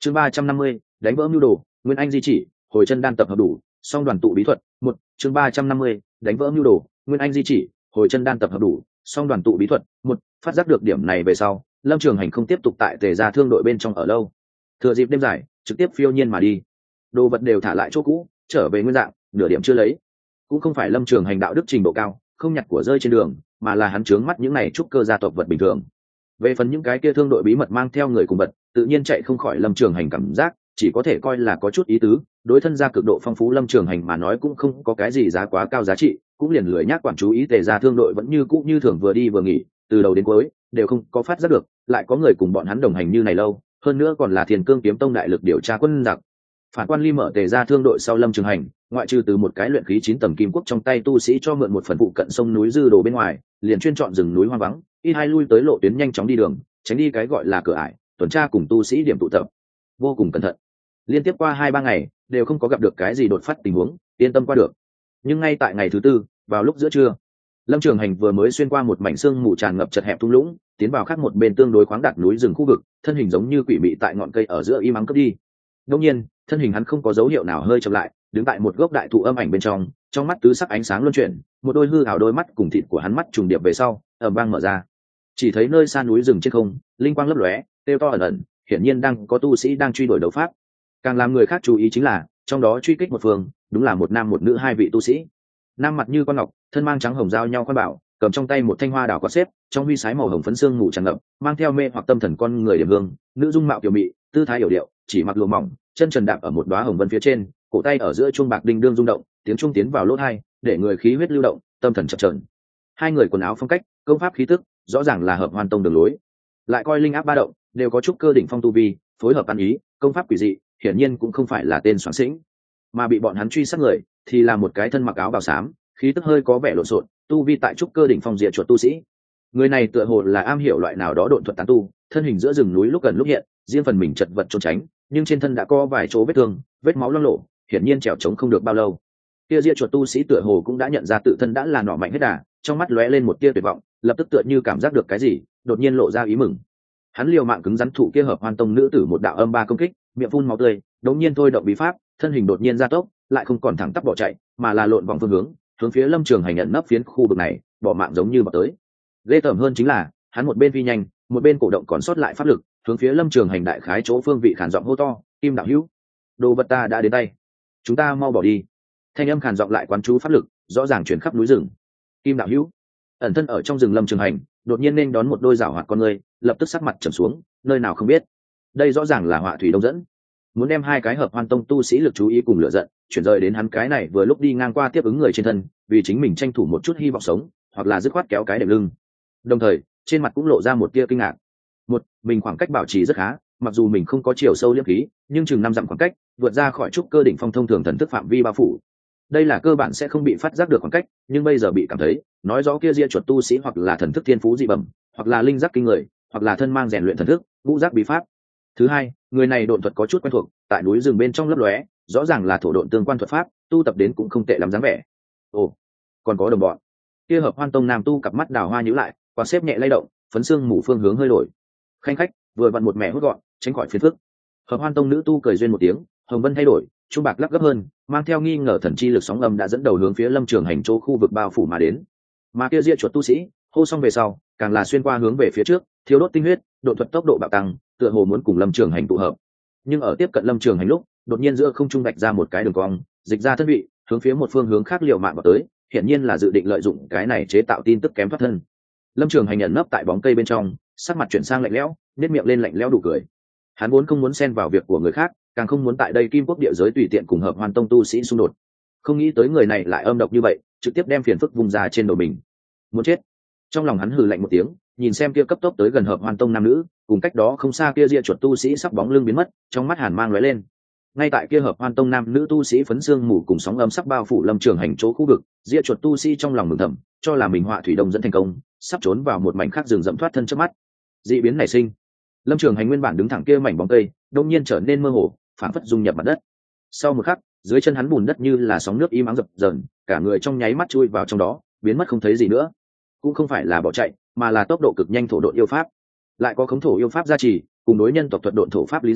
Chương 350, đánh vỡ mưu đồ, Nguyên Anh di chỉ, hồi chân đan tập hợp đủ, song đoàn tụ bí thuật. Một, chương 350, đánh vỡ mưu đồ, Nguyên Anh di chỉ, hồi chân đan tập hợp đủ, song đoàn tụ bí thuật. Một, phát giác được điểm này về sau, Lâm Trường Hành không tiếp tục tại Tề Gia Thương đội bên trong ở lâu, thừa dịp đêm dài, trực tiếp phiêu nhiên mà đi. Đồ vật đều thả lại chỗ cũ, trở về nguyên dạng, nửa điểm chưa lấy. Cũng không phải Lâm Trường Hành đạo đức trình độ cao, không nhặt của rơi trên đường, mà là hắn trướng mắt những này trúc cơ gia tộc vật bình thường. Về phần những cái kia thương đội bí mật mang theo người cùng vật, tự nhiên chạy không khỏi Lâm Trường Hành cảm giác, chỉ có thể coi là có chút ý tứ. Đối thân gia cực độ phong phú Lâm Trường Hành mà nói cũng không có cái gì giá quá cao giá trị, cũng liền lười nhác quản chú ý. Tề Gia Thương đội vẫn như cũ như thường vừa đi vừa nghỉ, từ đầu đến cuối đều không có phát giác được, lại có người cùng bọn hắn đồng hành như này lâu, hơn nữa còn là Thiên Cương Kiếm Tông đại lực điều tra quân giặc. Phản Quan Ly mở Tề Gia Thương đội sau Lâm Trường Hành, ngoại trừ từ một cái luyện khí 9 tầng kim quốc trong tay tu sĩ cho mượn một phần phụ cận sông núi dư đồ bên ngoài, liền chuyên chọn rừng núi hoang vắng, ít hai lui tới lộ tuyến nhanh chóng đi đường, tránh đi cái gọi là cửa ải, tuần tra cùng tu sĩ điểm tụ tập, vô cùng cẩn thận. Liên tiếp qua 2-3 ngày đều không có gặp được cái gì đột phát tình huống, yên tâm qua được. Nhưng ngay tại ngày thứ tư, vào lúc giữa trưa, Lâm Trường Hành vừa mới xuyên qua một mảnh sương mù tràn ngập chật hẹp thung lũng, tiến vào khác một bên tương đối khoáng đạt núi rừng khu vực, thân hình giống như quỷ mị tại ngọn cây ở giữa im ắng cất đi. Đương nhiên, thân hình hắn không có dấu hiệu nào hơi chậm lại, đứng tại một gốc đại thụ âm ảnh bên trong mắt tứ sắc ánh sáng luân chuyển, một đôi hư ảo đôi mắt cùng thịt của hắn mắt trùng điệp về sau, ầm vang mở ra. Chỉ thấy nơi xa núi rừng trên không, linh quang lấp lóe, tiêu to ẩn ẩn, hiển nhiên đang có tu sĩ đang truy đuổi đấu pháp. Càng làm người khác chú ý chính là, trong đó truy kích một phương, đúng là một nam một nữ hai vị tu sĩ. Nam mặt như con ngọc, thân mang trắng hồng giao nhau khoan bảo, cầm trong tay một thanh hoa đảo quạt xếp, trong huy sái màu hồng phấn xương ngủ tràn ngập, mang theo mê hoặc tâm thần con người điểm hương. Nữ dung mạo kiều mị, tư thái hiểu điệu, chỉ mặc lụa mỏng, chân trần đạp ở một đóa hồng vân phía trên, cổ tay ở giữa chuông bạc đinh đương rung động, tiếng chuông tiến vào lỗ tai, để người khí huyết lưu động, tâm thần chập chờn. Hai người quần áo phong cách, công pháp khí tức, rõ ràng là hợp hoàn tông đường lối. Lại coi linh áp ba động, đều có chút cơ đỉnh phong tu vi, phối hợp ăn ý, công pháp quỷ dị, hiển nhiên cũng không phải là tên soạn sĩnh. Mà bị bọn hắn truy sát người, thì là một cái thân mặc áo bào xám, khí tức hơi có vẻ lộn xộn, tu vi tại trúc cơ đỉnh phong diệt chuột tu sĩ. Người này tựa hồ là am hiểu loại nào đó độn thuật tán tu, thân hình giữa rừng núi lúc gần lúc hiện, riêng phần mình chật vật trốn tránh, nhưng trên thân đã có vài chỗ vết thương, vết máu loang lổ, hiển nhiên trèo trống không được bao lâu. Kia diệt chuột tu sĩ tựa hồ cũng đã nhận ra tự thân đã là nọ mạnh hết đà, trong mắt lóe lên một tia tuyệt vọng, lập tức tựa như cảm giác được cái gì, đột nhiên lộ ra ý mừng. Hắn liều mạng cứng rắn thụ kia hợp hoàn tông nữ tử một đạo âm ba công kích, miệng phun máu tươi, đống nhiên thôi động bí pháp, thân hình đột nhiên gia tốc, lại không còn thẳng tắp bỏ chạy, mà là lộn vòng phương hướng phía Lâm Trường Hành nhận nấp phiến khu vực này, bỏ mạng giống như bỏ tới. Ghê tởm hơn chính là, hắn một bên phi nhanh, một bên cổ động còn sót lại pháp lực, hướng phía Lâm Trường Hành đại khái chỗ phương vị khản giọng hô to, "Kim đạo hữu, đồ vật ta đã đến tay, chúng ta mau bỏ đi." Thanh âm khản giọng lại quán chú pháp lực, rõ ràng truyền khắp núi rừng. Kim đạo hữu, ẩn thân ở trong rừng Lâm Trường Hành, đột nhiên nên đón một đôi giảo hoạt con người, lập tức sắc mặt trầm xuống, nơi nào không biết, đây rõ ràng là Họa Thủy Đông dẫn, muốn đem hai cái hợp hoan tông tu sĩ lực chú ý cùng lửa giận chuyển rời đến hắn cái này vừa lúc đi ngang qua tiếp ứng người trên thân, vì chính mình tranh thủ một chút hy vọng sống, hoặc là dứt khoát kéo cái đệm lưng. Đồng thời trên mặt cũng lộ ra một tia kinh ngạc. Mình khoảng cách bảo trì rất khá, mặc dù mình không có chiều sâu liễm khí, nhưng chừng 5 dặm khoảng cách, vượt ra khỏi trúc cơ đỉnh phong thông thường thần thức phạm vi bao phủ. Đây là cơ bản sẽ không bị phát giác được khoảng cách, nhưng bây giờ bị cảm thấy, nói rõ kia ria chuột tu sĩ hoặc là thần thức thiên phú dị bẩm, hoặc là linh giác kinh người, hoặc là thân mang rèn luyện thần thức, ngũ giác bí pháp. Thứ hai, người này độn thuật có chút quen thuộc, tại núi rừng bên trong lấp lóe, rõ ràng là thổ độn tương quan thuật pháp, tu tập đến cũng không tệ lắm dáng vẻ. Ồ, còn có đồng bọn. Kia hợp hoan tông nam tu cặp mắt đào hoa nhíu lại, quạt xếp nhẹ lay động, phấn xương mù phương hướng hơi đổi. Khanh khách, vừa vặn một mẹ hút gọn, tránh khỏi phiền phức. Hợp hoan tông nữ tu cười duyên một tiếng, hồng vân thay đổi, trung bạc lắc gấp hơn, mang theo nghi ngờ thần chi lực sóng âm đã dẫn đầu hướng phía Lâm Trường Hành chỗ khu vực bao phủ mà đến. Mà kia ria chuột tu sĩ, hô xong về sau, càng là xuyên qua hướng về phía trước, thiếu đốt tinh huyết, độ thuật tốc độ bạo tăng, tựa hồ muốn cùng Lâm Trường Hành tụ hợp. Nhưng ở tiếp cận Lâm Trường Hành lúc, đột nhiên giữa không trung vạch ra một cái đường cong, dịch ra thân vị, hướng phía một phương hướng khác liều mạng vào tới, hiển nhiên là dự định lợi dụng cái này chế tạo tin tức kém thoát thân. Lâm Trường Hành ẩn nấp tại bóng cây bên trong, sắc mặt chuyển sang lạnh lẽo, nét miệng lên lạnh lẽo đủ cười. Hắn vốn không muốn xen vào việc của người khác, càng không muốn tại đây Kim Quốc địa giới tùy tiện cùng hợp hoan tông tu sĩ xung đột. Không nghĩ tới người này lại âm độc như vậy, trực tiếp đem phiền phức vùng ra trên đầu mình. Muốn chết. Trong lòng hắn hừ lạnh một tiếng, nhìn xem kia cấp tốc tới gần hợp hoan tông nam nữ, cùng cách đó không xa kia ria chuột tu sĩ sắp bóng lưng biến mất, trong mắt hàn mang lóe lên. Ngay tại kia hợp hoan tông nam nữ tu sĩ phấn xương mù cùng sóng âm sắc bao phủ Lâm Trường Hành chỗ khu vực, ria chuột tu sĩ trong lòng mừng thầm, cho là mình Họa Thủy Đông dẫn thành công, sắp trốn vào một mảnh khác rừng rậm thoát thân trước mắt. Dị biến nảy sinh, Lâm Trường Hành nguyên bản đứng thẳng kia mảnh bóng cây, đột nhiên trở nên mơ hồ, phảng phất dung nhập mặt đất. Sau một khắc, dưới chân hắn bùn đất như là sóng nước im ắng dập dờn, cả người trong nháy mắt chui vào trong đó, biến mất không thấy gì nữa. Cũng không phải là bỏ chạy, mà là tốc độ cực nhanh thổ độn yêu pháp, lại có khống thổ yêu pháp gia trì, cùng đối nhân tộc thuật độn thổ pháp lý giải,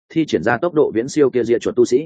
thi triển ra tốc độ viễn siêu kia diệt chuột tu sĩ.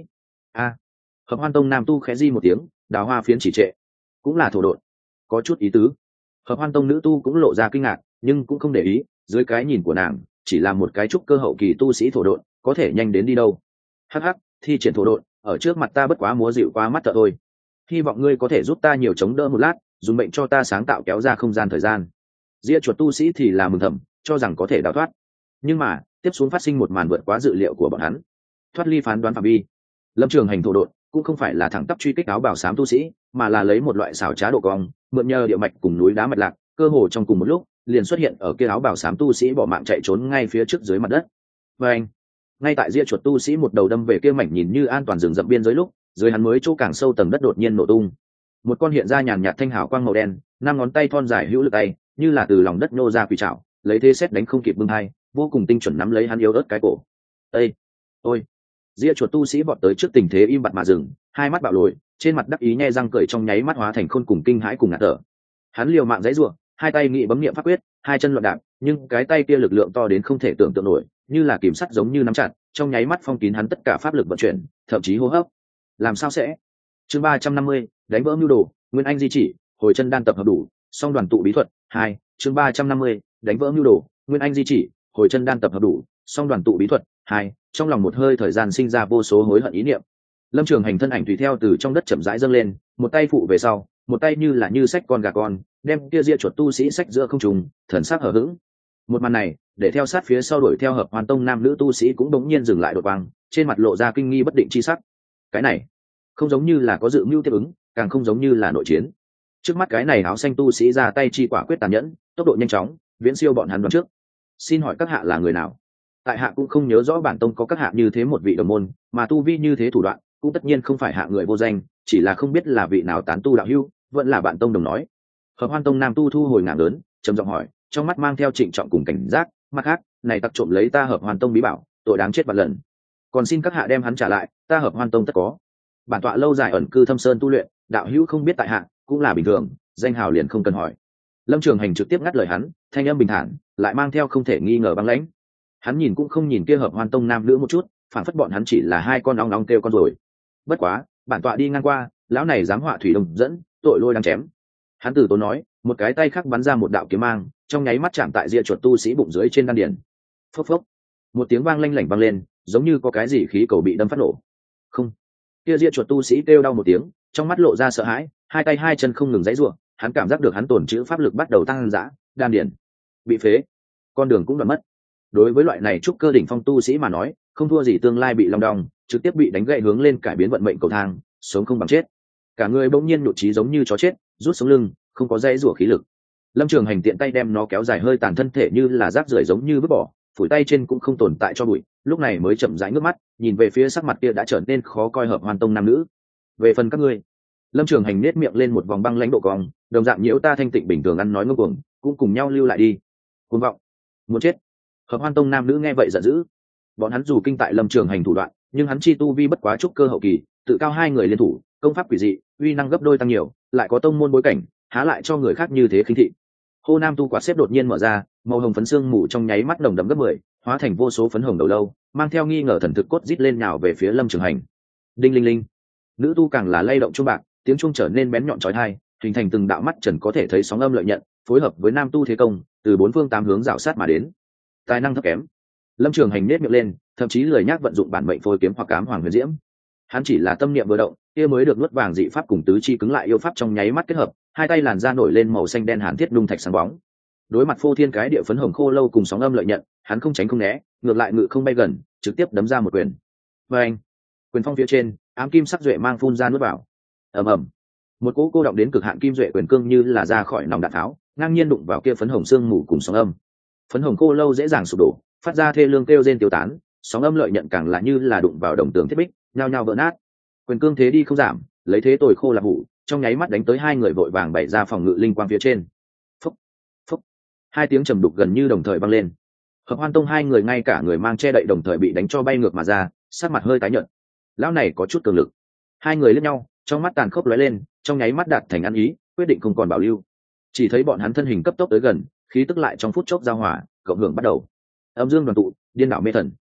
Hợp Hoan Tông nam tu khẽ di một tiếng, đào hoa phiến chỉ trệ, cũng là thổ độn, có chút ý tứ. Hợp Hoan Tông nữ tu cũng lộ ra kinh ngạc, nhưng cũng không để ý, dưới cái nhìn của nàng chỉ là một cái trúc cơ hậu kỳ tu sĩ thổ độn, có thể nhanh đến đi đâu. Hắc hắc, thi triển thổ độn ở trước mặt ta bất quá múa dịu quá mắt thợ thôi. Hy vọng ngươi có thể giúp ta nhiều chống đỡ một lát, dùng mệnh cho ta sáng tạo kéo ra không gian thời gian. Diệt chuột tu sĩ thì là mừng thầm, cho rằng có thể đào thoát, nhưng mà tiếp xuống phát sinh một màn vượt quá dự liệu của bọn hắn. Thoát ly phán đoán phạm vi, Lâm Trường Hành thổ độn cũng không phải là thẳng tắp truy kích áo bào xám tu sĩ, mà là lấy một loại xảo trá độ cong, mượn nhờ địa mạch cùng núi đá mạch lạc, cơ hồ trong cùng một lúc liền xuất hiện ở kia áo bào xám tu sĩ bỏ mạng chạy trốn ngay phía trước dưới mặt đất. Và anh, ngay tại diệt chuột tu sĩ một đầu đâm về kia mảnh nhìn như an toàn rừng rậm biên giới lúc, dưới hắn mới chỗ càng sâu tầng đất đột nhiên nổ tung. Một con hiện ra nhàn nhạt thanh hào quang màu đen, năm ngón tay thon dài hữu lực tay, như là từ lòng đất nhô ra quỷ trảo, lấy thế xét đánh không kịp bưng hai, vô cùng tinh chuẩn nắm lấy hắn yếu ớt cái cổ. Ê, ôi! Diệt chuột tu sĩ vọt tới trước tình thế im bặt mà dừng, hai mắt bạo lồi, trên mặt đắc ý nhe răng cười trong nháy mắt hóa thành khôn cùng kinh hãi cùng ngạt thở. Hắn liều mạng giãy giụa, hai tay nghị bấm niệm pháp quyết, hai chân loạn đạp, nhưng cái tay kia lực lượng to đến không thể tưởng tượng nổi, như là kìm sắt giống như nắm chặt, trong nháy mắt phong kín hắn tất cả pháp lực vận chuyển, thậm chí hô hấp. Làm sao sẽ? Chương 350, đánh vỡ mưu đồ, Nguyên Anh di chỉ, hồi chân đan tập hợp đủ, song đoàn tụ bí thuật 2, chương 350, đánh vỡ mưu đồ, Nguyên Anh di chỉ, hồi chân đan tập hợp đủ, song đoàn tụ bí thuật 2, trong lòng một hơi thời gian sinh ra vô số hối hận ý niệm. Lâm Trường Hành thân ảnh tùy theo từ trong đất chậm rãi dâng lên, một tay phụ về sau, một tay như là như xách con gà con, đem kia diệt chuột tu sĩ xách giữa không trung, thần sắc hờ hững. Một màn này, để theo sát phía sau đuổi theo Hợp Hoan Tông nam nữ tu sĩ cũng đống nhiên dừng lại đột vang, trên mặt lộ ra kinh nghi bất định chi sắc. Cái này, không giống như là có dự mưu tiếp ứng, càng không giống như là nội chiến. Trước mắt cái này áo xanh tu sĩ ra tay chi quả quyết tàn nhẫn, tốc độ nhanh chóng, viễn siêu bọn hắn đoán trước. Xin hỏi các hạ là người nào? Tại hạ cũng không nhớ rõ bản tông có các hạ như thế một vị đồng môn, mà tu vi như thế thủ đoạn, cũng tất nhiên không phải hạ người vô danh, chỉ là không biết là vị nào tán tu đạo hữu, vẫn là bạn tông đồng nói. Hợp Hoan Tông nam tu thu hồi ngạc lớn, trầm giọng hỏi, trong mắt mang theo trịnh trọng cùng cảnh giác, mặt khác, này tặc trộm lấy ta Hợp Hoan Tông bí bảo, tội đáng chết vạn lần. Còn xin các hạ đem hắn trả lại, ta Hợp Hoan Tông tất có. Bản tọa lâu dài ẩn cư thâm sơn tu luyện, đạo hữu không biết tại hạ, cũng là bình thường, danh hào liền không cần hỏi. Lâm Trường Hành trực tiếp ngắt lời hắn, thanh âm bình thản, lại mang theo không thể nghi ngờ băng lãnh. Hắn nhìn cũng không nhìn kia Hợp Hoan Tông nam nữ một chút, phản phất bọn hắn chỉ là hai con ong ong kêu con rồi. Bất quá, bản tọa đi ngang qua, lão này dám họa thủy đồng dẫn, tội lôi đang chém. Hắn từ tốn nói, một cái tay khác bắn ra một đạo kiếm mang, trong nháy mắt chạm tại diệt chuột tu sĩ bụng dưới trên đan điền. Phốc phốc, một tiếng vang lanh lảnh vang lên, giống như có cái gì khí cầu bị đâm phát nổ. Không, kia diệt chuột tu sĩ kêu đau một tiếng, trong mắt lộ ra sợ hãi, hai tay hai chân không ngừng giãy giụa, hắn cảm giác được hắn tổn trữ pháp lực bắt đầu tăng dã, đan điền bị phế, con đường cũng đoạn mất. Đối với loại này trúc cơ đỉnh phong tu sĩ mà nói, không thua gì tương lai bị long đong, trực tiếp bị đánh gãy hướng lên cải biến vận mệnh cầu thang, sống không bằng chết. Cả người bỗng nhiên nhụt chí giống như chó chết, rút sống lưng, không có dãy rủa khí lực. Lâm Trường Hành tiện tay đem nó kéo dài hơi tàn thân thể như là rác rưởi giống như vứt bỏ, phủi tay trên cũng không tồn tại cho bụi, lúc này mới chậm rãi ngước mắt, nhìn về phía sắc mặt kia đã trở nên khó coi Hợp Hoan Tông nam nữ. Về phần các ngươi, Lâm Trường Hành nết miệng lên một vòng băng lãnh độ cong, đồng dạng nhiễu ta thanh tịnh bình thường ăn nói ngông cuồng, cũng cùng nhau lưu lại đi. Cuồng vọng, muốn chết. Hợp Hoan Tông nam nữ nghe vậy giận dữ. Bọn hắn dù kinh tại Lâm Trường Hành thủ đoạn, nhưng hắn chi tu vi bất quá trúc cơ hậu kỳ, tự cao hai người liên thủ, công pháp quỷ dị, uy năng gấp đôi tăng nhiều, lại có tông môn bối cảnh, há lại cho người khác như thế khinh thị. Hô Nam tu quạt xếp đột nhiên mở ra, màu hồng phấn xương mù trong nháy mắt nồng đậm gấp 10, hóa thành vô số phấn hồng đầu lâu, mang theo nghi ngờ thần thực cốt rít lên nhào về phía Lâm Trường Hành. Đinh linh linh, nữ tu càng là lay động chuông bạc, tiếng chuông trở nên bén nhọn chói tai, hình thành từng đạo mắt trần có thể thấy sóng âm lợi nhận, phối hợp với nam tu thế công, từ bốn phương tám hướng rảo sát mà đến. Tài năng thấp kém. Lâm Trường Hành nết miệng lên, thậm chí lười nhác vận dụng bản mệnh phôi kiếm hoặc ám hoàng huyền diễm. Hắn chỉ là tâm niệm vừa động, kia mới được nuốt vàng dị pháp cùng tứ chi cứng lại yêu pháp trong nháy mắt kết hợp, hai tay làn da nổi lên màu xanh đen hàn thiết nung thạch sáng bóng. Đối mặt phô thiên cái địa phấn hồng khô lâu cùng sóng âm lợi nhận, hắn không tránh không né, ngược lại ngự không bay gần, trực tiếp đấm ra một quyền. Anh, quyền phong phía trên, ám kim sắc duệ mang phun ra nuốt vào. Ầm ầm, một cỗ cô động đến cực hạn kim duệ quyền cương như là ra khỏi nòng đạn tháo, ngang nhiên đụng vào kia phấn hồng xương mù cùng sóng âm. Phấn hồng khô lâu dễ dàng sụp đổ, phát ra thê lương kêu rên tiêu tán, sóng âm lợi nhận càng là như là đụng vào đồng tường thiết bích, nhao nhao vỡ nát. Quyền cương thế đi không giảm, lấy thế tồi khô là hủ, trong nháy mắt đánh tới hai người vội vàng bày ra phòng ngự linh quang phía trên. Phúc, phúc, hai tiếng trầm đục gần như đồng thời vang lên. Hợp Hoan Tông hai người ngay cả người mang che đậy đồng thời bị đánh cho bay ngược mà ra, sắc mặt hơi tái nhợt. Lão này có chút cường lực. Hai người liếc nhau, trong mắt tàn khốc lóe lên, trong nháy mắt đạt thành ăn ý, quyết định không còn bảo lưu. Chỉ thấy bọn hắn thân hình cấp tốc tới gần, khí tức lại trong phút chốc giao hòa, cộng hưởng bắt đầu. Âm dương đoàn tụ, điên đảo mê thần.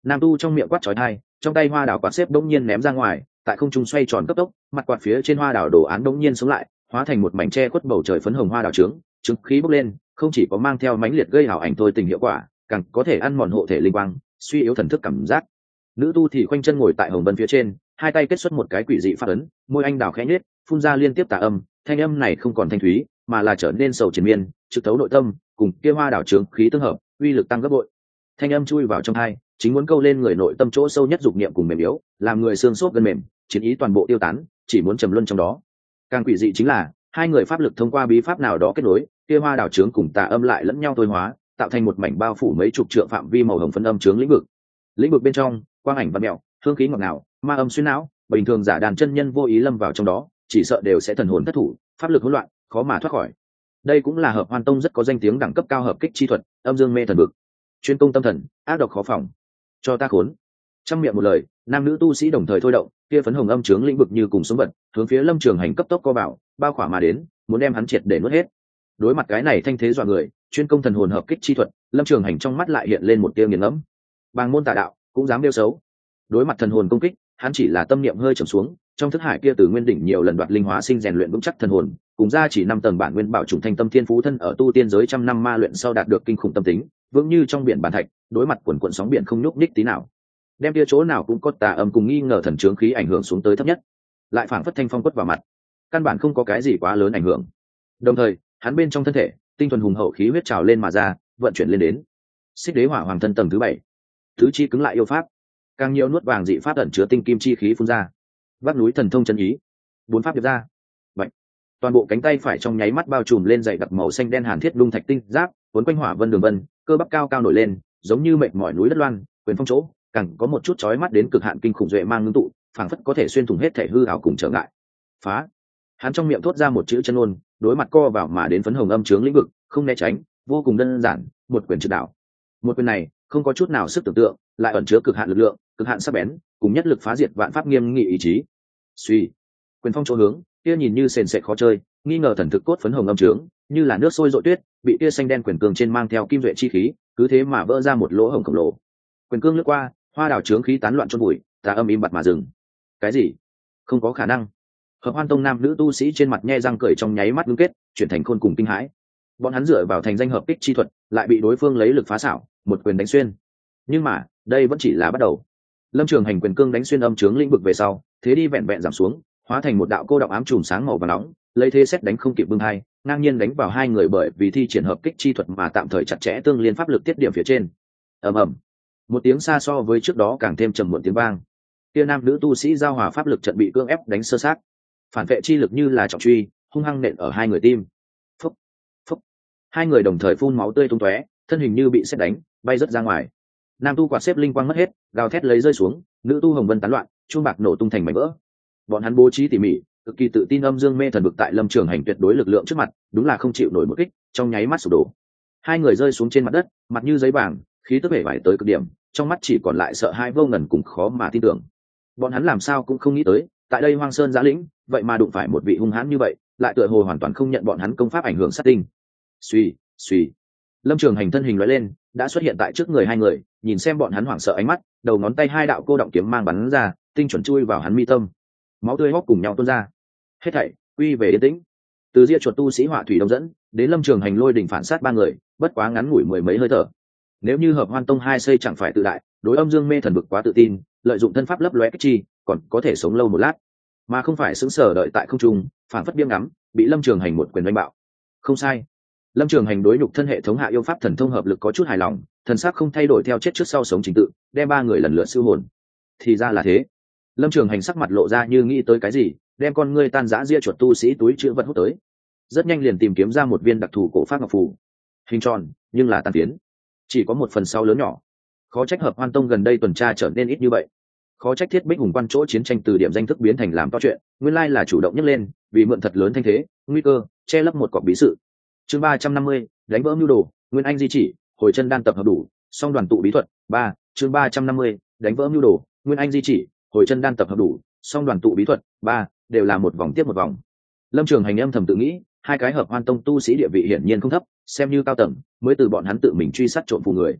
Nam tu trong miệng quát chói tai, trong tay hoa đảo quạt xếp bỗng nhiên ném ra ngoài, tại không trung xoay tròn cấp tốc, mặt quạt phía trên hoa đảo đồ án bỗng nhiên sống lại, hóa thành một mảnh tre khuất bầu trời phấn hồng hoa đảo trướng khí bốc lên, không chỉ có mang theo mãnh liệt gây ảo ảnh thôi tình hiệu quả, càng có thể ăn mòn hộ thể linh quang, suy yếu thần thức cảm giác. Nữ tu thì khoanh chân ngồi tại hồng vân phía trên, hai tay kết xuất một cái quỷ dị phát ấn, môi anh đào khẽ nhếch, phun ra liên tiếp tà âm, thanh âm này không còn thanh thúy, mà là trở nên sầu triền miên, trực thấu nội tâm, cùng kia hoa đảo trướng khí tương hợp, uy lực tăng gấp bội. Thanh âm chui vào trong tai, chính muốn câu lên người nội tâm chỗ sâu nhất dục niệm cùng mềm yếu, làm người xương xốp gân mềm, chiến ý toàn bộ tiêu tán, chỉ muốn trầm luân trong đó. Càng quỷ dị chính là, hai người pháp lực thông qua bí pháp nào đó kết nối, kia hoa đảo trướng cùng tà âm lại lẫn nhau thôi hóa, tạo thành một mảnh bao phủ mấy chục trượng phạm vi màu hồng phân âm trướng lĩnh vực. Lĩnh vực bên trong, quang ảnh và mèo, hương khí ngọt ngào, ma âm xuyên não, bình thường giả đàn chân nhân vô ý lâm vào trong đó, chỉ sợ đều sẽ thần hồn thất thủ, pháp lực hỗn loạn, khó mà thoát khỏi. Đây cũng là Hợp Hoan Tông rất có danh tiếng đẳng cấp cao hợp kích chi thuật, âm dương mê thần vực. Chuyên công tâm thần, ác độc khó phòng. Cho ta khốn. Trong miệng một lời, nam nữ tu sĩ đồng thời thôi động, kia phấn hồng âm trướng lĩnh vực như cùng sống vật, hướng phía Lâm Trường Hành cấp tốc co vào, bao khỏa mà đến, muốn đem hắn triệt để nuốt hết. Đối mặt cái này thanh thế dọa người, chuyên công thần hồn hợp kích chi thuật, Lâm Trường Hành trong mắt lại hiện lên một tia nghiền ngẫm. Bàng môn tà đạo, cũng dám đeo xấu. Đối mặt thần hồn công kích, hắn chỉ là tâm niệm hơi trầm xuống, trong thức hải kia từ nguyên đỉnh nhiều lần đoạt linh hóa sinh rèn luyện vững chắc thần hồn, cùng ra chỉ 5 tầng bản nguyên bảo trùng thanh tâm thiên phú thân ở tu tiên giới trăm năm ma luyện sau đạt được kinh khủng tâm tính, vững như trong biển bản thạch, đối mặt quần quần sóng biển không nhúc nhích tí nào. Đem kia chỗ nào cũng có tà âm cùng nghi ngờ thần trướng khí ảnh hưởng xuống tới thấp nhất, lại phảng phất thanh phong quất vào mặt, căn bản không có cái gì quá lớn ảnh hưởng. Đồng thời, hắn bên trong thân thể, tinh thuần hùng hậu khí huyết trào lên mà ra, vận chuyển lên đến. Xích đế hỏa hoàng thân tầng thứ 7, thứ chi cứng lại yêu pháp, càng nhiều nuốt vàng dị pháp ẩn chứa tinh kim chi khí phun ra. Vác núi thần thông chân ý, bốn pháp điệp ra. Vậy, toàn bộ cánh tay phải trong nháy mắt bao trùm lên dày đặc màu xanh đen hàn thiết lung thạch tinh giáp, cuốn quanh hỏa vân đường vân, cơ bắp cao cao nổi lên, giống như mệt mỏi núi đất loan, quyền phong chỗ, càng có một chút chói mắt đến cực hạn kinh khủng duệ mang ngưng tụ, phảng phất có thể xuyên thủng hết thể hư ảo cùng trở ngại. Phá! Hắn trong miệng thốt ra một chữ chân ngôn, đối mặt co vào mà đến phấn hồng âm chướng lĩnh vực, không né tránh, vô cùng đơn giản, một quyền trực đảo. Một quyền này, không có chút nào sức tưởng tượng, lại ẩn chứa cực hạn lực lượng, cực hạn sắc bén, cùng nhất lực phá diệt vạn pháp nghiêm nghị ý chí. Suy, quyền phong chỗ hướng, kia nhìn như sền sệt khó chơi, nghi ngờ thần thực cốt phấn hồng âm trướng, như là nước sôi dội tuyết, bị kia xanh đen quyền cương trên mang theo kim duệ chi khí, cứ thế mà vỡ ra một lỗ hổng khổng lồ. Quyền cương lướt qua, hoa đảo trướng khí tán loạn chôn bụi, tà âm im bặt mà dừng. Cái gì? Không có khả năng. Hợp Hoan Tông nam nữ tu sĩ trên mặt nhe răng cười trong nháy mắt ngưng kết, chuyển thành khôn cùng kinh hãi. Bọn hắn dựa vào thành danh hợp kích chi thuật, lại bị đối phương lấy lực phá xảo, một quyền đánh xuyên. Nhưng mà, đây vẫn chỉ là bắt đầu. Lâm Trường Hành quyền cương đánh xuyên âm trướng lĩnh vực về sau, thế đi vẹn vẹn giảm xuống, hóa thành một đạo cô động ám chùm sáng màu vàng nóng, lấy thế xét đánh không kịp bưng hai, ngang nhiên đánh vào hai người bởi vì thi triển hợp kích chi thuật mà tạm thời chặt chẽ tương liên pháp lực tiết điểm phía trên. Ầm ầm. Một tiếng xa so với trước đó càng thêm trầm muộn tiếng vang. Kia nam nữ tu sĩ giao hòa pháp lực trận bị cương ép đánh sơ sát. Phản vệ chi lực như là trọng truy, hung hăng nện ở hai người tim. Phốc, phốc. Hai người đồng thời phun máu tươi tung tóe, thân hình như bị sét đánh, bay rất ra ngoài. Nam tu quạt xếp linh quang mất hết, gào thét lấy rơi xuống, nữ tu hồng vân tán loạn, chuông bạc nổ tung thành mảnh vỡ. Bọn hắn bố trí tỉ mỉ, cực kỳ tự tin âm dương mê thần vực tại Lâm Trường Hành tuyệt đối lực lượng trước mặt, đúng là không chịu nổi một kích, trong nháy mắt sụp đổ. Hai người rơi xuống trên mặt đất, mặt như giấy bảng, khí tức bể bại tới cực điểm, trong mắt chỉ còn lại sợ hãi vô ngần cùng khó mà tin tưởng. Bọn hắn làm sao cũng không nghĩ tới, tại đây Hoang Sơn Giã Lĩnh, vậy mà đụng phải một vị hung hãn như vậy, lại tựa hồ hoàn toàn không nhận bọn hắn công pháp ảnh hưởng sát tinh. Suy, suy. Lâm Trường Hành thân hình lóe lên, đã xuất hiện tại trước người hai người, nhìn xem bọn hắn hoảng sợ ánh mắt, đầu ngón tay hai đạo cô động kiếm mang bắn ra, tinh chuẩn chui vào hắn mi tâm. Máu tươi hốc cùng nhau tuôn ra. Hết thảy quy về yên tĩnh. Từ Diệp chuột tu sĩ hỏa thủy đông dẫn, đến Lâm Trường Hành lôi đỉnh phản sát ba người, bất quá ngắn ngủi mười mấy hơi thở. Nếu như Hợp Hoan Tông hai xây chẳng phải tự đại, đối âm dương mê thần vực quá tự tin, lợi dụng thân pháp lấp lóe kích chi, còn có thể sống lâu một lát, mà không phải sững sờ đợi tại không trung, phản phất biếng ngắm, bị Lâm Trường Hành một quyền đánh bạo. Không sai. Lâm Trường Hành đối nhục thân hệ thống hạ yêu pháp thần thông hợp lực có chút hài lòng, thần sắc không thay đổi theo chết trước sau sống trình tự, đem ba người lần lượt siêu hồn. Thì ra là thế. Lâm Trường Hành sắc mặt lộ ra như nghĩ tới cái gì, đem con ngươi tan rã ria chuột tu sĩ túi chứa vật hút tới. Rất nhanh liền tìm kiếm ra một viên đặc thù cổ phát ngọc phù. Hình tròn, nhưng là tàn phiến. Chỉ có một phần sau lớn nhỏ. Khó trách Hợp Hoan Tông gần đây tuần tra trở nên ít như vậy. Khó trách Thiết Bích Hùng quan chỗ chiến tranh từ điểm danh thức biến thành làm to chuyện, nguyên lai là chủ động nhấc lên, vì mượn thật lớn thanh thế, nguy cơ, che lấp một cọc bí sự. Chương 350, đánh vỡ mưu đồ, Nguyên Anh di chỉ, hồi chân đan tập hợp đủ, song đoàn tụ bí thuật. 3, chương 350, đánh vỡ mưu đồ, Nguyên Anh di chỉ, hồi chân đan tập hợp đủ, song đoàn tụ bí thuật. 3, đều là một vòng tiếp một vòng. Lâm Trường Hành âm thầm tự nghĩ, hai cái Hợp Hoan Tông tu sĩ địa vị hiển nhiên không thấp, xem như cao tầng, mới từ bọn hắn tự mình truy sát trộm phù người.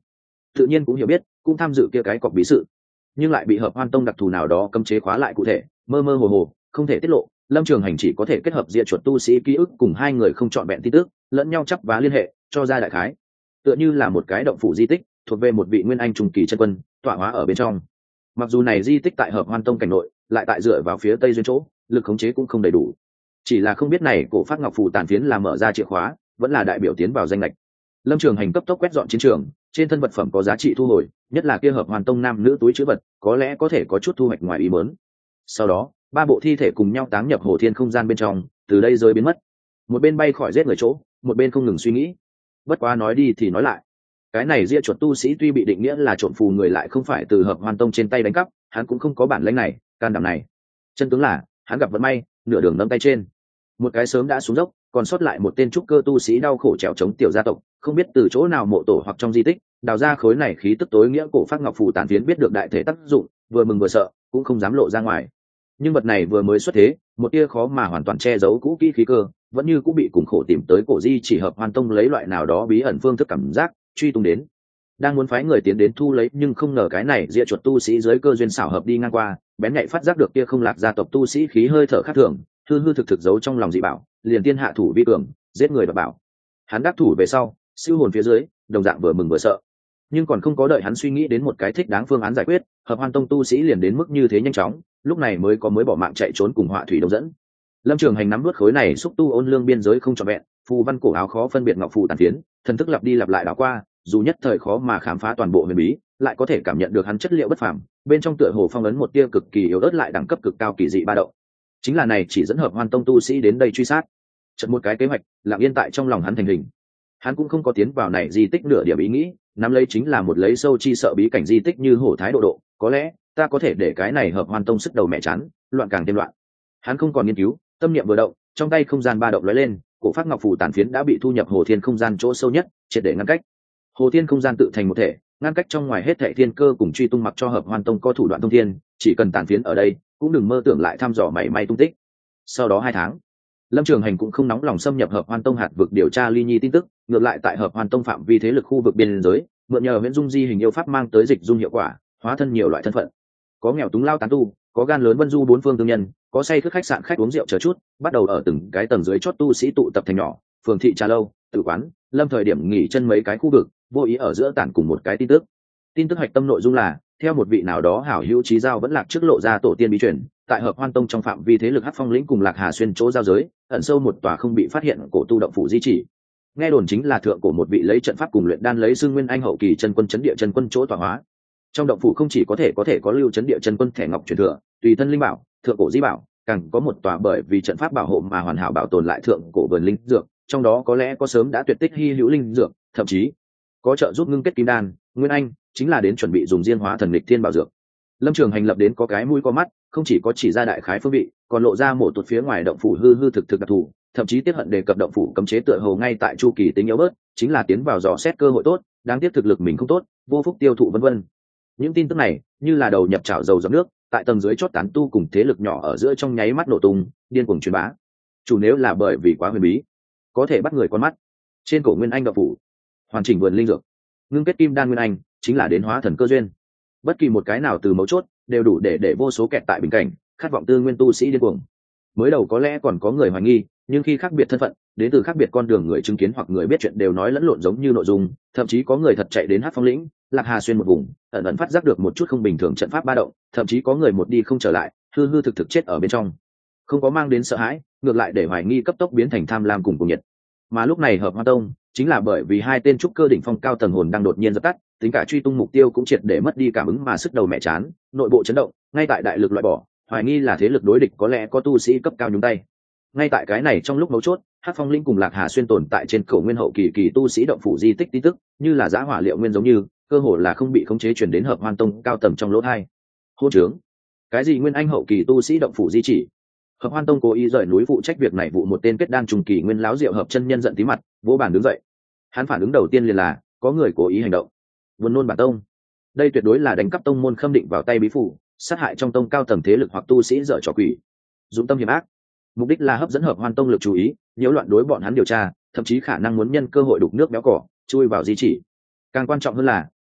tự nhiên cũng hiểu biết, cũng tham dự kia cái cọc bí sự, nhưng lại bị Hợp Hoan Tông đặc thù nào đó cấm chế khóa lại cụ thể, mơ mơ hồ hồ, không thể tiết lộ. Lâm Trường Hành chỉ có thể kết hợp Diệt Chuột tu sĩ ký ức cùng hai người không chọn vẹn tin tức, lẫn nhau chắp vá liên hệ, cho ra đại khái. Tựa như là một cái động phủ di tích, thuộc về một vị nguyên anh trung kỳ chân quân, tọa hóa ở bên trong. Mặc dù này di tích tại Hợp Hoan Tông cảnh nội, lại tại dựa vào phía tây duyên chỗ, lực khống chế cũng không đầy đủ. Chỉ là không biết này cổ phát ngọc phù tàn phiến là mở ra chìa khóa, vẫn là đại biểu tiến vào danh lệch. Lâm Trường Hành cấp tốc quét dọn chiến trường, trên thân vật phẩm có giá trị thu hồi, nhất là kia Hợp Hoàn Tông nam nữ túi trữ vật, có lẽ có thể có chút thu hoạch ngoài ý muốn. Sau đó, ba bộ thi thể cùng nhau táng nhập hồ thiên không gian bên trong, từ đây rơi biến mất. Một bên bay khỏi giết người chỗ, một bên không ngừng suy nghĩ. Bất quá nói đi thì nói lại, cái này Diệt Chuột tu sĩ tuy bị định nghĩa là trộm phù người, lại không phải từ Hợp Hoàn Tông trên tay đánh cắp, hắn cũng không có bản lĩnh này, can đảm này. Chân tướng là, hắn gặp vận may, nửa đường nâng tay trên. Một cái sớm đã xuống dốc, còn sót lại một tên trúc cơ tu sĩ đau khổ trèo chống tiểu gia tộc, không biết từ chỗ nào mộ tổ hoặc trong di tích đào ra khối này khí tức tối nghĩa cổ phát ngọc phù tàn phiến, biết được đại thể tác dụng, vừa mừng vừa sợ, cũng không dám lộ ra ngoài. Nhưng vật này vừa mới xuất thế, một tia khó mà hoàn toàn che giấu cũ kỹ khí cơ, vẫn như cũng bị cùng khổ tìm tới cổ di chỉ Hợp Hoàn Tông lấy loại nào đó bí ẩn phương thức cảm giác truy tung đến, đang muốn phái người tiến đến thu lấy, nhưng không ngờ cái này Diệt Chuột tu sĩ dưới cơ duyên xảo hợp đi ngang qua, bén nhạy phát giác được kia không lạc gia tộc tu sĩ khí hơi thở khác thường, hư hư thực thực giấu trong lòng dị bảo, liền tiên hạ thủ vi cường, giết người và bảo. Hắn đắc thủ về sau, siêu hồn phía dưới, đồng dạng vừa mừng vừa sợ. Nhưng còn không có đợi hắn suy nghĩ đến một cái thích đáng phương án giải quyết, Hợp Hoan Tông tu sĩ liền đến mức như thế nhanh chóng, lúc này mới bỏ mạng chạy trốn cùng họa thủy đông dẫn. Lâm Trường Hành nắm nuốt khối này xúc tu ôn lương biên giới không trọn vẹn, phù văn cổ áo khó phân biệt ngọc phù tàn phiến, thần thức lặp đi lặp lại đảo qua, dù nhất thời khó mà khám phá toàn bộ huyền bí, lại có thể cảm nhận được hắn chất liệu bất phàm, bên trong tựa hồ phong ấn một tia cực kỳ yếu ớt lại đẳng cấp cực cao kỳ dị ba động. Chính là này chỉ dẫn Hợp Hoan Tông tu sĩ đến đây truy sát. Chợt một cái kế hoạch lặng yên tại trong lòng hắn thành hình. Hắn cũng không có tiến vào này di tích nửa điểm ý nghĩ, nắm lấy chính là một lấy sâu chi sợ bí cảnh di tích như hổ thái độ độ, có lẽ ta có thể để cái này Hợp Hoan Tông sức đầu mẹ chán, loạn càng thêm loạn. Hắn không còn nghiên cứu, tâm niệm vừa động, trong tay không gian ba động lóe lên, cổ phát ngọc phù tàn phiến đã bị thu nhập hồ thiên không gian chỗ sâu nhất, triệt để ngăn cách. Hồ thiên không gian tự thành một thể, ngăn cách trong ngoài hết thảy thiên cơ cùng truy tung, mặc cho Hợp Hoan Tông có thủ đoạn thông thiên, chỉ cần tàn phiến ở đây, cũng đừng mơ tưởng lại thăm dò mảy may tung tích. Sau đó 2 tháng, Lâm Trường Hành cũng không nóng lòng xâm nhập Hợp Hoan Tông hạt vực điều tra ly nhi tin tức, ngược lại tại Hợp Hoan Tông phạm vi thế lực khu vực biên giới, mượn nhờ Viễn Dung Di hình yêu pháp mang tới dịch dung hiệu quả, hóa thân nhiều loại thân phận. Có nghèo túng lao tán tu, có gan lớn vân du bốn phương thương nhân, có say khướt khách sạn khách uống rượu chờ chút, bắt đầu ở từng cái tầng dưới chót tu sĩ tụ tập thành nhỏ, phường thị trà lâu, tử quán, lâm thời điểm nghỉ chân mấy cái khu vực, vô ý ở giữa tản cùng một cái tin tức. Tin tức hạch tâm nội dung là, theo một vị nào đó hảo hữu trí giao vẫn lạc trước lộ ra tổ tiên bí truyền, tại Hợp Hoan Tông trong phạm vi thế lực Hắc Phong lĩnh cùng Lạc Hà xuyên chỗ giao giới, ẩn sâu một tòa không bị phát hiện cổ tu động phủ di chỉ. Nghe đồn chính là thượng cổ một vị lấy trận pháp cùng luyện đan lấy xưng nguyên anh hậu kỳ chân quân chấn địa chân quân chỗ tọa hóa. Trong động phủ không chỉ có thể có lưu chấn địa chân quân thẻ ngọc truyền thừa, tùy thân linh bảo, thượng cổ di bảo, càng có một tòa bởi vì trận pháp bảo hộ mà hoàn hảo bảo tồn lại thượng cổ vườn linh dược, trong đó có lẽ có sớm đã tuyệt tích hy hữu linh dược, thậm chí có trợ giúp ngưng kết kim đan, nguyên anh, chính là đến chuẩn bị dùng diên hóa thần lịch thiên bảo dược. Lâm Trường Hành lập đến có cái mũi có mắt, không chỉ có chỉ ra đại khái phương vị, còn lộ ra mổ tuột phía ngoài động phủ hư hư thực thực đặc thù, thậm chí tiết hận đề cập động phủ cấm chế tựa hồ ngay tại chu kỳ tính yếu bớt, chính là tiến vào dò xét cơ hội tốt, đáng tiếc thực lực mình không tốt, vô phúc tiêu thụ vân vân. Những tin tức này như là đầu nhập chảo dầu giọt nước, tại tầng dưới chót tán tu cùng thế lực nhỏ ở giữa trong nháy mắt nổ tung, điên cuồng truyền bá. Chủ nếu là bởi vì quá huyền bí, có thể bắt người con mắt. Trên cổ nguyên anh động phủ, hoàn chỉnh vườn linh dược, ngưng kết kim đan nguyên anh, chính là đến hóa thần cơ duyên. Bất kỳ một cái nào từ mấu chốt đều đủ để vô số kẹt tại bình cảnh, khát vọng tư nguyên tu sĩ điên cuồng. Mới đầu có lẽ còn có người hoài nghi, nhưng khi khác biệt thân phận, đến từ khác biệt con đường người chứng kiến hoặc người biết chuyện đều nói lẫn lộn giống như nội dung, thậm chí có người thật chạy đến Hắc Phong lĩnh, Lạc Hà xuyên một vùng, ẩn ẩn phát giác được một chút không bình thường trận pháp ba động, thậm chí có người một đi không trở lại, hư hư thực thực chết ở bên trong. Không có mang đến sợ hãi, ngược lại để hoài nghi cấp tốc biến thành tham lam cùng cuồng nhiệt. Mà lúc này Hợp Hoan Tông, chính là bởi vì 2 tên trúc cơ đỉnh phong cao tầng hồn đang đột nhiên dập tắt, tính cả truy tung mục tiêu cũng triệt để mất đi cảm ứng mà sức đầu mẹ chán, nội bộ chấn động, ngay tại đại lực loại bỏ, hoài nghi là thế lực đối địch có lẽ có tu sĩ cấp cao nhúng tay. Ngay tại cái này trong lúc mấu chốt, Hắc Phong linh cùng Lạc Hà xuyên tồn tại trên cổ nguyên hậu kỳ kỳ tu sĩ động phủ di tích tin tức, như là giã hỏa liệu nguyên giống như, cơ hồ là không bị khống chế truyền đến Hợp Hoan Tông cao tầng trong lỗ tai. Hôn trướng, cái gì nguyên anh hậu kỳ tu sĩ động phủ di chỉ? Hợp Hoan Tông cố ý rời núi phụ trách việc này vụ một tên kết đan trùng kỳ nguyên láo diệu hợp chân nhân giận tí mặt, vỗ bàn đứng dậy. Hắn phản ứng đầu tiên liền là có người cố ý hành động, buồn nôn bản tông. Đây tuyệt đối là đánh cắp tông môn khâm định vào tay bí phủ, sát hại trong tông cao tầng thế lực hoặc tu sĩ dở trò quỷ, dụng tâm hiểm ác. Mục đích là hấp dẫn Hợp Hoan Tông lực chú ý, nhiễu loạn đối bọn hắn điều tra, thậm chí khả năng muốn nhân cơ hội đục nước béo cỏ, chui vào di chỉ. Càng quan trọng hơn là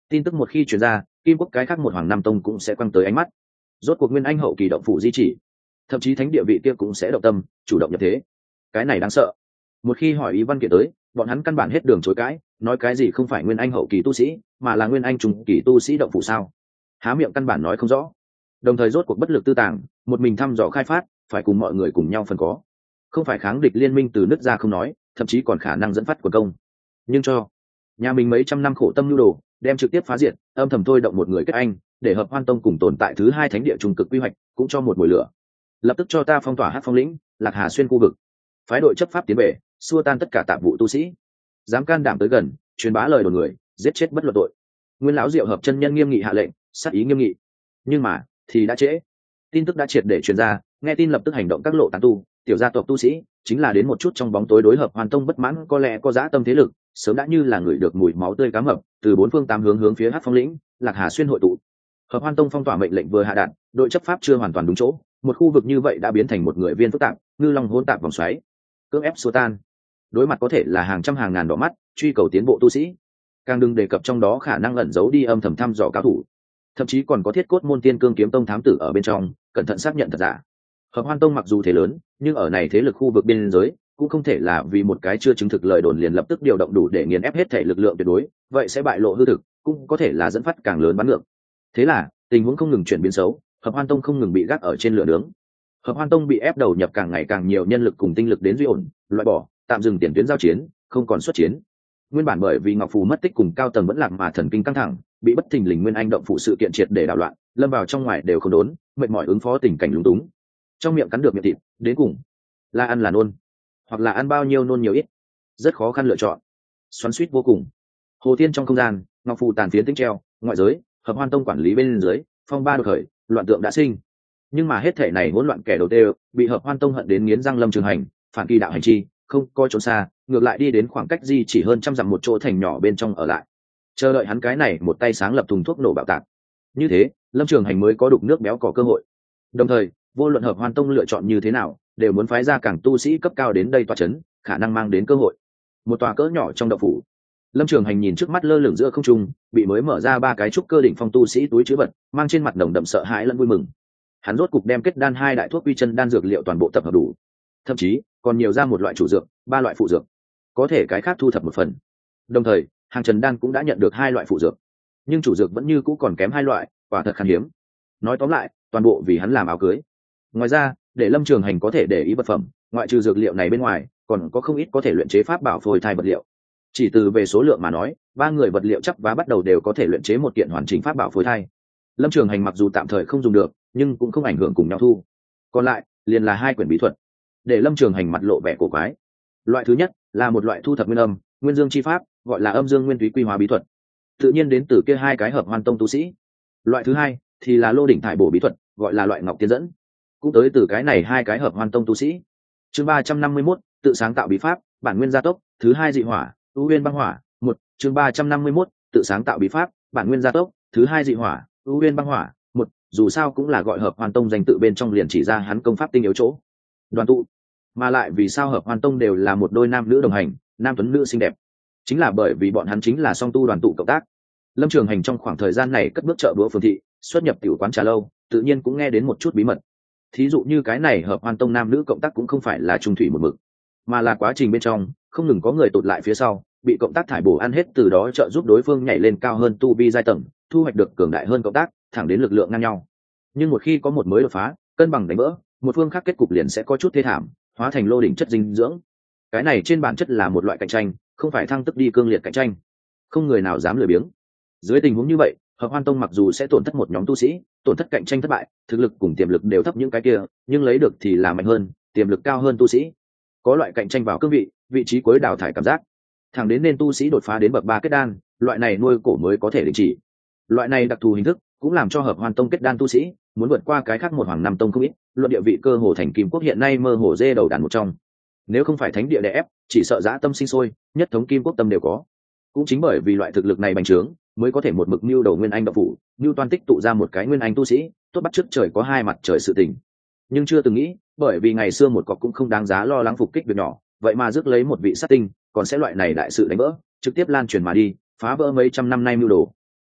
tin tức một khi truyền ra, Kim Quốc cái khác một Hoàng Nam Tông cũng sẽ quăng tới ánh mắt. Rốt cuộc Nguyên Anh hậu kỳ động phủ di chỉ, thậm chí thánh địa vị kia cũng sẽ động tâm, chủ động nhập thế. Cái này đáng sợ. Một khi hỏi ý văn kiện tới, bọn hắn căn bản hết đường chối cãi, nói cái gì không phải Nguyên Anh hậu kỳ tu sĩ, mà là Nguyên Anh trung kỳ tu sĩ động phủ sao? Há miệng căn bản nói không rõ. Đồng thời rốt cuộc bất lực tư tàng, một mình thăm dò khai phát, phải cùng mọi người cùng nhau phân có. Không phải kháng địch liên minh từ nứt ra không nói, thậm chí còn khả năng dẫn phát quần công. Nhưng cho nhà mình mấy trăm năm khổ tâm nhu đồ, đem trực tiếp phá diệt, âm thầm thôi động một người kết anh, để Hợp Hoan Tông cùng tồn tại thứ hai thánh địa trung cực quy hoạch, cũng cho một mùi lửa. Lập tức cho ta phong tỏa Hắc Phong lĩnh, Lạc Hà xuyên khu vực, phái đội chấp pháp tiến về, xua tan tất cả tạp vụ tu sĩ, dám can đảm tới gần, truyền bá lời đồn người, giết chết bất luận tội. Nguyên lão Diệu Hợp chân nhân nghiêm nghị hạ lệnh, sát ý nghiêm nghị. Nhưng mà thì đã trễ, tin tức đã triệt để truyền ra, nghe tin lập tức hành động các lộ tán tu, tiểu gia tộc tu sĩ, chính là đến một chút trong bóng tối đối Hợp Hoan Tông bất mãn có lẽ có dã tâm thế lực, sớm đã như là người được mùi máu tươi cá mập, từ bốn phương tám hướng hướng phía Hắc Phong lĩnh, Lạc Hà xuyên hội tụ. Hợp Hoan Tông phong tỏa mệnh lệnh vừa hạ đạn, đội chấp pháp chưa hoàn toàn đúng chỗ, một khu vực như vậy đã biến thành một người viên phức tạp, ngư long hỗn tạp vòng xoáy, cưỡng ép xua tan. Đối mặt có thể là hàng trăm hàng ngàn đỏ mắt truy cầu tiến bộ tu sĩ, càng đừng đề cập trong đó khả năng ẩn giấu đi âm thầm thăm dò cao thủ, thậm chí còn có thiết cốt môn Tiên Cương Kiếm Tông thám tử ở bên trong, cẩn thận xác nhận thật giả. Hợp Hoan Tông mặc dù thế lớn, nhưng ở này thế lực khu vực biên giới cũng không thể là vì một cái chưa chứng thực lời đồn liền lập tức điều động đủ để nghiền ép hết thể lực lượng tuyệt đối, vậy sẽ bại lộ hư thực, cũng có thể là dẫn phát càng lớn bắn ngược. Thế là tình huống không ngừng chuyển biến xấu, Hợp Hoan Tông không ngừng bị gác ở trên lửa nướng. Hợp Hoan Tông bị ép đầu nhập càng ngày càng nhiều nhân lực cùng tinh lực đến duy ổn, loại bỏ, tạm dừng tiền tuyến giao chiến, không còn xuất chiến. Nguyên bản bởi vì Ngọc Phù mất tích cùng cao tầng vẫn lạc mà thần kinh căng thẳng, bị bất thình lình Nguyên Anh động phủ sự kiện triệt để đảo loạn, lâm vào trong ngoài đều không đốn, mệt mỏi ứng phó tình cảnh lúng túng. Trong miệng cắn được miệng thịt, đến cùng là ăn là nôn, hoặc là ăn bao nhiêu nôn nhiều ít, rất khó khăn lựa chọn, xoắn xuýt vô cùng. Hồ Thiên trong không gian, Ngọc Phù tàn phiến tinh treo, ngoại giới, Hợp Hoan Tông quản lý bên dưới, phong ba đột khởi, loạn tượng đã sinh. Nhưng mà hết thể này hỗn loạn kẻ đầu tiên bị Hợp Hoan Tông hận đến nghiến răng Lâm Trường Hành, phản kỳ đạo hành chi, không coi trốn xa, ngược lại đi đến khoảng cách di chỉ hơn trăm dặm một chỗ thành nhỏ bên trong ở lại, chờ đợi hắn cái này một tay sáng lập thùng thuốc nổ bạo tạc. Như thế Lâm Trường Hành mới có đục nước béo cỏ cơ hội. Đồng thời vô luận Hợp Hoan Tông lựa chọn như thế nào, đều muốn phái ra càng tu sĩ cấp cao đến đây tọa chấn, khả năng mang đến cơ hội. Một tòa cỡ nhỏ trong động phủ, Lâm Trường Hành nhìn trước mắt lơ lửng giữa không trung bị mới mở ra ba cái trúc cơ đỉnh phong tu sĩ túi chứa vật, mang trên mặt nồng đậm sợ hãi lẫn vui mừng. Hắn rốt cục đem kết đan hai đại thuốc quy chân đan dược liệu toàn bộ tập hợp đủ, thậm chí còn nhiều ra một loại chủ dược, ba loại phụ dược, có thể cái khác thu thập một phần. Đồng thời hàng Trần đan cũng đã nhận được hai loại phụ dược, nhưng chủ dược vẫn như cũ còn kém hai loại, quả thật khan hiếm. Nói tóm lại, toàn bộ vì hắn làm áo cưới. Ngoài ra, để Lâm Trường Hành có thể để ý vật phẩm, ngoại trừ dược liệu này bên ngoài, còn có không ít có thể luyện chế pháp bảo phôi thai vật liệu. Chỉ từ về số lượng mà nói, ba người vật liệu chắp vá bắt đầu đều có thể luyện chế một kiện hoàn chỉnh pháp bảo phôi thai. Lâm Trường Hành mặc dù tạm thời không dùng được, nhưng cũng không ảnh hưởng cùng nhau thu. Còn lại liền là hai quyển bí thuật, để Lâm Trường Hành mặt lộ vẻ cổ quái. Loại thứ nhất là một loại thu thập nguyên âm, nguyên dương chi pháp, gọi là âm dương nguyên thúy quy hóa bí thuật, tự nhiên đến từ kia hai cái Hợp Hoan Tông tu sĩ. Loại thứ hai thì là lô đỉnh thải bổ bí thuật, gọi là loại ngọc tiên dẫn, cũng tới từ cái này hai cái Hợp Hoan Tông tu sĩ. Chương 351, tự sáng tạo bí pháp, bản nguyên gia tốc, thứ hai dị hỏa, ưu nguyên băng hỏa. Một, chương 351, tự sáng tạo bí pháp, bản nguyên gia tốc, thứ hai dị hỏa, ưu nguyên băng hỏa. Một, dù sao cũng là gọi Hợp Hoan Tông danh tự bên trong liền chỉ ra hắn công pháp tinh yếu chỗ. Đoàn tụ, mà lại vì sao Hợp Hoan Tông đều là một đôi nam nữ đồng hành, nam tuấn nữ xinh đẹp, chính là bởi vì bọn hắn chính là song tu đoàn tụ cộng tác. Lâm Trường Hành trong khoảng thời gian này cất bước chợ búa phường thị, xuất nhập tiểu quán trà lâu, tự nhiên cũng nghe đến một chút bí mật. Thí dụ như cái này Hợp Hoan Tông nam nữ cộng tác cũng không phải là trung thủy một mực, mà là quá trình bên trong không ngừng có người tụt lại phía sau, bị cộng tác thải bổ ăn hết, từ đó trợ giúp đối phương nhảy lên cao hơn tu vi giai tầng, thu hoạch được cường đại hơn cộng tác, thẳng đến lực lượng ngang nhau. Nhưng một khi có một mới đột phá, cân bằng đánh vỡ, một phương khác kết cục liền sẽ có chút thê thảm, hóa thành lô đỉnh chất dinh dưỡng. Cái này trên bản chất là một loại cạnh tranh, không phải thăng tức đi cương liệt cạnh tranh, không người nào dám lười biếng. Dưới tình huống như vậy, Hợp Hoan Tông mặc dù sẽ tổn thất một nhóm tu sĩ, tổn thất cạnh tranh thất bại, thực lực cùng tiềm lực đều thấp những cái kia, nhưng lấy được thì là mạnh hơn, tiềm lực cao hơn tu sĩ. Có loại cạnh tranh vào cương vị, vị trí cuối đào thải cảm giác. Thẳng đến nên tu sĩ đột phá đến bậc 3 kết đan, loại này nuôi cổ mới có thể đình chỉ. Loại này đặc thù hình thức cũng làm cho Hợp Hoan Tông kết đan tu sĩ muốn vượt qua cái khác một Hoàng Nam Tông không ít, luận địa vị cơ hồ thành Kim Quốc hiện nay mơ hồ dê đầu đàn một trong. Nếu không phải thánh địa đè ép, chỉ sợ dã tâm sinh sôi, nhất thống Kim Quốc tâm đều có. Cũng chính bởi vì loại thực lực này bành trướng, mới có thể một mực mưu đầu Nguyên Anh đạo phủ, mưu toan tích tụ ra một cái Nguyên Anh tu sĩ, tốt bắt trước trời có hai mặt trời sự tình. Nhưng chưa từng nghĩ, bởi vì ngày xưa một cọc cũng không đáng giá lo lắng phục kích việc nhỏ, vậy mà rước lấy một vị sát tinh, còn sẽ loại này đại sự đánh vỡ, trực tiếp lan truyền mà đi, phá vỡ mấy trăm năm nay mưu đồ.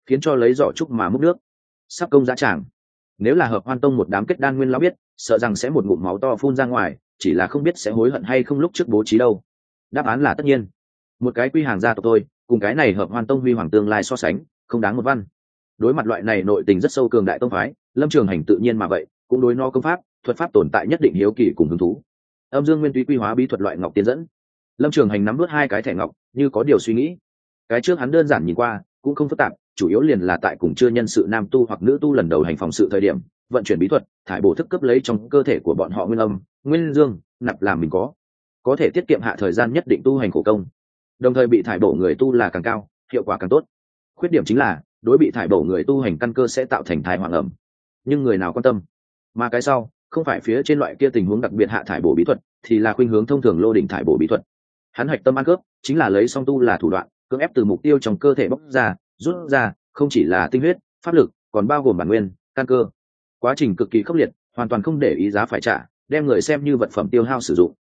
khiến cho lấy giỏ trúc mà múc nước. Sắp công dã tràng, nếu là Hợp Hoan Tông một đám kết đan nguyên lão biết, sợ rằng sẽ một ngụm máu to phun ra ngoài, chỉ là không biết sẽ hối hận hay không lúc trước bố trí đâu. Đáp án là tất nhiên. Một cái quy hàng gia tộc thôi, cùng cái này Hợp Hoan Tông huy hoàng tương lai so sánh, không đáng một văn. Đối mặt loại này nội tình rất sâu cường đại tông phái, Lâm Trường Hành tự nhiên mà vậy, cũng đối nó công pháp, thuật pháp tồn tại nhất định hiếu kỳ cùng hứng thú. Âm Dương Nguyên Túy quy hóa bí thuật loại ngọc tiến dẫn. Lâm Trường Hành nắm nuốt hai cái thẻ ngọc, như có điều suy nghĩ. Cái trước hắn đơn giản nhìn qua, cũng không phức tạp, chủ yếu liền là tại cùng chưa nhân sự nam tu hoặc nữ tu lần đầu hành phòng sự thời điểm, vận chuyển bí thuật, thải bổ thức cấp lấy trong cơ thể của bọn họ nguyên âm, nguyên dương, nạp làm mình có thể tiết kiệm hạ thời gian nhất định tu hành khổ công. Đồng thời bị thải bổ người tu là càng cao, hiệu quả càng tốt. Khuyết điểm chính là, đối bị thải bổ người tu hành căn cơ sẽ tạo thành thai hoàng ẩm. Nhưng người nào quan tâm? Mà cái sau, không phải phía trên loại kia tình huống đặc biệt hạ thải bổ bí thuật, thì là khuynh hướng thông thường lô đỉnh thải bổ bí thuật. Hắn hạch tâm ăn cướp, chính là lấy song tu là thủ đoạn, cưỡng ép từ mục tiêu trong cơ thể bóc ra, rút ra, không chỉ là tinh huyết, pháp lực, còn bao gồm bản nguyên, căn cơ. Quá trình cực kỳ khốc liệt, hoàn toàn không để ý giá phải trả, đem người xem như vật phẩm tiêu hao sử dụng.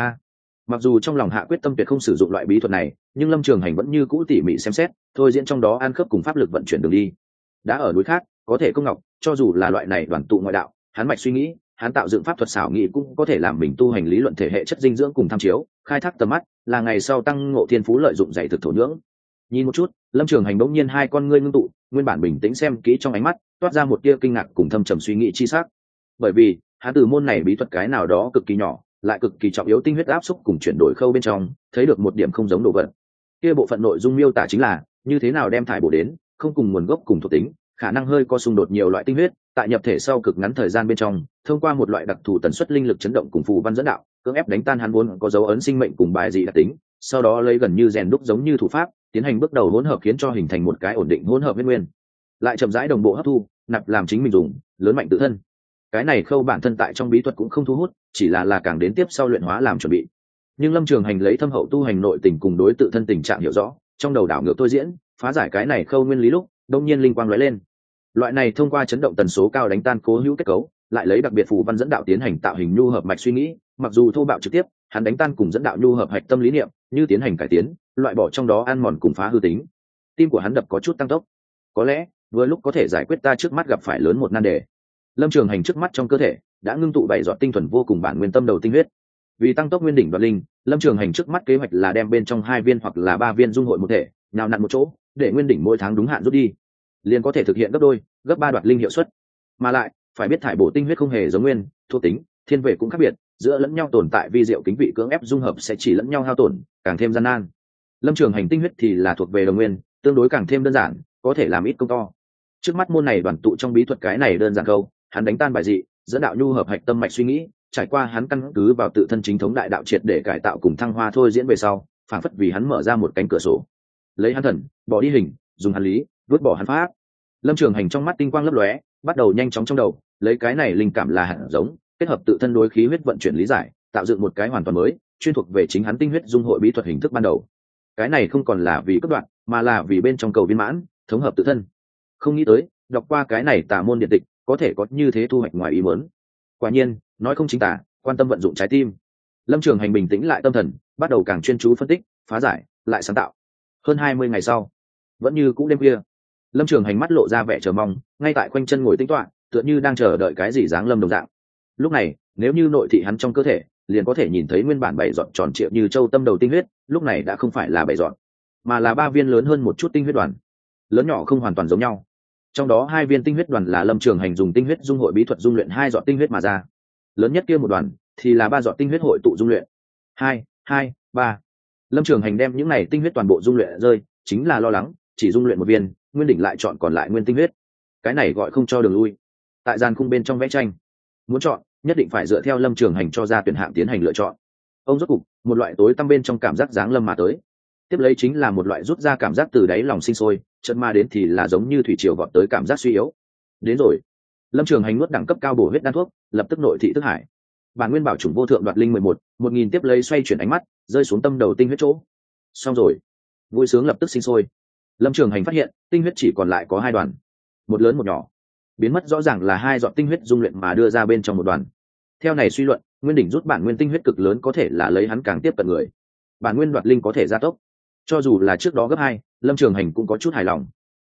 Mặc dù trong lòng hạ quyết tâm tuyệt không sử dụng loại bí thuật này, nhưng Lâm Trường Hành vẫn như cũ tỉ mỉ xem xét, thôi diễn trong đó an khớp cùng pháp lực vận chuyển đường đi. Đã ở núi khác, có thể công ngọc, cho dù là loại này đoàn tụ ngoại đạo, hắn mạch suy nghĩ, hắn tạo dựng pháp thuật xảo nghị cũng có thể làm mình tu hành lý luận thể hệ chất dinh dưỡng cùng tham chiếu, khai thác tầm mắt, là ngày sau tăng ngộ thiên phú lợi dụng dạy thực thổ nhưỡng. Nhìn một chút, Lâm Trường Hành bỗng nhiên hai con ngươi ngưng tụ, nguyên bản bình tĩnh xem kỹ trong ánh mắt, toát ra một tia kinh ngạc cùng thâm trầm suy nghĩ chi sắc. Bởi vì, hắn từ môn này bí thuật cái nào đó cực kỳ nhỏ, lại cực kỳ trọng yếu tinh huyết áp xúc cùng chuyển đổi khâu bên trong, thấy được một điểm không giống đồ vật. Kia bộ phận nội dung miêu tả chính là như thế nào đem thải bổ đến, không cùng nguồn gốc cùng thuộc tính, khả năng hơi có xung đột nhiều loại tinh huyết, tại nhập thể sau cực ngắn thời gian bên trong, thông qua một loại đặc thù tần suất linh lực chấn động cùng phù văn dẫn đạo, cưỡng ép đánh tan hắn vốn có dấu ấn sinh mệnh cùng bài dị đặc tính, sau đó lấy gần như rèn đúc giống như thủ pháp, tiến hành bước đầu hỗn hợp khiến cho hình thành một cái ổn định hỗn hợp huyết nguyên, lại chậm rãi đồng bộ hấp thu, nạp làm chính mình dùng, lớn mạnh tự thân. Cái này khâu bản thân tại trong bí thuật cũng không thu hút, chỉ là càng đến tiếp sau luyện hóa làm chuẩn bị. Nhưng Lâm Trường Hành lấy thâm hậu tu hành nội tình cùng đối tự thân tình trạng hiểu rõ, trong đầu đảo ngược tôi diễn, phá giải cái này khâu nguyên lý lúc, đông nhiên linh quang lóe lên. Loại này thông qua chấn động tần số cao đánh tan cố hữu kết cấu, lại lấy đặc biệt phù văn dẫn đạo tiến hành tạo hình nhu hợp mạch suy nghĩ, mặc dù thô bạo trực tiếp, hắn đánh tan cùng dẫn đạo nhu hợp hạch tâm lý niệm, như tiến hành cải tiến, loại bỏ trong đó ăn mòn cùng phá hư tính. Tim của hắn đập có chút tăng tốc. Có lẽ, vừa lúc có thể giải quyết ta trước mắt gặp phải lớn một nan đề. Lâm Trường Hành trước mắt trong cơ thể đã ngưng tụ 7 giọt tinh thuần vô cùng bản nguyên tâm đầu tinh huyết. Vì tăng tốc nguyên đỉnh đoạt linh, Lâm Trường Hành trước mắt kế hoạch là đem bên trong 2 viên hoặc là 3 viên dung hội một thể, nào nặn một chỗ, để nguyên đỉnh mỗi tháng đúng hạn rút đi, liền có thể thực hiện gấp đôi, gấp 3 đoạt linh hiệu suất. Mà lại, phải biết thải bổ tinh huyết không hề giống nguyên, thuộc tính, thiên về cũng khác biệt, giữa lẫn nhau tồn tại vi diệu kính vị cưỡng ép dung hợp sẽ chỉ lẫn nhau hao tổn, càng thêm gian nan. Lâm Trường Hành tinh huyết thì là thuộc về đồng nguyên, tương đối càng thêm đơn giản, có thể làm ít công to. Trước mắt môn này đoàn tụ trong bí thuật cái này đơn giản câu, hắn đánh tan bài dị, dẫn đạo nhu hợp hạch tâm mạch suy nghĩ, trải qua hắn căn cứ vào tự thân chính thống đại đạo triệt để cải tạo cùng thăng hoa thôi diễn về sau, phảng phất vì hắn mở ra một cánh cửa sổ. Lấy hắn thần, bỏ đi hình, dùng hắn lý, vứt bỏ hắn pháp. Lâm Trường Hành trong mắt tinh quang lấp lóe, bắt đầu nhanh chóng trong đầu, lấy cái này linh cảm là hạt giống, kết hợp tự thân đối khí huyết vận chuyển lý giải, tạo dựng một cái hoàn toàn mới, chuyên thuộc về chính hắn tinh huyết dung hội bí thuật hình thức ban đầu. Cái này không còn là vì cấp đoạn, mà là vì bên trong cầu viên mãn, thống hợp tự thân. Không nghĩ tới, đọc qua cái này tà môn điện tịch, có thể có như thế thu hoạch ngoài ý muốn. Quả nhiên, nói không chính tả, quan tâm vận dụng trái tim. Lâm Trường Hành bình tĩnh lại tâm thần, bắt đầu càng chuyên chú phân tích, phá giải, lại sáng tạo. Hơn 20 ngày sau, vẫn như cũ đêm khuya, Lâm Trường Hành mắt lộ ra vẻ chờ mong, ngay tại quanh chân ngồi tĩnh tọa, tựa như đang chờ đợi cái gì giáng lâm đồng dạng. Lúc này, nếu như nội thị hắn trong cơ thể, liền có thể nhìn thấy nguyên bản 7 giọt tròn trịa như châu tâm đầu tinh huyết, lúc này đã không phải là 7 giọt, mà là 3 viên lớn hơn một chút tinh huyết đoàn. Lớn nhỏ không hoàn toàn giống nhau. Trong đó 2 viên tinh huyết đoàn là Lâm Trường Hành dùng tinh huyết dung hội bí thuật dung luyện 2 giọt tinh huyết mà ra. Lớn nhất kia một đoàn thì là 3 giọt tinh huyết hội tụ dung luyện. 2, 2, 3. Lâm Trường Hành đem những này tinh huyết toàn bộ dung luyện rơi, chính là lo lắng, chỉ dung luyện một viên, nguyên đỉnh lại chọn còn lại nguyên tinh huyết. Cái này gọi không cho đường lui. Tại gian khung bên trong vẽ tranh, muốn chọn, nhất định phải dựa theo Lâm Trường Hành cho ra tuyển hạng tiến hành lựa chọn. Ông rốt cục, một loại tối tăm bên trong cảm giác giáng lâm mà tới. Tiếp lấy chính là một loại rút ra cảm giác từ đáy lòng sinh sôi, chợt ma đến thì là giống như thủy triều vọt tới cảm giác suy yếu. Đến rồi. Lâm Trường Hành nuốt đẳng cấp cao bổ huyết đan thuốc, lập tức nội thị thức hải. Bản nguyên bảo chủng vô thượng đoạt linh 11, 1000 tiếp lấy xoay chuyển ánh mắt, rơi xuống tâm đầu tinh huyết chỗ. Xong rồi. Vui sướng lập tức sinh sôi. Lâm Trường Hành phát hiện, tinh huyết chỉ còn lại có 2 đoàn, một lớn một nhỏ. Biến mất rõ ràng là 2 giọt tinh huyết dung luyện mà đưa ra bên trong một đoàn. Theo này suy luận, nguyên đỉnh rút bản nguyên tinh huyết cực lớn có thể là lấy hắn càng tiếp cận người. Bản nguyên đoạt linh có thể gia tốc. Cho dù là trước đó gấp 2, Lâm Trường Hành cũng có chút hài lòng.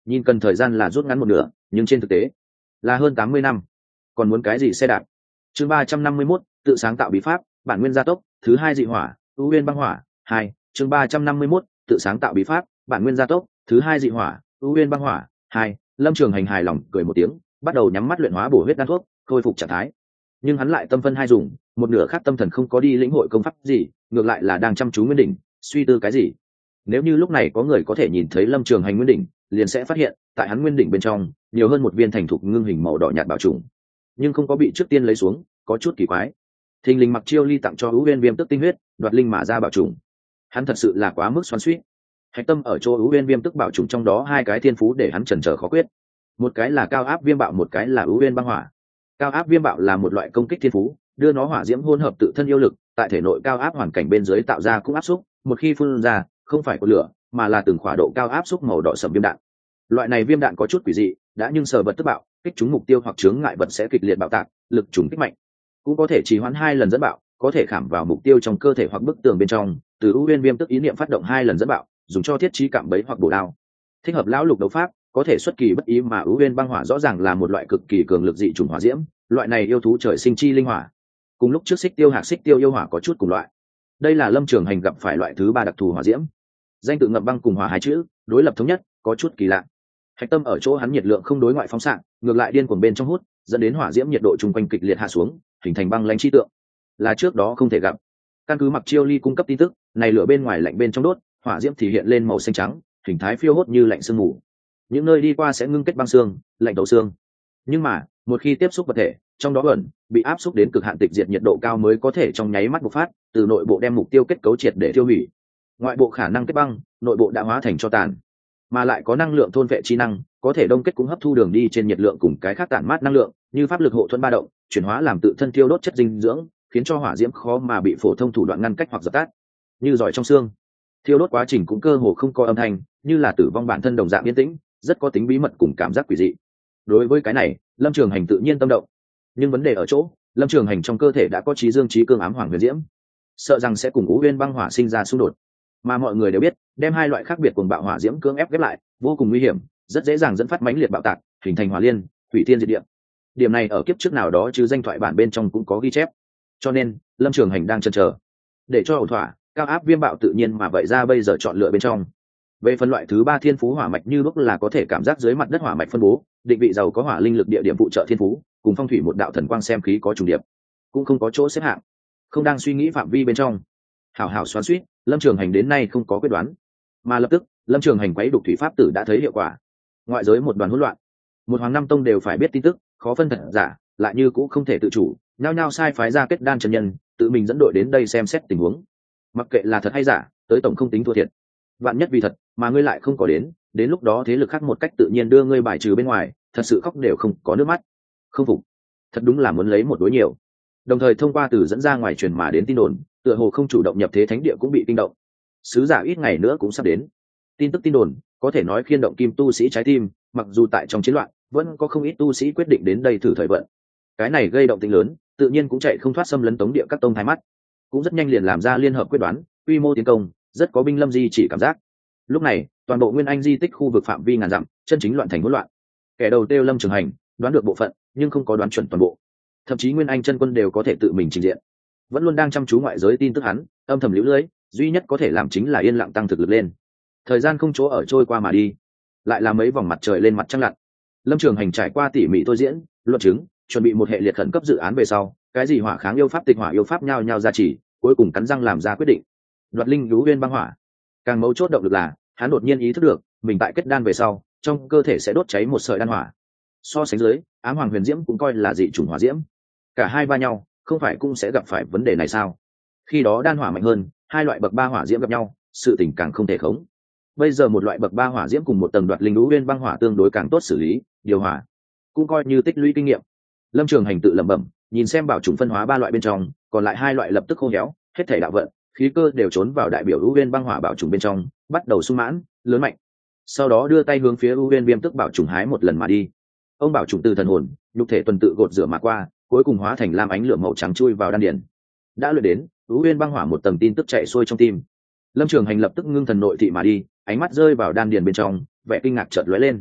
nhìn cần thời gian là rút ngắn một nửa, nhưng trên thực tế là hơn 80 năm. Còn muốn cái gì xe đạp? Chương 351, tự sáng tạo bí pháp, bản nguyên gia tốc, thứ hai dị hỏa, ưu nguyên băng hỏa, 2, chương 351, tự sáng tạo bí pháp, bản nguyên gia tốc, thứ hai dị hỏa, ưu nguyên băng hỏa, 2. Lâm Trường Hành hài lòng cười một tiếng, bắt đầu nhắm mắt luyện hóa bổ huyết đan thuốc, khôi phục trạng thái. Nhưng hắn lại tâm phân hai dùng, một nửa khác tâm thần không có đi lĩnh hội công pháp gì, ngược lại là đang chăm chú nguyên đỉnh, suy tư cái gì. Nếu như lúc này có người có thể nhìn thấy Lâm Trường Hành nguyên đỉnh, liền sẽ phát hiện, tại hắn nguyên đỉnh bên trong, nhiều hơn một viên thành thục ngưng hình màu đỏ nhạt bảo trùng, nhưng không có bị trước tiên lấy xuống, có chút kỳ quái. Thình lình Mặc Chiêu Ly tặng cho Hữu Uyên Viêm tức tinh huyết, đoạt linh mà ra bảo trùng. Hắn thật sự là quá mức xoắn xuýt. Hạch tâm ở chỗ Hữu Uyên Viêm tức bảo trùng trong đó hai cái thiên phú để hắn chần chờ khó quyết. Một cái là cao áp viêm bạo, một cái là Hữu Uyên băng hỏa. Cao áp viêm bạo là một loại công kích thiên phú, đưa nó hỏa diễm hỗn hợp tự thân yêu lực, tại thể nội cao áp hoàn cảnh bên dưới tạo ra cũng áp xúc, một khi phun ra, không phải của lửa, mà là từng khỏa độ cao áp xúc màu đỏ sẫm viêm đạn. Loại này viêm đạn có chút quỷ dị, đã nhưng sở vật tức bạo, kích trúng mục tiêu hoặc chướng ngại vật sẽ kịch liệt bạo tạc, lực trùng kích mạnh. Cũng có thể trì hoãn 2 lần dẫn bạo, có thể khảm vào mục tiêu trong cơ thể hoặc bức tường bên trong, từ Hữu Uyên Viêm tức ý niệm phát động 2 lần dẫn bạo, dùng cho thiết trí cạm bẫy hoặc bổ đao. Thích hợp lão lục đấu pháp, có thể xuất kỳ bất ý mà Hữu Uyên băng hỏa rõ ràng là một loại cực kỳ cường lực dị chủng hỏa diễm, loại này yêu thú trời sinh chi linh hỏa. Cùng lúc trước Xích Tiêu Hạc Xích Tiêu yêu hỏa có chút cùng loại. Đây là Lâm Trường Hành gặp phải loại thứ 3 đặc thù hỏa diễm. Danh tự ngậm băng cùng hỏa hai chữ, đối lập thống nhất, có chút kỳ lạ. Hạch tâm ở chỗ hắn nhiệt lượng không đối ngoại phóng xạ, ngược lại điên cuồng bên trong hút, dẫn đến hỏa diễm nhiệt độ chung quanh kịch liệt hạ xuống, hình thành băng lãnh chi tượng. Là trước đó không thể gặp. Căn cứ Mặc Chiêu Ly cung cấp tin tức, này lửa bên ngoài lạnh bên trong đốt, hỏa diễm thì hiện lên màu xanh trắng, hình thái phiêu hốt như lạnh sương mù. Những nơi đi qua sẽ ngưng kết băng xương, lạnh đầu xương. Nhưng mà, một khi tiếp xúc vật thể, trong đó ẩn bị áp xúc đến cực hạn tịch diệt nhiệt độ cao mới có thể trong nháy mắt bộc phát, từ nội bộ đem mục tiêu kết cấu triệt để tiêu hủy. Ngoại bộ khả năng kết băng, nội bộ đã hóa thành tro tàn, mà lại có năng lượng thôn vệ chi năng, có thể đông kết cũng hấp thu đường đi trên nhiệt lượng cùng cái khác tản mát năng lượng, như pháp lực hộ thuẫn ba động, chuyển hóa làm tự thân tiêu đốt chất dinh dưỡng, khiến cho hỏa diễm khó mà bị phổ thông thủ đoạn ngăn cách hoặc dập tắt. Như giỏi trong xương, thiêu đốt quá trình cũng cơ hồ không có âm thanh, như là tử vong bản thân đồng dạng yên tĩnh, rất có tính bí mật cùng cảm giác quỷ dị. Đối với cái này, Lâm Trường Hành tự nhiên tâm động. Nhưng vấn đề ở chỗ, Lâm Trường Hành trong cơ thể đã có trí dương trí cương ám hoàng huyền diễm, sợ rằng sẽ cùng Ngũ Uyên băng hỏa sinh ra xung đột. Mà mọi người đều biết, đem hai loại khác biệt cuồng bạo hỏa diễm cưỡng ép ghép lại, vô cùng nguy hiểm, rất dễ dàng dẫn phát mãnh liệt bạo tạc, hình thành hỏa liên, hủy thiên diệt địa. Điểm này ở kiếp trước nào đó chứ danh thoại bản bên trong cũng có ghi chép. Cho nên, Lâm Trường Hành đang chần chờ. Để cho ổn thỏa, cao áp viêm bạo tự nhiên mà vậy ra bây giờ chọn lựa bên trong. Về phân loại thứ 3 thiên phú hỏa mạch như lúc là có thể cảm giác dưới mặt đất hỏa mạch phân bố, định vị giàu có hỏa linh lực địa điểm phụ trợ thiên phú, cùng phong thủy một đạo thần quang xem khí có trùng điệp, cũng không có chỗ xếp hạng, không đang suy nghĩ phạm vi bên trong. Hảo hảo xoắn xuýt, Lâm Trường Hành đến nay không có quyết đoán, mà lập tức Lâm Trường Hành quấy đục thủy pháp tử đã thấy hiệu quả. Ngoại giới một đoàn hỗn loạn, một hoàng năm tông đều phải biết tin tức, khó phân thật giả, lại như cũng không thể tự chủ, nhao nhao sai phái ra kết đan chân nhân, tự mình dẫn đội đến đây xem xét tình huống. Mặc kệ là thật hay giả, tới tổng không tính thua thiệt. Vạn nhất vì thật mà ngươi lại không có đến lúc đó thế lực khác một cách tự nhiên đưa ngươi bài trừ bên ngoài, thật sự khóc đều không có nước mắt. Không phục, thật đúng là muốn lấy một đối nhiều. Đồng thời thông qua từ dẫn ra ngoài truyền mà đến tin đồn, tựa hồ không chủ động nhập thế thánh địa cũng bị kinh động. Sứ giả ít ngày nữa cũng sắp đến. Tin tức tin đồn có thể nói khiên động kim tu sĩ trái tim, mặc dù tại trong chiến loạn vẫn có không ít tu sĩ quyết định đến đây thử thời vận. Cái này gây động tĩnh lớn, tự nhiên cũng chạy không thoát xâm lấn tống địa các tông thái mắt, cũng rất nhanh liền làm ra liên hợp quyết đoán, quy mô tiến công, rất có binh lâm di chỉ cảm giác. Lúc này, toàn bộ Nguyên Anh di tích khu vực phạm vi ngàn dặm, chân chính loạn thành hỗn loạn. Kẻ đầu tiêu Lâm Trường Hành, đoán được bộ phận, nhưng không có đoán chuẩn toàn bộ. Thậm chí Nguyên Anh chân quân đều có thể tự mình trình diện. Vẫn luôn đang chăm chú ngoại giới tin tức hắn, âm thầm liễu lưới, duy nhất có thể làm chính là yên lặng tăng thực lực lên. Thời gian không chỗ ở trôi qua mà đi, lại là mấy vòng mặt trời lên mặt trăng lặn. Lâm Trường Hành trải qua tỉ mỉ thôi diễn, luận chứng, chuẩn bị một hệ liệt khẩn cấp dự án về sau, cái gì hỏa kháng yêu pháp, tịch hỏa yêu pháp nhao nhao ra chỉ, cuối cùng cắn răng làm ra quyết định. Đoạt linh Hữu Uyên băng hỏa. Càng mấu chốt động lực là, hắn đột nhiên ý thức được, mình tại kết đan về sau, trong cơ thể sẽ đốt cháy một sợi đan hỏa. So sánh dưới, ám hoàng huyền diễm cũng coi là dị chủng hỏa diễm. Cả hai va nhau, không phải cũng sẽ gặp phải vấn đề này sao? Khi đó đan hỏa mạnh hơn, hai loại bậc 3 hỏa diễm gặp nhau, sự tình càng không thể khống. Bây giờ một loại bậc 3 hỏa diễm cùng một tầng đoạt linh Hữu Uyên băng hỏa tương đối càng tốt xử lý, điều hòa, cũng coi như tích lũy kinh nghiệm. Lâm Trường Hành tự lẩm bẩm, nhìn xem bảo chủng phân hóa 3 loại bên trong, còn lại 2 loại lập tức khô héo, hết thảy đạo vận, khí cơ đều trốn vào đại biểu Hữu Uyên băng hỏa bảo chủng bên trong, bắt đầu sung mãn, lớn mạnh. Sau đó đưa tay hướng phía Hữu Uyên viêm tức bảo chủng hái một lần mà đi. Ông bảo chủng từ thần hồn, nhục thể tuần tự gột rửa mà qua, cuối cùng hóa thành lam ánh lửa màu trắng chui vào đan điền. Đã luyện đến, Hữu Uyên băng hỏa một tầng tin tức chạy xuôi trong tim. Lâm Trường Hành lập tức ngưng thần nội thị mà đi, ánh mắt rơi vào đan điền bên trong, vẻ kinh ngạc chợt lóe lên.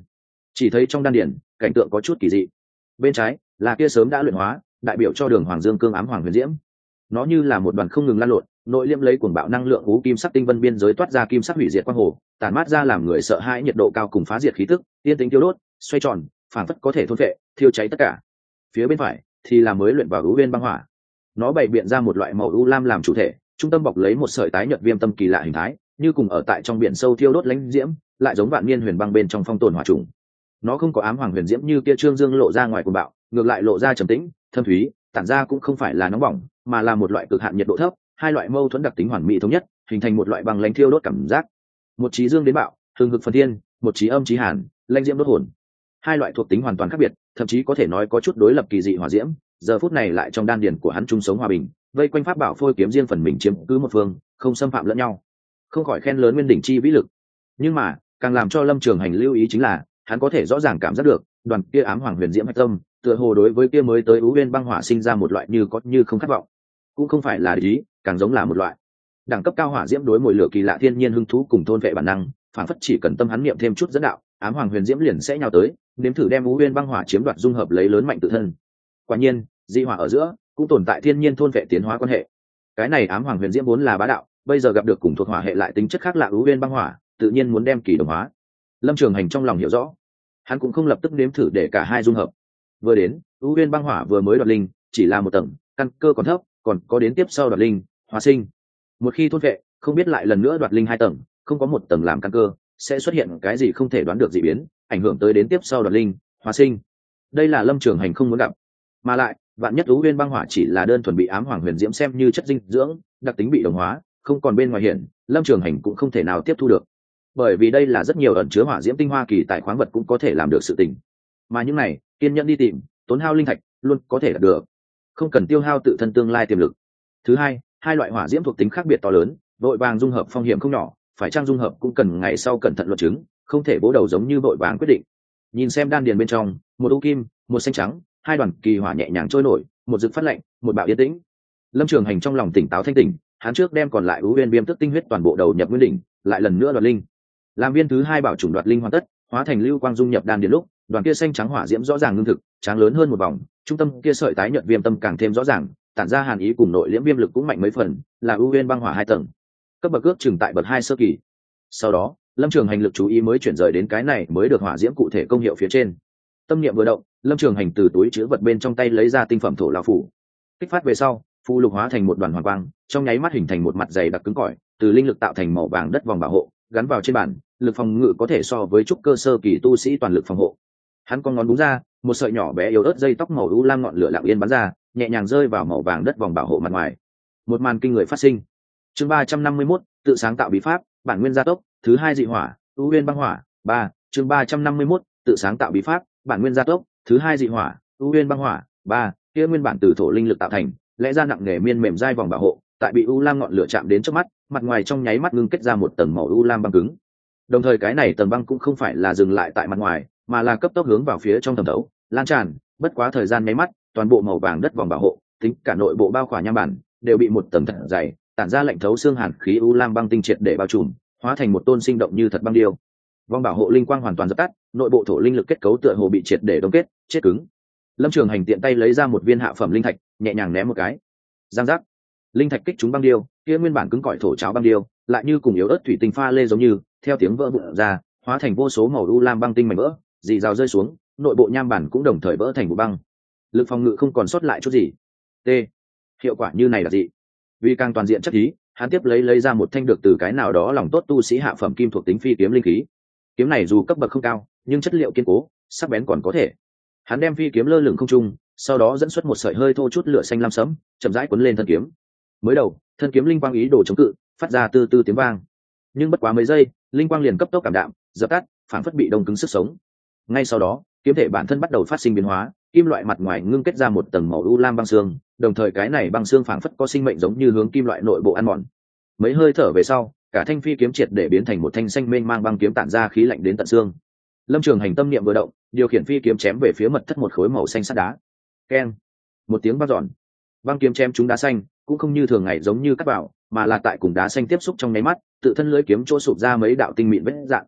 Chỉ thấy trong đan điển cảnh tượng có chút kỳ dị. Bên trái là kia sớm đã luyện hóa, đại biểu cho đường hoàng dương cương ám hoàng huyền diễm. Nó như là một đoàn không ngừng lan lộn, nội liễm lấy cuồng bạo năng lượng ú kim sắc tinh vân biên giới toát ra kim sắc hủy diệt quang hồ, tàn mát ra làm người sợ hãi nhiệt độ cao cùng phá diệt khí tức, tiên tính tiêu đốt, xoay tròn, phản phất có thể thôn vệ, thiêu cháy tất cả. Phía bên phải thì là mới luyện vào ưu viên băng hỏa. Nó bày biện ra một loại màu u lam làm chủ thể, trung tâm bọc lấy một sợi tái nhợt viêm tâm kỳ lạ hình thái, như cùng ở tại trong biển sâu thiêu đốt lãnh diễm, lại giống vạn niên huyền băng bên trong phong tồn hỏa trùng. Nó không có ám hoàng huyền diễm như kia trương dương lộ ra ngoài cuồng bạo, ngược lại lộ ra trầm tĩnh, thâm thúy, tản ra cũng không phải là nóng bỏng, mà là một loại cực hạn nhiệt độ thấp, hai loại mâu thuẫn đặc tính hoàn mỹ thống nhất, hình thành một loại băng lãnh thiêu đốt cảm giác. Một trí dương đến bạo, hừng hực phần thiên, một trí âm trí hàn, lãnh diễm đốt hồn. Hai loại thuộc tính hoàn toàn khác biệt, thậm chí có thể nói có chút đối lập kỳ dị hỏa diễm, giờ phút này lại trong đan điền của hắn chung sống hòa bình, vây quanh pháp bảo phôi kiếm riêng phần mình chiếm cứ một phương, không xâm phạm lẫn nhau. Không khỏi khen lớn nguyên đỉnh chi vĩ lực. Nhưng mà, càng làm cho Lâm Trường Hành lưu ý chính là, hắn có thể rõ ràng cảm giác được, đoàn kia ám hoàng huyền diễm hạch tâm, tựa hồ đối với kia mới tới ưu nguyên băng hỏa sinh ra một loại như có như không khát vọng, cũng không phải là ý, càng giống là một loại đẳng cấp cao hỏa diễm đối mùi lửa kỳ lạ thiên nhiên hứng thú cùng thôn vệ bản năng, phản phất chỉ cần tâm hắn niệm thêm chút dẫn đạo, ám hoàng huyền diễm liền sẽ nhào tới, nếm thử đem ưu nguyên băng hỏa chiếm đoạt dung hợp lấy lớn mạnh tự thân. Quả nhiên, dị hỏa ở giữa cũng tồn tại thiên nhiên thôn vệ tiến hóa quan hệ. Cái này ám hoàng huyền diễm vốn là bá đạo, bây giờ gặp được cùng thuộc hỏa hệ lại tính chất khác lạ ưu nguyên băng hỏa, tự nhiên muốn đem kỳ đồng hóa. Lâm Trường Hành trong lòng hiểu rõ, hắn cũng không lập tức nếm thử để cả hai dung hợp. Vừa đến, ưu nguyên băng hỏa vừa mới đoạt linh, chỉ là một tầng, căn cơ còn thấp, còn có đến tiếp sau đoạt linh, hóa sinh. Một khi thôn vệ, không biết lại lần nữa đoạt linh hai tầng, không có một tầng làm căn cơ, sẽ xuất hiện cái gì không thể đoán được dị biến, ảnh hưởng tới đến tiếp sau đoạt linh, hóa sinh. Đây là Lâm Trường Hành không muốn gặp. Mà lại, vạn nhất ưu nguyên băng hỏa chỉ là đơn thuần bị ám hoàng huyền diễm xem như chất dinh dưỡng, đặc tính bị đồng hóa, không còn bên ngoài hiện, Lâm Trường Hành cũng không thể nào tiếp thu được. Bởi vì đây là rất nhiều ẩn chứa hỏa diễm tinh hoa kỳ tại khoáng vật cũng có thể làm được sự tình. Mà những này, kiên nhẫn đi tìm, tốn hao linh thạch, luôn có thể đạt được. Không cần tiêu hao tự thân tương lai tiềm lực. Thứ hai, hai loại hỏa diễm thuộc tính khác biệt to lớn, vội vàng dung hợp phong hiểm không nhỏ, phải trang dung hợp cũng cần ngày sau cẩn thận luận chứng, không thể bố đầu giống như vội vàng quyết định. Nhìn xem đan điền bên trong, một u kim, một xanh trắng, hai đoàn kỳ hỏa nhẹ nhàng trôi nổi, một dực phát lạnh, một bạo yên tĩnh. Lâm Trường Hành trong lòng tỉnh táo thanh tỉnh, hắn trước đem còn lại u nguyên viêm tức tinh huyết toàn bộ đầu nhập nguyên đỉnh, lại lần nữa đoạt linh. Làm viên thứ hai bảo chủng đoạt linh hoàn tất, hóa thành lưu quang dung nhập đan điền lúc, đoàn kia xanh trắng hỏa diễm rõ ràng ngưng thực, tráng lớn hơn một vòng, trung tâm kia sợi tái nhợt viêm tâm càng thêm rõ ràng, tản ra hàn ý cùng nội liễm viêm lực cũng mạnh mấy phần, là ưu nguyên băng hỏa hai tầng, cấp bậc ước chừng tại bậc hai sơ kỳ. Sau đó, Lâm Trường Hành lực chú ý mới chuyển rời đến cái này mới được hỏa diễm cụ thể công hiệu phía trên. Tâm niệm vừa động, Lâm Trường Hành từ túi chứa vật bên trong tay lấy ra tinh phẩm thổ lão phủ, kích phát về sau, phù lục hóa thành một đoàn hoàng quang, trong nháy mắt hình thành một mặt dày đặc cứng cỏi, từ linh lực tạo thành màu vàng đất vòng bảo hộ, gắn vào trên bản, lực phòng ngự có thể so với trúc cơ sơ kỳ tu sĩ toàn lực phòng hộ. Hắn con ngón búng ra, một sợi nhỏ bé yếu ớt dây tóc màu u lam ngọn lửa lặng yên bắn ra, nhẹ nhàng rơi vào màu vàng đất vòng bảo hộ mặt ngoài. Một màn kinh người phát sinh. Chương 351, tự sáng tạo bí pháp, bản nguyên gia tốc, thứ hai dị hỏa, u nguyên băng hỏa, 3, chương 351, tự sáng tạo bí pháp, bản nguyên gia tốc, thứ hai dị hỏa, u nguyên băng hỏa, 3, kia nguyên bản từ thổ linh lực tạo thành, lẽ ra nặng nề miên mềm dai vòng bảo hộ, tại bị u lam ngọn lửa chạm đến trước mắt, mặt ngoài trong nháy mắt ngưng kết ra một tầng màu u lam băng cứng. Đồng thời cái này tầng băng cũng không phải là dừng lại tại mặt ngoài, mà là cấp tốc hướng vào phía trong thẩm thấu, lan tràn, bất quá thời gian nháy mắt, toàn bộ màu vàng đất vòng bảo hộ, tính cả nội bộ bao khỏa nham bản, đều bị một tầng thật dày, tản ra lạnh thấu xương hàn khí u lam băng tinh triệt để bao trùm, hóa thành một tôn sinh động như thật băng điêu. Vòng bảo hộ linh quang hoàn toàn dập tắt, nội bộ thổ linh lực kết cấu tựa hồ bị triệt để đóng kết, chết cứng. Lâm Trường Hành tiện tay lấy ra một viên hạ phẩm linh thạch, nhẹ nhàng ném một cái. Giang giác. Linh thạch kích trúng băng điêu, kia nguyên bản cứng cỏi thổ cháo băng điêu, lại như cùng yếu ớt thủy tinh pha lê giống như, theo tiếng vỡ vụn ra, hóa thành vô số màu u lam băng tinh mảnh vỡ, dì rào rơi xuống, nội bộ nham bản cũng đồng thời vỡ thành vụ băng. Lực phòng ngự không còn sót lại chút gì. T. Hiệu quả như này là gì? Vì càng toàn diện chất thí, hắn tiếp lấy ra một thanh được từ cái nào đó lòng tốt tu sĩ hạ phẩm kim thuộc tính phi kiếm linh khí. Kiếm này dù cấp bậc không cao, nhưng chất liệu kiên cố, sắc bén còn có thể. Hắn đem phi kiếm lơ lửng không trung, sau đó dẫn xuất một sợi hơi thô chút lửa xanh lam sẫm, chậm rãi cuốn lên thân kiếm. Mới đầu, thân kiếm linh quang ý đồ chống cự, phát ra từ từ tiếng vang. Nhưng bất quá mấy giây, linh quang liền cấp tốc cảm đạm, dập tắt, phản phất bị đông cứng sức sống. Ngay sau đó, kiếm thể bản thân bắt đầu phát sinh biến hóa, kim loại mặt ngoài ngưng kết ra một tầng màu u lam băng xương, đồng thời cái này băng xương phản phất có sinh mệnh giống như hướng kim loại nội bộ ăn mòn. Mấy hơi thở về sau, cả thanh phi kiếm triệt để biến thành một thanh xanh mênh mang băng kiếm tản ra khí lạnh đến tận xương. Lâm Trường Hành tâm niệm vừa động, điều khiển phi kiếm chém về phía mật thất một khối màu xanh sắt đá. Keng! Một tiếng vang dọn. Băng kiếm chém trúng đá xanh, cũng không như thường ngày giống như cắt bảo, mà là tại cùng đá xanh tiếp xúc trong nháy mắt, tự thân lưỡi kiếm chỗ sụp ra mấy đạo tinh mịn vết rạn.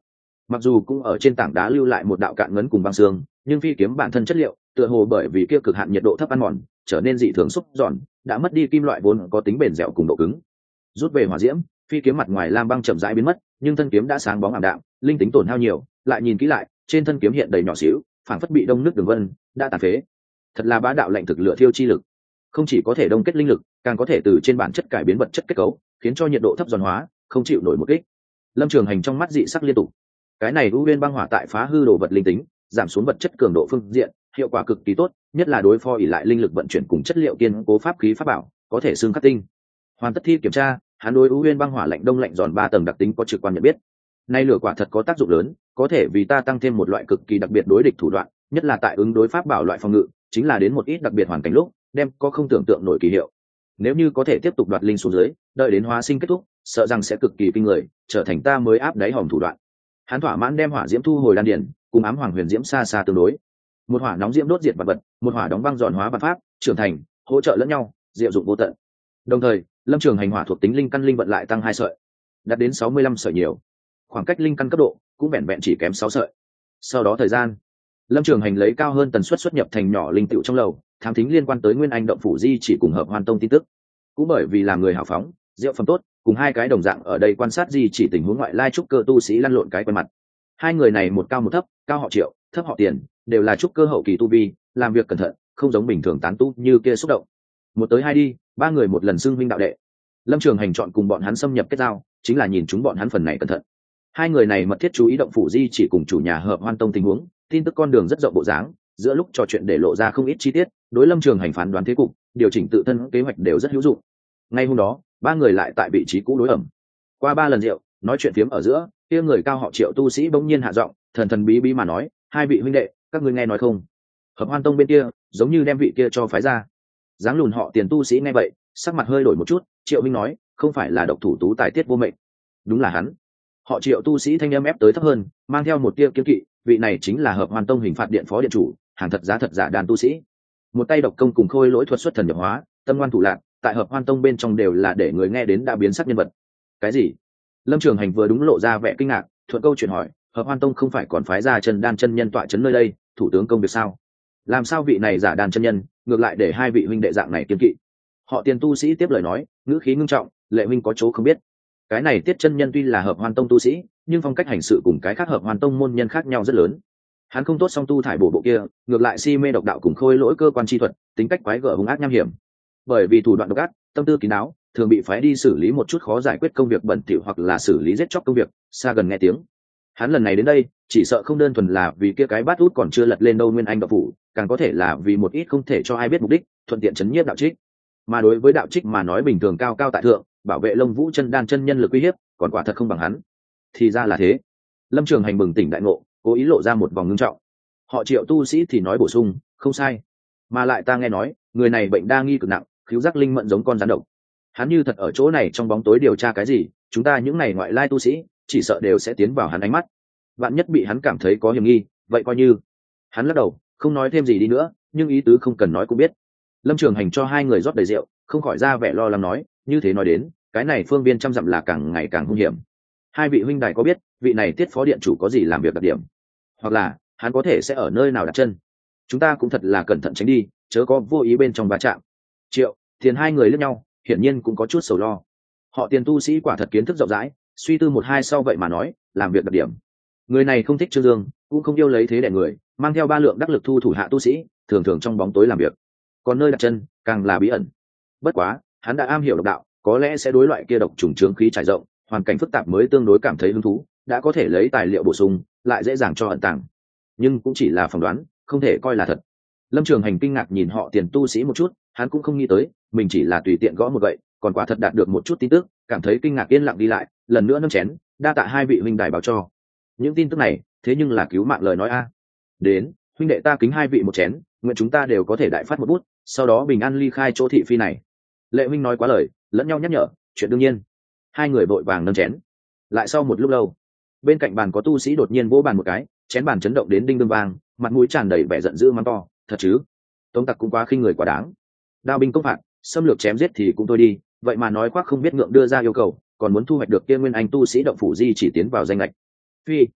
mặc dù cũng ở trên tảng đá lưu lại một đạo cạn ngấn cùng băng xương, nhưng phi kiếm bản thân chất liệu tựa hồ bởi vì kia cực hạn nhiệt độ thấp ăn mòn trở nên dị thường xúc giòn, đã mất đi kim loại vốn có tính bền dẻo cùng độ cứng. Rút về hỏa diễm, phi kiếm mặt ngoài lam băng chậm rãi biến mất, nhưng thân kiếm đã sáng bóng ảm đạm, linh tính tổn hao nhiều. Lại nhìn kỹ lại, trên thân kiếm hiện đầy nhỏ xíu, phảng phất bị đông nước đường vân đã tàn phế. Thật là bá đạo lạnh thực lửa thiêu chi lực, không chỉ có thể đông kết linh lực, càng có thể từ trên bản chất cải biến vật chất kết cấu, khiến cho nhiệt độ thấp giòn hóa, không chịu nổi một kích. Lâm Trường Hành trong mắt dị sắc liên tục. Cái này u nguyên băng hỏa tại phá hư đồ vật linh tính, giảm xuống vật chất cường độ phương diện, hiệu quả cực kỳ tốt, nhất là đối phó ỉ lại linh lực vận chuyển cùng chất liệu kiên cố pháp khí pháp bảo, có thể xương khắc tinh. Hoàn tất thi kiểm tra, hắn đối u nguyên băng hỏa lạnh đông lạnh giòn 3 tầng đặc tính có trực quan nhận biết. Nay lửa quả thật có tác dụng lớn, có thể vì ta tăng thêm một loại cực kỳ đặc biệt đối địch thủ đoạn, nhất là tại ứng đối pháp bảo loại phòng ngự, chính là đến một ít đặc biệt hoàn cảnh lúc, đem có không tưởng tượng nổi kỳ hiệu. Nếu như có thể tiếp tục đoạt linh xuống dưới, đợi đến hóa sinh kết thúc, sợ rằng sẽ cực kỳ kinh người, trở thành ta mới áp đáy hòm thủ đoạn. Hắn thỏa mãn đem hỏa diễm thu hồi đan điền, cùng ám hoàng huyền diễm xa xa tương đối. Một hỏa nóng diễm đốt diệt vật vật, một hỏa đóng băng giòn hóa vật pháp, trưởng thành, hỗ trợ lẫn nhau, diệu dụng vô tận. Đồng thời, Lâm Trường Hành hỏa thuộc tính linh căn linh vận lại tăng 2 sợi, đạt đến 65 sợi nhiều. Khoảng cách linh căn cấp độ cũng vẹn vẹn chỉ kém 6 sợi. Sau đó thời gian, Lâm Trường Hành lấy cao hơn tần suất xuất nhập thành nhỏ linh tựu trong lầu, thám thính liên quan tới Nguyên Anh động phủ di chỉ cùng Hợp Hoan Tông tin tức. Cũng bởi vì làm người hào phóng, diệu phẩm tốt, cùng hai cái đồng dạng ở đây quan sát di chỉ tình huống ngoại lai trúc cơ tu sĩ lăn lộn cái quen mặt. Hai người này một cao một thấp, cao họ Triệu, thấp họ Tiền, đều là trúc cơ hậu kỳ tu vi, làm việc cẩn thận, không giống bình thường tán tu như kia xúc động. Một tới hai đi, ba người một lần xưng huynh đạo đệ. Lâm Trường Hành chọn cùng bọn hắn xâm nhập kết giao, chính là nhìn chúng bọn hắn phần này cẩn thận. Hai người này mật thiết chú ý động phủ di chỉ cùng chủ nhà Hợp Hoan Tông tình huống, tin tức con đường rất rộng bộ dáng, giữa lúc trò chuyện để lộ ra không ít chi tiết, đối Lâm Trường Hành phán đoán thế cục, điều chỉnh tự thân kế hoạch đều rất hữu dụng. Ngay hôm đó, ba người lại tại vị trí cũ đối ẩm. Qua 3 lần rượu, nói chuyện phiếm ở giữa, kia người cao họ Triệu tu sĩ bỗng nhiên hạ giọng, thần thần bí bí mà nói, hai vị huynh đệ, các ngươi nghe nói không? Hợp Hoan Tông bên kia, giống như đem vị kia cho phái ra. Dáng lùn họ Tiền tu sĩ nghe vậy, sắc mặt hơi đổi một chút, Triệu huynh nói, không phải là độc thủ tú tài Tiết Vô Mệnh. Đúng là hắn. Họ Triệu tu sĩ thanh âm ép tới thấp hơn, mang theo một tia kiêng kỵ, vị này chính là Hợp Hoan Tông hình phạt điện phó điện chủ, hàng thật giá thật giả đàn tu sĩ. Một tay độc công cùng khôi lỗi thuật xuất thần nhập hóa, tâm ngoan thủ lạc, tại Hợp Hoan Tông bên trong đều là để người nghe đến đã biến sắc nhân vật. Cái gì? Lâm Trường Hành vừa đúng lộ ra vẻ kinh ngạc, thuận câu chuyện hỏi, Hợp Hoan Tông không phải còn phái ra Trần Đan chân nhân tọa trấn nơi đây, thủ tướng công việc sao? Làm sao vị này giả đàn chân nhân, ngược lại để hai vị huynh đệ dạng này kiêng kỵ? Họ Tiền tu sĩ tiếp lời nói, ngữ khí ngưng trọng, lệ huynh có chỗ không biết. Cái này Tiết chân nhân tuy là Hợp Hoan Tông tu sĩ, nhưng phong cách hành sự cùng cái khác Hợp Hoan Tông môn nhân khác nhau rất lớn. Hắn không tốt song tu thải bổ bộ kia, ngược lại si mê độc đạo cùng khôi lỗi cơ quan chi thuật, tính cách quái gở hung ác nham hiểm. Bởi vì thủ đoạn độc ác, tâm tư kín đáo, thường bị phái đi xử lý một chút khó giải quyết công việc bẩn thỉu hoặc là xử lý giết chóc công việc, xa gần nghe tiếng. Hắn lần này đến đây, chỉ sợ không đơn thuần là vì kia cái bát út còn chưa lật lên đâu Nguyên Anh đạo phủ, càng có thể là vì một ít không thể cho ai biết mục đích, thuận tiện chấn nhiếp đạo trích. Mà đối với đạo trích mà nói bình thường cao cao tại thượng, bảo vệ Long Vũ chân đan chân nhân lực uy hiếp, còn quả thật không bằng hắn. Thì ra là thế. Lâm Trường Hành bừng tỉnh đại ngộ, cố ý lộ ra một vòng ngưng trọng. Họ Triệu tu sĩ thì nói bổ sung, không sai. Mà lại ta nghe nói, người này bệnh đa nghi cực nặng, khiếu giác linh mẫn giống con rắn độc. Hắn như thật ở chỗ này trong bóng tối điều tra cái gì, chúng ta những này ngoại lai tu sĩ, chỉ sợ đều sẽ tiến vào hắn ánh mắt. Bạn nhất bị hắn cảm thấy có hiểm nghi, vậy coi như. Hắn lắc đầu, không nói thêm gì đi nữa, nhưng ý tứ không cần nói cũng biết. Lâm Trường Hành cho hai người rót đầy rượu, không khỏi ra vẻ lo lắng nói, như thế nói đến, cái này phương viên trăm dặm là càng ngày càng hung hiểm. Hai vị huynh đài có biết, vị này Tiết phó điện chủ có gì làm việc đặc điểm, hoặc là hắn có thể sẽ ở nơi nào đặt chân? Chúng ta cũng thật là cẩn thận tránh đi, chớ có vô ý bên trong va chạm. Triệu, Tiền hai người liếc nhau, hiển nhiên cũng có chút sầu lo. Họ Tiền tu sĩ quả thật kiến thức rộng rãi, suy tư một hai sau vậy mà nói, làm việc đặc điểm. Người này không thích Trương Dương, cũng không yêu lấy thế đẻ người, mang theo 3 lượng đắc lực thu thủ hạ tu sĩ, thường thường trong bóng tối làm việc. Còn nơi đặt chân, càng là bí ẩn. Bất quá, hắn đã am hiểu độc đạo, có lẽ sẽ đối loại kia độc trùng trướng khí trải rộng, hoàn cảnh phức tạp mới tương đối cảm thấy hứng thú, đã có thể lấy tài liệu bổ sung, lại dễ dàng cho ẩn tàng. Nhưng cũng chỉ là phỏng đoán, không thể coi là thật. Lâm Trường Hành kinh ngạc nhìn họ Tiền tu sĩ một chút, hắn cũng không nghĩ tới, mình chỉ là tùy tiện gõ một vậy, còn quả thật đạt được một chút tin tức, cảm thấy kinh ngạc yên lặng đi lại, lần nữa nâng chén, đa tạ hai vị huynh đài báo cho. Những tin tức này, thế nhưng là cứu mạng lời nói a. Đến, huynh đệ ta kính hai vị một chén, nguyện chúng ta đều có thể đại phát một bút, sau đó bình an ly khai chỗ thị phi này. Lệ huynh nói quá lời, lẫn nhau nhắc nhở, chuyện đương nhiên. Hai người vội vàng nâng chén. Lại sau một lúc lâu, bên cạnh bàn có tu sĩ đột nhiên vỗ bàn một cái, chén bàn chấn động đến đinh đương vang, mặt mũi tràn đầy vẻ giận dữ mắng to, thật chứ? Tống Tặc cũng quá khinh người quá đáng. Đao binh công phạt, xâm lược chém giết thì cũng thôi đi, vậy mà nói khoác không biết ngượng đưa ra yêu cầu, còn muốn thu hoạch được kia Nguyên Anh tu sĩ động phủ di chỉ tiến vào danh lệch. Phi,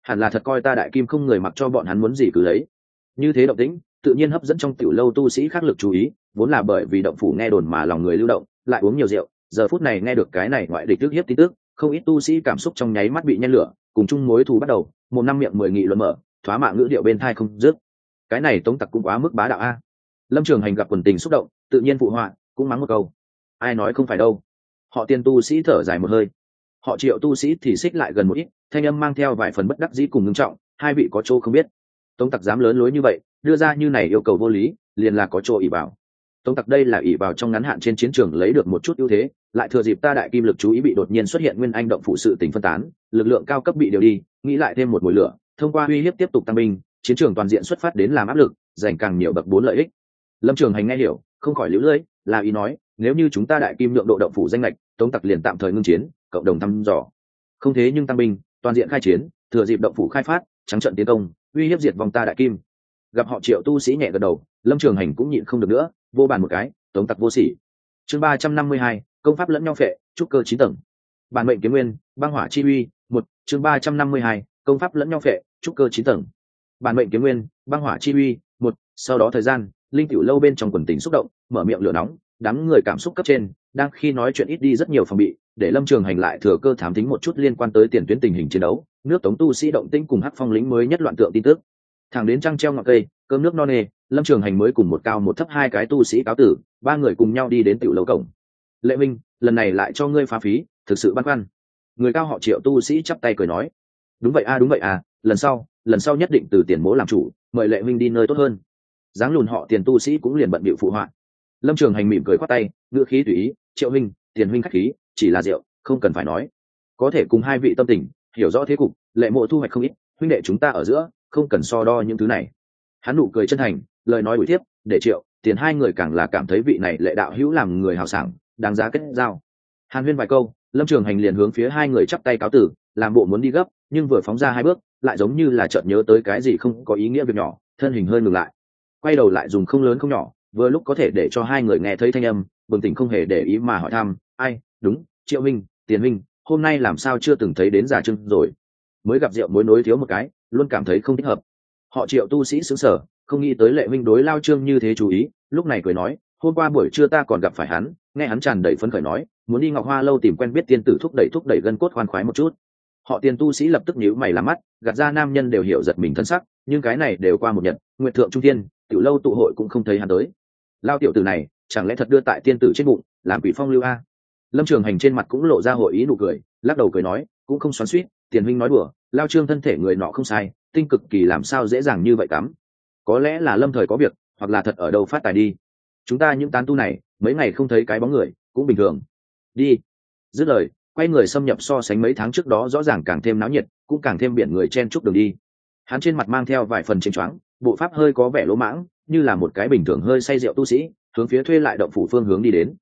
hẳn là thật coi ta đại kim không người mặc cho bọn hắn muốn gì cứ lấy. Như thế động tĩnh tự nhiên hấp dẫn trong tiểu lâu tu sĩ khác lực chú ý, vốn là bởi vì động phủ nghe đồn mà lòng người lưu động, lại uống nhiều rượu, giờ phút này nghe được cái này ngoại địch tức hiếp tin tức, không ít tu sĩ cảm xúc trong nháy mắt bị nhen lửa, cùng chung mối thù bắt đầu, một năm miệng 10 nghị luận mở, thoá mạ ngữ điệu bên thai không dứt. Cái này Tống Tặc cũng quá mức bá đạo a. Lâm Trường Hành gặp quần tình xúc động, tự nhiên phụ họa, cũng mắng một câu. Ai nói không phải đâu. Họ Tiền tu sĩ thở dài một hơi. Họ Triệu tu sĩ thì xích lại gần một ít, thanh âm mang theo vài phần bất đắc dĩ cùng ngưng trọng, hai vị có chỗ không biết. Tống Tặc dám lớn lối như vậy, đưa ra như này yêu cầu vô lý, liền là có chỗ ỷ vào. Tống Tặc đây là ỷ vào trong ngắn hạn trên chiến trường lấy được một chút ưu thế, lại thừa dịp ta đại kim lực chú ý bị đột nhiên xuất hiện nguyên anh động phụ sự tình phân tán, lực lượng cao cấp bị điều đi, nghĩ lại thêm một mùi lửa, thông qua uy hiếp tiếp tục tăng binh, chiến trường toàn diện xuất phát đến làm áp lực, giành càng nhiều bậc 4 lợi ích. Lâm Trường Hành nghe hiểu, không khỏi liễu lưỡi, là ý nói, nếu như chúng ta đại kim lượng độ động phủ danh lệch, Tống Tặc liền tạm thời ngưng chiến, cộng đồng thăm dò. Không thế nhưng tăng binh, toàn diện khai chiến, thừa dịp động phủ khai phát, trắng trận tiến công, uy hiếp diệt vong ta đại kim. Gặp họ Triệu tu sĩ nhẹ gật đầu, Lâm Trường Hành cũng nhịn không được nữa, vô bàn một cái, Tống Tặc vô sỉ. Chương 352, công pháp lẫn nhau phệ, trúc cơ 9 tầng. Bản mệnh kiếm nguyên, băng hỏa chi uy, 1, chương 352, công pháp lẫn nhau phệ, trúc cơ 9 tầng. Bản mệnh kiếm nguyên, băng hỏa chi uy, 1, sau đó thời gian, linh tiểu lâu bên trong quần tình xúc động, mở miệng lửa nóng, đám người cảm xúc cấp trên, đang khi nói chuyện ít đi rất nhiều phòng bị, để Lâm Trường Hành lại thừa cơ thám thính một chút liên quan tới tiền tuyến tình hình chiến đấu, nước Tống tu sĩ động tĩnh cùng Hắc Phong lính mới nhất loạn tượng tin tức. Thẳng đến trăng treo ngọn cây, cơm nước no nê, Lâm Trường Hành mới cùng một cao một thấp hai cái tu sĩ cáo tử, ba người cùng nhau đi đến tiểu lâu cổng. Lệ Minh, lần này lại cho ngươi phá phí, thực sự băn khoăn. Người cao họ Triệu tu sĩ chắp tay cười nói, đúng vậy a, lần sau nhất định từ tiền mỗ làm chủ, mời Lệ Minh đi nơi tốt hơn. Dáng lùn họ Tiền tu sĩ cũng liền bận bịu phụ họa. Lâm Trường Hành mỉm cười khoát tay, ngữ khí tùy ý, Triệu huynh, Tiền huynh khách khí, chỉ là rượu, không cần phải nói. Có thể cùng hai vị tâm tình, hiểu rõ thế cục, Lệ mộ thu hoạch không ít, huynh đệ chúng ta ở giữa, không cần so đo những thứ này. Hắn nụ cười chân thành, lời nói đuổi tiếp, để Triệu, Tiền hai người càng là cảm thấy vị này Lệ đạo hữu làm người hào sảng, đáng giá kết giao. Hàn huyên vài câu, Lâm Trường Hành liền hướng phía hai người chắp tay cáo tử, làm bộ muốn đi gấp, nhưng vừa phóng ra hai bước, lại giống như là chợt nhớ tới cái gì không có ý nghĩa việc nhỏ, thân hình hơi ngừng lại, quay đầu lại dùng không lớn không nhỏ, vừa lúc có thể để cho hai người nghe thấy thanh âm, bừng tỉnh không hề để ý mà hỏi thăm, ai, đúng, Triệu huynh, Tiền huynh, hôm nay làm sao chưa từng thấy đến Già Trưng rồi? Mới gặp rượu mối nối thiếu một cái, luôn cảm thấy không thích hợp. Họ Triệu tu sĩ sững sờ, không nghĩ tới Lệ huynh đối Lao Trương như thế chú ý, lúc này cười nói, hôm qua buổi trưa ta còn gặp phải hắn, nghe hắn tràn đầy phấn khởi nói, muốn đi Ngọc Hoa lâu tìm quen biết tiên tử thúc đẩy gân cốt khoan khoái một chút. Họ Tiền tu sĩ lập tức nhíu mày làm mắt, gạt ra nam nhân đều hiểu giật mình thân sắc, nhưng cái này đều qua một nhật, nguyệt thượng trung thiên, tiểu lâu tụ hội cũng không thấy hắn tới. Lao tiểu tử này, chẳng lẽ thật đưa tại tiên tử trên bụng, làm quỷ phong lưu a? Lâm Trường Hành trên mặt cũng lộ ra hội ý nụ cười, lắc đầu cười nói, cũng không xoắn xuýt, Tiền huynh nói đùa, Lao Trương thân thể người nọ không sai, tinh cực kỳ làm sao dễ dàng như vậy cắm. Có lẽ là lâm thời có việc, hoặc là thật ở đâu phát tài đi. Chúng ta những tán tu này, mấy ngày không thấy cái bóng người, cũng bình thường. Đi. Dứt lời, quay người xâm nhập so sánh mấy tháng trước đó rõ ràng càng thêm náo nhiệt, cũng càng thêm biển người chen chúc đường đi. Hắn trên mặt mang theo vài phần chênh choáng, bộ pháp hơi có vẻ lỗ mãng, như là một cái bình thường hơi say rượu tu sĩ, hướng phía thuê lại động phủ phương hướng đi đến.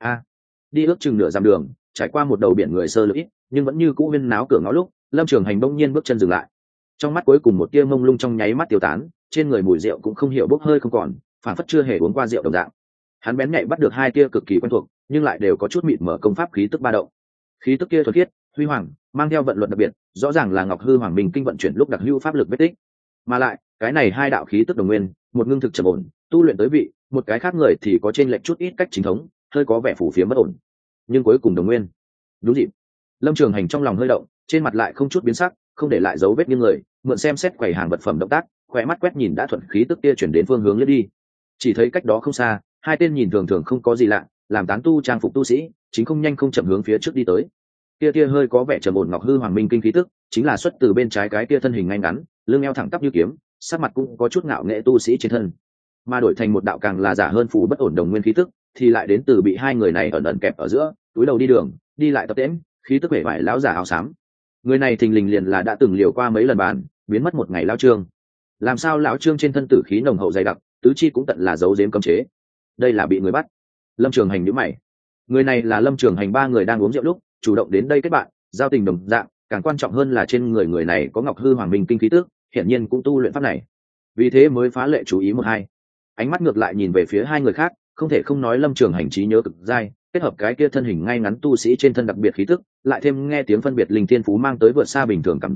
Đi ước chừng nửa dặm đường, trải qua một đầu biển người sơ lược ít, nhưng vẫn như cũ huyên náo cửa ngõ lúc, Lâm Trường Hành bỗng nhiên bước chân dừng lại. Trong mắt cuối cùng một tia mông lung trong nháy mắt tiêu tán, trên người mùi rượu cũng không hiểu bốc hơi không còn, phản phất chưa hề uống qua rượu đồng dạng. Hắn bén nhạy bắt được hai tia cực kỳ quen thuộc, nhưng lại đều có chút mịt mở công pháp khí tức ba động. Khí tức kia thuần khiết, huy hoàng, mang theo vận luật đặc biệt, rõ ràng là Ngọc Hư Hoàng Minh kinh vận chuyển lúc đặc hữu pháp lực vết tích. Mà lại, cái này hai đạo khí tức đồng nguyên, một ngưng thực trầm ổn, tu luyện tới vị, một cái khác người thì có trên lệch chút ít cách chính thống, hơi có vẻ phủ phiếm bất ổn. Nhưng cuối cùng đồng nguyên. Đúng dịp. Lâm Trường Hành trong lòng hơi động, trên mặt lại không chút biến sắc, không để lại dấu vết nghiêng người, mượn xem xét quầy hàng vật phẩm động tác, khỏe mắt quét nhìn đã thuận khí tức kia chuyển đến phương hướng lướt đi. Chỉ thấy cách đó không xa, hai tên nhìn thường thường không có gì lạ, làm tán tu trang phục tu sĩ, chính không nhanh không chậm hướng phía trước đi tới. Kia hơi có vẻ trầm ổn Ngọc Hư Hoàng Minh kinh khí tức, chính là xuất từ bên trái cái kia thân hình ngay ngắn, lưng eo thẳng tắp như kiếm, sắc mặt cũng có chút ngạo nghệ tu sĩ trên thân. Mà đổi thành một đạo càng là giả hơn phù bất ổn đồng nguyên khí tức, thì lại đến từ bị hai người này ẩn kẹp ở giữa, túi đầu đi đường, đi lại tập tễnh, khí tức vẻ vải lão giả áo xám. Người này thình lình liền là đã từng liều qua mấy lần bàn, biến mất một ngày lão Trương. Làm sao lão Trương trên thân tử khí nồng hậu dày đặc, tứ chi cũng tận là giấu giếm cấm chế. Đây là bị người bắt. Lâm Trường Hành nhíu mày. Người này là Lâm Trường Hành ba người đang uống rượu lúc, chủ động đến đây kết bạn, giao tình đồng dạng, càng quan trọng hơn là trên người này có Ngọc Hư Hoàng Minh kinh khí tức, hiển nhiên cũng tu luyện pháp này. Vì thế mới phá lệ chú ý một hai. Ánh mắt ngược lại nhìn về phía hai người khác, không thể không nói Lâm Trường Hành trí nhớ cực dai, kết hợp cái kia thân hình ngay ngắn tu sĩ trên thân đặc biệt khí tức, lại thêm nghe tiếng phân biệt linh thiên phú mang tới vượt xa bình thường cảm giác,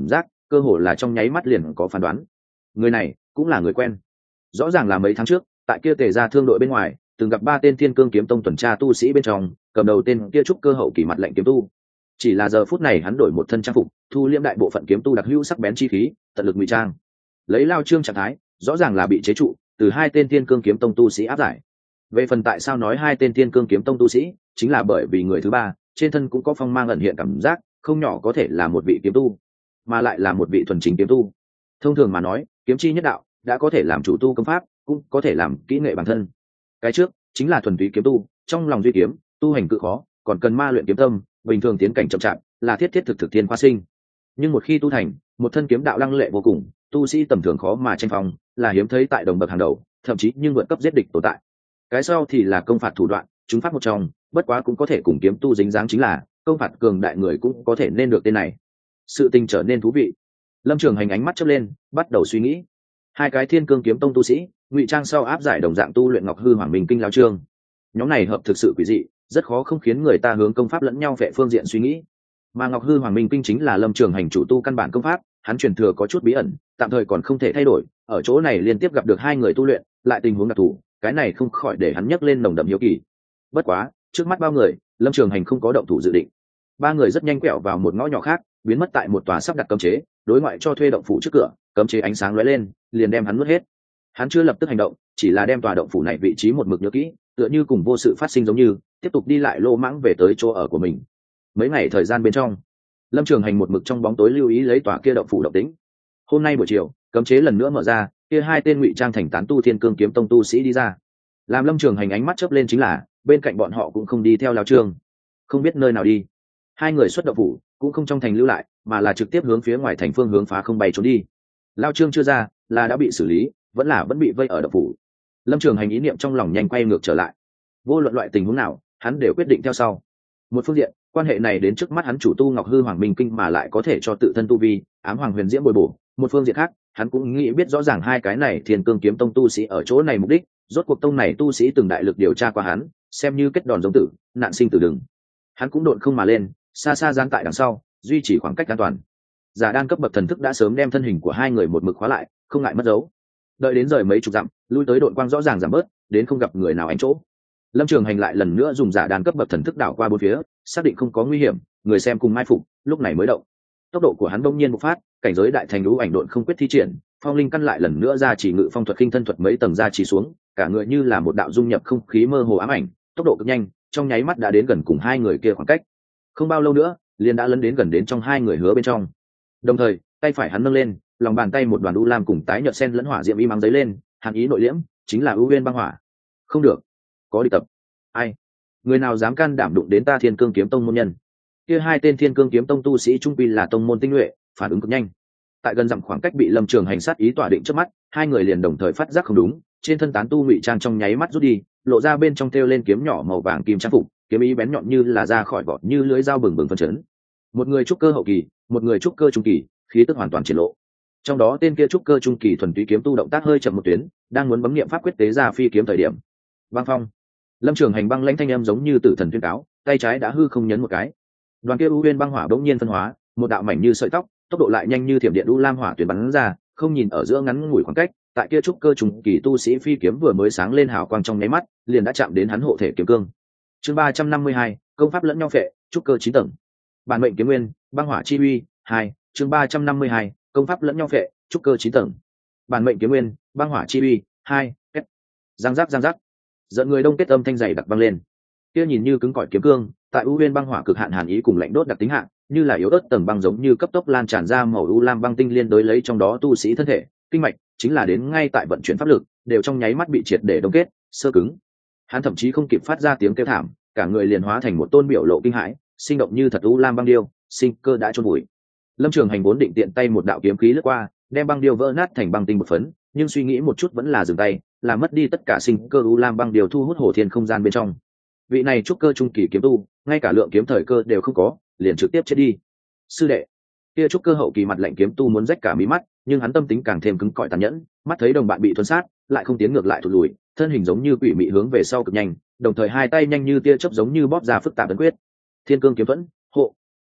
cơ hồ là trong nháy mắt liền có phán đoán. Người này cũng là người quen, rõ ràng là mấy tháng trước tại kia Tề gia thương đội bên ngoài từng gặp 3 tên Thiên Cương kiếm tông tuần tra tu sĩ bên trong, cầm đầu tên kia trúc cơ hậu kỳ mặt lạnh kiếm tu. Chỉ là giờ phút này hắn đổi một thân trang phục, thu liễm đại bộ phận kiếm tu đặc hữu sắc bén chi khí, tận lực ngụy trang. Lấy Lao Trương trạng thái, rõ ràng là bị chế trụ, từ 2 tên Thiên Cương kiếm tông tu sĩ áp giải. Về phần tại sao nói 2 tên Thiên Cương kiếm tông tu sĩ, chính là bởi vì người thứ ba trên thân cũng có phong mang ẩn hiện cảm giác, không nhỏ có thể là một vị kiếm tu, mà lại là một vị thuần chính kiếm tu. Thông thường mà nói, kiếm chi nhất đạo đã có thể làm chủ tu công pháp, cũng có thể làm kỹ nghệ bản thân. Cái trước chính là thuần túy kiếm tu, trong lòng duy kiếm, tu hành cự khó, còn cần ma luyện kiếm tâm, bình thường tiến cảnh chậm chạp, là thiết thiết thực thiên khoa sinh. Nhưng một khi tu thành, một thân kiếm đạo lăng lệ vô cùng, tu sĩ tầm thường khó mà tranh phong, là hiếm thấy tại đồng bậc hàng đầu, thậm chí nhưng vượt cấp giết địch tồn tại. Cái sau thì là công phạt thủ đoạn, chúng pháp một trong, bất quá cũng có thể cùng kiếm tu dính dáng, chính là công phạt cường đại người cũng có thể nên được tên này. Sự tình trở nên thú vị. Lâm Trường Hành ánh mắt chớp lên, bắt đầu suy nghĩ. 2 cái Thiên Cương kiếm tông tu sĩ, ngụy trang sau áp giải đồng dạng tu luyện Ngọc Hư Hoàng Minh Kinh Lao Trương. Nhóm này hợp thực sự quỷ dị, rất khó không khiến người ta hướng công pháp lẫn nhau về phương diện suy nghĩ. Mà Ngọc Hư Hoàng Minh Kinh chính là Lâm Trường Hành chủ tu căn bản công pháp, hắn truyền thừa có chút bí ẩn, tạm thời còn không thể thay đổi. Ở chỗ này liên tiếp gặp được 2 người tu luyện, lại tình huống đặc thù, cái này không khỏi để hắn nhấc lên nồng đậm hiếu kỳ. Bất quá, trước mắt bao người, Lâm Trường Hành không có động thủ dự định. 3 người rất nhanh quẹo vào một ngõ nhỏ khác, biến mất tại một tòa sắp đặt cấm chế, đối ngoại cho thuê động phủ trước cửa, cấm chế ánh sáng lóe lên, liền đem hắn nuốt hết. Hắn chưa lập tức hành động, chỉ là đem tòa động phủ này vị trí một mực nhớ kỹ, tựa như cùng vô sự phát sinh giống như, tiếp tục đi lại lô mãng về tới chỗ ở của mình. Mấy ngày thời gian bên trong, Lâm Trường Hành một mực trong bóng tối lưu ý lấy tòa kia động phủ động tĩnh. Hôm nay buổi chiều, cấm chế lần nữa mở ra, kia 2 tên ngụy trang thành tán tu Thiên Cương kiếm tông tu sĩ đi ra. Làm Lâm Trường Hành ánh mắt chớp lên chính là, bên cạnh bọn họ cũng không đi theo Lão Trương, không biết nơi nào đi. 2 người xuất động phủ, cũng không trong thành lưu lại, mà là trực tiếp hướng phía ngoài thành phương hướng phá không bay trốn đi. Lão Trương chưa ra, là đã bị xử lý, vẫn bị vây ở động phủ. Lâm Trường Hành ý niệm trong lòng nhanh quay ngược trở lại. Vô luận loại tình huống nào, hắn đều quyết định theo sau. Một phương diện, quan hệ này đến trước mắt hắn chủ tu Ngọc Hư Hoàng Minh Kinh mà lại có thể cho tự thân tu vi, ám hoàng huyền diễm bồi bổ. Một phương diện khác, hắn cũng nghĩ biết rõ ràng 2 cái này Thiên Cương kiếm tông tu sĩ ở chỗ này mục đích, rốt cuộc tông này tu sĩ từng đại lực điều tra qua hắn, xem như kết đòn giống tử, nạn sinh tử đừng. Hắn cũng độn không mà lên, xa xa giáng tại đằng sau, duy trì khoảng cách an toàn. Giả đan cấp bậc thần thức đã sớm đem thân hình của 2 người một mực khóa lại, không ngại mất dấu. Đợi đến rời mấy chục dặm, lui tới đội quang rõ ràng giảm bớt, đến không gặp người nào ánh chỗ. Lâm Trường Hành lại lần nữa dùng giả đan cấp bậc thần thức đảo qua bốn phía, xác định không có nguy hiểm, người xem cùng mai phục, lúc này mới động. Tốc độ của hắn bỗng nhiên bộc phát, cảnh giới đại thành lũ ảnh độn không quyết thi triển, phong linh căn lại lần nữa ra chỉ ngự phong thuật khinh thân thuật mấy tầng ra chỉ xuống, cả người như là một đạo dung nhập không khí mơ hồ ám ảnh, tốc độ cực nhanh, trong nháy mắt đã đến gần cùng 2 người kia khoảng cách. Không bao lâu nữa, liền đã lấn đến gần đến trong 2 người hứa bên trong. Đồng thời, tay phải hắn nâng lên, lòng bàn tay một đoàn u lam cùng tái nhợt sen lẫn hỏa diệm y mắng giấy lên, hàn ý nội liễm, chính là ưu uyên băng hỏa. Không được, có địch tập. Ai? Người nào dám can đảm đụng đến ta Thiên Cương kiếm tông môn nhân? Kia 2 tên Thiên Cương kiếm tông tu sĩ trung quy là tông môn tinh nhuệ, phản ứng cực nhanh. Tại gần dặm khoảng cách bị Lâm Trường Hành sát ý tỏa định trước mắt, 2 người liền đồng thời phát giác không đúng, trên thân tán tu ngụy trang trong nháy mắt rút đi, lộ ra bên trong thêu lên kiếm nhỏ màu vàng kim trang phục, kiếm ý bén nhọn như là ra khỏi vỏ như lưỡi dao bừng bừng phân chấn. Một người trúc cơ hậu kỳ, một người trúc cơ trung kỳ, khí tức hoàn toàn triển lộ. Trong đó tên kia trúc cơ trung kỳ thuần túy kiếm tu động tác hơi chậm một tuyến, đang muốn bấm niệm pháp quyết tế ra phi kiếm thời điểm. Băng phong. Lâm Trường Hành băng lãnh thanh âm giống như tử thần tuyên cáo, tay trái đã hư không nhấn một cái. Đoàn kia u uyên băng hỏa bỗng nhiên phân hóa, một đạo mảnh như sợi tóc, tốc độ lại nhanh như thiểm điện u lam hỏa tuyến bắn ra, không nhìn ở giữa ngắn ngủi khoảng cách, tại kia trúc cơ trùng kỳ tu sĩ phi kiếm vừa mới sáng lên hào quang trong nháy mắt, liền đã chạm đến hắn hộ thể kiếm cương. Chương 352, công pháp lẫn nhau phệ, trúc cơ 9 tầng. Bản mệnh kiếm nguyên, băng hỏa chi uy 2, chương 352, công pháp lẫn nhau phệ, trúc cơ 9 tầng. Bản mệnh kiếm nguyên, băng hỏa chi uy 2, kết. Giang giác giang giác. Dẫn người đông kết âm thanh dày đặc băng lên. Kia nhìn như cứng cỏi kiếm cương, tại u uyên băng hỏa cực hạn hàn ý cùng lạnh đốt đặc tính hạn, như là yếu ớt tầng băng giống như cấp tốc lan tràn ra màu u lam băng tinh liên đối lấy trong đó tu sĩ thân thể, kinh mạch, chính là đến ngay tại vận chuyển pháp lực, đều trong nháy mắt bị triệt để đông kết, sơ cứng. Hắn thậm chí không kịp phát ra tiếng kêu thảm, cả người liền hóa thành một tôn biểu lộ kinh hãi, sinh động như thật u lam băng điêu, sinh cơ đã chôn vùi. Lâm Trường Hành vốn định tiện tay một đạo kiếm khí lướt qua, đem băng điêu vỡ nát thành băng tinh một phấn, nhưng suy nghĩ một chút vẫn là dừng tay, làm mất đi tất cả sinh cơ u lam băng điêu thu hút hồ thiên không gian bên trong. Vị này trúc cơ trung kỳ kiếm tu, ngay cả lượng kiếm thời cơ đều không có, liền trực tiếp chết đi. Sư đệ, kia trúc cơ hậu kỳ mặt lạnh kiếm tu muốn rách cả mí mắt, nhưng hắn tâm tính càng thêm cứng cỏi tàn nhẫn, mắt thấy đồng bạn bị thuần sát, lại không tiến ngược lại thụt lùi, thân hình giống như quỷ mị hướng về sau cực nhanh, đồng thời hai tay nhanh như tia chớp giống như bóp ra phức tạp ấn quyết. Thiên cương kiếm thuẫn, hộ.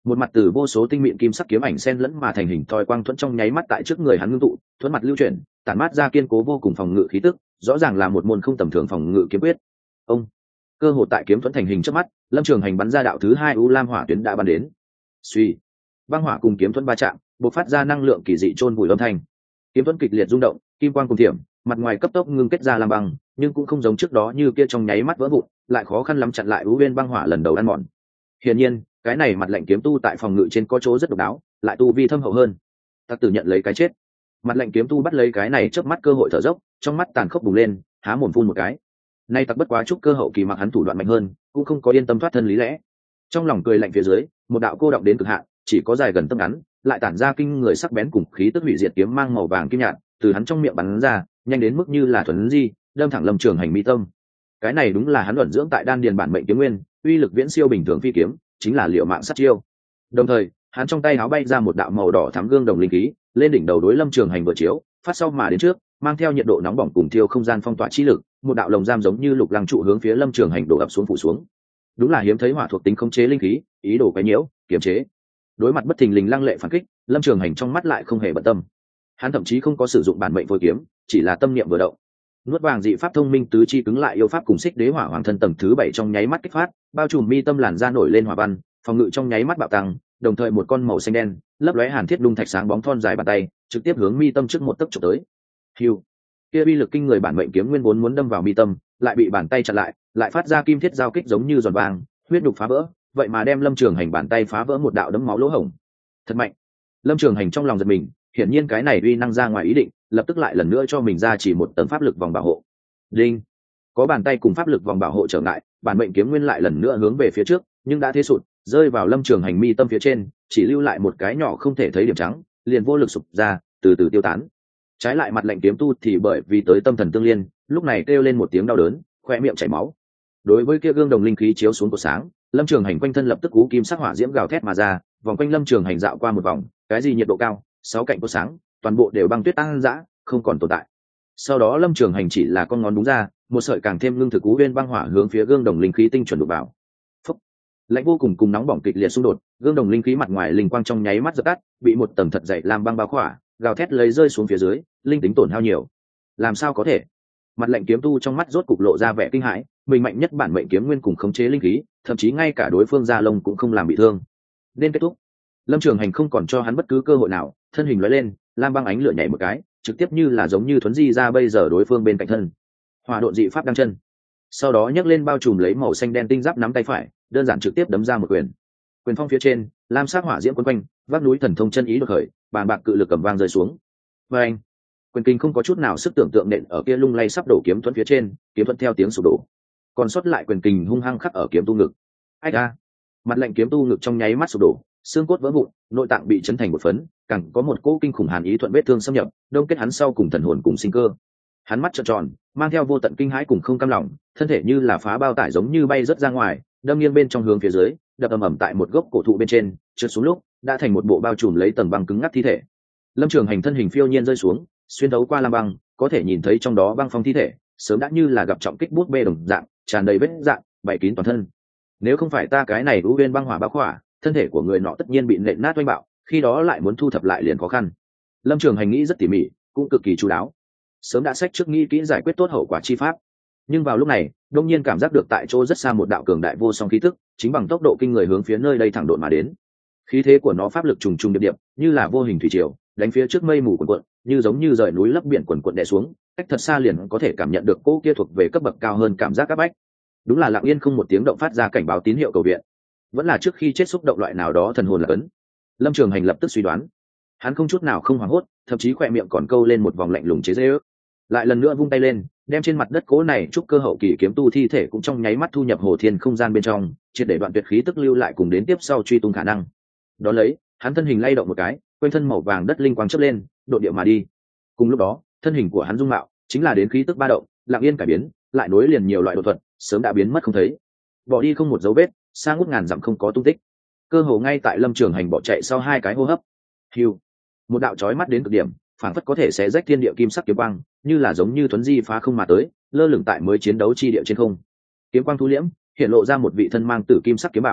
một mặt từ vô số tinh mịn kim sắc kiếm ảnh xen lẫn mà thành hình thoi quang thuẫn trong nháy mắt tại trước người hắn ngưng tụ, thuẫn mặt lưu chuyển, tản mát ra kiên cố vô cùng phòng ngự khí tức, rõ ràng là một môn không tầm thường phòng ngự kiếm quyết. Ông cơ hội tại kiếm thuẫn thành hình trước mắt, Lâm Trường Hành bắn ra đạo thứ hai u lam hỏa tuyến đã bắn đến. Suy, băng hỏa cùng kiếm thuẫn va chạm, bộc phát ra năng lượng kỳ dị chôn vùi âm thanh. Kiếm thuẫn kịch liệt rung động, kim quang cùng thiểm, mặt ngoài cấp tốc ngưng kết ra làm băng, nhưng cũng không giống trước đó như kia trong nháy mắt vỡ vụn, lại khó khăn lắm chặn lại u bên băng hỏa lần đầu ăn mòn. Hiển nhiên, cái này mặt lệnh kiếm tu tại phòng ngự trên có chỗ rất độc đáo, lại tu vi thâm hậu hơn. Tặc tử nhận lấy cái chết. Mặt lệnh kiếm tu bắt lấy cái này chớp mắt cơ hội thở dốc, trong mắt tàn khốc bùng lên, há mồm phun một cái. Nay tặc bất quá chút cơ hậu kỳ mặc hắn thủ đoạn mạnh hơn, cũng không có yên tâm thoát thân lý lẽ. Trong lòng cười lạnh phía dưới, một đạo cô động đến cực hạn, chỉ có dài gần tấc ngắn, lại tản ra kinh người sắc bén cùng khí tức hủy diệt kiếm mang màu vàng kim nhạt, từ hắn trong miệng bắn ra, nhanh đến mức như là thuần di, đâm thẳng Lâm Trường Hành mi tâm. Cái này đúng là hắn luận dưỡng tại đan điền bản mệnh kiếm nguyên, uy lực viễn siêu bình thường phi kiếm, chính là liệu mạng sát chiêu. Đồng thời, hắn trong tay áo bay ra một đạo màu đỏ thắm gương đồng linh khí, lên đỉnh đầu đối Lâm Trường Hành vừa chiếu, phát sau mà đến trước, mang theo nhiệt độ nóng bỏng cùng thiêu không gian phong tỏa chi lực, một đạo lồng giam giống như lục lăng trụ hướng phía Lâm Trường Hành đổ ập xuống phủ xuống. Đúng là hiếm thấy hỏa thuộc tính khống chế linh khí, ý đồ quấy nhiễu, kiềm chế. Đối mặt bất thình lình lăng lệ phản kích, Lâm Trường Hành trong mắt lại không hề bận tâm. Hắn thậm chí không có sử dụng bản mệnh phôi kiếm, chỉ là tâm niệm vừa động. Nuốt vàng dị pháp thông minh tứ chi cứng lại yêu pháp cùng xích đế hỏa hoàng thân tầng thứ 7 trong nháy mắt kích phát, bao trùm mi tâm làn da nổi lên hỏa văn, phòng ngự trong nháy mắt bạo tăng, đồng thời một con màu xanh đen, lấp lóe hàn thiết đung thạch sáng bóng thon dài bàn tay, trực tiếp hướng mi tâm trước một tấc chụp tới. Hưu, kia uy lực kinh người bản mệnh kiếm nguyên vốn muốn đâm vào mi tâm, lại bị bàn tay chặn lại phát ra kim thiết giao kích giống như giòn vàng, huyết nhục phá vỡ, vậy mà đem Lâm Trường Hành bàn tay phá vỡ một đạo đấm máu lỗ hổng. Thật mạnh. Lâm Trường Hành trong lòng giật mình, hiển nhiên cái này uy năng ra ngoài ý định, lập tức lại lần nữa cho mình ra chỉ một tầng pháp lực vòng bảo hộ. Đinh, có bàn tay cùng pháp lực vòng bảo hộ trở ngại, bản mệnh kiếm nguyên lại lần nữa hướng về phía trước, nhưng đã thế sụt, rơi vào Lâm Trường Hành mi tâm phía trên, chỉ lưu lại một cái nhỏ không thể thấy điểm trắng, liền vô lực sụp ra, từ từ tiêu tán. Trái lại mặt lệnh kiếm tu thì bởi vì tới tâm thần tương liên, lúc này kêu lên một tiếng đau đớn, khoe miệng chảy máu. Đối với kia gương đồng linh khí chiếu xuống cột sáng, Lâm Trường Hành quanh thân lập tức cú kim sắc hỏa diễm gào thét mà ra, vòng quanh Lâm Trường Hành dạo qua một vòng, cái gì nhiệt độ cao, 6 cạnh cột sáng, toàn bộ đều băng tuyết tăng dã, không còn tồn tại. Sau đó Lâm Trường Hành chỉ là con ngón đúng ra, một sợi càng thêm ngưng thực cú uyên băng hỏa hướng phía gương đồng linh khí tinh chuẩn đụng vào. Phúc! Lạnh vô cùng cùng nóng bỏng kịch liệt xung đột, gương đồng linh khí mặt ngoài linh quang trong nháy mắt dập tắt, bị một tầng thật dày làm băng bao khỏa, gào thét lấy rơi xuống phía dưới, linh tính tổn hao nhiều. Làm sao có thể? Mặt lệnh kiếm tu trong mắt rốt cục lộ ra vẻ kinh hãi, mình mạnh nhất bản mệnh kiếm nguyên cùng khống chế linh khí, thậm chí ngay cả đối phương gia lông cũng không làm bị thương. Nên kết thúc. Lâm Trường Hành không còn cho hắn bất cứ cơ hội nào, thân hình lóe lên, lam băng ánh lửa nhảy một cái, trực tiếp như là giống như thuấn di ra bây giờ đối phương bên cạnh thân. Hỏa độn dị pháp đăng chân. Sau đó nhấc lên bao trùm lấy màu xanh đen tinh giáp nắm tay phải, đơn giản trực tiếp đấm ra một quyền. Quyền phong phía trên, lam sắc hỏa diễm quấn quanh, vác núi thần thông chân ý đột khởi, bàn bạc cự lực cầm vang rơi xuống. Và anh, quyền kinh không có chút nào sức tưởng tượng nện ở kia lung lay sắp đổ kiếm thuẫn phía trên, kiếm thuẫn theo tiếng sụp đổ. Còn sót lại quyền kình hung hăng khắc ở kiếm tu ngực. Ách a! Mặt lệnh kiếm tu ngực trong nháy mắt sụp đổ, xương cốt vỡ vụn, nội tạng bị chấn thành một phấn, càng có một cỗ kinh khủng hàn ý thuận vết thương xâm nhập, đông kết hắn sau cùng thần hồn cùng sinh cơ. Hắn mắt trợn tròn, mang theo vô tận kinh hãi cùng không cam lòng, thân thể như là phá bao tải giống như bay rớt ra ngoài, đâm nghiêng bên trong hướng phía dưới, đập ầm ầm tại một gốc cổ thụ bên trên, trượt xuống lúc đã thành một bộ bao trùm lấy tầng băng cứng ngắc thi thể. Lâm Trường Hành thân hình phiêu nhiên rơi xuống, xuyên thấu qua lam băng, có thể nhìn thấy trong đó băng phong thi thể, sớm đã như là gặp trọng kích bút bê đồng dạng, tràn đầy vết dạng, bày kín toàn thân. Nếu không phải ta cái này u viên băng hỏa bao khỏa, thân thể của người nọ tất nhiên bị nện nát oanh bạo, khi đó lại muốn thu thập lại liền khó khăn. Lâm Trường Hành nghĩ rất tỉ mỉ, cũng cực kỳ chú đáo, sớm đã sách trước nghĩ kỹ giải quyết tốt hậu quả chi pháp. Nhưng vào lúc này, đông nhiên cảm giác được tại chỗ rất xa một đạo cường đại vô song khí tức, chính bằng tốc độ kinh người hướng phía nơi đây thẳng độn mà đến. Khí thế của nó pháp lực trùng trùng điệp điệp, như là vô hình thủy triều, đánh phía trước mây mù cuồn cuộn, như giống như rời núi lấp biển cuồn cuộn đè xuống, cách thật xa liền có thể cảm nhận được cỗ kia thuộc về cấp bậc cao hơn cảm giác áp bách. Đúng là lặng yên không một tiếng động phát ra cảnh báo tín hiệu cầu viện. Vẫn là trước khi chết xúc động loại nào đó thần hồn là cấn. Lâm Trường Hành lập tức suy đoán. Hắn không chút nào không hoảng hốt, thậm chí khỏe miệng còn câu lên một vòng lạnh lùng chế giễu. Lại lần nữa vung tay lên, đem trên mặt đất cố này trúc cơ hậu kỳ kiếm tu thi thể cũng trong nháy mắt thu nhập hồ thiên không gian bên trong, triệt để đoạn tuyệt khí tức lưu lại cùng đến tiếp sau truy tung khả năng. Đó lấy, hắn thân hình lay động một cái, quanh thân màu vàng đất linh quang chớp lên, độ địa mà đi. Cùng lúc đó, thân hình của hắn dung mạo chính là đến khí tức ba động, lặng yên cải biến, lại nối liền nhiều loại độ thuật, sớm đã biến mất không thấy. Bỏ đi không một dấu vết, xa ngút ngàn dặm không có tung tích. Cơ hồ ngay tại Lâm Trường Hành bỏ chạy sau 2 cái hô hấp. Hưu, một đạo chói mắt đến cực điểm, phản phất có thể xé rách thiên địa kim sắc kiếm quang, như là giống như thuấn di phá không mà tới, lơ lửng tại mới chiến đấu chi địa trên không. Kiếm quang thu liễm, hiện lộ ra một vị thân mang tử kim sắc kiếm bảo, khuôn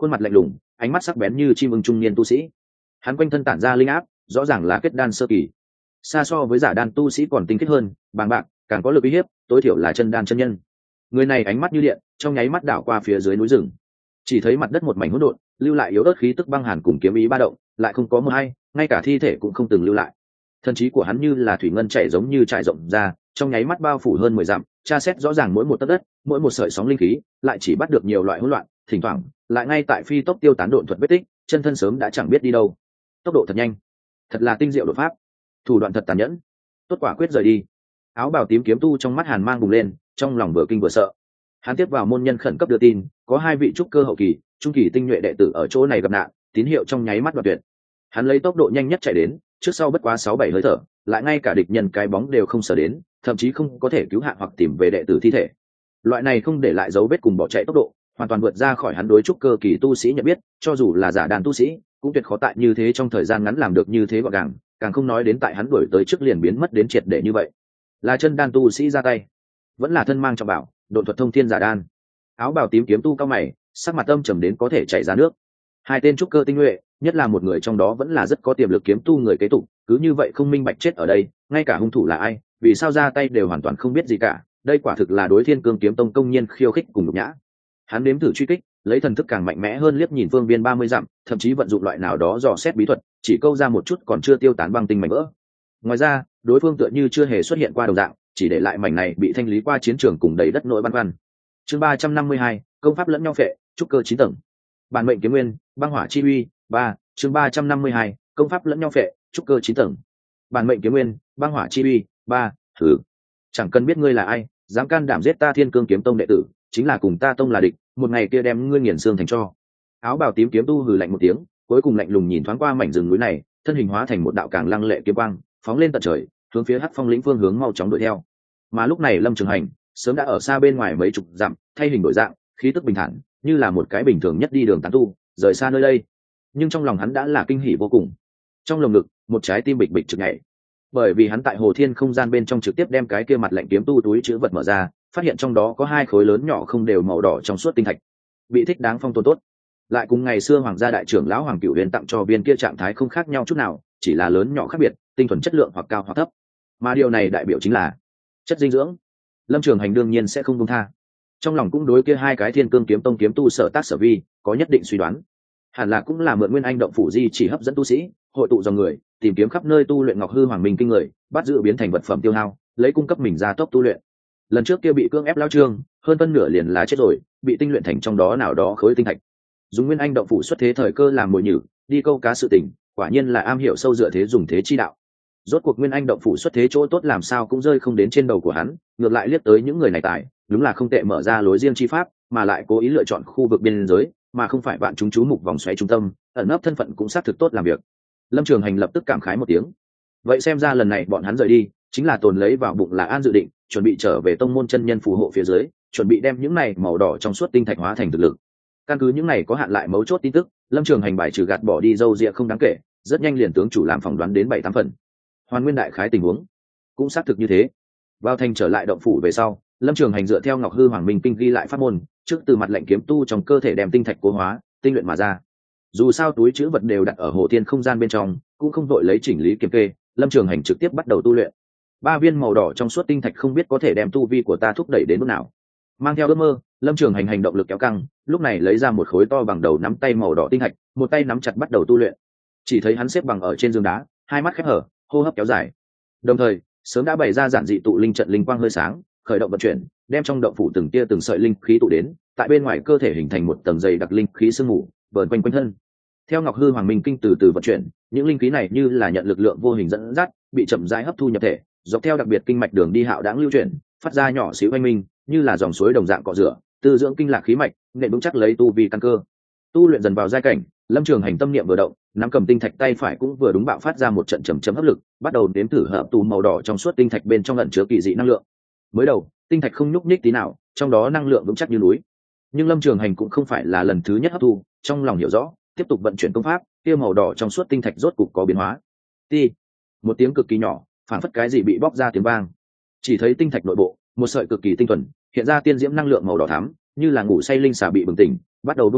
khuôn mặt lạnh lùng, ánh mắt sắc bén như chim ưng trung niên tu sĩ. Hắn quanh thân tản ra linh áp, rõ ràng là kết đan sơ kỳ, xa so với giả đan tu sĩ còn tinh khiết hơn, bàng bạc, càng có lực uy hiếp, tối thiểu là chân đan chân nhân. Người này ánh mắt như điện, trong nháy mắt đảo qua phía dưới núi rừng, chỉ thấy mặt đất một mảnh hỗn độn, lưu lại yếu ớt khí tức băng hàn cùng kiếm ý ba động, lại không có mưa hay, ngay cả thi thể cũng không từng lưu lại. Thần trí của hắn như là thủy ngân chảy giống như trải rộng ra, trong nháy mắt bao phủ hơn 10 dặm, tra xét rõ ràng mỗi một tấc đất, mỗi một sợi sóng linh khí, lại chỉ bắt được nhiều loại hỗn loạn, thỉnh thoảng lại ngay tại phi tốc tiêu tán độn thuật vết tích, chân thân sớm đã chẳng biết đi đâu. Tốc độ thật nhanh, thật là tinh diệu đột pháp, thủ đoạn thật tàn nhẫn. Tốt quả quyết rời đi. Áo bào tím kiếm tu trong mắt hàn mang bùng lên, trong lòng vừa kinh vừa sợ. Hắn tiếp vào môn nhân khẩn cấp đưa tin, có 2 vị trúc cơ hậu kỳ, trung kỳ tinh nhuệ đệ tử ở chỗ này gặp nạn, tín hiệu trong nháy mắt đoạt tuyệt. Hắn lấy tốc độ nhanh nhất chạy đến, trước sau bất quá 6-7 hơi thở, lại ngay cả địch nhân cái bóng đều không sở đến, thậm chí không có thể cứu hạ hoặc tìm về đệ tử thi thể. Loại này không để lại dấu vết cùng bỏ chạy tốc độ, hoàn toàn vượt ra khỏi hắn đối trúc cơ kỳ tu sĩ nhận biết, cho dù là giả đàn tu sĩ, cũng tuyệt khó tại như thế trong thời gian ngắn làm được như thế gọn gàng, càng không nói đến tại hắn đuổi tới trước liền biến mất đến triệt để như vậy. Là chân đan tu sĩ ra tay, vẫn là thân mang trọng bảo, độn thuật thông thiên giả đan. Áo bào tím kiếm tu cao mày, sắc mặt âm trầm đến có thể chảy ra nước. 2 tên trúc cơ tinh nhuệ, nhất là một người trong đó vẫn là rất có tiềm lực kiếm tu người kế tục, cứ như vậy không minh bạch chết ở đây, ngay cả hung thủ là ai, vì sao ra tay đều hoàn toàn không biết gì cả. Đây quả thực là đối Thiên Cương kiếm tông công nhiên khiêu khích cùng nhục nhã. Hắn nếm thử truy kích, lấy thần thức càng mạnh mẽ hơn liếc nhìn phương viên 30 dặm, thậm chí vận dụng loại nào đó dò xét bí thuật, chỉ câu ra một chút còn chưa tiêu tán băng tinh mảnh vỡ. Ngoài ra, đối phương tựa như chưa hề xuất hiện qua đồng dạng, chỉ để lại mảnh này bị thanh lý qua chiến trường cùng đầy đất nỗi băn khoăn. Chương 352, công pháp lẫn nhau phệ, trúc cơ 9 tầng. Bản mệnh kiếm nguyên, băng hỏa chi uy, 3, chương 352, công pháp lẫn nhau phệ, trúc cơ 9 tầng. Bản mệnh kiếm nguyên, băng hỏa chi uy, 3, thử. Chẳng cần biết ngươi là ai, dám can đảm giết ta Thiên Cương kiếm tông đệ tử, chính là cùng ta tông là địch, một ngày kia đem ngươi nghiền xương thành tro. Áo bào tím kiếm tu hừ lạnh một tiếng, cuối cùng lạnh lùng nhìn thoáng qua mảnh rừng núi này, thân hình hóa thành một đạo càng lăng lệ kiếm quang, phóng lên tận trời, hướng phía Hắc Phong lĩnh phương hướng mau chóng đuổi theo. Mà lúc này Lâm Trường Hành sớm đã ở xa bên ngoài mấy chục dặm, thay hình đổi dạng, khí tức bình thản, như là một cái bình thường nhất đi đường tán tu, rời xa nơi đây. Nhưng trong lòng hắn đã là kinh hỉ vô cùng. Trong lồng ngực, một trái tim bịch bịch trực nhảy. Bởi vì hắn tại Hồ Thiên không gian bên trong trực tiếp đem cái kia mặt lạnh kiếm tu túi chứa vật mở ra, phát hiện trong đó có 2 khối lớn nhỏ không đều màu đỏ trong suốt tinh thạch, bị thích đáng phong tồn tốt. Lại cùng ngày xưa hoàng gia đại trưởng lão Hoàng Cửu Huyền tặng cho viên kia trạng thái không khác nhau chút nào, chỉ là lớn nhỏ khác biệt, tinh thuần chất lượng hoặc cao hoặc thấp. Mà điều này đại biểu chính là chất dinh dưỡng. Lâm Trường Hành đương nhiên sẽ không buông tha. Trong lòng cũng đối kia 2 cái Thiên Cương kiếm tông kiếm tu sở tác sở vi có nhất định suy đoán. Hẳn là cũng là mượn Nguyên Anh động phủ di chỉ hấp dẫn tu sĩ, hội tụ dòng người, tìm kiếm khắp nơi tu luyện Ngọc Hư Hoàng Minh kinh người, bắt giữ biến thành vật phẩm tiêu hao, lấy cung cấp mình gia tốc tu luyện. Lần trước kia bị cưỡng ép lao trương, hơn phân nửa liền là chết rồi, bị tinh luyện thành trong đó nào đó khối tinh thạch. Dùng Nguyên Anh động phủ xuất thế thời cơ làm mồi nhử, đi câu cá sự tình, quả nhiên là am hiểu sâu dựa thế dùng thế chi đạo. Rốt cuộc Nguyên Anh động phủ xuất thế chỗ tốt làm sao cũng rơi không đến trên đầu của hắn, ngược lại liếc tới những người này tài, đúng là không tệ, mở ra lối riêng chi pháp, mà lại cố ý lựa chọn khu vực biên giới, mà không phải vạn chúng chú mục vòng xoáy trung tâm, ẩn nấp thân phận cũng xác thực tốt làm việc. Lâm Trường Hành lập tức cảm khái một tiếng. Vậy xem ra lần này bọn hắn rời đi, chính là tồn lấy vào bụng là an dự định, chuẩn bị trở về tông môn chân nhân phù hộ phía dưới, chuẩn bị đem những này màu đỏ trong suốt tinh thạch hóa thành thực lực. Căn cứ những này có hạn lại mấu chốt tin tức, Lâm Trường Hành bài trừ gạt bỏ đi dâu dịa không đáng kể, rất nhanh liền tướng chủ làm phỏng đoán đến 7-8 phần. Hoàn nguyên đại khái tình huống cũng xác thực như thế. Vào thành trở lại động phủ về sau, Lâm Trường Hành dựa theo Ngọc Hư Hoàng Minh kinh ghi lại pháp môn, trước từ mặt lệnh kiếm tu trong cơ thể đem tinh thạch cố hóa, tinh luyện mà ra. Dù sao túi trữ vật đều đặt ở Hồ Thiên không gian bên trong, cũng không vội lấy chỉnh lý kiểm kê, Lâm Trường Hành trực tiếp bắt đầu tu luyện. 3 viên màu đỏ trong suốt tinh thạch không biết có thể đem tu vi của ta thúc đẩy đến mức nào. Mang theo ước mơ, Lâm Trường Hành hành động lực kéo căng, lúc này lấy ra một khối to bằng đầu nắm tay màu đỏ tinh thạch, một tay nắm chặt bắt đầu tu luyện. Chỉ thấy hắn xếp bằng ở trên giường đá, 2 mắt khép hở, hô hấp kéo dài. Đồng thời, sớm đã bày ra giản dị tụ linh trận, linh quang hơi sáng, khởi động vận chuyển, đem trong động phủ từng tia từng sợi linh khí tụ đến, tại bên ngoài cơ thể hình thành một tầng dày đặc linh khí sương mù, vờn quanh quanh thân. Theo Ngọc Hư Hoàng Minh kinh từ từ vận chuyển, những linh khí này như là nhận lực lượng vô hình dẫn dắt, bị chậm rãi hấp thu nhập thể, dọc theo đặc biệt kinh mạch đường đi hạo đãng lưu chuyển, phát ra nhỏ xíu oanh minh, như là dòng suối đồng dạng cọ rửa, tư dưỡng kinh lạc khí mạch, nện vững chắc lấy tu vi căn cơ. Tu luyện dần vào giai cảnh, Lâm Trường Hành tâm niệm vừa động, nắm cầm tinh thạch tay phải cũng vừa đúng bạo phát ra một trận trầm trầm hấp lực, bắt đầu đếm thử hợp tù màu đỏ trong suốt tinh thạch bên trong ẩn chứa kỳ dị năng lượng. Mới đầu, tinh thạch không nhúc nhích tí nào, trong đó năng lượng vững chắc như núi. Nhưng Lâm Trường Hành cũng không phải là lần thứ nhất hấp thu, trong lòng hiểu rõ, tiếp tục vận chuyển công pháp, kia màu đỏ trong suốt tinh thạch rốt cục có biến hóa. Ti, một tiếng cực kỳ nhỏ, phản phất cái gì bị bóc ra tiếng vang. Chỉ thấy tinh thạch nội bộ, một sợi cực kỳ tinh thuần, hiện ra tiên diễm năng lượng màu đỏ thắm, như là ngủ say linh xà bị bừng tỉnh, bắt đầu buông lỏng,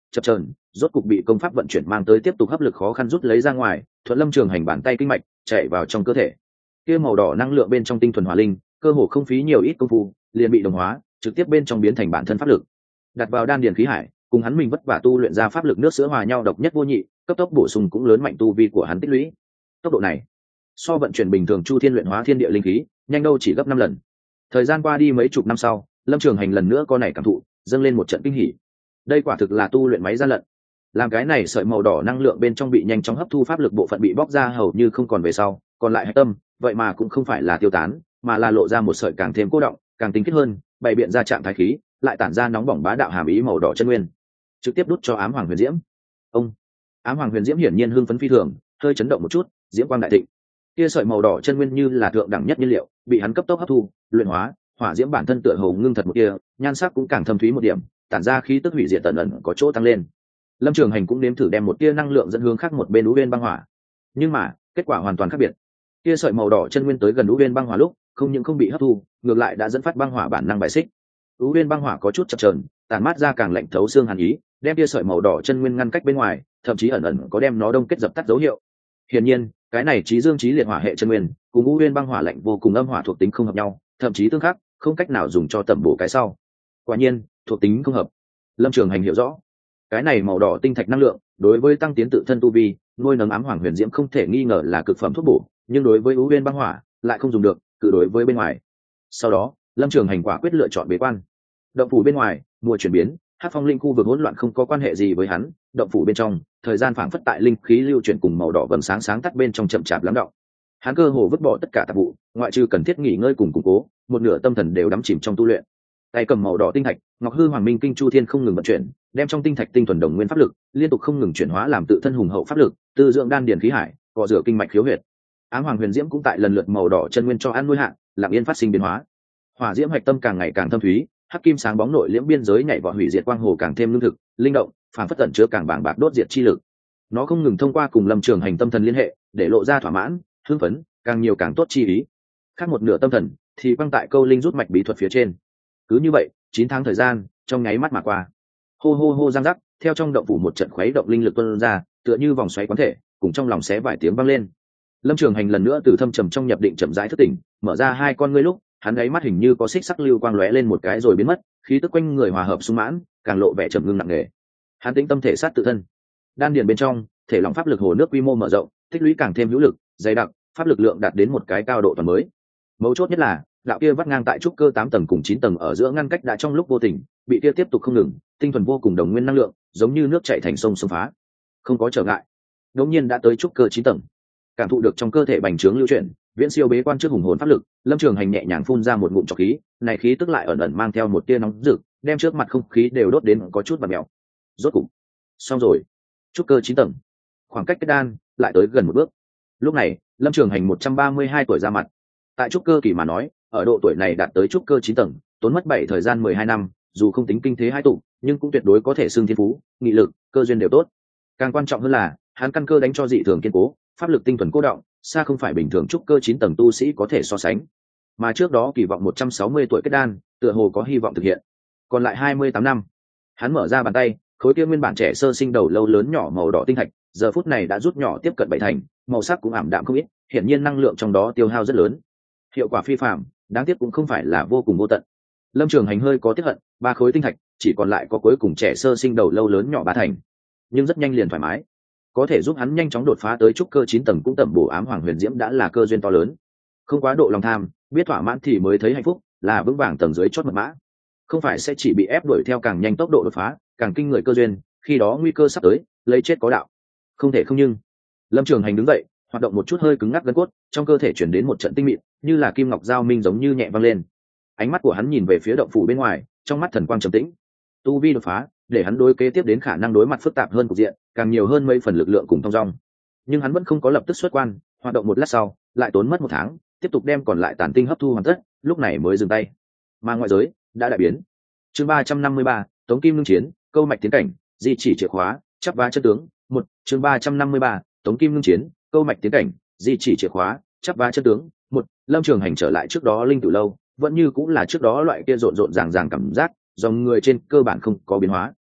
chập chờn, rốt cục bị công pháp vận chuyển mang tới tiếp tục hấp lực khó khăn rút lấy ra ngoài, thuận Lâm Trường Hành bàn tay kinh mạch chạy vào trong cơ thể. Kia màu đỏ năng lượng bên trong tinh thuần hỏa linh, cơ hồ không phí nhiều ít công phu, liền bị đồng hóa, trực tiếp bên trong biến thành bản thân pháp lực. Đặt vào đan điền khí hải, cùng hắn mình vất vả tu luyện ra pháp lực nước sữa hòa nhau độc nhất vô nhị, cấp tốc bổ sung cũng lớn mạnh tu vi của hắn tích lũy. Tốc độ này, so vận chuyển bình thường chu thiên luyện hóa thiên địa linh khí, nhanh đâu chỉ gấp 5 lần. Thời gian qua đi mấy chục năm sau, Lâm Trường Hành lần nữa có này cảm thụ, dâng lên một trận kinh hỉ. Đây quả thực là tu luyện máy gian lận. Làm cái này sợi màu đỏ năng lượng bên trong bị nhanh chóng hấp thu pháp lực bộ phận bị bóc ra hầu như không còn về sau, còn lại hạch tâm, vậy mà cũng không phải là tiêu tán, mà là lộ ra một sợi càng thêm cố động, càng tinh khiết hơn, bày biện ra trạng thái khí, lại tản ra nóng bỏng bá đạo hàm ý màu đỏ chân nguyên, trực tiếp đút cho Ám Hoàng Huyền Diễm. Ông, Ám Hoàng Huyền Diễm hiển nhiên hưng phấn phi thường, hơi chấn động một chút, diễm quang đại thịnh. Kia sợi màu đỏ chân nguyên như là thượng đẳng nhất nhiên liệu, bị hắn cấp tốc hấp thu, luyện hóa, hỏa diễm bản thân tựa hồ ngưng thật một kia, nhan sắc cũng càng thâm thúy một điểm, tản ra khí tức hủy diệt tận ẩn có chỗ tăng lên. Lâm Trường Hành cũng nếm thử đem một tia năng lượng dẫn hướng khác một bên Ú Uyên băng hỏa, nhưng mà kết quả hoàn toàn khác biệt. Tia sợi màu đỏ chân nguyên tới gần Ú Uyên băng hỏa lúc, không những không bị hấp thu, ngược lại đã dẫn phát băng hỏa bản năng bài xích. Ú Uyên băng hỏa có chút chập chờn, tản mát ra càng lạnh thấu xương hàn ý, đem tia sợi màu đỏ chân nguyên ngăn cách bên ngoài, thậm chí ẩn ẩn có đem nó đông kết dập tắt dấu hiệu. Hiển nhiên, cái này chí dương chí liệt hỏa hệ chân nguyên, cùng Ú Uyên băng hỏa lạnh vô cùng âm hỏa thuộc tính không hợp nhau, thậm chí tương khắc, không cách nào dùng cho tẩm bổ cái sau. Quả nhiên, thuộc tính không hợp. Lâm Trường Hành hiểu rõ, cái này màu đỏ tinh thạch năng lượng đối với tăng tiến tự thân tu vi, nuôi nấng Ám Hoàng Huyền Diễm không thể nghi ngờ là cực phẩm thuốc bổ, nhưng đối với Ú Uyên băng hỏa lại không dùng được, cự đối với bên ngoài. Sau đó, Lâm Trường Hành quả quyết lựa chọn bế quan. Động phủ bên ngoài, mùa chuyển biến, Hắc Phong Linh khu vực hỗn loạn không có quan hệ gì với hắn, động phủ bên trong, thời gian phảng phất tại linh khí lưu chuyển cùng màu đỏ vầng sáng sáng tắt bên trong chậm chạp lắng đọng. Hắn cơ hồ vứt bỏ tất cả tạp vụ, ngoại trừ cần thiết nghỉ ngơi cùng củng cố, một nửa tâm thần đều đắm chìm trong tu luyện. Tay cầm màu đỏ tinh thạch, Ngọc Hư Hoàng Minh Kinh Chu Thiên không ngừng vận chuyển, đem trong tinh thạch tinh thuần đồng nguyên pháp lực liên tục không ngừng chuyển hóa làm tự thân hùng hậu pháp lực, tư dưỡng đan điền khí hải, cọ rửa kinh mạch khiếu huyệt. Ám Hoàng Huyền Diễm cũng tại lần lượt màu đỏ chân nguyên cho ăn nuôi hạ, lặng yên phát sinh biến hóa. Hỏa diễm hạch tâm càng ngày càng thâm thúy, hắc kim sáng bóng nội liễm biên giới nhảy vọt hủy diệt quang hồ càng thêm lương thực, linh động, phản phất tẩn chứa càng bàng bạc đốt diệt chi lực. Nó không ngừng thông qua cùng Lâm Trường Hành tâm thần liên hệ, để lộ ra thỏa mãn, hưng phấn, càng nhiều càng tốt chi ý. Khác một nửa tâm thần thì băng tại câu linh rút mạch bí thuật phía trên. Cứ như vậy, 9 tháng thời gian trong nháy mắt mà qua. Hô hô hô giang rắc, theo trong động phủ một trận khuấy động linh lực tuôn ra, tựa như vòng xoáy quán thể, cùng trong lòng xé vài tiếng vang lên. Lâm Trường Hành lần nữa từ thâm trầm trong nhập định chậm rãi thức tỉnh, mở ra hai con ngươi lúc, hắn gáy mắt hình như có xích sắc lưu quang lóe lên một cái rồi biến mất, khí tức quanh người hòa hợp sung mãn, càng lộ vẻ trầm ngưng nặng nề. Hắn tĩnh tâm thể sát tự thân. Đan điền bên trong, thể lòng pháp lực hồ nước quy mô mở rộng, tích lũy càng thêm hữu lực, dày đặc, pháp lực lượng đạt đến một cái cao độ toàn mới. Mấu chốt nhất là, đạo kia vắt ngang tại trúc cơ 8 tầng cùng 9 tầng ở giữa ngăn cách đã trong lúc vô tình, bị kia tiếp tục không ngừng, tinh thuần vô cùng đồng nguyên năng lượng, giống như nước chảy thành sông xông phá. Không có trở ngại. Đột nhiên đã tới trúc cơ 9 tầng. Cảm thụ được trong cơ thể bành trướng lưu chuyển, viễn siêu bế quan trước hùng hồn pháp lực, Lâm Trường Hành nhẹ nhàng phun ra một ngụm trọc khí, này khí tức lại ẩn ẩn mang theo một tia nóng rực, đem trước mặt không khí đều đốt đến có chút bặm mèo. Rốt cục, xong rồi. Trúc cơ 9 tầng. Khoảng cách kết đan lại tới gần một bước. Lúc này, Lâm Trường Hành 132 tuổi ra mặt. Tại trúc cơ kỳ mà nói, ở độ tuổi này đạt tới trúc cơ 9 tầng, tốn mất 7 thời gian 12 năm, dù không tính kinh thế hai tụ, nhưng cũng tuyệt đối có thể xưng thiên phú, nghị lực, cơ duyên đều tốt. Càng quan trọng hơn là, hắn căn cơ đánh cho dị thường kiên cố, pháp lực tinh thuần cố động, xa không phải bình thường trúc cơ 9 tầng tu sĩ có thể so sánh. Mà trước đó kỳ vọng 160 tuổi kết đan, tựa hồ có hy vọng thực hiện. Còn lại 28 năm. Hắn mở ra bàn tay, khối kia nguyên bản trẻ sơ sinh đầu lâu lớn nhỏ màu đỏ tinh thạch, giờ phút này đã rút nhỏ tiếp cận 7 thành, màu sắc cũng ảm đạm không ít, hiển nhiên năng lượng trong đó tiêu hao rất lớn. Hiệu quả phi phàm, đáng tiếc cũng không phải là vô cùng vô tận. Lâm Trường Hành hơi có tiếc hận, 3 khối tinh thạch, chỉ còn lại có cuối cùng trẻ sơ sinh đầu lâu lớn nhỏ 3 thành. Nhưng rất nhanh liền thoải mái, có thể giúp hắn nhanh chóng đột phá tới trúc cơ 9 tầng cũng tẩm bổ Ám Hoàng Huyền Diễm đã là cơ duyên to lớn. Không quá độ lòng tham, biết thỏa mãn thì mới thấy hạnh phúc, là vững vàng tầng dưới chót mật mã. Không phải sẽ chỉ bị ép đuổi theo càng nhanh tốc độ đột phá, càng kinh người cơ duyên, khi đó nguy cơ sắp tới, lấy chết có đạo. Không thể không nhưng. Lâm Trường Hành đứng dậy, hoạt động một chút hơi cứng ngắc gân cốt, trong cơ thể chuyển đến một trận tinh mịn, như là kim ngọc giao minh giống như nhẹ vang lên. Ánh mắt của hắn nhìn về phía động phủ bên ngoài, trong mắt thần quang trầm tĩnh. Tu vi đột phá, để hắn đối kế tiếp đến khả năng đối mặt phức tạp hơn cục diện, càng nhiều hơn mấy phần lực lượng cùng thông dong. Nhưng hắn vẫn không có lập tức xuất quan, hoạt động một lát sau, lại tốn mất 1 tháng, tiếp tục đem còn lại tàn tinh hấp thu hoàn tất, lúc này mới dừng tay. Mà ngoại giới đã đại biến. Chương 353, Tống Kim Ngưng Chiến, câu mạch tiến cảnh, di chỉ chìa khóa, chắp vá chân tướng. Chương 353, Tống Kim Ngưng Chiến, câu mạch tiến cảnh, di chỉ chìa khóa, chắp vá chân tướng. Lâm Trường Hành trở lại trước đó linh tử lâu, vẫn như cũng là trước đó loại kia rộn rộn ràng ràng cảm giác, dòng người trên cơ bản không có biến hóa.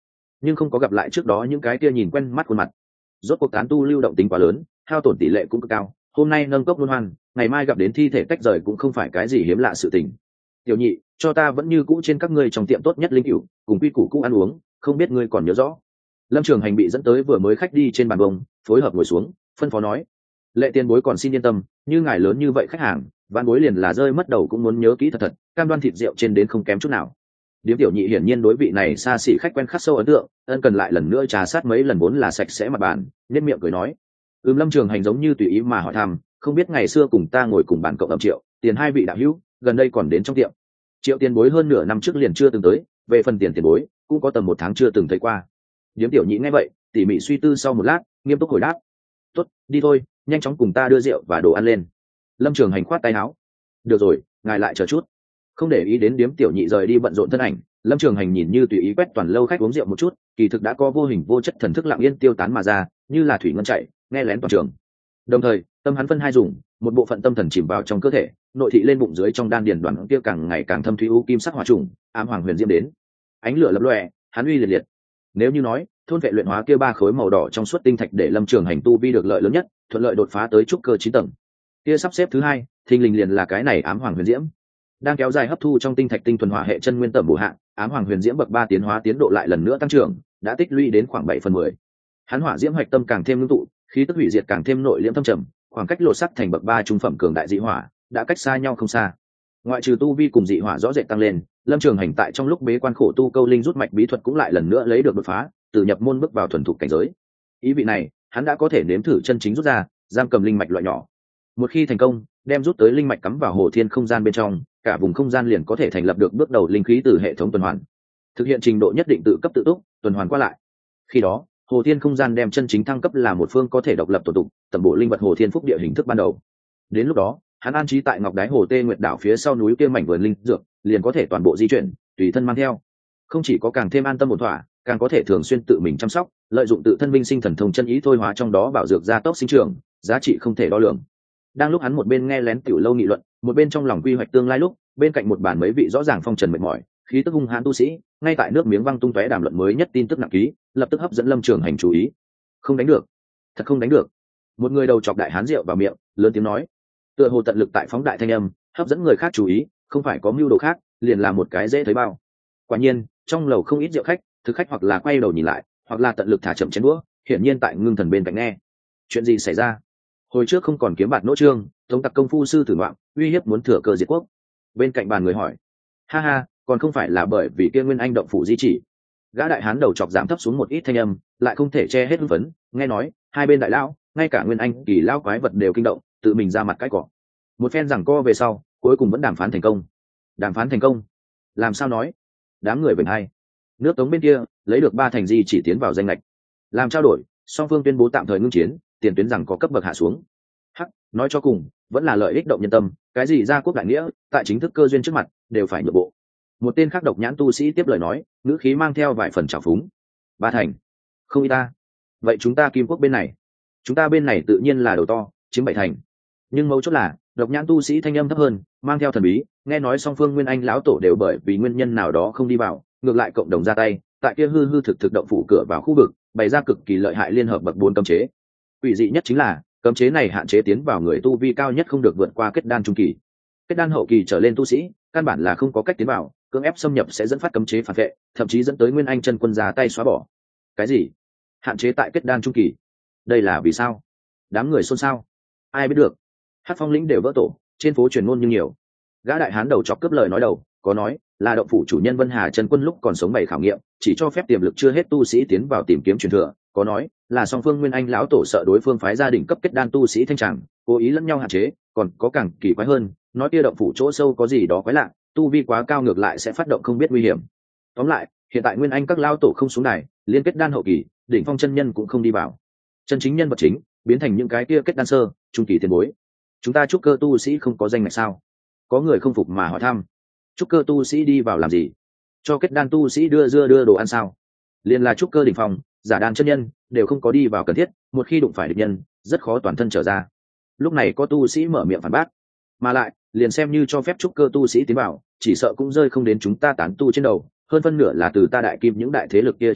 nhưng không có gặp lại trước đó những cái kia nhìn quen mắt khuôn mặt. Rốt cuộc tán tu lưu động tính quá lớn, hao tổn tỷ lệ cũng cực cao, hôm nay nâng cốc luân hoan, ngày mai gặp đến thi thể tách rời cũng không phải cái gì hiếm lạ sự tình. Tiểu nhị, cho ta vẫn như cũ trên các ngươi trong tiệm tốt nhất linh cửu, cùng quy củ cũ ăn uống, không biết ngươi còn nhớ rõ. Lâm Trường Hành bị dẫn tới vừa mới khách đi trên bàn bông, phối hợp ngồi xuống, phân phó nói: Lệ tiền bối còn xin yên tâm, như ngài lớn như vậy khách hàng, vạn bối liền là rơi mất đầu cũng muốn nhớ kỹ thật thật, cam đoan thịt rượu trên đến không kém chút nào. Điếm tiểu nhị hiển nhiên đối vị này xa xỉ khách quen khắc sâu ấn tượng, ân cần lại lần nữa trà sát mấy lần vốn là sạch sẽ mặt bàn, nên miệng cười nói: Lâm Trường Hành giống như tùy ý mà hỏi thăm, không biết ngày xưa cùng ta ngồi cùng bàn cộng ẩm Triệu, tiền hai vị đạo hữu, gần đây còn đến trong tiệm. Triệu tiền bối hơn nửa năm trước liền chưa từng tới, về phần tiền bối cũng có tầm 1 tháng chưa từng thấy qua. Điếm tiểu nhị nghe vậy, tỉ mỉ suy tư sau một lát, nghiêm túc hồi đáp: Tốt, đi thôi, nhanh chóng cùng ta đưa rượu và đồ ăn lên. Lâm Trường Hành khoát tay áo: Được rồi, ngài lại chờ chút. Không để ý đến điếm tiểu nhị rời đi bận rộn thân ảnh, Lâm Trường Hành nhìn như tùy ý quét toàn lâu khách uống rượu một chút, kỳ thực đã có vô hình vô chất thần thức lặng yên tiêu tán mà ra, như là thủy ngân chạy, nghe lén toàn trường. Đồng thời, tâm hắn phân hai dùng, một bộ phận tâm thần chìm vào trong cơ thể, nội thị lên bụng dưới trong đan điền đoàn kia càng ngày càng thâm thúy u kim sắc hỏa trùng, ám hoàng huyền diễm đến. Ánh lửa lập lòe, hắn uy liệt liệt. Nếu như nói, thôn vệ luyện hóa kia 3 khối màu đỏ trong suốt tinh thạch để Lâm Trường Hành tu vi được lợi lớn nhất, thuận lợi đột phá tới trúc cơ 9 tầng. Kia sắp xếp thứ hai, thình lình liền là cái này ám hoàng huyền diễm. Đang kéo dài hấp thu trong tinh thạch tinh thuần hỏa hệ chân nguyên tẩm bổ hạng, ám hoàng huyền diễm bậc 3 tiến hóa tiến độ lại lần nữa tăng trưởng, đã tích lũy đến khoảng 7/10. Hắn hỏa diễm hoạch tâm càng thêm ngưng tụ, khí tức hủy diệt càng thêm nội liễm thâm trầm, khoảng cách lột sắc thành bậc 3 trung phẩm cường đại dị hỏa, đã cách xa nhau không xa. Ngoại trừ tu vi cùng dị hỏa rõ rệt tăng lên, Lâm Trường Hành tại trong lúc bế quan khổ tu câu linh rút mạch bí thuật cũng lại lần nữa lấy được đột phá, từ nhập môn bước vào thuần thục cảnh giới. Ý vị này, hắn đã có thể nếm thử chân chính rút ra, giam cầm linh mạch loại nhỏ. Một khi thành công, đem rút tới linh mạch cắm vào hồ thiên không gian bên trong, cả vùng không gian liền có thể thành lập được bước đầu linh khí từ hệ thống tuần hoàn, thực hiện trình độ nhất định tự cấp tự túc, tuần hoàn qua lại. Khi đó, hồ thiên không gian đem chân chính thăng cấp là một phương có thể độc lập tổ tụng, tầm bộ linh vật hồ thiên phúc địa hình thức ban đầu. Đến lúc đó, hắn an trí tại ngọc đái hồ tê nguyệt đảo phía sau núi kia mảnh vườn linh dược, liền có thể toàn bộ di chuyển, tùy thân mang theo. Không chỉ có càng thêm an tâm ổn thỏa, càng có thể thường xuyên tự mình chăm sóc, lợi dụng tự thân minh sinh thần thông chân ý thôi hóa trong đó bảo dược gia tốc sinh trưởng, giá trị không thể đo lường. Đang lúc hắn một bên nghe lén tiểu lâu nghị luận, một bên trong lòng quy hoạch tương lai lúc, bên cạnh một bàn mấy vị rõ ràng phong trần mệt mỏi, khí tức hung hãn tu sĩ, ngay tại nước miếng văng tung tóe đàm luận mới nhất tin tức nặng ký, lập tức hấp dẫn Lâm Trường Hành chú ý. Không đánh được, thật không đánh được. Một người đầu chọc đại hán rượu vào miệng, lớn tiếng nói, tựa hồ tận lực tại phóng đại thanh âm, hấp dẫn người khác chú ý, không phải có mưu đồ khác, liền là một cái dễ thấy bao. Quả nhiên, trong lầu không ít rượu khách, thực khách hoặc là quay đầu nhìn lại, hoặc là tận lực thả chậm chén đũa, hiển nhiên tại ngưng thần bên cạnh nghe. Chuyện gì xảy ra? Hồi trước không còn kiếm bạt nỗ trương, tống tặc công phu sư tử ngoạm, uy hiếp muốn thừa cơ diệt quốc. Bên cạnh bàn người hỏi, ha ha, còn không phải là bởi vì kia Nguyên Anh động phủ di chỉ. Gã đại hán đầu chọc giảm thấp xuống một ít thanh âm, lại không thể che hết hưng phấn, nghe nói hai bên đại lão, ngay cả Nguyên Anh kỳ lão quái vật đều kinh động, tự mình ra mặt cãi cọ. Một phen giằng co về sau, cuối cùng vẫn đàm phán thành công. Đàm phán thành công? Làm sao nói? Đám người vểnh hai. Nước Tống bên kia lấy được 3 thành di chỉ tiến vào danh lệch, làm trao đổi, song phương tuyên bố tạm thời ngưng chiến, tiền tuyến rằng có cấp bậc hạ xuống. Hắc, nói cho cùng vẫn là lợi ích động nhân tâm, cái gì gia quốc đại nghĩa, tại chính thức cơ duyên trước mặt đều phải nhượng bộ. Một tên khác độc nhãn tu sĩ tiếp lời nói, ngữ khí mang theo vài phần trào phúng. 3 thành? Không y ta. Vậy chúng ta Kim Quốc bên này? Chúng ta bên này tự nhiên là đầu to, chiếm 7 thành. Nhưng mấu chốt là, độc nhãn tu sĩ thanh âm thấp hơn, mang theo thần bí, nghe nói song phương Nguyên Anh lão tổ đều bởi vì nguyên nhân nào đó không đi vào, ngược lại cộng đồng ra tay, tại kia hư hư thực thực động phủ cửa vào khu vực, bày ra cực kỳ lợi hại liên hợp bậc 4 cấm chế. Quỷ dị nhất chính là, cấm chế này hạn chế tiến vào người tu vi cao nhất không được vượt qua kết đan trung kỳ. Kết đan hậu kỳ trở lên tu sĩ, căn bản là không có cách tiến vào, cưỡng ép xâm nhập sẽ dẫn phát cấm chế phản vệ, thậm chí dẫn tới Nguyên Anh chân quân ra tay xóa bỏ. Cái gì? Hạn chế tại kết đan trung kỳ? Đây là vì sao? Đám người xôn xao. Ai biết được? Hát Phong lĩnh đều vỡ tổ, trên phố truyền ngôn như nhiều. Gã đại hán đầu chọc cướp lời nói đầu, có nói là động phủ chủ nhân Vân Hà chân quân lúc còn sống bày khảo nghiệm, chỉ cho phép tiềm lực chưa hết tu sĩ tiến vào tìm kiếm truyền thừa, có nói là song phương Nguyên Anh lão tổ sợ đối phương phái gia đình cấp kết đan tu sĩ thanh tràng, cố ý lẫn nhau hạn chế, còn có càng kỳ quái hơn, nói kia động phủ chỗ sâu có gì đó quái lạ, tu vi quá cao ngược lại sẽ phát động không biết nguy hiểm. Tóm lại, hiện tại Nguyên Anh các lão tổ không xuống đài, liên kết đan hậu kỳ, đỉnh phong chân nhân cũng không đi vào. Chân chính nhân vật chính biến thành những cái kia kết đan sơ, trung kỳ tiền bối. Chúng ta trúc cơ tu sĩ không có danh ngạch sao? Có người không phục mà hỏi thăm. Trúc cơ tu sĩ đi vào làm gì? Cho kết đan tu sĩ đưa đồ ăn sao? Liên là trúc cơ đỉnh phong, giả đan chân nhân đều không có đi vào cần thiết, một khi đụng phải địch nhân, rất khó toàn thân trở ra. Lúc này có tu sĩ mở miệng phản bác, mà lại liền xem như cho phép trúc cơ tu sĩ tiến vào, chỉ sợ cũng rơi không đến chúng ta tán tu trên đầu, hơn phân nửa là từ ta đại kim những đại thế lực kia chia cắt,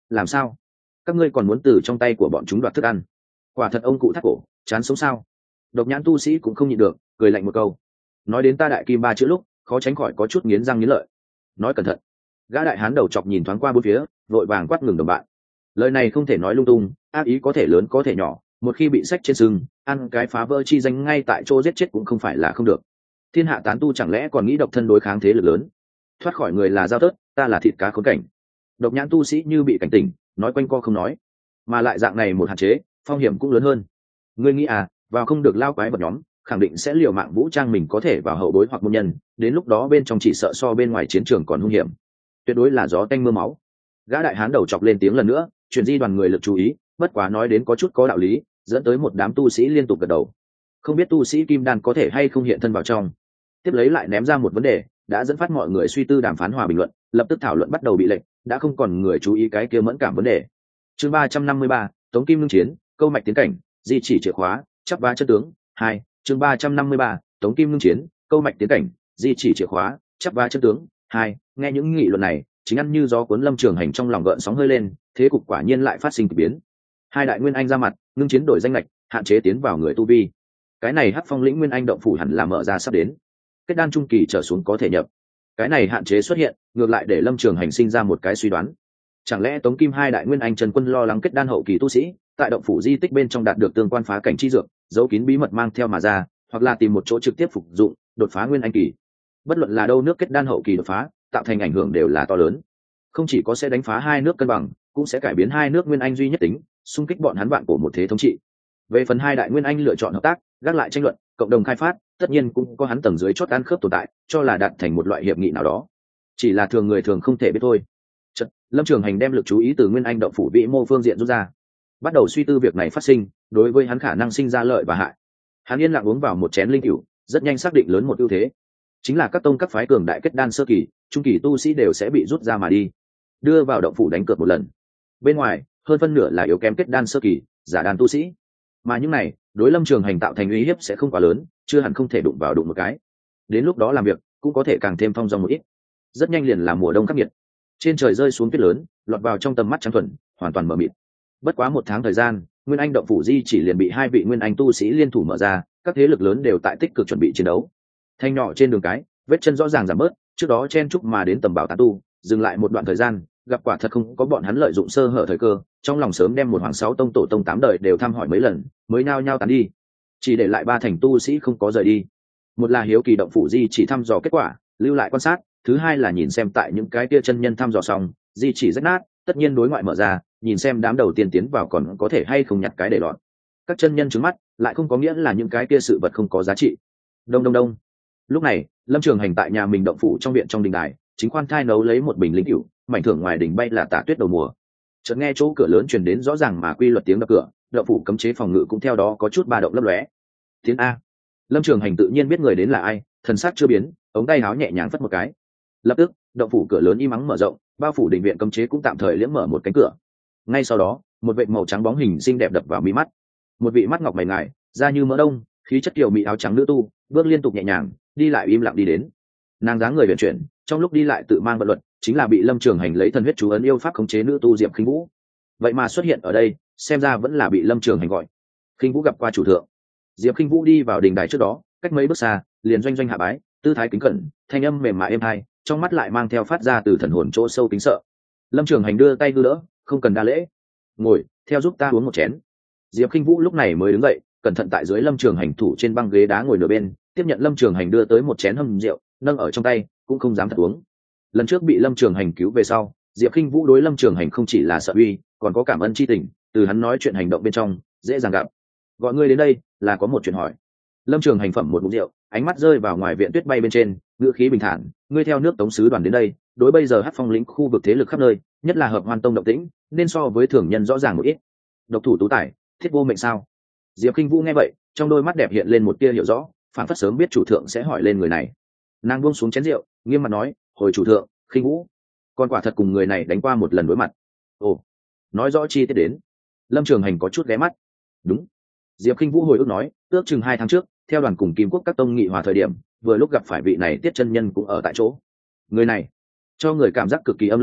làm sao các ngươi còn muốn từ trong tay của bọn chúng đoạt thức ăn? Quả thật ông cụ thắt cổ chán sống sao? Độc nhãn tu sĩ cũng không nhịn được, cười lạnh một câu. Nói đến ta đại kim ba chữ lúc, khó tránh khỏi có chút nghiến răng nghiến lợi. Nói cẩn thận. Gã đại hán đầu chọc nhìn thoáng qua bốn phía, vội vàng quát ngừng đồng bạn. Lời này không thể nói lung tung, ác ý có thể lớn có thể nhỏ, một khi bị sách trên sừng, ăn cái phá vỡ chi danh ngay tại chỗ giết chết cũng không phải là không được. Thiên hạ tán tu chẳng lẽ còn nghĩ độc thân đối kháng thế lực lớn? Thoát khỏi người là dao tớt, ta là thịt cá khốn cảnh. Độc nhãn tu sĩ như bị cảnh tỉnh, nói quanh co không nói, mà lại dạng này một hạn chế, phong hiểm cũng lớn hơn. Ngươi nghĩ à, vào không được lao quái vật nhóm, khẳng định sẽ liều mạng vũ trang mình có thể vào hậu bối hoặc môn nhân, đến lúc đó bên trong chỉ sợ so bên ngoài chiến trường còn hung hiểm, tuyệt đối là gió tanh mưa máu. Gã đại hán đầu chọc lên tiếng lần nữa, chuyển di đoàn người lực chú ý, bất quá nói đến có chút có đạo lý, dẫn tới một đám tu sĩ liên tục gật đầu. Không biết tu sĩ kim đan có thể hay không hiện thân vào trong. Tiếp lấy lại ném ra một vấn đề, đã dẫn phát mọi người suy tư đàm phán hòa bình luận, lập tức thảo luận bắt đầu bị lệnh, đã không còn người chú ý cái kia mẫn cảm vấn đề. Chương 353, Tống Kim Ngưng Chiến, câu mạch tiến cảnh, di chỉ chìa khóa, chắp vá chân tướng. 2. Chương 353, Tống Kim Ngưng Chiến, câu mạch tiến cảnh, di chỉ chìa khóa, chắp vá chân tướng. 2. Nghe những nghị luận này, chính ăn như gió cuốn Lâm Trường Hành trong lòng gợn sóng hơi lên, thế cục quả nhiên lại phát sinh kỳ biến. Hai đại nguyên anh ra mặt, ngưng chiến đổi danh lệch, hạn chế tiến vào người tu vi. Cái này Hắc Phong lĩnh nguyên anh động phủ hẳn là mở ra sắp đến. Kết đan trung kỳ trở xuống có thể nhập. Cái này hạn chế xuất hiện, ngược lại để Lâm Trường Hành sinh ra một cái suy đoán. Chẳng lẽ Tống Kim hai đại nguyên anh Trần Quân lo lắng kết đan hậu kỳ tu sĩ, tại động phủ di tích bên trong đạt được tương quan phá cảnh chi dược, giấu kín bí mật mang theo mà ra, hoặc là tìm một chỗ trực tiếp phục dụng, đột phá nguyên anh kỳ. Bất luận là đâu nước kết đan hậu kỳ đột phá, tạo thành ảnh hưởng đều là to lớn. Không chỉ có sẽ đánh phá hai nước cân bằng, cũng sẽ cải biến hai nước nguyên anh duy nhất tính, xung kích bọn hắn vạn cổ một thế thống trị. Về phần hai đại nguyên anh lựa chọn hợp tác, gác lại tranh luận, cộng đồng khai phát, tất nhiên cũng có hắn tầng dưới chót ăn khớp tồn tại, cho là đạt thành một loại hiệp nghị nào đó. Chỉ là thường người thường không thể biết thôi. Chật, Lâm Trường Hành đem lực chú ý từ nguyên anh động phủ vĩ mô phương diện rút ra, bắt đầu suy tư việc này phát sinh đối với hắn khả năng sinh ra lợi và hại. Hắn yên lặng uống vào một chén linh cửu, rất nhanh xác định lớn một ưu thế, chính là các tông các phái cường đại kết đan sơ kỳ, trung kỳ tu sĩ đều sẽ bị rút ra mà đi, đưa vào động phủ đánh cược một lần. Bên ngoài, hơn phân nửa là yếu kém kết đan sơ kỳ, giả đan tu sĩ, mà những này đối Lâm Trường Hành tạo thành uy hiếp sẽ không quá lớn, chưa hẳn không thể đụng vào đụng một cái. Đến lúc đó làm việc cũng có thể càng thêm thong dong một ít. Rất nhanh liền là mùa đông khắc nghiệt, trên trời rơi xuống tuyết lớn, lọt vào trong tầm mắt trắng thuần, hoàn toàn mờ mịt. Bất quá một tháng thời gian, nguyên anh động phủ di chỉ liền bị hai vị nguyên anh tu sĩ liên thủ mở ra, các thế lực lớn đều tại tích cực chuẩn bị chiến đấu. Thanh nhỏ trên đường cái, vết chân rõ ràng giảm bớt, trước đó chen chúc mà đến tầm bảo tán tu, dừng lại một đoạn thời gian, gặp quả thật không có bọn hắn lợi dụng sơ hở thời cơ, trong lòng sớm đem một hoàng sáu tông tổ tông tám đời đều thăm hỏi mấy lần, mới nhao nhao tán đi, chỉ để lại ba thành tu sĩ không có rời đi. Một là hiếu kỳ động phủ di chỉ thăm dò kết quả, lưu lại quan sát, thứ hai là nhìn xem tại những cái kia chân nhân thăm dò xong, di chỉ rách nát, tất nhiên đối ngoại mở ra, nhìn xem đám đầu tiên tiến vào còn có thể hay không nhặt cái để lọt. Các chân nhân trứng mắt, lại không có nghĩa là những cái kia sự vật không có giá trị. Đông đông đông. Lúc này, Lâm Trường Hành tại nhà mình động phủ trong viện trong đình đài, chính khoan thai nấu lấy một bình linh cửu, mảnh thưởng ngoài đỉnh bay là tả tuyết đầu mùa. Chợt nghe chỗ cửa lớn truyền đến rõ ràng mà quy luật tiếng đập cửa, động phủ cấm chế phòng ngự cũng theo đó có chút ba động lấp lóe. Tiến a. Lâm Trường Hành tự nhiên biết người đến là ai, thần sắc chưa biến, ống tay áo nhẹ nhàng phất một cái. Lập tức, động phủ cửa lớn im ắng mở rộng, bao phủ đình viện cấm chế cũng tạm thời liễm mở một cánh cửa. Ngay sau đó, một vệt màu trắng bóng hình xinh đẹp đập vào mi mắt. Một vị mắt ngọc mày ngài, da như mỡ đông, khí chất kiều mỹ áo trắng nữ tu, bước liên tục nhẹ nhàng, đi lại im lặng đi đến. Nàng dáng người huyền chuyển, trong lúc đi lại tự mang vận luật, chính là bị Lâm Trường Hành lấy thần huyết chú ấn yêu pháp khống chế nữ tu Diệp Khinh Vũ. Vậy mà xuất hiện ở đây, xem ra vẫn là bị Lâm Trường Hành gọi. Khinh Vũ gặp qua chủ thượng. Diệp Khinh Vũ đi vào đình đài trước đó, cách mấy bước xa, liền doanh doanh hạ bái, tư thái kính cẩn, thanh âm mềm mại êm tai, trong mắt lại mang theo phát ra từ thần hồn chỗ sâu kính sợ. Lâm Trường Hành đưa tay đưa đỡ, không cần đa lễ. Ngồi, theo giúp ta uống một chén. Diệp Khinh Vũ lúc này mới đứng dậy, cẩn thận tại dưới Lâm Trường Hành thủ trên băng ghế đá ngồi nửa bên, tiếp nhận Lâm Trường Hành đưa tới một chén hầm rượu, nâng ở trong tay, cũng không dám thật uống. Lần trước bị Lâm Trường Hành cứu về sau, Diệp Khinh Vũ đối Lâm Trường Hành không chỉ là sợ uy, còn có cảm ơn chi tình, từ hắn nói chuyện hành động bên trong, dễ dàng gặp. Gọi ngươi đến đây, là có một chuyện hỏi. Lâm Trường Hành phẩm một ngụm rượu, ánh mắt rơi vào ngoài viện tuyết bay bên trên, ngữ khí bình thản, ngươi theo nước Tống sứ đoàn đến đây, đối bây giờ Hắc Phong lĩnh khu vực thế lực khắp nơi, nhất là Hợp Hoan tông động tĩnh, nên so với thường nhân rõ ràng một ít. Độc thủ tú tài, thiết vô mệnh sao? Diệp Khinh Vũ nghe vậy, trong đôi mắt đẹp hiện lên một tia hiểu rõ, phản phất sớm biết chủ thượng sẽ hỏi lên người này. Nàng buông xuống chén rượu, nghiêm mặt nói, hồi chủ thượng, Khinh Vũ, con quả thật cùng người này đánh qua một lần đối mặt. Ồ, nói rõ chi tiết đến. Lâm Trường Hành có chút ghé mắt. Đúng. Diệp Khinh Vũ hồi ức nói, ước chừng 2 tháng trước, theo đoàn cùng Kim Quốc các tông nghị hòa thời điểm, vừa lúc gặp phải vị này Tiết chân nhân cũng ở tại chỗ. Người này cho người cảm giác cực kỳ âm lãnh,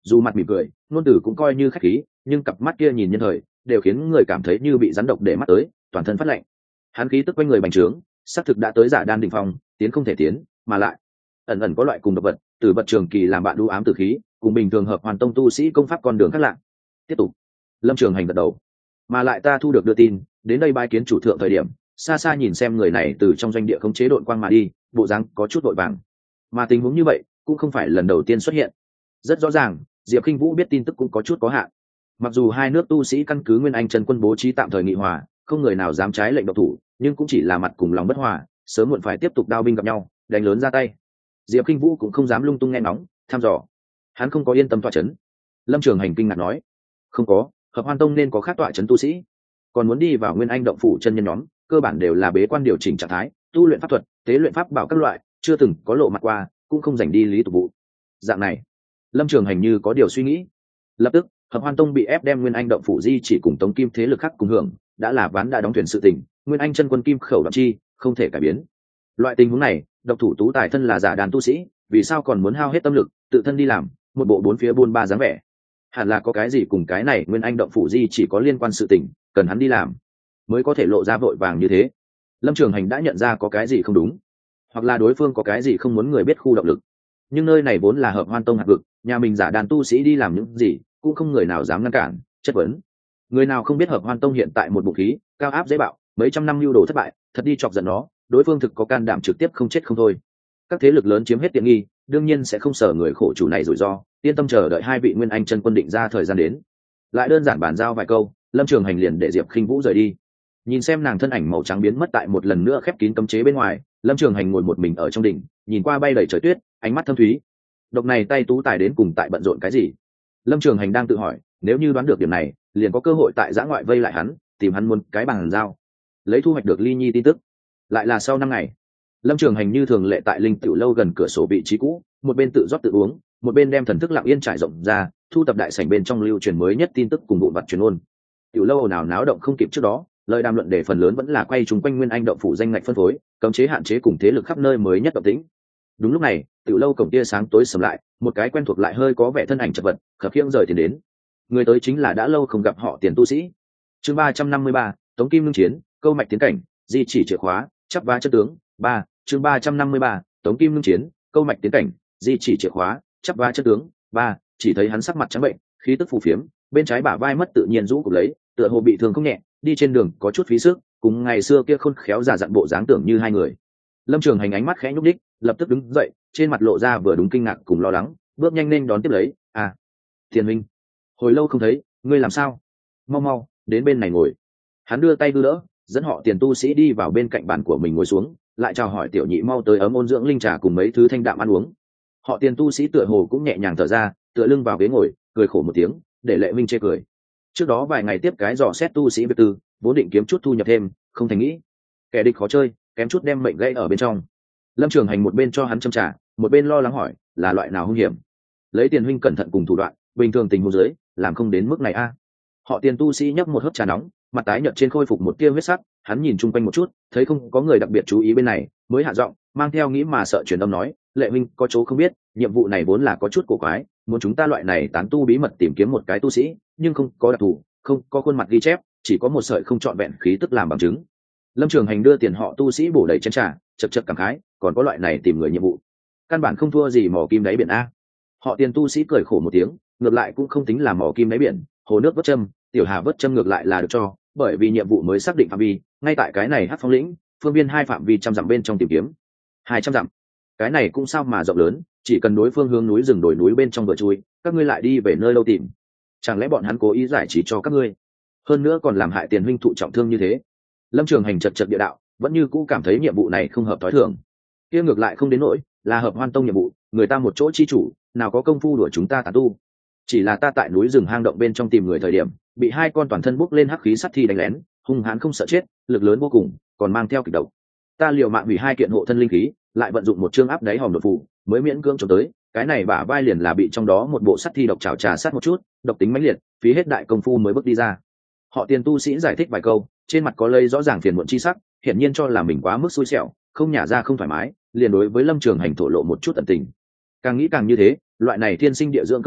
dù mặt mỉm cười ngôn từ cũng coi như khách khí, nhưng cặp mắt kia nhìn nhân thời đều khiến người cảm thấy như bị rắn độc để mắt tới, toàn thân phát lạnh. Hắn khí tức quanh người bành trướng, xác thực đã tới giả đan đỉnh phong, tiến không thể tiến, mà lại ẩn ẩn có loại cùng độc vật từ vật trường kỳ làm bạn đu ám tử khí, cùng bình thường hợp hoàn tông tu sĩ công pháp con đường khác lạ. Tiếp tục. Lâm Trường Hành gật đầu. Mà lại ta thu được đưa tin, đến đây bái kiến chủ thượng thời điểm, xa xa nhìn xem người này từ trong doanh địa khống chế đội quang mà đi, bộ dáng có chút vội vàng. Mà tình huống như vậy cũng không phải lần đầu tiên xuất hiện. Rất rõ ràng, Diệp Kinh Vũ biết tin tức cũng có chút có hạn. Mặc dù hai nước tu sĩ căn cứ Nguyên Anh chân quân bố trí tạm thời nghị hòa, không người nào dám trái lệnh độc thủ, nhưng cũng chỉ là mặt cùng lòng bất hòa, sớm muộn phải tiếp tục đao binh gặp nhau, đánh lớn ra tay. Diệp Kinh Vũ cũng không dám lung tung nghe ngóng, thăm dò. Hắn không có yên tâm tọa chấn. Lâm Trường Hành kinh ngạc nói, không có, Hợp Hoan Tông nên có khác tọa chấn tu sĩ, còn muốn đi vào Nguyên Anh động phủ chân nhân nhóm, cơ bản đều là bế quan điều chỉnh trạng thái, tu luyện pháp thuật, tế luyện pháp bảo các loại, chưa từng có lộ mặt qua, cũng không dành đi lý tục vụ. Dạng này, Lâm Trường Hành như có điều suy nghĩ. Lập tức, Hợp Hoan Tông bị ép đem Nguyên Anh động phủ di chỉ cùng Tống Kim thế lực khác cùng hưởng, đã là ván đã đóng thuyền sự tình, Nguyên Anh chân quân kim khẩu đoạn chi, không thể cải biến. Loại tình huống này, độc thủ tú tài thân là giả đàn tu sĩ, vì sao còn muốn hao hết tâm lực, tự thân đi làm, một bộ bốn phía buôn ba dáng vẻ. Hẳn là có cái gì cùng cái này Nguyên Anh động phủ di chỉ có liên quan sự tình, cần hắn đi làm, mới có thể lộ ra vội vàng như thế. Lâm Trường Hành đã nhận ra có cái gì không đúng, hoặc là đối phương có cái gì không muốn người biết khu động lực. Nhưng nơi này vốn là Hợp Hoan Tông hạt vực, nhà mình giả đàn tu sĩ đi làm những gì, cũng không người nào dám ngăn cản, chất vấn. Người nào không biết Hợp Hoan Tông hiện tại một vũ khí cao áp dễ bạo, mấy trăm năm lưu đồ thất bại, thật đi chọc giận nó, đối phương thực có can đảm trực tiếp không chết không thôi. Các thế lực lớn chiếm hết tiện nghi, đương nhiên sẽ không sợ người khổ chủ này rủi ro, yên tâm chờ đợi hai vị Nguyên Anh chân quân định ra thời gian đến. Lại đơn giản bàn giao vài câu, Lâm Trường Hành liền để Diệp Khinh Vũ rời đi. Nhìn xem nàng thân ảnh màu trắng biến mất tại một lần nữa khép kín cấm chế bên ngoài, Lâm Trường Hành ngồi một mình ở trong đỉnh, nhìn qua bay đầy trời tuyết, ánh mắt thâm thúy. Độc này tay tú tài đến cùng tại bận rộn cái gì? Lâm Trường Hành đang tự hỏi, nếu như đoán được điểm này, liền có cơ hội tại giã ngoại vây lại hắn, tìm hắn muốn cái bàn giao, lấy thu hoạch được Ly Nhi tin tức. Lại là sau 5 ngày, Lâm Trường Hành như thường lệ tại linh tiểu lâu gần cửa sổ vị trí cũ, một bên tự rót tự uống, một bên đem thần thức lặng yên trải rộng ra, thu tập đại sảnh bên trong lưu truyền mới nhất tin tức cùng vụn vặt truyền ôn. Tiểu lâu nào náo động không kịp trước đó, lời đàm luận để phần lớn vẫn là quay chung quanh Nguyên Anh động phủ danh ngạch phân phối, cấm chế hạn chế cùng thế lực khắp nơi mới nhất động tĩnh. Đúng lúc này, tiểu lâu cổng tia sáng tối sầm lại, một cái quen thuộc lại hơi có vẻ thân ảnh chật vật, khập khiễng rời tiền đến. Người tới chính là đã lâu không gặp họ Tiền tu sĩ. Chương 353, Tống Kim Ngưng Chiến, câu mạch tiến cảnh, di chỉ chìa khóa, chắp vá chất tướng. 3, chương 353, Tống Kim Ngưng Chiến, câu mạch tiến cảnh, di chỉ chìa khóa, chắp vá chất tướng. 3, chỉ thấy hắn sắc mặt trắng bệnh, khí tức phù phiếm, bên trái bả vai mất tự nhiên rũ cụp lấy, tựa hồ bị thương không nhẹ, đi trên đường có chút phí sức, cùng ngày xưa kia khôn khéo giả dặn bộ dáng tưởng như hai người. Lâm Trường Hành ánh mắt khẽ nhúc đích, lập tức đứng dậy, trên mặt lộ ra vừa đúng kinh ngạc cùng lo lắng, bước nhanh lên đón tiếp lấy. À, Tiền Minh, hồi lâu không thấy, ngươi làm sao? Mau mau đến bên này ngồi. Hắn đưa tay đưa đỡ, dẫn họ Tiền tu sĩ đi vào bên cạnh bàn của mình ngồi xuống, lại chào hỏi tiểu nhị mau tới ấm ôn dưỡng linh trà cùng mấy thứ thanh đạm ăn uống. Họ Tiền tu sĩ tựa hồ cũng nhẹ nhàng thở ra, tựa lưng vào ghế ngồi, cười khổ một tiếng, để Lệ Minh chê cười. Trước đó vài ngày tiếp cái dò xét tu sĩ biệt tư, vốn định kiếm chút thu nhập thêm, không thành nghĩ kẻ địch khó chơi, kém chút đem mệnh gãy ở bên trong. Lâm Trường Hành một bên cho hắn châm trà, một bên lo lắng hỏi, là loại nào hung hiểm? Lấy Tiền huynh cẩn thận cùng thủ đoạn, bình thường tình huống dưới làm không đến mức này a. Họ Tiền tu sĩ nhấp một hớp trà nóng, mặt tái nhợt trên khôi phục một tia huyết sắc, hắn nhìn chung quanh một chút, thấy không có người đặc biệt chú ý bên này, mới hạ giọng, mang theo nghĩ mà sợ truyền âm nói, Lệ huynh có chỗ không biết, nhiệm vụ này vốn là có chút cổ quái, muốn chúng ta loại này tán tu bí mật tìm kiếm một cái tu sĩ, nhưng không có đặc thù, không có khuôn mặt ghi chép, chỉ có một sợi không trọn vẹn khí tức làm bằng chứng. Lâm Trường Hành đưa tiền họ tu sĩ bổ đầy chén trà, chật chật cảm khái, còn có loại này tìm người nhiệm vụ, căn bản không thua gì mò kim đáy biển a. Họ Tiền tu sĩ cười khổ một tiếng, ngược lại cũng không tính là mò kim đáy biển, hồ nước vớt châm, tiểu hà vớt châm ngược lại là được cho, bởi vì nhiệm vụ mới xác định phạm vi, ngay tại cái này Hắc Phong lĩnh, phương viên 2 phạm vi 100 dặm bên trong tìm kiếm. 200 dặm, cái này cũng sao mà rộng lớn, chỉ cần đối phương hướng núi rừng đồi núi bên trong vừa chui, các ngươi lại đi về nơi lâu tìm, chẳng lẽ bọn hắn cố ý giải trí cho các ngươi, hơn nữa còn làm hại Tiền huynh thụ trọng thương như thế? Lâm Trường Hành chật chật địa đạo, vẫn như cũ cảm thấy nhiệm vụ này không hợp thói thường. Kia ngược lại không đến nỗi, là Hợp Hoan Tông nhiệm vụ, người ta một chỗ chi chủ, nào có công phu đuổi chúng ta tán tu. Chỉ là ta tại núi rừng hang động bên trong tìm người thời điểm, bị 2 con toàn thân bốc lên hắc khí sắt thi đánh lén, hung hãn không sợ chết, lực lớn vô cùng, còn mang theo kịch độc. Ta liều mạng hủy 2 kiện hộ thân linh khí, lại vận dụng một chương áp đáy hòm đột phù, mới miễn cưỡng chống tới, cái này bả vai liền là bị trong đó một bộ sắt thi độc chảo trà sát một chút, độc tính mãnh liệt, phí hết đại công phu mới bước đi ra. Họ Tiền tu sĩ giải thích vài câu, trên mặt có lây rõ ràng phiền muộn chi sắc, hiển nhiên cho là mình quá mức xui xẻo, không nhả ra không thoải mái, liền đối với Lâm Trường Hành thổ lộ một chút ẩn tình. Càng nghĩ càng như thế, loại này thiên sinh địa dưỡng cương thi,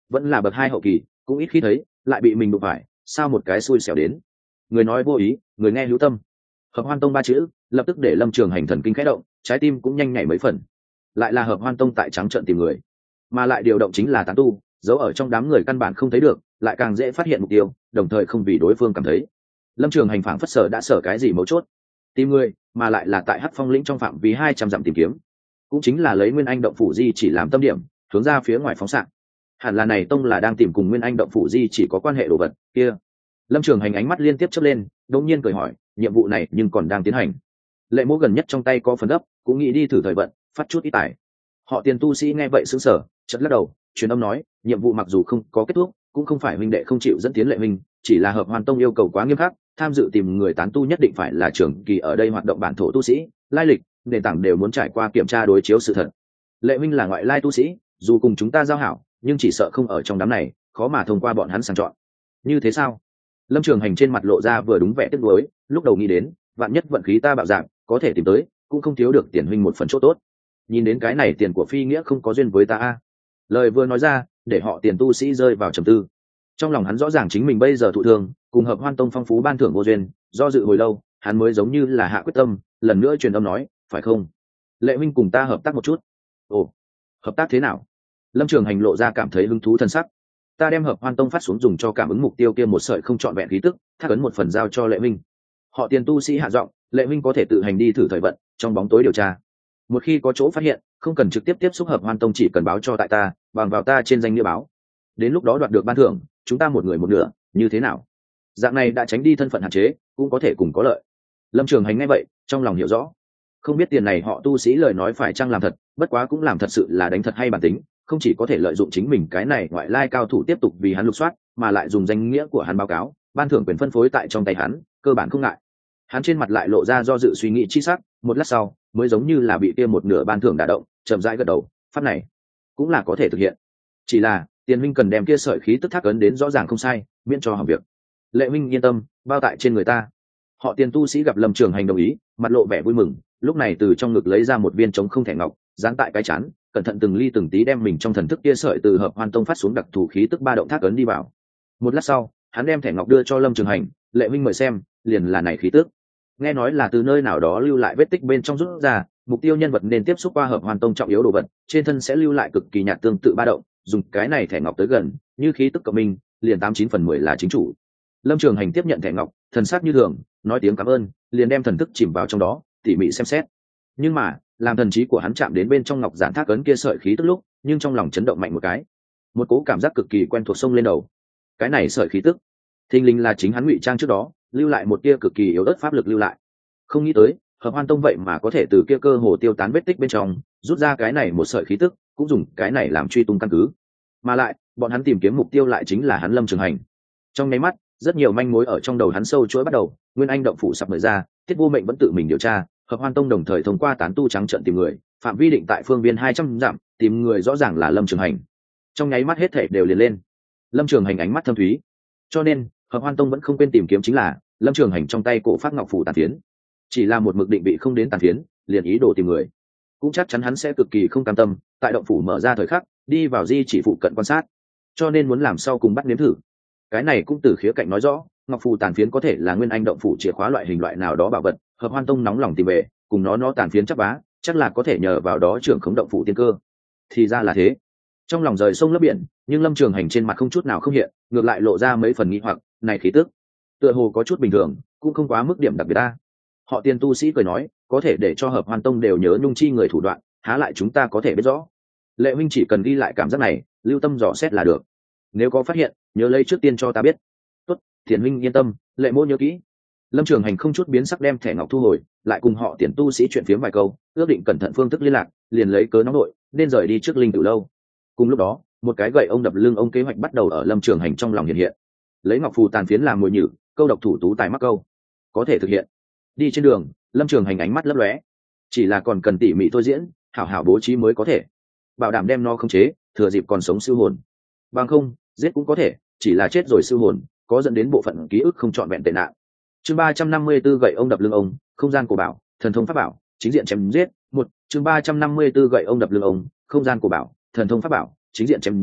vẫn là bậc 2 hậu kỳ, cũng ít khi thấy, lại bị mình đụng phải, sao một cái xui xẻo đến. Người nói vô ý, người nghe hữu tâm. Hợp Hoan Tông 3 chữ, lập tức để Lâm Trường Hành thần kinh khẽ động, trái tim cũng nhanh nhảy mấy phần. Lại là Hợp Hoan Tông tại trắng trợn tìm người, mà lại điều động chính là tán tu, giấu ở trong đám người căn bản không thấy được, lại càng dễ phát hiện mục tiêu, đồng thời không vì đối phương cảm thấy. Lâm Trường Hành phảng phất sở đã sở cái gì mấu chốt, tìm người, mà lại là tại Hắc Phong lĩnh trong phạm vi 200 dặm tìm kiếm, cũng chính là lấy Nguyên Anh động phủ di chỉ làm tâm điểm, hướng ra phía ngoài phóng xạ. Hẳn là này tông là đang tìm cùng Nguyên Anh động phủ di chỉ có quan hệ đồ vật kia. Lâm Trường Hành ánh mắt liên tiếp chớp lên, đột nhiên cười hỏi, nhiệm vụ này nhưng còn đang tiến hành. Lệ Mỗ gần nhất trong tay có phần gấp, cũng nghĩ đi thử thời vận, phát chút ít tài. Họ Tiền tu sĩ nghe vậy sững sờ, chợt lắc đầu, truyền âm nói, nhiệm vụ mặc dù không có kết thúc, cũng không phải huynh đệ không chịu dẫn tiến Lệ huynh, chỉ là Hợp Hoan Tông yêu cầu quá nghiêm khắc, tham dự tìm người tán tu nhất định phải là trưởng kỳ ở đây hoạt động bản thổ tu sĩ, lai lịch, nền tảng đều muốn trải qua kiểm tra đối chiếu sự thật. Lệ huynh là ngoại lai tu sĩ, dù cùng chúng ta giao hảo, nhưng chỉ sợ không ở trong đám này, khó mà thông qua bọn hắn sàng chọn. Như thế sao? Lâm Trường Hành trên mặt lộ ra vừa đúng vẻ tiếc nuối, lúc đầu nghĩ đến, vạn nhất vận khí ta bạo dạng, có thể tìm tới, cũng không thiếu được tiền huynh một phần chỗ tốt. Nhìn đến cái này tiền của phi nghĩa không có duyên với ta a. Lời vừa nói ra, để họ Tiền tu sĩ rơi vào trầm tư. Trong lòng hắn rõ ràng chính mình bây giờ thụ thương, cùng Hợp Hoan Tông phong phú ban thưởng vô duyên, do dự hồi lâu, hắn mới giống như là hạ quyết tâm, lần nữa truyền âm nói, phải không? Lệ huynh cùng ta hợp tác một chút. Ồ, hợp tác thế nào? Lâm Trường Hành lộ ra cảm thấy hứng thú thân sắc. Ta đem Hợp Hoan Tông phát xuống dùng cho cảm ứng mục tiêu kia một sợi không trọn vẹn khí tức, thác ấn một phần giao cho Lệ huynh. Họ Tiền tu sĩ hạ giọng, Lệ huynh có thể tự hành đi thử thời vận, trong bóng tối điều tra. Một khi có chỗ phát hiện, không cần trực tiếp tiếp xúc Hợp Hoan Tông, chỉ cần báo cho tại ta, bằng vào ta trên danh nghĩa báo. Đến lúc đó đoạt được ban thưởng, chúng ta một người một nửa, như thế nào? Dạng này đã tránh đi thân phận hạn chế, cũng có thể cùng có lợi. Lâm Trường Hành nghe vậy, trong lòng hiểu rõ. Không biết tiền này họ tu sĩ lời nói phải chăng làm thật, bất quá cũng làm thật sự là đánh thật hay bản tính, không chỉ có thể lợi dụng chính mình cái này ngoại lai cao thủ tiếp tục vì hắn lục soát, mà lại dùng danh nghĩa của hắn báo cáo, ban thưởng quyền phân phối tại trong tay hắn, cơ bản không ngại. Hắn trên mặt lại lộ ra do dự suy nghĩ chi sắc, một lát sau, mới giống như là bị kia một nửa ban thưởng đả động, chậm rãi gật đầu, pháp này cũng là có thể thực hiện. Chỉ là, tiền huynh cần đem kia sợi khí tức thác ấn đến rõ ràng không sai, miễn cho hỏng việc. Lệ huynh yên tâm, bao tại trên người ta. Họ Tiền tu sĩ gặp Lâm Trường Hành đồng ý, mặt lộ vẻ vui mừng, lúc này từ trong ngực lấy ra một viên trống không thẻ ngọc, dán tại cái chán, cẩn thận từng ly từng tí đem mình trong thần thức kia sợi từ Hợp Hoan Tông phát xuống đặc thù khí tức ba động thác ấn đi vào. Một lát sau, hắn đem thẻ ngọc đưa cho Lâm Trường Hành, Lệ huynh mời xem, liền là này khí tức. Nghe nói là từ nơi nào đó lưu lại vết tích bên trong rút ra, mục tiêu nhân vật nên tiếp xúc qua Hợp Hoan Tông trọng yếu đồ vật, trên thân sẽ lưu lại cực kỳ nhạt tương tự ba động, dùng cái này thẻ ngọc tới gần, như khí tức của mình, liền 89/10 là chính chủ. Lâm Trường Hành tiếp nhận thẻ ngọc, thần sắc như thường, nói tiếng cảm ơn, liền đem thần thức chìm vào trong đó, tỉ mỉ xem xét. Nhưng mà, làm thần trí của hắn chạm đến bên trong ngọc giản thác ấn kia sợi khí tức lúc, nhưng trong lòng chấn động mạnh một cái, một cố cảm giác cực kỳ quen thuộc xông lên đầu. Cái này sợi khí tức, thình lình là chính hắn ngụy trang trước đó, lưu lại một tia cực kỳ yếu ớt pháp lực lưu lại. Không nghĩ tới, Hợp Hoan Tông vậy mà có thể từ kia cơ hồ tiêu tán vết tích bên trong, rút ra cái này một sợi khí tức, cũng dùng cái này làm truy tung căn cứ. Mà lại, bọn hắn tìm kiếm mục tiêu lại chính là hắn Lâm Trường Hành. Trong nháy mắt, rất nhiều manh mối ở trong đầu hắn sâu chuỗi bắt đầu, Nguyên Anh động phủ sắp mở ra, Thiết Vô Mệnh vẫn tự mình điều tra, Hợp Hoan Tông đồng thời thông qua tán tu trắng trợn tìm người, phạm vi định tại phương viên 200 dặm, tìm người rõ ràng là Lâm Trường Hành. Trong nháy mắt hết thảy đều liền lên. Lâm Trường Hành ánh mắt thâm thúy. Cho nên, Hợp Hoan Tông vẫn không quên tìm kiếm chính là Lâm Trường Hành trong tay cổ phát ngọc phủ tàn phiến. Chỉ là một mực định vị không đến tàn phiến, liền ý đồ tìm người. Cũng chắc chắn hắn sẽ cực kỳ không cam tâm, tại động phủ mở ra thời khắc, đi vào di chỉ phụ cận quan sát. Cho nên muốn làm sau cùng bắt nếm thử. Cái này cũng từ khía cạnh nói rõ, ngọc phù tàn phiến có thể là Nguyên Anh động phủ chìa khóa loại hình loại nào đó bảo vật, Hợp Hoan Tông nóng lòng tìm về, cùng nó tàn phiến chắc bá, chắc là có thể nhờ vào đó trưởng khống động phủ tiên cơ. Thì ra là thế. Trong lòng rời sông lấp biển, nhưng Lâm Trường Hành trên mặt không chút nào không hiện, ngược lại lộ ra mấy phần nghi hoặc, này khí tức, tựa hồ có chút bình thường, cũng không quá mức điểm đặc biệt ta. Họ Tiền tu sĩ cười nói, có thể để cho Hợp Hoan Tông đều nhớ nhung chi người thủ đoạn, há lại chúng ta có thể biết rõ. Lệ huynh chỉ cần ghi lại cảm giác này, lưu tâm dò xét là được. Nếu có phát hiện, nhớ lấy trước tiên cho ta biết. Tốt, Tiền huynh yên tâm, Lệ mỗ nhớ kỹ. Lâm Trường Hành không chút biến sắc đem thẻ ngọc thu hồi, lại cùng họ Tiền tu sĩ chuyện phiếm vài câu, ước định cẩn thận phương thức liên lạc, liền lấy cớ nóng nội, nên rời đi trước linh tử lâu. Cùng lúc đó, một cái gậy ông đập lưng ông kế hoạch bắt đầu ở Lâm Trường Hành trong lòng hiện hiện. Lấy ngọc phù tàn phiến làm mồi nhử, câu độc thủ tú tài mắc câu, có thể thực hiện. Đi trên đường, Lâm Trường Hành ánh mắt lấp lóe, chỉ là còn cần tỉ mỉ thôi diễn, hảo hảo bố trí mới có thể bảo đảm đem nó khống chế, thừa dịp còn sống siêu hồn. Bằng không, giết cũng có thể, chỉ là chết rồi siêu hồn, có dẫn đến bộ phận ký ức không trọn vẹn tệ nạn. Chương 354 gậy ông đập lưng ông, không gian của bảo, thần thông pháp bảo, chính diện chém giết. Chương 354 gậy ông đập lưng ông, không gian của bảo, thần thông pháp bảo, chính diện chém giết.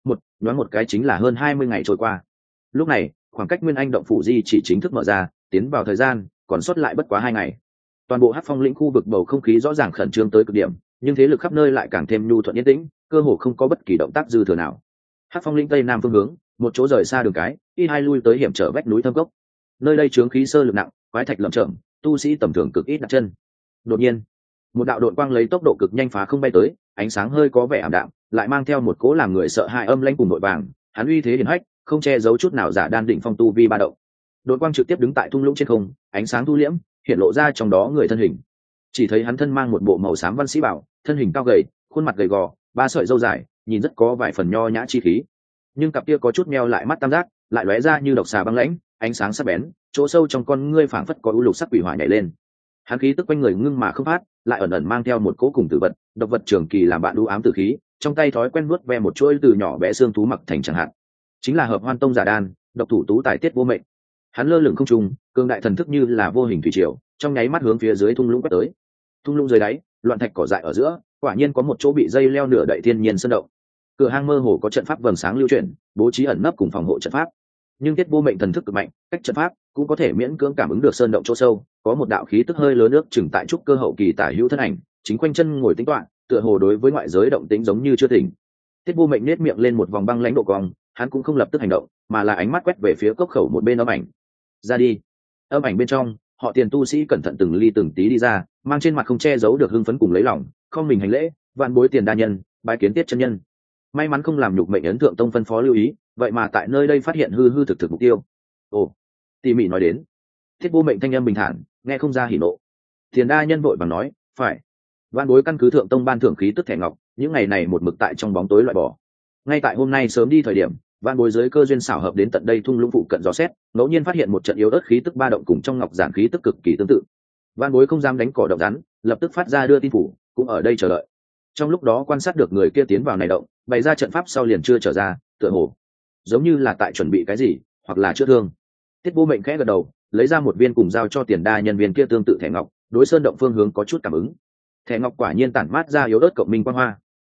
một nhoáng một cái chính là hơn 20 ngày trôi qua. Lúc này khoảng cách Nguyên Anh động phủ di chỉ chính thức mở ra, tiến vào thời gian còn sót lại bất quá 2 ngày. Toàn bộ Hắc Phong lĩnh khu vực bầu không khí rõ ràng khẩn trương tới cực điểm, nhưng thế lực khắp nơi lại càng thêm nhu thuận yên tĩnh, cơ hồ không có bất kỳ động tác dư thừa nào. Hắc Phong lĩnh tây nam phương hướng, một chỗ rời xa đường cái, y hai lui tới hiểm trở vách núi thâm cốc. Nơi đây chướng khí sơ lực nặng, quái thạch lởm chởm, tu sĩ tầm thường cực ít đặt chân. Đột nhiên, một đạo độn quang lấy tốc độ cực nhanh phá không bay tới, ánh sáng hơi có vẻ ảm đạm, lại mang theo một cỗ làm người sợ hãi âm lãnh cùng nội vàng, hắn uy thế hiển hách, không che giấu chút nào giả đan đỉnh phong tu vi ba động. Độn quang trực tiếp đứng tại thung lũng trên không, ánh sáng thu liễm, hiện lộ ra trong đó người thân hình. Chỉ thấy hắn thân mang một bộ màu xám văn sĩ bảo, thân hình cao gầy, khuôn mặt gầy gò, ba sợi râu dài, nhìn rất có vài phần nho nhã chi khí. Nhưng cặp kia có chút meo lại mắt tam giác, lại lóe ra như độc xà băng lãnh, ánh sáng sắc bén, chỗ sâu trong con ngươi phảng phất có u lục sắc quỷ hỏa nhảy lên. Hắn khí tức quanh người ngưng mà không phát, lại ẩn ẩn mang theo một cỗ cùng tử vật, độc vật trường kỳ làm bạn đu ám tử khí, trong tay thói quen vuốt ve một chuỗi từ nhỏ bé xương thú mặc thành chẳng hạn. Chính là Hợp Hoan Tông giả đan, độc thủ tú tài Tiết Vô Mệnh. Hắn lơ lửng không trung, cường đại thần thức như là vô hình thủy triều, trong nháy mắt hướng phía dưới thung lũng quét tới. Thung lũng dưới đáy, loạn thạch cỏ dại ở giữa, quả nhiên có một chỗ bị dây leo nửa đậy thiên nhiên sơn động. Cửa hang mơ hồ có trận pháp vầng sáng lưu chuyển, bố trí ẩn nấp cùng phòng hộ trận pháp. Nhưng Tiết Vô Mệnh thần thức cực mạnh, cách trận pháp cũng có thể miễn cưỡng cảm ứng được sơn động chỗ sâu, có một đạo khí tức hơi lớn nước chừng tại trúc cơ hậu kỳ tả hữu thân ảnh, chính quanh chân ngồi tính toán, tựa hồ đối với ngoại giới động tĩnh giống như chưa tỉnh. Tiết Vô Mệnh nét miệng lên một vòng băng lãnh độ cong, hắn cũng không lập tức hành động, mà là ánh mắt quét về phía cốc khẩu một bên âm ảnh. Ra đi. Âm ảnh bên trong, họ Tiền tu sĩ cẩn thận từng ly từng tí đi ra, mang trên mặt không che giấu được hưng phấn cùng lấy lòng, không mình hành lễ, vạn bối Tiền đa nhân, bái kiến Tiết chân nhân. May mắn không làm nhục mệnh ấn thượng tông phân phó lưu ý, vậy mà tại nơi đây phát hiện hư hư thực thực mục tiêu. Ồ, tỉ mỉ nói đến. Tiết Vô Mệnh thanh âm bình thản, nghe không ra hỉ nộ. Tiền đa nhân vội vàng nói, phải. Vạn bối căn cứ thượng tông ban thưởng khí tức thẻ ngọc, những ngày này một mực tại trong bóng tối loại bỏ. Ngay tại hôm nay sớm đi thời điểm, vạn bối dưới cơ duyên xảo hợp đến tận đây thung lũng phụ cận dò xét, ngẫu nhiên phát hiện một trận yếu ớt khí tức ba động cùng trong ngọc giản khí tức cực kỳ tương tự. Vạn bối không dám đánh cỏ động rắn, lập tức phát ra đưa tin phủ, cũng ở đây chờ đợi. Trong lúc đó quan sát được người kia tiến vào này động, bày ra trận pháp sau liền chưa trở ra, tựa hồ giống như là tại chuẩn bị cái gì, hoặc là chữa thương. Tiết Vô Mệnh khẽ gật đầu, lấy ra một viên cùng giao cho Tiền đa nhân viên kia tương tự thẻ ngọc, đối sơn động phương hướng có chút cảm ứng. Thẻ ngọc quả nhiên tản mát ra yếu ớt cộng minh quang hoa.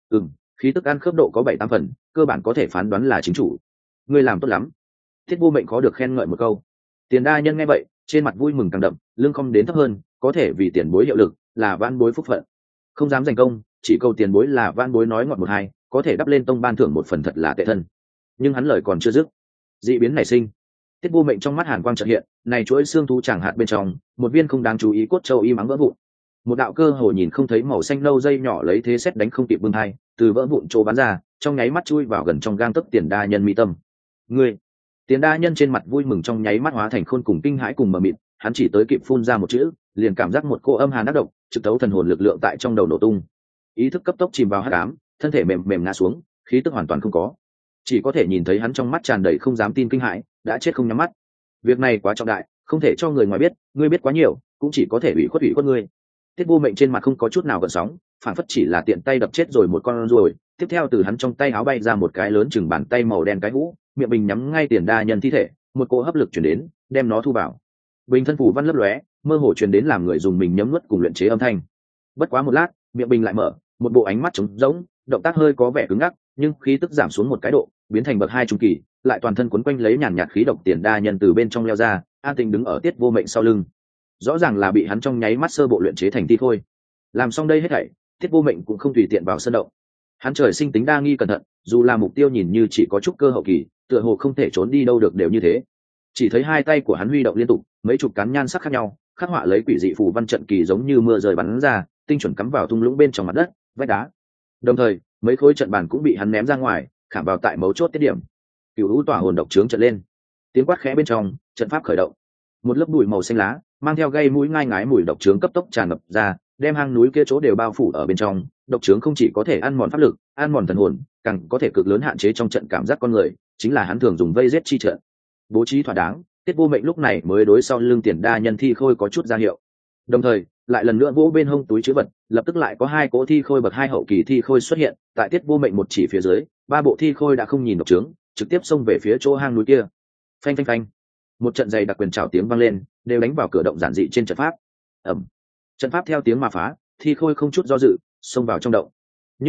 Khí tức ăn khớp độ có 7-8 phần, cơ bản có thể phán đoán là chính chủ. Ngươi làm tốt lắm. Tiết Vô Mệnh khó được khen ngợi một câu. Tiền đa nhân nghe vậy, trên mặt vui mừng càng đậm, lưng không đến thấp hơn, có thể vì tiền bối hiệu lực, là vãn bối phúc phận. Không dám giành công, chỉ câu tiền bối là vãn bối nói ngọt một hai, có thể đắp lên tông ban thưởng một phần thật là tệ thân. Nhưng hắn lời còn chưa dứt, dị biến nảy sinh. Tiết Vô Mệnh trong mắt hàn quang chợt hiện, này chuỗi xương thú chẳng hạt bên trong, một viên không đáng chú ý cốt châu im ắng vỡ vụn. Một đạo cơ hồ nhìn không thấy màu xanh nâu dây nhỏ lấy thế xét đánh không kịp bưng hai, từ vỡ vụn chỗ bắn ra, trong nháy mắt chui vào gần trong gang tấc Tiền đa nhân mi tâm. Ngươi! Tiền đa nhân trên mặt vui mừng trong nháy mắt hóa thành khôn cùng kinh hãi cùng mờ mịt, hắn chỉ tới kịp phun ra một chữ, liền cảm giác một cô âm hàn ác độc, trực tấu thần hồn lực lượng tại trong đầu nổ tung. Ý thức cấp tốc chìm vào hắc ám, thân thể mềm mềm ngã xuống, khí tức hoàn toàn không có, chỉ có thể nhìn thấy hắn trong mắt tràn đầy không dám tin kinh hãi, đã chết không nhắm mắt. Việc này quá trọng đại, không thể cho người ngoài biết, ngươi biết quá nhiều, cũng chỉ có thể ủy khuất ngươi. Tiết Vô Mệnh trên mặt không có chút nào gợn sóng, phản phất chỉ là tiện tay đập chết rồi một con ruồi. Tiếp theo từ hắn trong tay áo bay ra một cái lớn chừng bàn tay màu đen cái hũ, miệng bình nhắm ngay Tiền đa nhân thi thể, một cỗ hấp lực truyền đến, đem nó thu vào. Bình thân phủ văn lấp lóe, mơ hồ truyền đến làm người dùng mình nhấm nuốt cùng luyện chế âm thanh. Bất quá một lát, miệng bình lại mở, một bộ ánh mắt trống rỗng, động tác hơi có vẻ cứng ngắc, nhưng khí tức giảm xuống một cái độ, biến thành bậc 2 trung kỳ, lại toàn thân quấn quanh lấy nhàn nhạt khí độc. Tiền đa nhân từ bên trong leo ra, an tình đứng ở Tiết Vô Mệnh sau lưng. Rõ ràng là bị hắn trong nháy mắt sơ bộ luyện chế thành thi khôi. Làm xong đây hết thảy, Tiết Vô Mệnh cũng không tùy tiện vào sân động. Hắn trời sinh tính đa nghi cẩn thận, dù là mục tiêu nhìn như chỉ có chút cơ hậu kỳ, tựa hồ không thể trốn đi đâu được đều như thế. Chỉ thấy hai tay của hắn huy động liên tục, mấy chục cán nhan sắc khác nhau, khắc họa lấy quỷ dị phù văn trận kỳ giống như mưa rơi bắn ra, tinh chuẩn cắm vào thung lũng bên trong mặt đất, vách đá. Đồng thời, mấy khối trận bàn cũng bị hắn ném ra ngoài, khảm vào tại mấu chốt tiết điểm. Cửu u tỏa hồn độc trướng trận lên. Tiếng quát khẽ bên trong, trận pháp khởi động. Một lớp bụi màu xanh lá, mang theo gây mũi ngai ngái mùi độc trướng cấp tốc tràn ngập ra, đem hang núi kia chỗ đều bao phủ ở bên trong. Độc trướng không chỉ có thể ăn mòn pháp lực, ăn mòn thần hồn, càng có thể cực lớn hạn chế trong trận cảm giác con người, chính là hắn thường dùng vây giết chi trận. Bố trí thỏa đáng, Tiết Vô Mệnh lúc này mới đối sau lưng Tiền đa nhân thi khôi có chút ra hiệu. Đồng thời, lại lần nữa vỗ bên hông túi trữ vật, lập tức lại có 2 cỗ thi khôi bậc 2 hậu kỳ thi khôi xuất hiện, tại Tiết Vô Mệnh một chỉ phía dưới, 3 bộ thi khôi đã không nhìn độc trướng, trực tiếp xông về phía chỗ hang núi kia. Phanh phanh phanh. Một trận dày đặc quyền trảo tiếng vang lên, đều đánh vào cửa động giản dị trên trận pháp. Ầm. Trận pháp theo tiếng mà phá, thi khôi không chút do dự, xông vào trong động. Nhưng mà,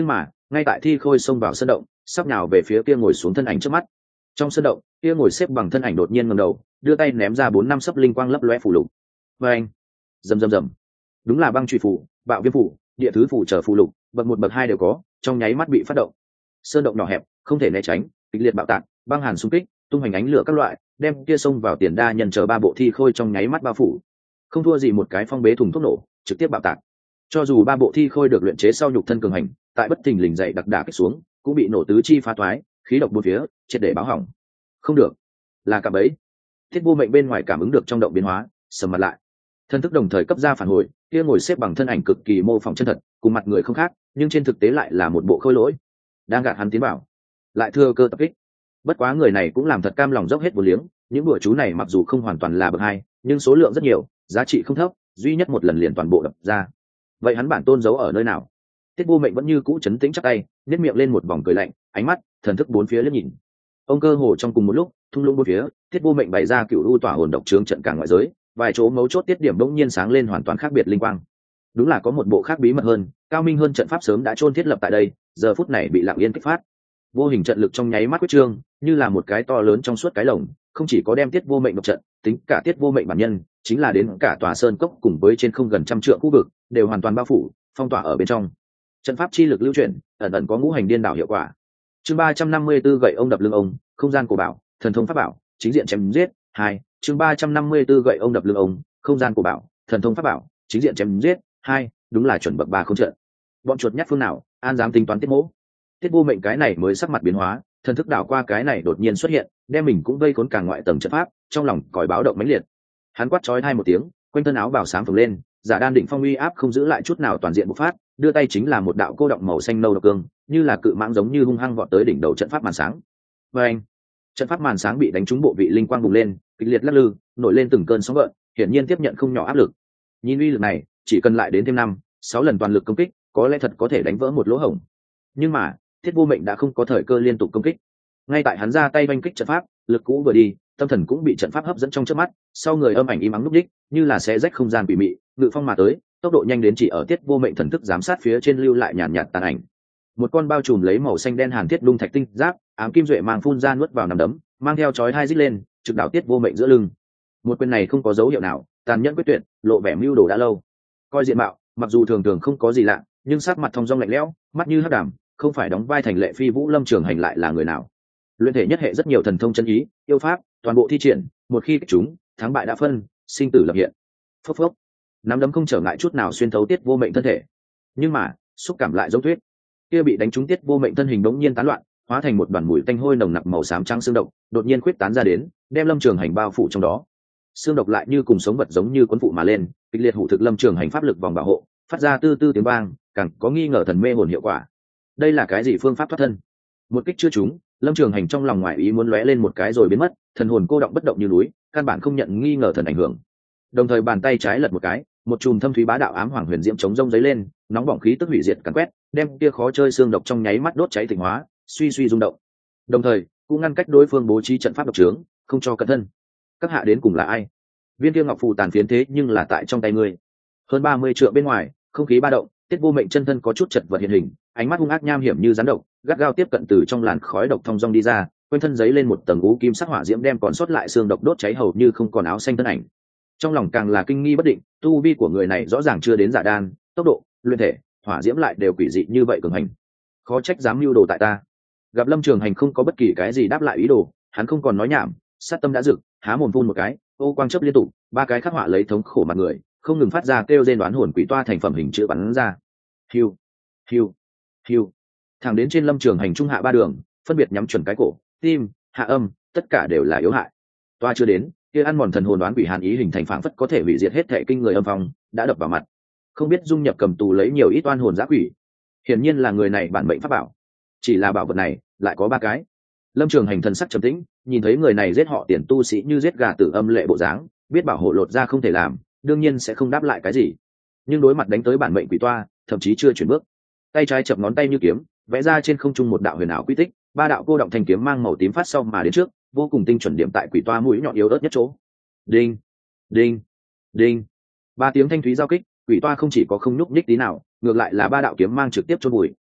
ngay tại thi khôi xông vào sân động sắp nhào về phía kia ngồi xuống thân ảnh trước mắt. Trong sân động kia ngồi xếp bằng thân ảnh đột nhiên ngẩng đầu đưa tay ném ra 4-5 sấp linh quang lấp loe phù lục. Và anh rầm rầm rầm, đúng là băng truy phù, bạo viêm phù, địa thứ phù trở phù lục bậc 1 bậc 2 đều có, trong nháy mắt bị phát động. Sơn động nhỏ hẹp không thể né tránh, kịch liệt bạo tạc, băng hàn xung kích, tung hành ánh lửa các loại, đem kia xông vào tiền đa nhân chờ 3 bộ thi khôi trong nháy mắt bao phủ. Không thua gì một cái phong bế thùng thuốc nổ, trực tiếp bạo tạc. Cho dù 3 bộ thi khôi được luyện chế sau nhục thân cường hành, tại bất thình lình dậy đặc đả kích xuống, cũng bị nổ tứ chi phá toái, khí độc bốn phía, triệt để báo hỏng. Không được, là cả bấy. Thiết Vô Mệnh bên ngoài cảm ứng được trong động biến hóa, sầm mặt lại. Thân thức đồng thời cấp ra phản hồi, kia ngồi xếp bằng thân ảnh cực kỳ mô phỏng chân thật, cùng mặt người không khác, nhưng trên thực tế lại là một bộ khôi lỗi, đang gạt hắn tiến vào, lại thừa cơ tập kích. Bất quá người này cũng làm thật cam lòng dốc hết vô liếng, những đùa chú này mặc dù không hoàn toàn là bậc 2, nhưng số lượng rất nhiều, giá trị không thấp, duy nhất một lần liền toàn bộ đập ra. Vậy hắn bản tôn giấu ở nơi nào? Tiết Vô Mệnh vẫn như cũ trấn tĩnh chắp tay, nhếch miệng lên một vòng cười lạnh, ánh mắt thần thức bốn phía liếc nhìn. Ông cơ hồ trong cùng một lúc, thung lũng bốn phía, Tiết Vô Mệnh bày ra cựu u tỏa hồn độc trướng trận cả ngoại giới, vài chỗ mấu chốt tiết điểm bỗng nhiên sáng lên hoàn toàn khác biệt linh quang. Đúng là có một bộ khác bí mật hơn, cao minh hơn trận pháp sớm đã chôn thiết lập tại đây, giờ phút này bị lặng yên kích phát. Vô hình trận lực trong nháy mắt quyết trương, như là một cái to lớn trong suốt cái lồng, không chỉ có đem Tiết Vô Mệnh độc trận, tính cả Tiết Vô Mệnh bản nhân, chính là đến cả tòa sơn cốc cùng với trên không gần trăm trượng khu vực, đều hoàn toàn bao phủ, phong tỏa ở bên trong. Trận pháp chi lực lưu chuyển, ẩn ẩn có ngũ hành điên đảo hiệu quả. Chương 354 gậy ông đập lưng ông, không gian cổ bảo, thần thông pháp bảo, chính diện chém giết. 2. Chương 354 gậy ông đập lưng ông, không gian cổ bảo, thần thông pháp bảo, chính diện chém giết. 2. Đúng là chuẩn bậc 3 không trận. Bọn chuột nhát phương nào, an dám tính toán Tiết Mỗ. Tiết Vô Mệnh cái này mới sắc mặt biến hóa, thần thức đảo qua cái này đột nhiên xuất hiện, đem mình cũng vây khốn cả ngoại tầng trận pháp, trong lòng còi báo động mãnh liệt. Hắn quát chói hai một tiếng, quanh thân áo bào sáng phồng lên, giả đan định phong uy áp không giữ lại chút nào toàn diện bộc phát, đưa tay chính là một đạo cô động màu xanh nâu độc cương, như là cự mãng giống như hung hăng vọt tới đỉnh đầu trận pháp màn sáng. Và anh, trận pháp màn sáng bị đánh trúng, bộ vị linh quang bùng lên, kịch liệt lắc lư, nổi lên từng cơn sóng gợn, hiển nhiên tiếp nhận không nhỏ áp lực. Nhìn uy lực này, chỉ cần lại đến thêm 5-6 lần toàn lực công kích, có lẽ thật có thể đánh vỡ một lỗ hổng. Nhưng mà, Thiết Vô Mệnh đã không có thời cơ liên tục công kích. Ngay tại hắn ra tay oanh kích trận pháp, lực cũ vừa đi, tâm thần cũng bị trận pháp hấp dẫn trong chớp mắt, sau người âm ảnh im ắng lúc đích, như là xé rách không gian quỷ mị, ngự phong mà tới, tốc độ nhanh đến chỉ ở Tiết Vô Mệnh thần thức giám sát phía trên lưu lại nhàn nhạt tàn ảnh. Một con bao trùm lấy màu xanh đen hàn thiết lung thạch tinh giáp, ám kim duệ mang phun ra nuốt vào nằm đấm, mang theo chói hai rít lên, trực đảo Tiết Vô Mệnh giữa lưng. Một quyền này không có dấu hiệu nào, tàn nhẫn quyết tuyệt, lộ vẻ mưu đồ đã lâu. Coi diện mạo, mặc dù thường thường không có gì lạ, nhưng sắc mặt thong dong lạnh lẽo, mắt như hắc đàm, không phải đóng vai thành Lệ Phi Vũ Lâm Trường Hành lại là người nào? Luyện thể nhất hệ rất nhiều thần thông chân ý, yêu pháp, toàn bộ thi triển, một khi kích chúng, thắng bại đã phân, sinh tử lập hiện. Phốc phốc, nắm đấm không trở ngại chút nào xuyên thấu Tiết Vô Mệnh thân thể. Nhưng mà, xúc cảm lại giống tuyết. Kia bị đánh trúng Tiết Vô Mệnh thân hình bỗng nhiên tán loạn, hóa thành một đoàn mùi tanh hôi nồng nặc màu xám trắng xương độc, đột nhiên khuyết tán ra đến, đem Lâm Trường Hành bao phủ trong đó. Xương độc lại như cùng sống vật giống như cuốn phụ mà lên, kịch liệt hủ thực Lâm Trường Hành pháp lực vòng bảo hộ, phát ra tư tư tiếng vang, càng có nghi ngờ thần mê hồn hiệu quả. Đây là cái gì phương pháp thoát thân? Một kích chưa trúng, Lâm Trường Hành trong lòng ngoại ý muốn lóe lên một cái rồi biến mất, thần hồn cô động bất động như núi, căn bản không nhận nghi ngờ thần ảnh hưởng. Đồng thời bàn tay trái lật một cái, một chùm thâm thúy bá đạo ám hoàng huyền diễm chống rông giấy lên, nóng bỏng khí tức hủy diệt càn quét, đem kia khó chơi xương độc trong nháy mắt đốt cháy tịnh hóa, suy suy rung động. Đồng thời, cũng ngăn cách đối phương bố trí trận pháp độc trướng, không cho cận thân. Các hạ đến cùng là ai? Viên kia ngọc phù tàn phiến thế nhưng là tại trong tay ngươi. Hơn 30 trượng bên ngoài, không khí ba động, Tiết Vô Mệnh chân thân có chút chật vật hiện hình, ánh mắt hung ác nham hiểm như rắn độc, gắt gao tiếp cận từ trong làn khói độc thông dong đi ra, quanh thân giấy lên một tầng u kim sắc hỏa diễm đem còn sót lại xương độc đốt cháy hầu như không còn áo xanh thân ảnh. Trong lòng càng là kinh nghi bất định, tu vi của người này rõ ràng chưa đến giả đan, tốc độ, luyện thể, hỏa diễm lại đều quỷ dị như vậy cường hành. Khó trách dám mưu đồ tại ta. Gặp Lâm Trường Hành không có bất kỳ cái gì đáp lại ý đồ, hắn không còn nói nhảm, sát tâm đã rực, há mồm phun một cái, ô quang chớp liên tục, 3 cái khắc họa lấy thống khổ mặt người, không ngừng phát ra kêu rên đoán hồn quỷ toa thành phẩm hình chữ bắn ra. Hiu, hiu, hiu. Thẳng đến trên Lâm Trường Hành trung hạ 3 đường, phân biệt nhắm chuẩn cái cổ, tim, hạ âm, tất cả đều là yếu hại. Toa chưa đến, kia ăn mòn thần hồn đoán quỷ hàn ý hình thành phảng phất có thể hủy diệt hết thể kinh người âm phong, đã đập vào mặt. Không biết dung nhập cầm tù lấy nhiều ít oan hồn giã quỷ. Hiển nhiên là người này bản mệnh pháp bảo. Chỉ là bảo vật này, lại có 3 cái. Lâm Trường Hành thần sắc trầm tĩnh, nhìn thấy người này giết họ tiền tu sĩ như giết gà tử âm lệ bộ dáng, biết bảo hộ lột ra không thể làm, đương nhiên sẽ không đáp lại cái gì. Nhưng đối mặt đánh tới bản mệnh quỷ toa, thậm chí chưa chuyển bước. Tay trái chập ngón tay như kiếm, vẽ ra trên không trung một đạo huyền ảo quy tích, 3 đạo cô động thành kiếm mang màu tím phát sau mà đến trước, vô cùng tinh chuẩn điểm tại quỷ toa mũi nhọn yếu ớt nhất chỗ. Đinh, đinh, đinh. 3 tiếng thanh thúy giao kích, quỷ toa không chỉ có không nhúc nhích tí nào, ngược lại là 3 đạo kiếm mang trực tiếp chôn bụi,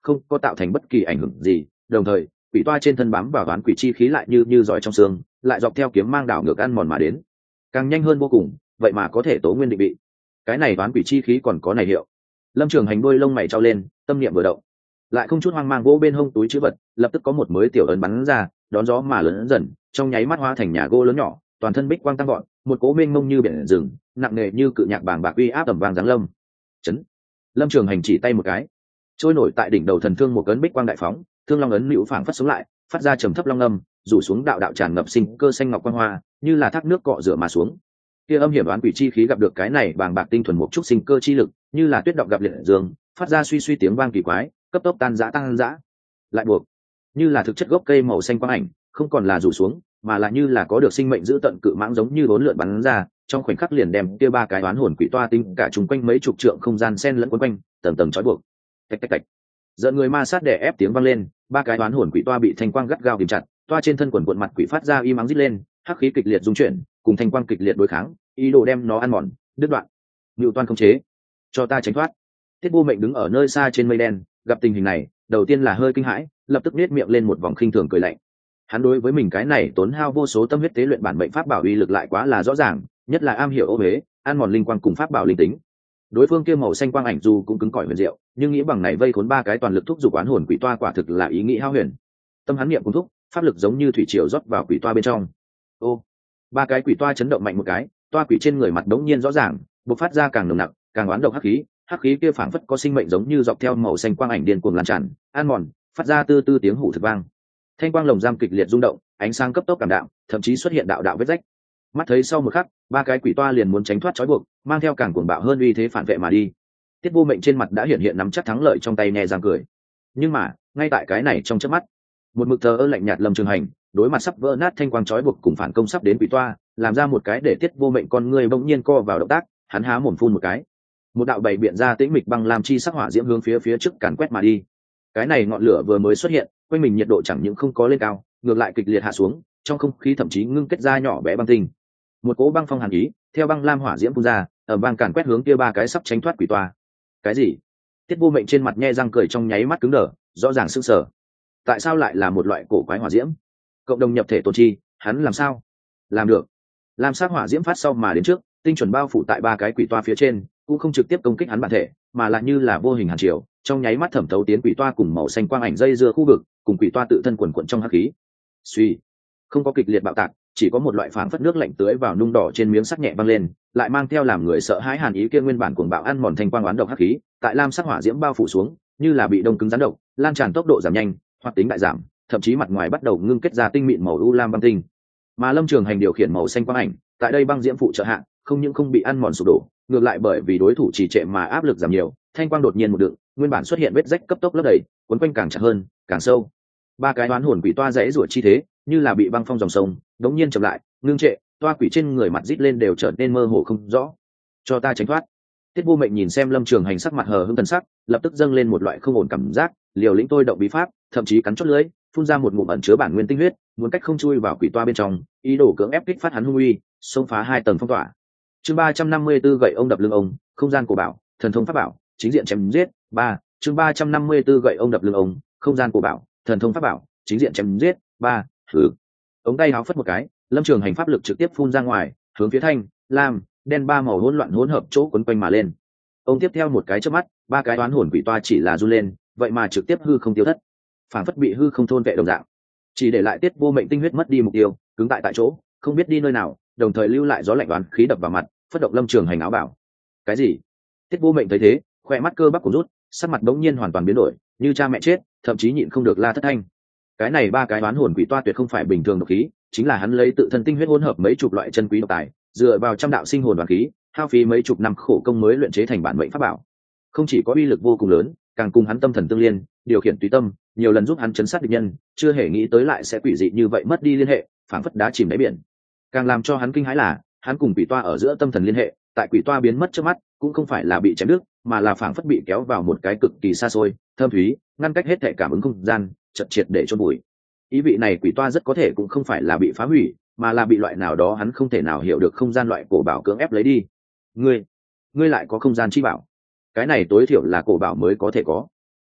không có tạo thành bất kỳ ảnh hưởng gì, đồng thời quỷ toa trên thân bám vào đoán quỷ chi khí lại như giỏi trong xương, lại dọc theo kiếm mang đảo ngược ăn mòn mà đến, càng nhanh hơn vô cùng, vậy mà có thể tố nguyên định bị. Cái này đoán quỷ chi khí còn có này hiệu. Lâm Trường Hành đôi lông mày trao lên, tâm niệm vừa động, lại không chút hoang mang vỗ bên hông túi trữ vật, lập tức có một mới tiểu ấn bắn ra, đón gió mà lớn dần, trong nháy mắt hóa thành nhà gỗ lớn nhỏ, toàn thân bích quang tăng vọt, một cỗ mênh mông như biển rừng, nặng nề như cự nhạc bàng bạc uy áp tầm vang giáng lâm. Chấn. Lâm Trường Hành chỉ tay một cái, trôi nổi tại đỉnh đầu thần thương một cấn bích quang đại phóng, thương long ấn liễu phảng phất sống lại, phát ra trầm thấp long âm, rủ xuống đạo đạo tràn ngập sinh cơ xanh ngọc quang hoa, như là thác nước cọ rửa mà xuống. Kia âm hiểm đoán quỷ chi khí gặp được cái này bàng bạc tinh thuần một chút sinh cơ chi lực, như là tuyết động gặp liệt dương, phát ra suy suy tiếng vang kỳ quái, cấp tốc tan rã, lại buộc, như là thực chất gốc cây màu xanh quang ảnh, không còn là rủ xuống, mà là như là có được sinh mệnh giữ tận cự mãng giống như bốn lượn bắn ra, trong khoảnh khắc liền đem kia ba cái oán hồn quỷ toa tinh cả trùng quanh mấy chục trượng không gian xen lẫn quấn quanh, tầng tầng trói buộc. Tạch tạch tạch. Giận người ma sát đè ép tiếng vang lên, ba cái oán hồn quỷ toa bị thanh quang gắt gao kìm chặt, toa trên thân quần cuộn mặt quỷ phát ra y mắng rít lên, hắc khí kịch liệt dung chuyển, cùng thanh quang kịch liệt đối kháng, ý đồ đem nó ăn mòn, đứt đoạn. Nưu Toan khống chế, cho ta tránh thoát. Thiết Vô Mệnh đứng ở nơi xa trên mây đen, gặp tình hình này, đầu tiên là hơi kinh hãi, lập tức nét miệng lên một vòng khinh thường cười lạnh. Hắn đối với mình cái này tốn hao vô số tâm huyết tế luyện bản mệnh pháp bảo uy lực lại quá là rõ ràng, nhất là am hiểu ô huế, ăn mòn linh quang cùng pháp bảo linh tính. Đối phương kia màu xanh quang ảnh dù cũng cứng cỏi huyền diệu, nhưng nghĩ bằng này vây khốn ba cái toàn lực thúc giục oán hồn quỷ toa quả thực là ý nghĩ hao huyền. Tâm hắn niệm cùng thúc, pháp lực giống như thủy triều rót vào quỷ toa bên trong. Ô, ba cái quỷ toa chấn động mạnh một cái, toa quỷ trên người mặt đống nhiên rõ ràng, bộc phát ra càng nồng nặc, càng oán độc hắc khí kia phảng phất có sinh mệnh giống như dọc theo màu xanh quang ảnh điên cuồng lan tràn, ăn mòn, phát ra tư tư tiếng hủ thực vang. Thanh quang lồng giam kịch liệt rung động, ánh sáng cấp tốc cảm đạm, thậm chí xuất hiện đạo đạo vết rách. Mắt thấy sau một khắc, ba cái quỷ toa liền muốn tránh thoát trói buộc, mang theo càng cuồng bạo hơn uy thế phản vệ mà đi. Tiết Vô Mệnh trên mặt đã hiện hiện nắm chắc thắng lợi trong tay, nhẹ răng cười. Nhưng mà, ngay tại cái này trong chớp mắt, một mực thờ ơ lạnh nhạt Lâm Trường Hành, đối mặt sắp vỡ nát thanh quang trói buộc cùng phản công sắp đến quỷ toa, làm ra một cái để Tiết Vô Mệnh con người bỗng nhiên co vào động tác, hắn há mồm phun một cái. Một đạo bảy biện ra tĩnh mịch băng làm chi sắc hỏa diễm hướng phía trước càn quét mà đi. Cái này ngọn lửa vừa mới xuất hiện, quanh mình nhiệt độ chẳng những không có lên cao, ngược lại kịch liệt hạ xuống, trong không khí thậm chí ngưng kết ra nhỏ bé băng tinh. Một cỗ băng phong hàn ý theo băng lam hỏa diễm phun ra, ở băng càn quét hướng kia ba cái sắp tránh thoát quỷ toa. Cái gì? Tiết Vô Mệnh trên mặt nhe răng cười trong nháy mắt cứng đờ, rõ ràng sững sờ. Tại sao lại là một loại cổ quái hỏa diễm? Cộng đồng nhập thể tôn chi, hắn làm sao làm được? Lam sắc hỏa diễm phát sau mà đến trước, tinh chuẩn bao phủ tại ba cái quỷ toa phía trên, cũng không trực tiếp công kích hắn bản thể, mà lại như là vô hình hàn triều, trong nháy mắt thẩm thấu tiến quỷ toa cùng màu xanh quang ảnh dây dưa khu vực, cùng quỷ toa tự thân quần quận trong hắc khí. Suy, không có kịch liệt bạo tạc, chỉ có một loại phảng phất nước lạnh tưới vào nung đỏ trên miếng sắt nhẹ văng lên, lại mang theo làm người sợ hãi hàn ý kia nguyên bản cuồng bạo ăn mòn thành quang oán độc hắc khí, tại lam sắc hỏa diễm bao phủ xuống, như là bị đông cứng rắn độc, lan tràn tốc độ giảm nhanh, hoạt tính đại giảm, thậm chí mặt ngoài bắt đầu ngưng kết ra tinh mịn màu u lam băng tinh. Mà Lâm Trường Hành điều khiển màu xanh quang ảnh, tại đây băng diễm phụ trợ hạ, không những không bị ăn mòn sụp đổ, ngược lại bởi vì đối thủ trì trệ mà áp lực giảm nhiều, thanh quang đột nhiên một đựng, nguyên bản xuất hiện vết rách cấp tốc lấp đầy, cuốn quanh càng chặt hơn, càng sâu. Ba cái oán hồn quỷ toa rẽ rủa chi thế, như là bị băng phong dòng sông, đống nhiên chậm lại, ngưng trệ, toa quỷ trên người mặt rít lên đều trở nên mơ hồ không rõ. Cho ta tránh thoát. Tiết Vô Mệnh nhìn xem Lâm Trường Hành sắc mặt hờ hững thần sắc, lập tức dâng lên một loại không ổn cảm giác, liều lĩnh tôi động bí pháp, thậm chí cắn chốt lưỡi, phun ra một ngụm ẩn chứa bản nguyên tinh huyết, muốn cách không chui vào quỷ toa bên trong, ý đồ cưỡng ép kích phát hắn hung uy, xông phá hai tầng phong tỏa. Chương 354 gậy ông đập lưng ông, không gian cổ bảo, thần thông pháp bảo, chính diện chém giết. 3. Chương 354 gậy ông đập lưng ông, không gian cổ bảo, thần thông pháp bảo, chính diện chém giết. 3. Thử. Ống tay áo phất một cái, Lâm Trường Hành pháp lực trực tiếp phun ra ngoài, hướng phía thanh, lam, đen ba màu hỗn loạn hỗn hợp chỗ quấn quanh mà lên. Ông tiếp theo một cái chớp mắt, ba cái oán hồn quỷ toa chỉ là run lên, vậy mà trực tiếp hư không tiêu thất, phản phất bị hư không thôn vệ đồng dạng, chỉ để lại Tiết Vô Mệnh tinh huyết mất đi mục tiêu, cứng tại chỗ, không biết đi nơi nào, đồng thời lưu lại gió lạnh đoán khí đập vào mặt, phất động Lâm Trường Hành áo bảo. Cái gì? Tiết Vô Mệnh thấy thế, khoe mắt cơ bắp của rút, sắc mặt bỗng nhiên hoàn toàn biến đổi, như cha mẹ chết, thậm chí nhịn không được la thất thanh. Cái này ba cái oán hồn quỷ toa tuyệt không phải bình thường độc khí, chính là hắn lấy tự thân tinh huyết hỗn hợp mấy chục loại chân quý độc tài, dựa vào trăm đạo sinh hồn đoán khí, hao phí mấy chục năm khổ công mới luyện chế thành bản mệnh pháp bảo. Không chỉ có uy lực vô cùng lớn, càng cùng hắn tâm thần tương liên, điều khiển tùy tâm, nhiều lần giúp hắn chấn sát địch nhân, chưa hề nghĩ tới lại sẽ quỷ dị như vậy mất đi liên hệ, phảng phất đá chìm đáy biển. Càng làm cho hắn kinh hãi là, hắn cùng quỷ toa ở giữa tâm thần liên hệ, tại quỷ toa biến mất trước mắt, cũng không phải là bị chém đứt, mà là phảng phất bị kéo vào một cái cực kỳ xa xôi, thâm thúy, ngăn cách hết thể cảm ứng không gian, chật triệt để chôn bụi. Ý vị này quỷ toa rất có thể cũng không phải là bị phá hủy, mà là bị loại nào đó hắn không thể nào hiểu được không gian loại cổ bảo cưỡng ép lấy đi. Ngươi lại có không gian chi bảo? Cái này tối thiểu là cổ bảo mới có thể có.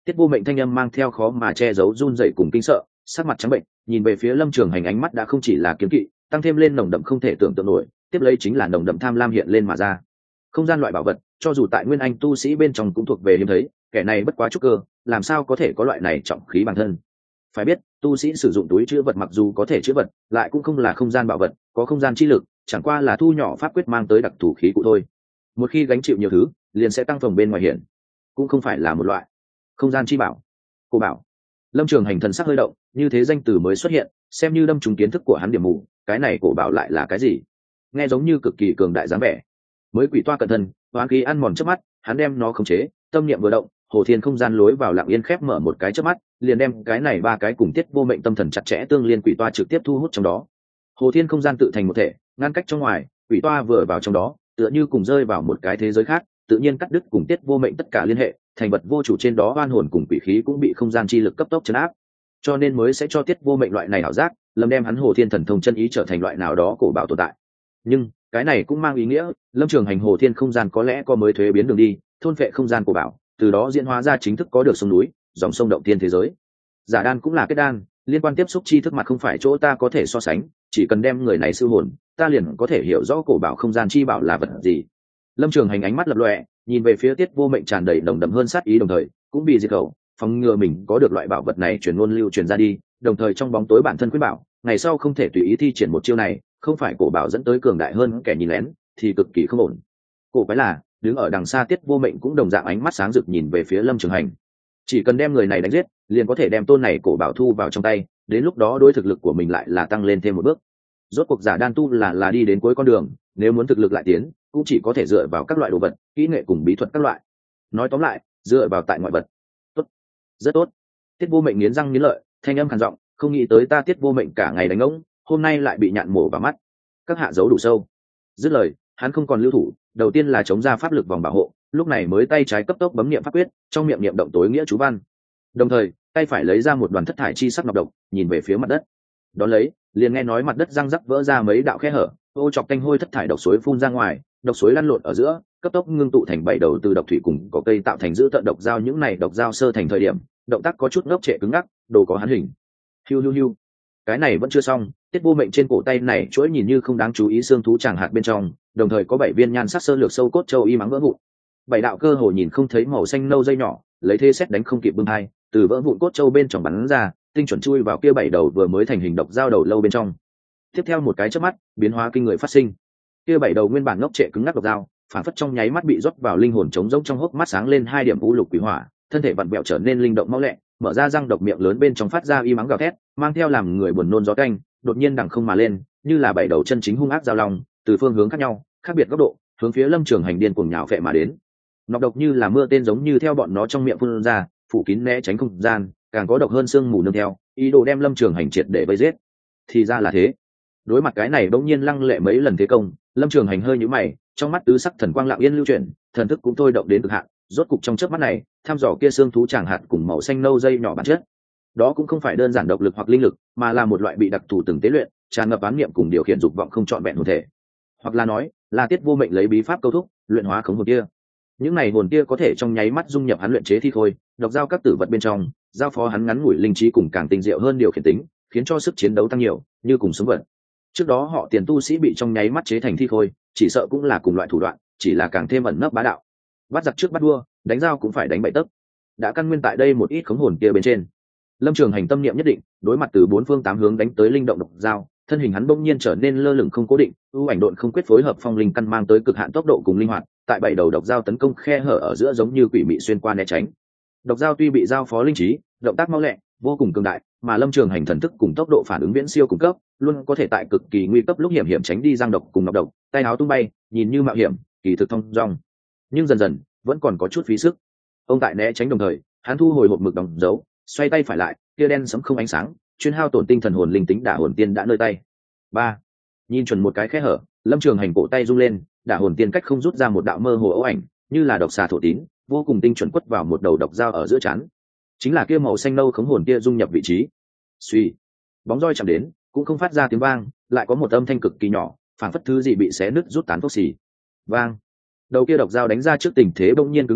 Tiết Vô Mệnh thanh âm mang theo khó mà che giấu run rẩy cùng kinh sợ, sắc mặt trắng bệnh, nhìn về phía Lâm Trường Hành, ánh mắt đã không chỉ là kiếm kỵ, tăng thêm lên nồng đậm không thể tưởng tượng nổi, tiếp lấy chính là nồng đậm tham lam hiện lên mà ra. Không gian loại bảo vật, cho dù tại nguyên anh tu sĩ bên trong cũng thuộc về hiếm thấy, kẻ này bất quá trúc cơ, làm sao có thể có loại này trọng khí bản thân. Phải biết, tu sĩ sử dụng túi chứa vật mặc dù có thể chứa vật, lại cũng không là không gian bảo vật, có không gian chi lực, chẳng qua là thu nhỏ pháp quyết mang tới đặc thù khí cụ thôi. Một khi gánh chịu nhiều thứ, liền sẽ tăng phồng bên ngoài hiển, cũng không phải là một loại không gian chi bảo. Cô bảo. Lâm Trường Hành thần sắc hơi động, như thế danh từ mới xuất hiện, xem như đâm trúng kiến thức của hắn điểm mù, cái này cổ bảo lại là cái gì? Nghe giống như cực kỳ cường đại dáng vẻ. Mới quỷ toa cẩn thân, hoán khí ăn mòn trước mắt, hắn đem nó khống chế, tâm niệm vừa động, hồ thiên không gian lối vào lặng yên khép mở một cái trước mắt, liền đem cái này ba cái cùng Tiết Vô Mệnh tâm thần chặt chẽ tương liên quỷ toa trực tiếp thu hút trong đó. Hồ thiên không gian tự thành một thể, ngăn cách trong ngoài, quỷ toa vừa vào trong đó, tựa như cùng rơi vào một cái thế giới khác, tự nhiên cắt đứt cùng Tiết Vô Mệnh tất cả liên hệ, thành vật vô chủ trên đó oan hồn cùng quỷ khí cũng bị không gian chi lực cấp tốc chấn áp, cho nên mới sẽ cho Tiết Vô Mệnh loại này ảo giác, lâm đem hắn hồ thiên thần thông chân ý trở thành loại nào đó cổ bảo tồn tại. Nhưng cái này cũng mang ý nghĩa Lâm Trường Hành hồ thiên không gian có lẽ có mới thuế biến đường đi, thôn phệ không gian cổ bảo, từ đó diễn hóa ra chính thức có được sông núi, dòng sông động tiên thế giới. Giả đan cũng là kết đan, liên quan tiếp xúc chi thức mặt không phải chỗ ta có thể so sánh, chỉ cần đem người này siêu hồn, ta liền có thể hiểu rõ cổ bảo không gian chi bảo là vật gì. Lâm Trường Hành ánh mắt lập lòe, nhìn về phía Tiết Vô Mệnh tràn đầy nồng đậm hơn sát ý, đồng thời cũng bị diệt khẩu, phòng ngừa mình có được loại bảo vật này truyền ngôn lưu truyền ra đi, đồng thời trong bóng tối bản thân quyết bảo, ngày sau không thể tùy ý thi triển một chiêu này, không phải cổ bảo dẫn tới cường đại hơn kẻ nhìn lén, thì cực kỳ không ổn. Cổ quái là, đứng ở đằng xa Tiết Vô Mệnh cũng đồng dạng ánh mắt sáng rực nhìn về phía Lâm Trường Hành. Chỉ cần đem người này đánh giết, liền có thể đem tôn này cổ bảo thu vào trong tay, đến lúc đó đối thực lực của mình lại là tăng lên thêm một bước. Rốt cuộc giả đan tu là đi đến cuối con đường, nếu muốn thực lực lại tiến, cũng chỉ có thể dựa vào các loại đồ vật, kỹ nghệ cùng bí thuật các loại. Nói tóm lại, dựa vào tại ngoại vật. Tốt, rất tốt. Tiết Vô Mệnh nghiến răng nghiến lợi, thanh âm khàn giọng, không nghĩ tới ta Tiết Vô Mệnh cả ngày đánh ngỗng, hôm nay lại bị nhạn mổ vào mắt. Các hạ giấu đủ sâu. Dứt lời, hắn không còn lưu thủ, đầu tiên là chống ra pháp lực vòng bảo hộ, lúc này mới tay trái cấp tốc bấm niệm pháp quyết, trong miệng niệm động tối nghĩa chú văn. Đồng thời, tay phải lấy ra một đoàn thất thải chi sắc nọc độc, nhìn về phía mặt đất. Đón lấy, liền nghe nói mặt đất răng rắc vỡ ra mấy đạo khe hở, ô chọc tanh hôi thất thải độc suối phun ra ngoài, độc suối lăn lộn ở giữa, cấp tốc ngưng tụ thành bảy đầu từ độc thủy cùng có cây tạo thành giữ tận độc dao, những này độc dao sơ thành thời điểm, động tác có chút ngốc trệ cứng ngắc, đồ có hắn hình. Hiu hiu hiu. Cái này vẫn chưa xong, Tiết Vô Mệnh trên cổ tay này chuỗi nhìn như không đáng chú ý xương thú tràng hạt bên trong, đồng thời có 7 viên nhan sắc sơ lược sâu cốt châu y mắng vỡ vụn. 7 đạo cơ hồ nhìn không thấy màu xanh nâu dây nhỏ, lấy thế xét đánh không kịp bưng hai, từ vỡ vụn cốt châu bên trong bắn ra, tinh chuẩn chui vào kia 7 đầu vừa mới thành hình độc dao đầu lâu bên trong. Tiếp theo một cái chớp mắt, biến hóa kinh người phát sinh. Kia 7 đầu nguyên bản ngốc trệ cứng ngắc độc dao, phản phất trong nháy mắt bị rót vào linh hồn trống rỗng trong hốc mắt sáng lên 2 điểm u lục quỷ hỏa, thân thể vặn vẹo trở nên linh động máu lẹ, mở ra răng độc miệng lớn bên trong phát ra y mắng gào thét, mang theo làm người buồn nôn gió canh, đột nhiên đằng không mà lên, như là 7 đầu chân chính hung ác giao long, từ phương hướng khác nhau, khác biệt góc độ, hướng phía Lâm Trường Hành điên cuồng nhào phệ mà đến. Nọc độc như là mưa tên giống như theo bọn nó trong miệng phun ra, phủ kín né tránh không gian, càng có độc hơn sương mù nương theo, ý đồ đem Lâm Trường Hành triệt để vây giết. Thì ra là thế. Đối mặt cái này bỗng nhiên lăng lệ mấy lần thế công, Lâm Trường Hành hơi nhíu mày, trong mắt tứ sắc thần quang lặng yên lưu chuyển, thần thức cũng thôi động đến cực hạn, rốt cục trong chớp mắt này, thăm dò kia xương thú tràng hạt cùng màu xanh nâu dây nhỏ bản chất. Đó cũng không phải đơn giản độc lực hoặc linh lực, mà là một loại bị đặc thù từng tế luyện, tràn ngập án niệm cùng điều khiển dục vọng không trọn vẹn hồn thể. Hoặc là nói, là Tiết Vô Mệnh lấy bí pháp câu thúc, luyện hóa khống hồn kia. Những này hồn kia có thể trong nháy mắt dung nhập hắn luyện chế thi khôi, độc giao các tử vật bên trong, giao phó hắn ngắn ngủi linh trí cùng càng tinh diệu hơn điều khiển tính, khiến cho sức chiến đấu tăng nhiều, như cùng sống vật. Trước đó họ Tiền tu sĩ bị trong nháy mắt chế thành thi khôi, chỉ sợ cũng là cùng loại thủ đoạn, chỉ là càng thêm ẩn nấp bá đạo. Bắt giặc trước bắt đua, đánh dao cũng phải đánh bậy tấc. Đã căn nguyên tại đây một ít khống hồn kia bên trên. Lâm Trường Hành tâm niệm nhất định, đối mặt từ 4 phương 8 hướng đánh tới linh động độc dao, thân hình hắn bỗng nhiên trở nên lơ lửng không cố định, ưu ảnh độn không quyết phối hợp phong linh căn mang tới cực hạn tốc độ cùng linh hoạt, tại 7 đầu độc dao tấn công khe hở ở giữa giống như quỷ mị xuyên qua né tránh. Độc dao tuy bị giao phó linh trí, động tác mau lẹ, vô cùng cường đại, mà Lâm Trường Hành thần thức cùng tốc độ phản ứng viễn siêu cùng cấp, luôn có thể tại cực kỳ nguy cấp lúc hiểm hiểm tránh đi giang độc cùng nọc độc, tay áo tung bay, nhìn như mạo hiểm, kỳ thực thông dong. Nhưng dần dần, vẫn còn có chút phí sức. Ông tại né tránh đồng thời, hắn thu hồi hộp mực đóng dấu, xoay tay phải lại, kia đen sẫm không ánh sáng, chuyên hao tổn tinh thần hồn linh tính đả hồn tiên đã nơi tay. 3. Nhìn chuẩn một cái khe hở, Lâm Trường Hành cổ tay rung lên, đả hồn tiên cách không rút ra một đạo mơ hồ ấu ảnh, như là độc xà thổ tín, vô cùng tinh chuẩn quất vào một đầu độc dao ở giữa trán. Chính là kia màu xanh nâu khống hồn kia dung nhập vị trí. Suy, bóng roi chạm đến, cũng không phát ra tiếng vang, lại có một âm thanh cực kỳ nhỏ, phảng phất thứ gì bị xé nứt rút tán thuốc xì. Vang. Đầu kia độc dao đánh ra trước tình thế bỗng nhiên cứng đờ,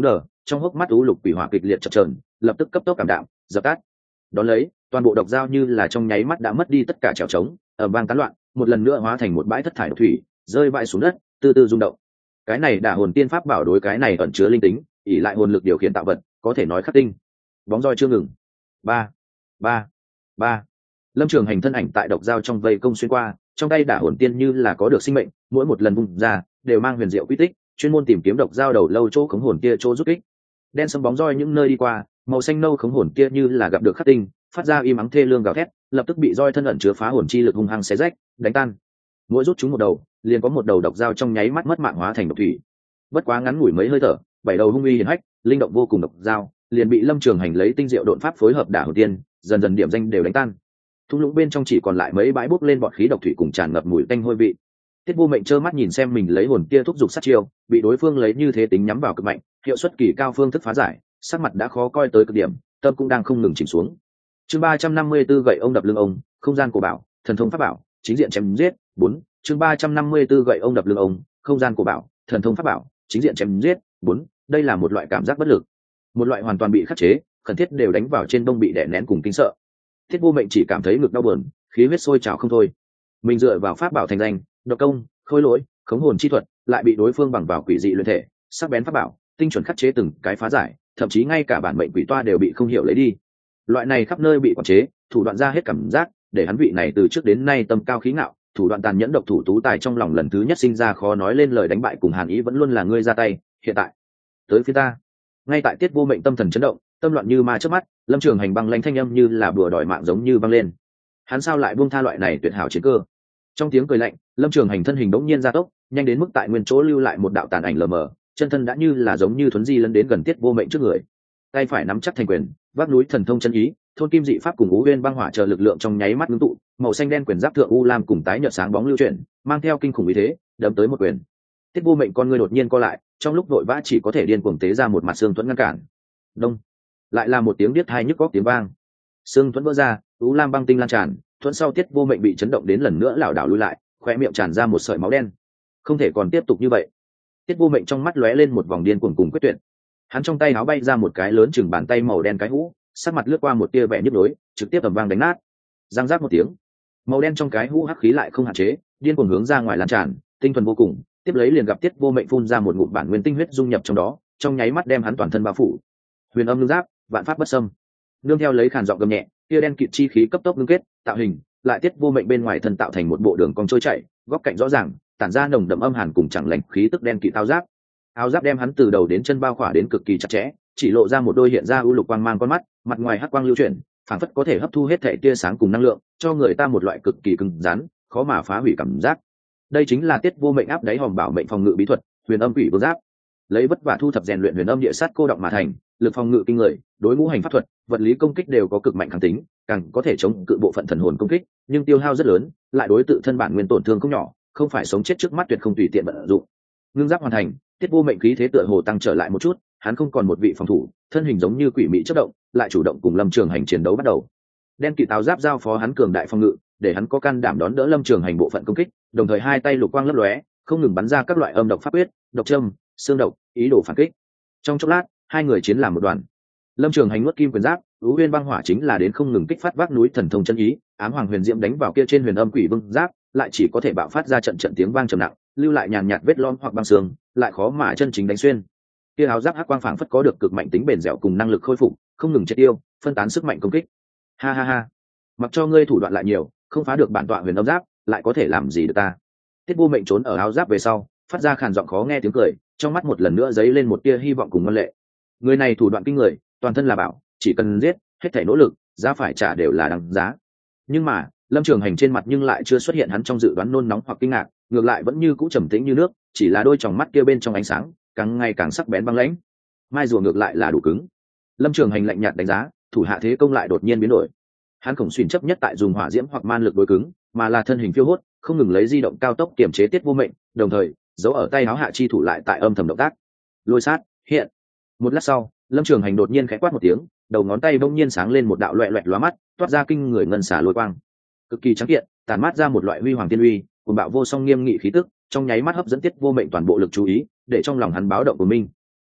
trong hốc mắt u lục quỷ hỏa kịch liệt chập chờn, lập tức cấp tốc cảm đạm dập tắt. Đón lấy toàn bộ độc dao như là trong nháy mắt đã mất đi tất cả trèo trống, ầm vang tán loạn, một lần nữa hóa thành một bãi thất thải độc thủy rơi vãi xuống đất, từ từ rung động. Cái này đả hồn tiên pháp bảo đối cái này ẩn chứa linh tính, ỷ lại hồn lực điều khiển tạo vật, có thể nói khắc tinh. Bóng roi chưa ngừng. Ba, ba, ba. Lâm Trường Hành thân ảnh tại độc dao trong vây công xuyên qua, trong tay đả hồn tiên như là có được sinh mệnh, mỗi một lần vung ra đều mang huyền diệu quy tích, chuyên môn tìm kiếm độc dao đầu lâu chỗ khống hồn kia chỗ rút kích. Đen sẫm bóng roi những nơi đi qua, màu xanh nâu khống hồn kia như là gặp được khắc tinh, phát ra im ắng thê lương gào thét, lập tức bị roi thân ẩn chứa phá hồn chi lực hung hăng xé rách, đánh tan. Mỗi rút chúng một đầu, liền có một đầu độc dao trong nháy mắt mất mạng hóa thành độc thủy. Bất quá ngắn ngủi mấy hơi thở, bảy đầu hung uy hiển hách, linh động vô cùng độc dao, liền bị Lâm Trường Hành lấy tinh diệu độn pháp phối hợp đả hồn tiên, dần dần điểm danh đều đánh tan. Thung lũng bên trong chỉ còn lại mấy bãi bốc lên bọt khí độc thủy cùng tràn ngập mùi tanh hôi vị. Tiết Vô Mệnh trơ mắt nhìn xem mình lấy hồn kia thúc giục sát chiêu, bị đối phương lấy như thế tính nhắm vào cực mạnh, hiệu suất kỳ cao phương thức phá giải, sắc mặt đã khó coi tới cực điểm, tâm cũng đang không ngừng chìm xuống. Chương 354 gậy ông đập lưng ông, không gian cổ bảo, thần thông pháp bảo, chính diện chém giết, 4. Chương 354 gậy ông đập lưng ông, không gian cổ bảo, thần thông pháp bảo, chính diện chém giết, 4. Đây là một loại cảm giác bất lực, một loại hoàn toàn bị khắc chế, khẩn thiết đều đánh vào trên đông bị đè nén cùng kinh sợ. Thiết Vô Mệnh chỉ cảm thấy ngực đau buồn, khí huyết sôi trào không thôi. Mình dựa vào pháp bảo thành danh, độc công, khôi lỗi, khống hồn chi thuật, lại bị đối phương bằng vào quỷ dị luyện thể, sắc bén pháp bảo, tinh chuẩn khắc chế từng cái phá giải, thậm chí ngay cả bản mệnh quỷ toa đều bị không hiểu lấy đi. Loại này khắp nơi bị quản chế, thủ đoạn ra hết cảm giác, để hắn vị này từ trước đến nay tâm cao khí ngạo, thủ đoạn tàn nhẫn độc thủ tú tài trong lòng lần thứ nhất sinh ra khó nói lên lời đánh bại cùng Hàn Ý vẫn luôn là ngươi ra tay, hiện tại tới phía ta. Ngay tại Tiết Vô Mệnh tâm thần chấn động, tâm loạn như ma trước mắt, Lâm Trường Hành băng lãnh thanh âm như là bùa đòi mạng giống như vang lên. Hắn sao lại buông tha loại này tuyệt hảo chiến cơ? Trong tiếng cười lạnh, Lâm Trường Hành thân hình bỗng nhiên gia tốc, nhanh đến mức tại nguyên chỗ lưu lại một đạo tàn ảnh lờ mờ, chân thân đã như là giống như thuấn di lấn đến gần Tiết Vô Mệnh trước người. Tay phải nắm chắc thành quyền, vác núi thần thông chân ý, thôn kim dị pháp cùng Ú Uyên băng hỏa chờ lực lượng trong nháy mắt ngưng tụ, màu xanh đen quyền giáp thượng u lam cùng tái nhợt sáng bóng lưu chuyển, mang theo kinh khủng ý thế, đấm tới một quyền. Tiết Vô Mệnh con ngươi đột nhiên co lại, trong lúc vội vã chỉ có thể điên cuồng tế ra một mặt xương thuẫn ngăn cản. Đông, lại là một tiếng điếc tai nhức óc tiếng vang. Xương thuẫn vỡ ra, u lam băng tinh lan tràn, thuẫn sau Tiết Vô Mệnh bị chấn động đến lần nữa lảo đảo lùi lại, khóe miệng tràn ra một sợi máu đen. Không thể còn tiếp tục như vậy. Tiết Vô Mệnh trong mắt lóe lên một vòng điên cuồng cùng quyết tuyệt. Hắn trong tay áo bay ra một cái lớn chừng bàn tay màu đen cái hũ, sắc mặt lướt qua một tia vẻ nhức nhối, trực tiếp ầm vang đánh nát. Răng rác một tiếng, màu đen trong cái hũ hắc khí lại không hạn chế, điên cuồng hướng ra ngoài lan tràn, tinh thuần vô cùng. Tiếp lấy liền gặp Tiết Vô Mệnh phun ra một ngụm bản nguyên tinh huyết dung nhập trong đó, trong nháy mắt đem hắn toàn thân bao phủ. Huyền âm lương giáp, vạn pháp bất xâm. Nương theo lấy khàn giọng gầm nhẹ, tia đen kịt chi khí cấp tốc ngưng kết, tạo hình, lại Tiết Vô Mệnh bên ngoài thân tạo thành một bộ đường cong trôi chảy, góc cạnh rõ ràng, tản ra nồng đậm âm hàn cùng chẳng lành khí tức đen kịt áo giáp. Áo giáp đem hắn từ đầu đến chân bao khỏa đến cực kỳ chặt chẽ, chỉ lộ ra một đôi hiện ra u lục quang mang con mắt, mặt ngoài hắc quang lưu chuyển, phảng phất có thể hấp thu hết thể tia sáng cùng năng lượng, cho người ta một loại cực kỳ cứng rắn, khó mà phá hủy cảm giác. Đây chính là Tiết Vô Mệnh áp đáy hòm bảo mệnh phòng ngự bí thuật, Huyền Âm Quỷ Vương Giáp. Lấy vất vả thu thập rèn luyện huyền âm địa sát cô động mà thành, lực phòng ngự kinh người, đối ngũ hành pháp thuật, vật lý công kích đều có cực mạnh kháng tính, càng có thể chống cự bộ phận thần hồn công kích, nhưng tiêu hao rất lớn, lại đối tự thân bản nguyên tổn thương không nhỏ, không phải sống chết trước mắt tuyệt không tùy tiện vận dụng. Ngưng giáp hoàn thành, Tiết Vô Mệnh khí thế tựa hồ tăng trở lại một chút, hắn không còn một vị phòng thủ, thân hình giống như quỷ mị chớp động, lại chủ động cùng Lâm Trường Hành chiến đấu bắt đầu. Đen kịt áo giáp giao phó hắn cường đại phòng ngự, để hắn có can đảm đón đỡ Lâm Trường Hành bộ phận công kích, đồng thời hai tay lục quang lấp lóe, không ngừng bắn ra các loại âm độc pháp quyết, độc châm, xương độc, ý đồ phản kích. Trong chốc lát, hai người chiến làm một đoàn. Lâm Trường Hành nuốt kim quyền giáp, Ú Uyên băng hỏa chính là đến không ngừng kích phát vác núi thần thông chân ý, ám hoàng huyền diễm đánh vào kia trên huyền âm quỷ vương giáp, lại chỉ có thể bạo phát ra trận tiếng vang trầm nặng, lưu lại nhàn nhạt vết lõm hoặc băng xương, lại khó mà chân chính đánh xuyên. Kia áo giáp hắc quang phảng phất có được cực mạnh tính bền dẻo cùng năng lực khôi phục, không ngừng triệt tiêu, phân tán sức mạnh công kích. Ha ha ha, mặc cho ngươi thủ đoạn lại nhiều, không phá được bản tọa huyền âm giáp, lại có thể làm gì được ta? Tiết Vô Mệnh trốn ở áo giáp về sau, phát ra khàn giọng khó nghe tiếng cười, trong mắt một lần nữa dấy lên một tia hy vọng cùng ngân lệ. Người này thủ đoạn kinh người, toàn thân là bảo, chỉ cần giết, hết thảy nỗ lực, giá phải trả đều là đáng giá. Nhưng mà, Lâm Trường Hành trên mặt nhưng lại chưa xuất hiện hắn trong dự đoán nôn nóng hoặc kinh ngạc, ngược lại vẫn như cũ trầm tĩnh như nước, chỉ là đôi tròng mắt kia bên trong ánh sáng, càng ngày càng sắc bén băng lãnh. Mai rùa ngược lại là đủ cứng. Lâm Trường Hành lạnh nhạt đánh giá, thủ hạ thế công lại đột nhiên biến đổi. Hắn không xuyên chấp nhất tại dùng hỏa diễm hoặc man lực đối cứng, mà là thân hình phiêu hốt, không ngừng lấy di động cao tốc kiểm chế Tiết Vô Mệnh, đồng thời giấu ở tay áo hạ chi thủ lại tại âm thầm động tác. Lôi sát, hiện. Một lát sau, Lâm Trường Hành đột nhiên khẽ quát một tiếng, đầu ngón tay bỗng nhiên sáng lên một đạo loẹt loẹt lóa mắt, toát ra kinh người ngân xả lôi quang, cực kỳ trắng kiện, tản mát ra một loại huy hoàng tiên uy, cuồng bạo vô song nghiêm nghị khí tức, trong nháy mắt hấp dẫn Tiết Vô Mệnh toàn bộ lực chú ý, để trong lòng hắn báo động của mình.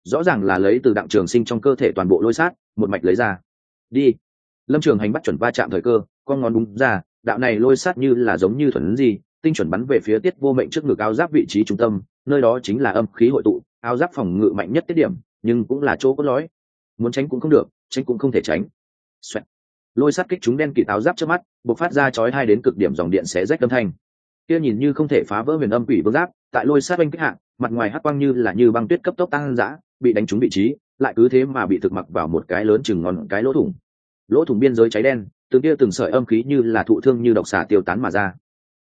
rõ ràng là lấy từ Đặng Trường Sinh trong cơ thể toàn bộ lôi sát một mạch lấy ra. Đi. Lâm Trường Hành bắt chuẩn va chạm thời cơ, con ngón đúng ra, đạo này lôi sát như là giống như thuần gì, tinh chuẩn bắn về phía Tiết Vô Mệnh trước ngực áo giáp vị trí trung tâm, nơi đó chính là âm khí hội tụ, áo giáp phòng ngự mạnh nhất tiết điểm, nhưng cũng là chỗ cốt lõi. Muốn tránh cũng không được, tránh cũng không thể tránh. Xoẹt. Lôi sát kích chúng đen kịt áo giáp trước mắt, bộc phát ra chói hai đến cực điểm dòng điện xé rách âm thanh. Kia nhìn như không thể phá vỡ huyền âm quỷ vương giáp, tại lôi sát oanh kích hạ, mặt ngoài hắc quang như băng tuyết cấp tốc tăng dã, bị đánh trúng vị trí, lại cứ thế mà bị thực mặc vào một cái lớn chừng ngón cái lỗ thủng. Lỗ thủng biên giới cháy đen, từng kia từng sợi âm khí như là thụ thương như độc xà tiêu tán mà ra.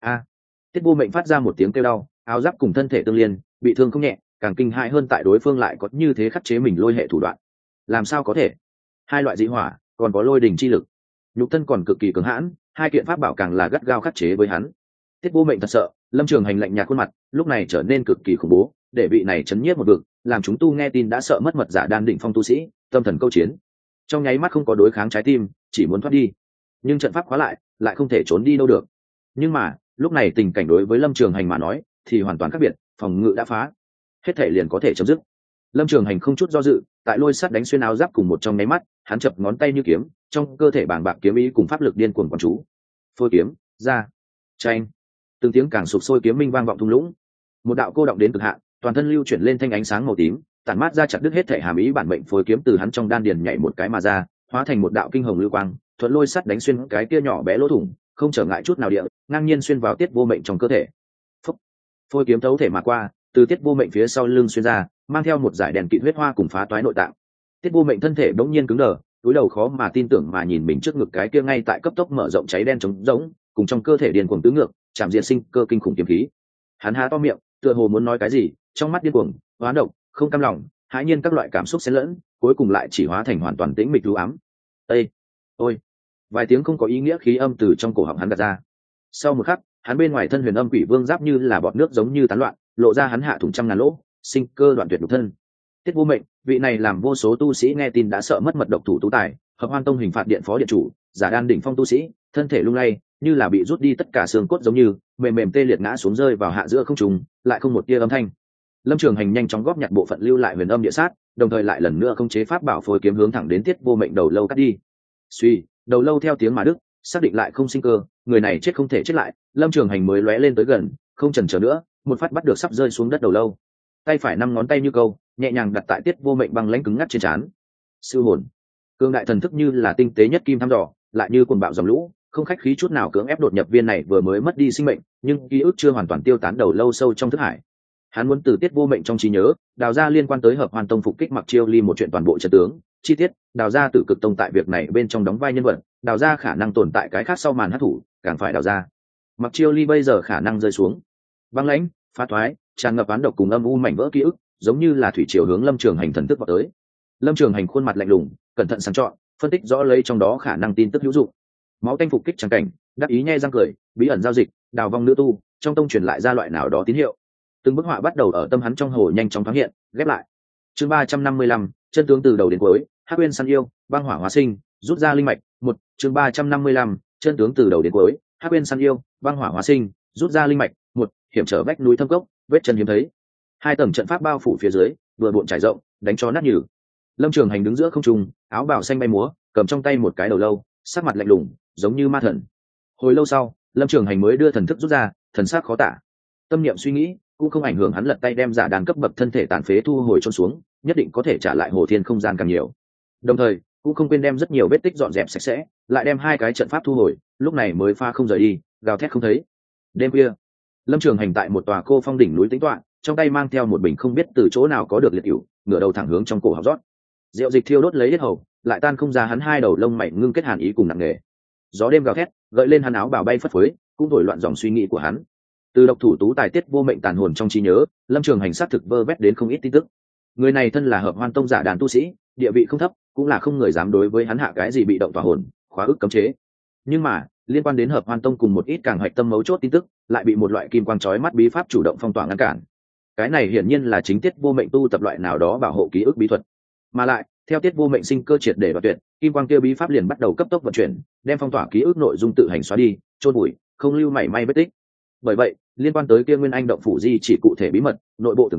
Tiết Vô Mệnh phát ra một tiếng kêu đau, áo giáp cùng thân thể tương liên, bị thương không nhẹ, càng kinh hãi hơn tại đối phương lại có như thế khắc chế mình lôi hệ thủ đoạn. Làm sao có thể? Hai loại dị hỏa, còn có lôi đỉnh chi lực, nhục thân còn cực kỳ cứng hãn, hai kiện pháp bảo càng là gắt gao khắc chế với hắn. Tiết Vô Mệnh thật sợ, Lâm Trường Hành lạnh nhạt khuôn mặt, lúc này trở nên cực kỳ khủng bố, để vị này chấn nhiếp một vực, làm chúng tu nghe tin đã sợ mất mật giả đan đỉnh phong tu sĩ, tâm thần câu chiến. Trong nháy mắt không có đối kháng trái tim, chỉ muốn thoát đi. Nhưng trận pháp khóa lại không thể trốn đi đâu được. Nhưng mà, lúc này tình cảnh đối với Lâm Trường Hành mà nói, thì hoàn toàn khác biệt, phòng ngự đã phá, hết thể liền có thể chấm dứt. Lâm Trường Hành không chút do dự, tại lôi sắt đánh xuyên áo giáp cùng một trong nháy mắt, hắn chập ngón tay như kiếm, trong cơ thể bàng bạc kiếm ý cùng pháp lực điên cuồng quán chú. Phôi kiếm, ra, tranh. Từng tiếng càng sụp sôi kiếm minh vang vọng thung lũng. Một đạo cô động đến cực hạn, toàn thân lưu chuyển lên thanh ánh sáng màu tím, tản mát ra chặt đứt hết thể hàm ý bản mệnh phôi kiếm từ hắn trong đan điền nhảy một cái mà ra, hóa thành một đạo kinh hồng lưu quang, thuận lôi sắt đánh xuyên cái kia nhỏ bé lỗ thủng, không trở ngại chút nào địa, ngang nhiên xuyên vào Tiết Vô Mệnh trong cơ thể. Phúc. Phôi kiếm thấu thể mà qua, từ Tiết Vô Mệnh phía sau lưng xuyên ra, mang theo một dải đèn kịt huyết hoa cùng phá toái nội tạng. Tiết Vô Mệnh thân thể bỗng nhiên cứng đờ, cúi đầu khó mà tin tưởng mà nhìn mình trước ngực cái kia ngay tại cấp tốc mở rộng cháy đen trống rỗng, cùng trong cơ thể điên cuồng tứ ngược, chạm diệt sinh cơ kinh khủng kiếm khí. Hắn há to miệng, tựa hồ muốn nói cái gì, trong mắt điên cuồng, hóa độc, không cam lòng, hãi nhiên các loại cảm xúc xen lẫn, cuối cùng lại chỉ hóa thành hoàn toàn tĩnh mịch u ám. Ê, ôi, vài tiếng không có ý nghĩa khí âm từ trong cổ họng hắn gạt ra. Sau một khắc, hắn bên ngoài thân huyền âm quỷ vương giáp như là bọt nước giống như tán loạn, lộ ra hắn hạ thủng trăm ngàn lỗ, sinh cơ đoạn tuyệt nhục thân. Tiết Vô Mệnh, vị này làm vô số tu sĩ nghe tin đã sợ mất mật độc thủ tú tài, Hợp Hoan Tông hình phạt điện phó điện chủ, giả đan đỉnh phong tu sĩ, thân thể lung lay, như là bị rút đi tất cả xương cốt giống như, mềm mềm tê liệt ngã xuống rơi vào hạ giữa không trung, lại không một tia âm thanh. Lâm Trường Hành nhanh chóng góp nhặt bộ phận lưu lại huyền âm địa sát, đồng thời lại lần nữa khống chế pháp bảo phôi kiếm hướng thẳng đến Tiết Vô Mệnh đầu lâu cắt đi. Suy, đầu lâu theo tiếng mà đứt, xác định lại không sinh cơ, người này chết không thể chết lại, Lâm Trường Hành mới lóe lên tới gần, không chần chờ nữa, một phát bắt được sắp rơi xuống đất đầu lâu. Tay phải năm ngón tay như câu, nhẹ nhàng đặt tại Tiết Vô Mệnh băng lãnh cứng ngắt trên trán. Siêu hồn, cương đại thần thức như là tinh tế nhất kim thăm dò, lại như cuồng bạo dòng lũ, không khách khí chút nào cưỡng ép đột nhập viên này vừa mới mất đi sinh mệnh, nhưng ký ức chưa hoàn toàn tiêu tán đầu lâu sâu trong thức hải. Hắn muốn từ Tiết Vô Mệnh trong trí nhớ, đào ra liên quan tới Hợp Hoan Tông phục kích Mặc Chiêu Ly một chuyện toàn bộ trận tướng, chi tiết, đào ra Tử Cực Tông tại việc này bên trong đóng vai nhân vật, đào ra khả năng tồn tại cái khác sau màn hắc thủ, càng phải đào ra. Mặc Chiêu Ly bây giờ khả năng rơi xuống. Băng lãnh, phá thoái, tràn ngập án độc cùng âm u mảnh vỡ ký ức, giống như là thủy triều hướng Lâm Trường Hành thần thức vào tới. Lâm Trường Hành khuôn mặt lạnh lùng, cẩn thận sáng chọn, phân tích rõ lấy trong đó khả năng tin tức hữu dụng. Máu tanh phục kích chẳng cảnh, đắc ý nhe răng cười, bí ẩn giao dịch, đào vong nữ tu, trong tông truyền lại ra loại nào đó tín hiệu. Từng bức họa bắt đầu ở tâm hắn trong hồ nhanh chóng thoáng hiện, ghép lại. Chương 355, chân tướng từ đầu đến cuối, Hắc Uyên săn yêu, băng hỏa hóa sinh, rút ra linh mạch, một. Chương 355, chân tướng từ đầu đến cuối, Hắc Uyên săn yêu, băng hỏa hóa sinh, rút ra linh mạch, một. Hiểm trở vách núi thâm cốc, vết chân hiếm thấy. Hai tầng trận pháp bao phủ phía dưới, vừa bộn trải rộng, đánh cho nát nhừ. Lâm Trường Hành đứng giữa không trung, áo bào xanh bay múa, cầm trong tay một cái đầu lâu, sắc mặt lạnh lùng, giống như ma thần. Hồi lâu sau, Lâm Trường Hành mới đưa thần thức rút ra, thần sắc khó tả. Tâm niệm suy nghĩ, cũng không ảnh hưởng hắn lật tay đem giả đàn cấp bậc thân thể tàn phế thu hồi chôn xuống, nhất định có thể trả lại hồ thiên không gian càng nhiều. Đồng thời, cũng không quên đem rất nhiều vết tích dọn dẹp sạch sẽ, lại đem hai cái trận pháp thu hồi, lúc này mới pha không rời đi, gào thét không thấy. Đêm khuya, Lâm Trường Hành tại một tòa cô phong đỉnh núi tĩnh tọa, trong tay mang theo một bình không biết từ chỗ nào có được liệt hữu, ngửa đầu thẳng hướng trong cổ họng rót. Rượu dịch thiêu đốt lấy hết hầu, lại tan không ra hắn hai đầu lông mày ngưng kết hàn ý cùng nặng nề. Gió đêm gào thét, gợi lên hắn áo bào bay phất phới, cũng thổi loạn dòng suy nghĩ của hắn. Từ độc thủ tú tài Tiết Vô Mệnh tàn hồn trong trí nhớ, Lâm Trường Hành sát thực vơ vét đến không ít tin tức. Người này thân là Hợp Hoan Tông giả đàn tu sĩ, địa vị không thấp, cũng là không người dám đối với hắn hạ cái gì bị động tỏa hồn, khóa ức cấm chế. Nhưng mà, liên quan đến Hợp Hoan Tông cùng một ít càng hoạch tâm mấu chốt tin tức, lại bị một loại kim quang chói mắt bí pháp chủ động phong tỏa ngăn cản. Cái này hiển nhiên là chính Tiết Vô Mệnh tu tập loại nào đó bảo hộ ký ức bí thuật. Mà lại, theo Tiết Vô Mệnh sinh cơ triệt để đoạt tuyệt, kim quang kia bí pháp liền bắt đầu cấp tốc vận chuyển, đem phong tỏa ký ức nội dung tự hành xóa đi, chôn bụi, không lưu mảy may vết tích. Bởi vậy, liên quan tới kia Nguyên Anh động phủ di chỉ cụ thể bí mật, nội bộ tường tình,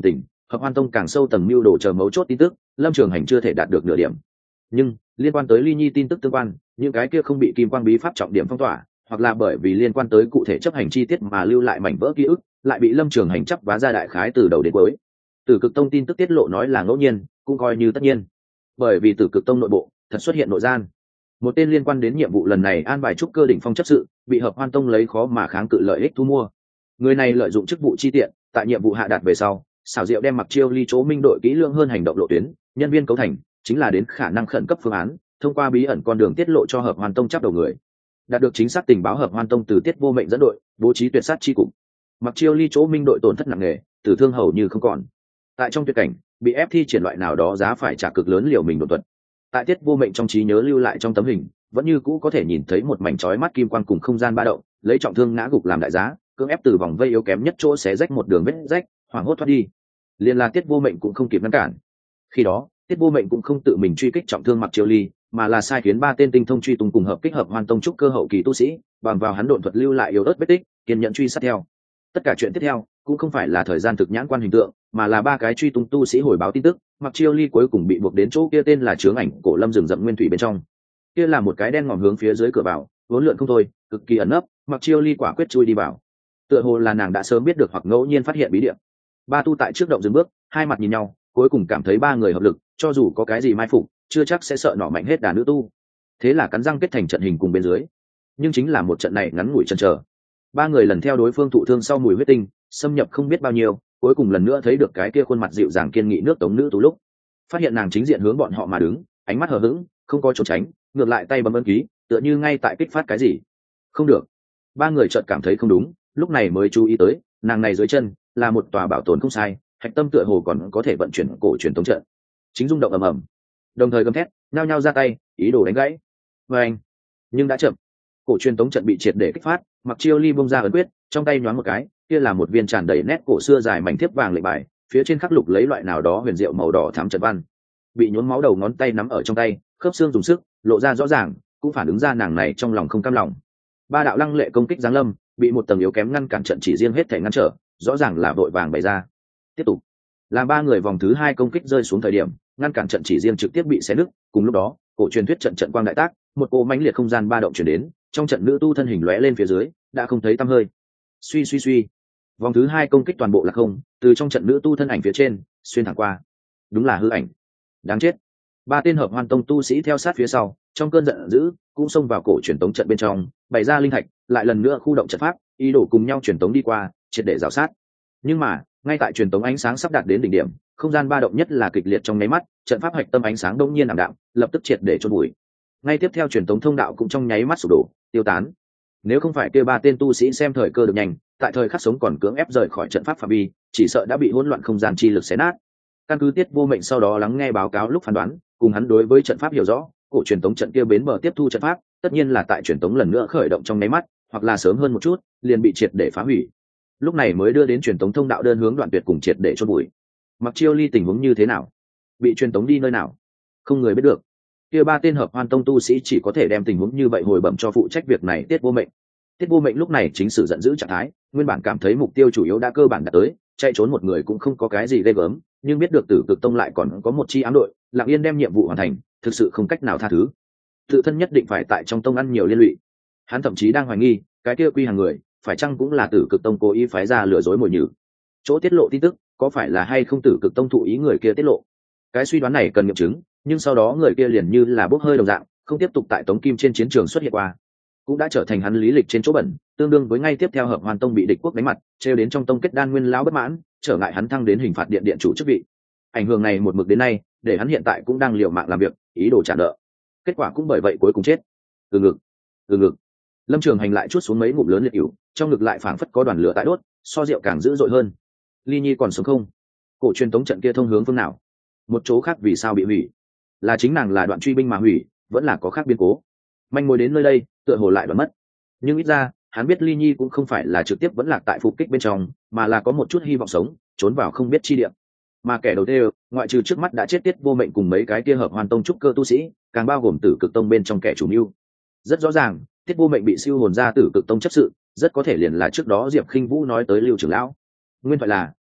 Hợp Hoan Tông càng sâu tầng mưu đồ chờ mấu chốt tin tức, Lâm Trường Hành chưa thể đạt được nửa điểm. Nhưng liên quan tới Ly Nhi tin tức tương quan, những cái kia không bị kim quang bí pháp trọng điểm phong tỏa, hoặc là bởi vì liên quan tới cụ thể chấp hành chi tiết mà lưu lại mảnh vỡ ký ức, lại bị Lâm Trường Hành chấp vá ra đại khái từ đầu đến cuối. Tử Cực Tông tin tức tiết lộ nói là ngẫu nhiên, cũng coi như tất nhiên. Bởi vì Tử Cực Tông nội bộ thật xuất hiện nội gian. Một tên liên quan đến nhiệm vụ lần này an bài trúc cơ đỉnh phong chấp sự, bị Hợp Hoan Tông lấy khó mà kháng cự lợi ích thu mua. Người này lợi dụng chức vụ chi tiện, tại nhiệm vụ hạ đạt về sau, xảo diệu đem Mặc Chiêu Ly chỗ minh đội kỹ lưỡng hơn hành động lộ tuyến, nhân viên cấu thành, chính là đến khả năng khẩn cấp phương án, thông qua bí ẩn con đường tiết lộ cho Hợp Hoan Tông chấp đầu người. Đạt được chính xác tình báo, Hợp Hoan Tông từ Tiết Vô Mệnh dẫn đội, bố trí tuyệt sát chi cục. Mặc Chiêu Ly chỗ minh đội tổn thất nặng nề, tử thương hầu như không còn. Tại trong tuyệt cảnh, bị ép thi triển loại nào đó giá phải trả cực lớn liều mình đột thuật. Tại Tiết Vô Mệnh trong trí nhớ lưu lại trong tấm hình, vẫn như cũ có thể nhìn thấy một mảnh chói mắt kim quang cùng không gian ba động, lấy trọng thương ngã gục làm đại giá, cưỡng ép từ vòng vây yếu kém nhất chỗ xé rách một đường vết rách, hoảng hốt thoát đi. Liên là Tiết Vô Mệnh cũng không kịp ngăn cản. Khi đó, Tiết Vô Mệnh cũng không tự mình truy kích trọng thương Mặc Chiêu Ly, mà là sai khiến 3 tên tinh thông truy tung cùng hợp kích Hợp Hoan Tông trúc cơ hậu kỳ tu sĩ, bằng vào hắn độn thuật lưu lại yếu ớt vết tích, kiên nhẫn truy sát theo. Tất cả chuyện tiếp theo cũng không phải là thời gian thực nhãn quan hình tượng, mà là 3 cái truy tung tu sĩ hồi báo tin tức, Mặc Chiêu Ly cuối cùng bị buộc đến chỗ kia tên là Chướng Ảnh Cổ Lâm rừng rậm nguyên thủy bên trong. Kia là một cái đen ngòm hướng phía dưới cửa vào, vốn lượn không thôi, cực kỳ ẩn nấp, Mặc Chiêu Ly quả quyết chui đi vào. Tựa hồ là nàng đã sớm biết được hoặc ngẫu nhiên phát hiện bí địa. 3 tu tại trước động dừng bước, hai mặt nhìn nhau, cuối cùng cảm thấy 3 người hợp lực, cho dù có cái gì mai phục, chưa chắc sẽ sợ nọ mạnh hết đà nữ tu. Thế là cắn răng kết thành trận hình cùng bên dưới. Nhưng chính là một trận này ngắn ngủi chần chờ. 3 người lần theo đối phương thụ thương sau mùi huyết tinh, xâm nhập không biết bao nhiêu, cuối cùng lần nữa thấy được cái kia khuôn mặt dịu dàng kiên nghị nước Tống nữ tú lúc, phát hiện nàng chính diện hướng bọn họ mà đứng, ánh mắt hờ hững, không có trốn tránh, ngược lại tay bấm ấn ký, tựa như ngay tại kích phát cái gì. Không được. 3 người chợt cảm thấy không đúng, lúc này mới chú ý tới, nàng này dưới chân là một tòa bảo tồn không sai, hạch tâm tựa hồ còn có thể vận chuyển cổ truyền tống trận. Chính rung động ầm ầm, đồng thời gầm thét, nhao nhao ra tay, ý đồ đánh gãy. Và anh, nhưng đã chậm. Cổ truyền tống trận bị triệt để kích phát, Mặc Chiêu Ly bung ra ấn quyết, trong tay nhoáng một cái, kia là một viên tràn đầy nét cổ xưa dài mảnh thiếp vàng lệnh bài, phía trên khắc lục lấy loại nào đó huyền diệu màu đỏ thắm trận văn. Bị nhuốm máu đầu ngón tay nắm ở trong tay, khớp xương dùng sức, lộ ra rõ ràng, cũng phản ứng ra nàng này trong lòng không cam lòng. 3 đạo lăng lệ công kích giáng lâm, bị một tầng yếu kém ngăn cản trận chỉ riêng hết thể ngăn trở, rõ ràng là vội vàng bày ra. Tiếp tục. Làm 3 người vòng thứ 2 công kích rơi xuống thời điểm, ngăn cản trận chỉ riêng trực tiếp bị xé nứt, cùng lúc đó, cổ truyền thuyết trận quang đại tác, một cỗ mãnh liệt không gian ba động truyền đến, trong trận nữ tu thân hình lóe lên phía dưới, đã không thấy tăm hơi. Suy suy suy. Vòng thứ 2 công kích toàn bộ là không, từ trong trận nữ tu thân ảnh phía trên xuyên thẳng qua. Đúng là hư ảnh. Đáng chết. 3 tên Hợp Hoan Tông tu sĩ theo sát phía sau, trong cơn giận dữ, cũng xông vào cổ truyền tống trận bên trong, bày ra linh thạch, lại lần nữa khu động trận pháp, ý đồ cùng nhau truyền tống đi qua, triệt để rào sát. Nhưng mà, ngay tại truyền tống ánh sáng sắp đạt đến đỉnh điểm, không gian ba động nhất là kịch liệt trong nháy mắt, trận pháp hạch tâm ánh sáng đông nhiên ảm đạm, lập tức triệt để chôn bụi. Ngay tiếp theo truyền tống thông đạo cũng trong nháy mắt sụp đổ, tiêu tán. Nếu không phải kia 3 tên tu sĩ xem thời cơ được nhanh, tại thời khắc sống còn cưỡng ép rời khỏi trận pháp phạm vi, chỉ sợ đã bị hỗn loạn không gian chi lực xé nát. Căn cứ Tiết Vô Mệnh sau đó lắng nghe báo cáo lúc phán đoán, cùng hắn đối với trận pháp hiểu rõ, cổ truyền tống trận kia bến bờ tiếp thu trận pháp, tất nhiên là tại truyền tống lần nữa khởi động trong nháy mắt, hoặc là sớm hơn một chút, liền bị triệt để phá hủy. Lúc này mới đưa đến truyền tống thông đạo đơn hướng đoạn tuyệt cùng triệt để chôn bụi. Mặc Chiêu Ly tình huống như thế nào? Bị truyền tống đi nơi nào? Không người biết được. Kia 3 tên Hợp Hoan Tông tu sĩ chỉ có thể đem tình huống như vậy hồi bẩm cho phụ trách việc này Tiết Vô Mệnh. Tiết Vô Mệnh lúc này chính sự giận dữ trạng thái, nguyên bản cảm thấy mục tiêu chủ yếu đã cơ bản đạt tới, chạy trốn một người cũng không có cái gì ghê gớm, nhưng biết được Tử Cực Tông lại còn có một chi ám đội, lặng yên đem nhiệm vụ hoàn thành, thực sự không cách nào tha thứ. Tự thân nhất định phải tại trong tông ăn nhiều liên lụy. Hắn thậm chí đang hoài nghi, cái kia quy hàng người, phải chăng cũng là Tử Cực Tông cố ý phái ra lừa dối mồi nhử. Chỗ tiết lộ tin tức, có phải là hay không Tử Cực Tông thụ ý người kia tiết lộ? Cái suy đoán này cần nghiệm chứng, nhưng sau đó người kia liền như là bốc hơi đồng dạng, không tiếp tục tại Tống Kim trên chiến trường xuất hiện qua, cũng đã trở thành hắn lý lịch trên chỗ bẩn, tương đương với ngay tiếp theo Hợp Hoan Tông bị địch quốc đánh mặt, trêu đến trong tông kết đan nguyên lão bất mãn, trở ngại hắn thăng đến hình phạt điện điện chủ chức vị. Ảnh hưởng này một mực đến nay, để hắn hiện tại cũng đang liều mạng làm việc, ý đồ trả nợ. Kết quả cũng bởi vậy cuối cùng chết. Từ ngực. Lâm Trường Hành lại chuốt xuống mấy ngụm lớn liệt ỉu, trong ngực lại phảng phất có đoàn lửa tại đốt, so rượu càng dữ dội hơn. Ly Nhi còn sống không? Cổ truyền tống trận kia thông hướng phương nào? Một chỗ khác vì sao bị hủy? Là chính nàng là đoạn truy binh mà hủy, vẫn là có khác biến cố? Manh mối đến nơi đây, tựa hồ lại đoán mất. Nhưng ít ra, hắn biết Ly Nhi cũng không phải là trực tiếp vẫn lạc tại phục kích bên trong, mà là có một chút hy vọng sống, trốn vào không biết chi địa. Mà kẻ đầu tiên, ngoại trừ trước mắt đã chết Tiết Vô Mệnh cùng mấy cái kia Hợp Hoan Tông trúc cơ tu sĩ, càng bao gồm Tử Cực Tông bên trong kẻ chủ mưu. Rất rõ ràng, Tiết Vô Mệnh bị siêu hồn ra Tử Cực Tông chấp sự, rất có thể liền là trước đó Diệp Khinh Vũ nói tới Lưu trưởng lão. Nguyên thoại là,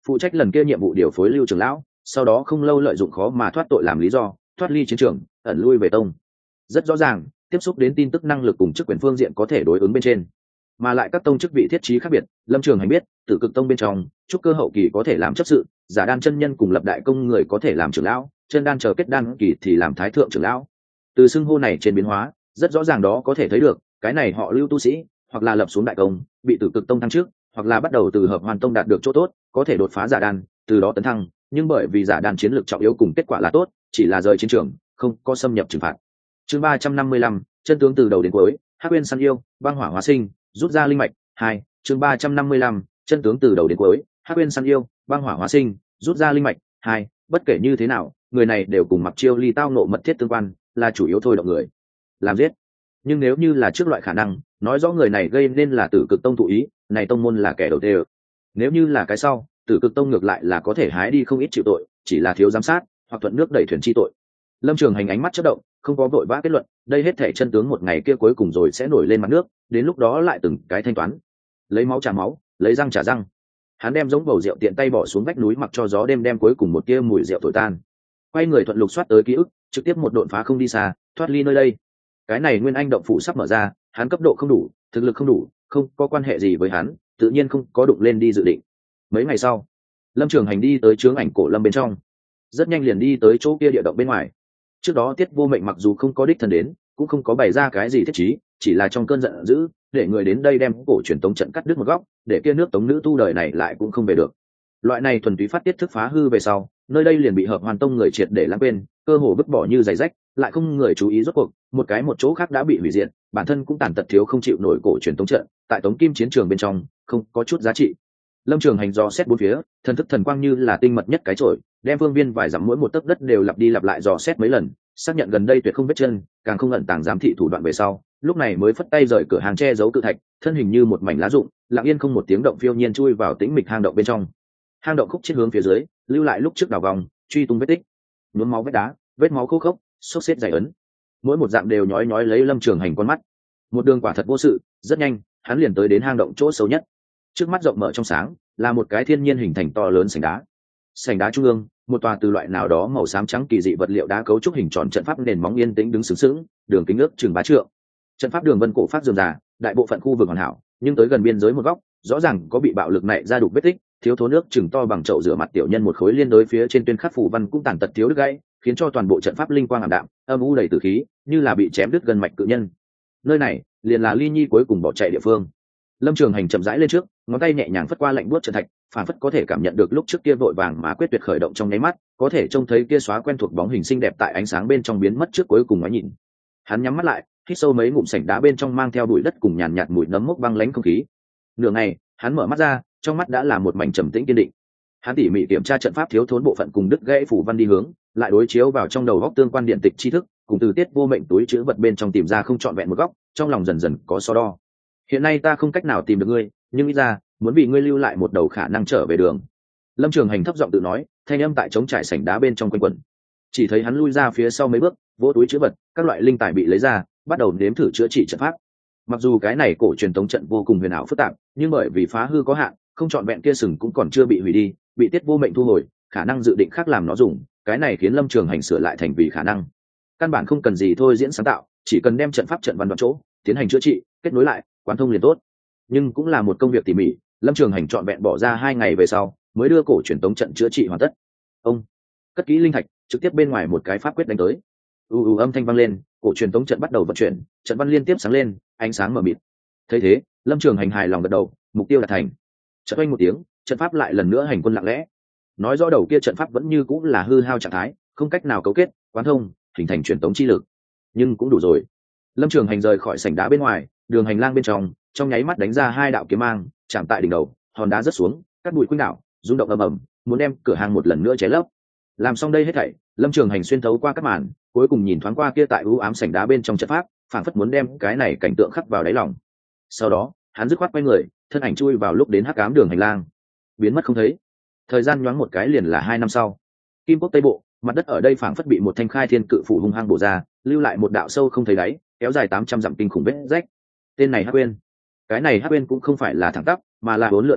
phụ trách lần kia nhiệm vụ điều phối lưu trưởng lão, sau đó không lâu lợi dụng khó mà thoát tội làm lý do thoát ly chiến trường, ẩn lui về tông. Rất rõ ràng, tiếp xúc đến tin tức năng lực cùng chức quyền phương diện có thể đối ứng bên trên, mà lại các tông chức vị thiết trí khác biệt. Lâm Trường Hành biết, Tử Cực Tông bên trong trúc cơ hậu kỳ có thể làm chấp sự, giả đan chân nhân cùng lập đại công người có thể làm trưởng lão, chân đan chờ kết đan kỳ thì làm thái thượng trưởng lão. Từ xưng hô này trên biến hóa, rất rõ ràng đó có thể thấy được, cái này họ Lưu tu sĩ, hoặc là lập xuống đại công, bị Tử Cực Tông thăng trước, hoặc là bắt đầu từ Hợp Hoàn Tông đạt được chỗ tốt, có thể đột phá giả đan, từ đó tấn thăng, nhưng bởi vì giả đan chiến lược trọng yếu cùng kết quả là tốt, chỉ là rời chiến trường, không có xâm nhập trừng phạt. Chương 355, chân tướng từ đầu đến cuối, Hắc Uyên săn yêu, băng hỏa hóa sinh, rút ra linh mạch. 2. Chương 355, chân tướng từ đầu đến cuối, Hắc Uyên săn yêu, băng hỏa hóa sinh, rút ra linh mạch. 2. Bất kể như thế nào, người này đều cùng Mặc Chiêu Ly tao nộ mật thiết tương quan, là chủ yếu thôi động người làm giết. Nhưng nếu như là trước loại khả năng, nói rõ người này gây nên là Tử Cực Tông thụ ý, này tông môn là kẻ đầu tiên. Nếu như là cái sau, Tử Cực Tông ngược lại là có thể hái đi không ít chịu tội, chỉ là thiếu giám sát hoặc thuận nước đẩy thuyền chi tội. Lâm Trường Hành ánh mắt chớp động, không có vội vã kết luận, đây hết thể chân tướng một ngày kia cuối cùng rồi sẽ nổi lên mặt nước, đến lúc đó lại từng cái thanh toán. Lấy máu trả máu, lấy răng trả răng. Hắn đem giống bầu rượu tiện tay bỏ xuống vách núi, mặc cho gió đêm đem cuối cùng một tia mùi rượu thổi tan. Quay người thuận lục soát tới ký ức, trực tiếp một độn phá không đi xa, thoát ly nơi đây. Cái này Nguyên Anh động phủ sắp mở ra, hắn cấp độ không đủ, thực lực không đủ, không có quan hệ gì với hắn, tự nhiên không có đụng lên đi dự định. Mấy ngày sau, Lâm Trường Hành đi tới chướng ảnh cổ lâm bên trong, rất nhanh liền đi tới chỗ kia địa động bên ngoài. Trước đó Tiết Vô Mệnh mặc dù không có đích thân đến, cũng không có bày ra cái gì thiết trí, chỉ là trong cơn giận dữ để người đến đây đem cổ truyền tống trận cắt đứt một góc, để kia nước tống nữ tu đời này lại cũng không về được. Loại này thuần túy phát tiết thức phá hư về sau, nơi đây liền bị Hợp Hoàn Tông người triệt để lãng quên, cơ hồ vứt bỏ như giày rách, lại không người chú ý rốt cuộc, một chỗ khác đã bị hủy diệt, bản thân cũng tàn tật thiếu không chịu nổi cổ truyền tống trận, tại Tống Kim chiến trường bên trong không có chút giá trị. Lâm Trường Hành dò xét bốn phía, thần thức thần quang như là tinh mật nhất cái chổi, đem phương viên vài dặm mỗi một tấc đất đều lặp đi lặp lại dò xét mấy lần, xác nhận gần đây tuyệt không vết chân, càng không ẩn tàng giám thị thủ đoạn về sau, lúc này mới phất tay rời cửa hàng che giấu cự thạch, thân hình như một mảnh lá rụng, lặng yên không một tiếng động phiêu nhiên chui vào tĩnh mịch hang động bên trong. Hang động khúc chết hướng phía dưới, lưu lại lúc trước đào vòng, truy tung vết tích, nhuốm máu vết đá, vết máu khô khốc, xốc xếp dày ấn, mỗi một dạng đều nhói nhói lấy Lâm Trường Hành con mắt. Một đường quả thật vô sự, rất nhanh, hắn liền tới đến hang động chỗ sâu nhất. Trước mắt rộng mở trong sáng, là một cái thiên nhiên hình thành to lớn sảnh đá. Sảnh đá trung ương, một tòa từ loại nào đó màu xám trắng kỳ dị vật liệu đá cấu trúc hình tròn trận pháp nền móng yên tĩnh đứng sướng sướng, đường kính ước chừng 3 trượng. Trận pháp đường vân cổ phát rườm rà, đại bộ phận khu vực hoàn hảo, nhưng tới gần biên giới một góc, rõ ràng có bị bạo lực nảy ra đục vết tích, thiếu thốn nước chừng to bằng chậu rửa mặt tiểu nhân một khối liên đối phía trên tuyên khắc phù văn cũng tàn tật thiếu đứt gãy, khiến cho toàn bộ trận pháp linh quang ảm đạm, âm u đầy tử khí, như là bị chém đứt gần mạch cự nhân. Nơi này, liền là Ly Nhi cuối cùng bỏ chạy địa phương. Lâm Trường Hành chậm rãi lên trước, ngón tay nhẹ nhàng phất qua lạnh buốt trận thạch, phản phất có thể cảm nhận được lúc trước kia vội vàng mà quyết tuyệt khởi động trong nháy mắt, có thể trông thấy kia xóa quen thuộc bóng hình xinh đẹp tại ánh sáng bên trong biến mất trước cuối cùng ngoái nhìn. Hắn nhắm mắt lại, hít sâu mấy ngụm sảnh đá bên trong mang theo bụi đất cùng nhàn nhạt mùi nấm mốc băng lãnh không khí. Nửa ngày, hắn mở mắt ra, trong mắt đã là một mảnh trầm tĩnh kiên định. Hắn tỉ mỉ kiểm tra trận pháp thiếu thốn bộ phận cùng đứt gãy phủ văn đi hướng, lại đối chiếu vào trong đầu góc tương quan điện tịch tri thức, cùng từ Tiết Vô Mệnh túi chứa vật bên trong tìm ra không trọn vẹn một góc, trong lòng dần dần có so đo. Hiện nay ta không cách nào tìm được ngươi, nhưng ít ra muốn vì ngươi lưu lại một đầu khả năng trở về đường. Lâm Trường Hành thấp giọng tự nói, thanh âm tại trống trải sảnh đá bên trong quanh quẩn. Chỉ thấy hắn lui ra phía sau mấy bước, vỗ túi chứa vật, các loại linh tài bị lấy ra, bắt đầu nếm thử chữa trị trận pháp. Mặc dù cái này cổ truyền tống trận vô cùng huyền ảo phức tạp, nhưng bởi vì phá hư có hạn, không trọn vẹn kia sừng cũng còn chưa bị hủy đi, bị Tiết Vô Mệnh thu hồi, khả năng dự định khác làm nó dùng, cái này khiến Lâm Trường Hành sửa lại thành vì khả năng. Căn bản không cần gì thôi diễn sáng tạo, chỉ cần đem trận pháp trận văn đoạn chỗ, tiến hành chữa trị, kết nối lại, quán thông liền tốt. Nhưng cũng là một công việc tỉ mỉ, Lâm Trường Hành trọn vẹn bỏ ra 2 ngày về sau, mới đưa cổ truyền tống trận chữa trị hoàn tất. Ông cất kỹ linh thạch, trực tiếp bên ngoài một cái pháp quyết đánh tới. Âm thanh vang lên, cổ truyền tống trận bắt đầu vận chuyển, trận văn liên tiếp sáng lên, ánh sáng mờ mịt. Thấy thế, Lâm Trường Hành hài lòng gật đầu, mục tiêu đạt thành. Chợt oanh một tiếng, trận pháp lại lần nữa hành quân lặng lẽ. Nói rõ đầu kia trận pháp vẫn như cũng là hư hao trạng thái, không cách nào cấu kết, quán thông, hình thành truyền tống chi lực. Nhưng cũng đủ rồi. Lâm Trường Hành rời khỏi sảnh đá bên ngoài, đường hành lang bên trong nháy mắt đánh ra 2 đạo kiếm mang, chạm tại đỉnh đầu, hòn đá rớt xuống, cắt bụi khuynh đảo, rung động ầm ầm, muốn đem cửa hàng một lần nữa cháy lấp. Làm xong đây hết thảy, Lâm Trường Hành xuyên thấu qua các màn, cuối cùng nhìn thoáng qua kia tại u ám sảnh đá bên trong trận pháp, phảng phất muốn đem cái này cảnh tượng khắc vào đáy lòng. Sau đó, hắn dứt khoát quay người, thân ảnh chui vào lúc đến hắc ám đường hành lang, biến mất không thấy. Thời gian nhoáng một cái liền là 2 năm sau. Kim Quốc Tây Bộ, mặt đất ở đây phảng phất bị một thanh khai thiên cự phủ hung hăng bổ ra, lưu lại một đạo sâu không thấy đáy, kéo dài 800 dặm kinh khủng vết rách. Tên này Hắc Uyên. Cái này Hắc Uyên cũng không phải là thẳng tắp, mà là uốn lượn khúc chiết,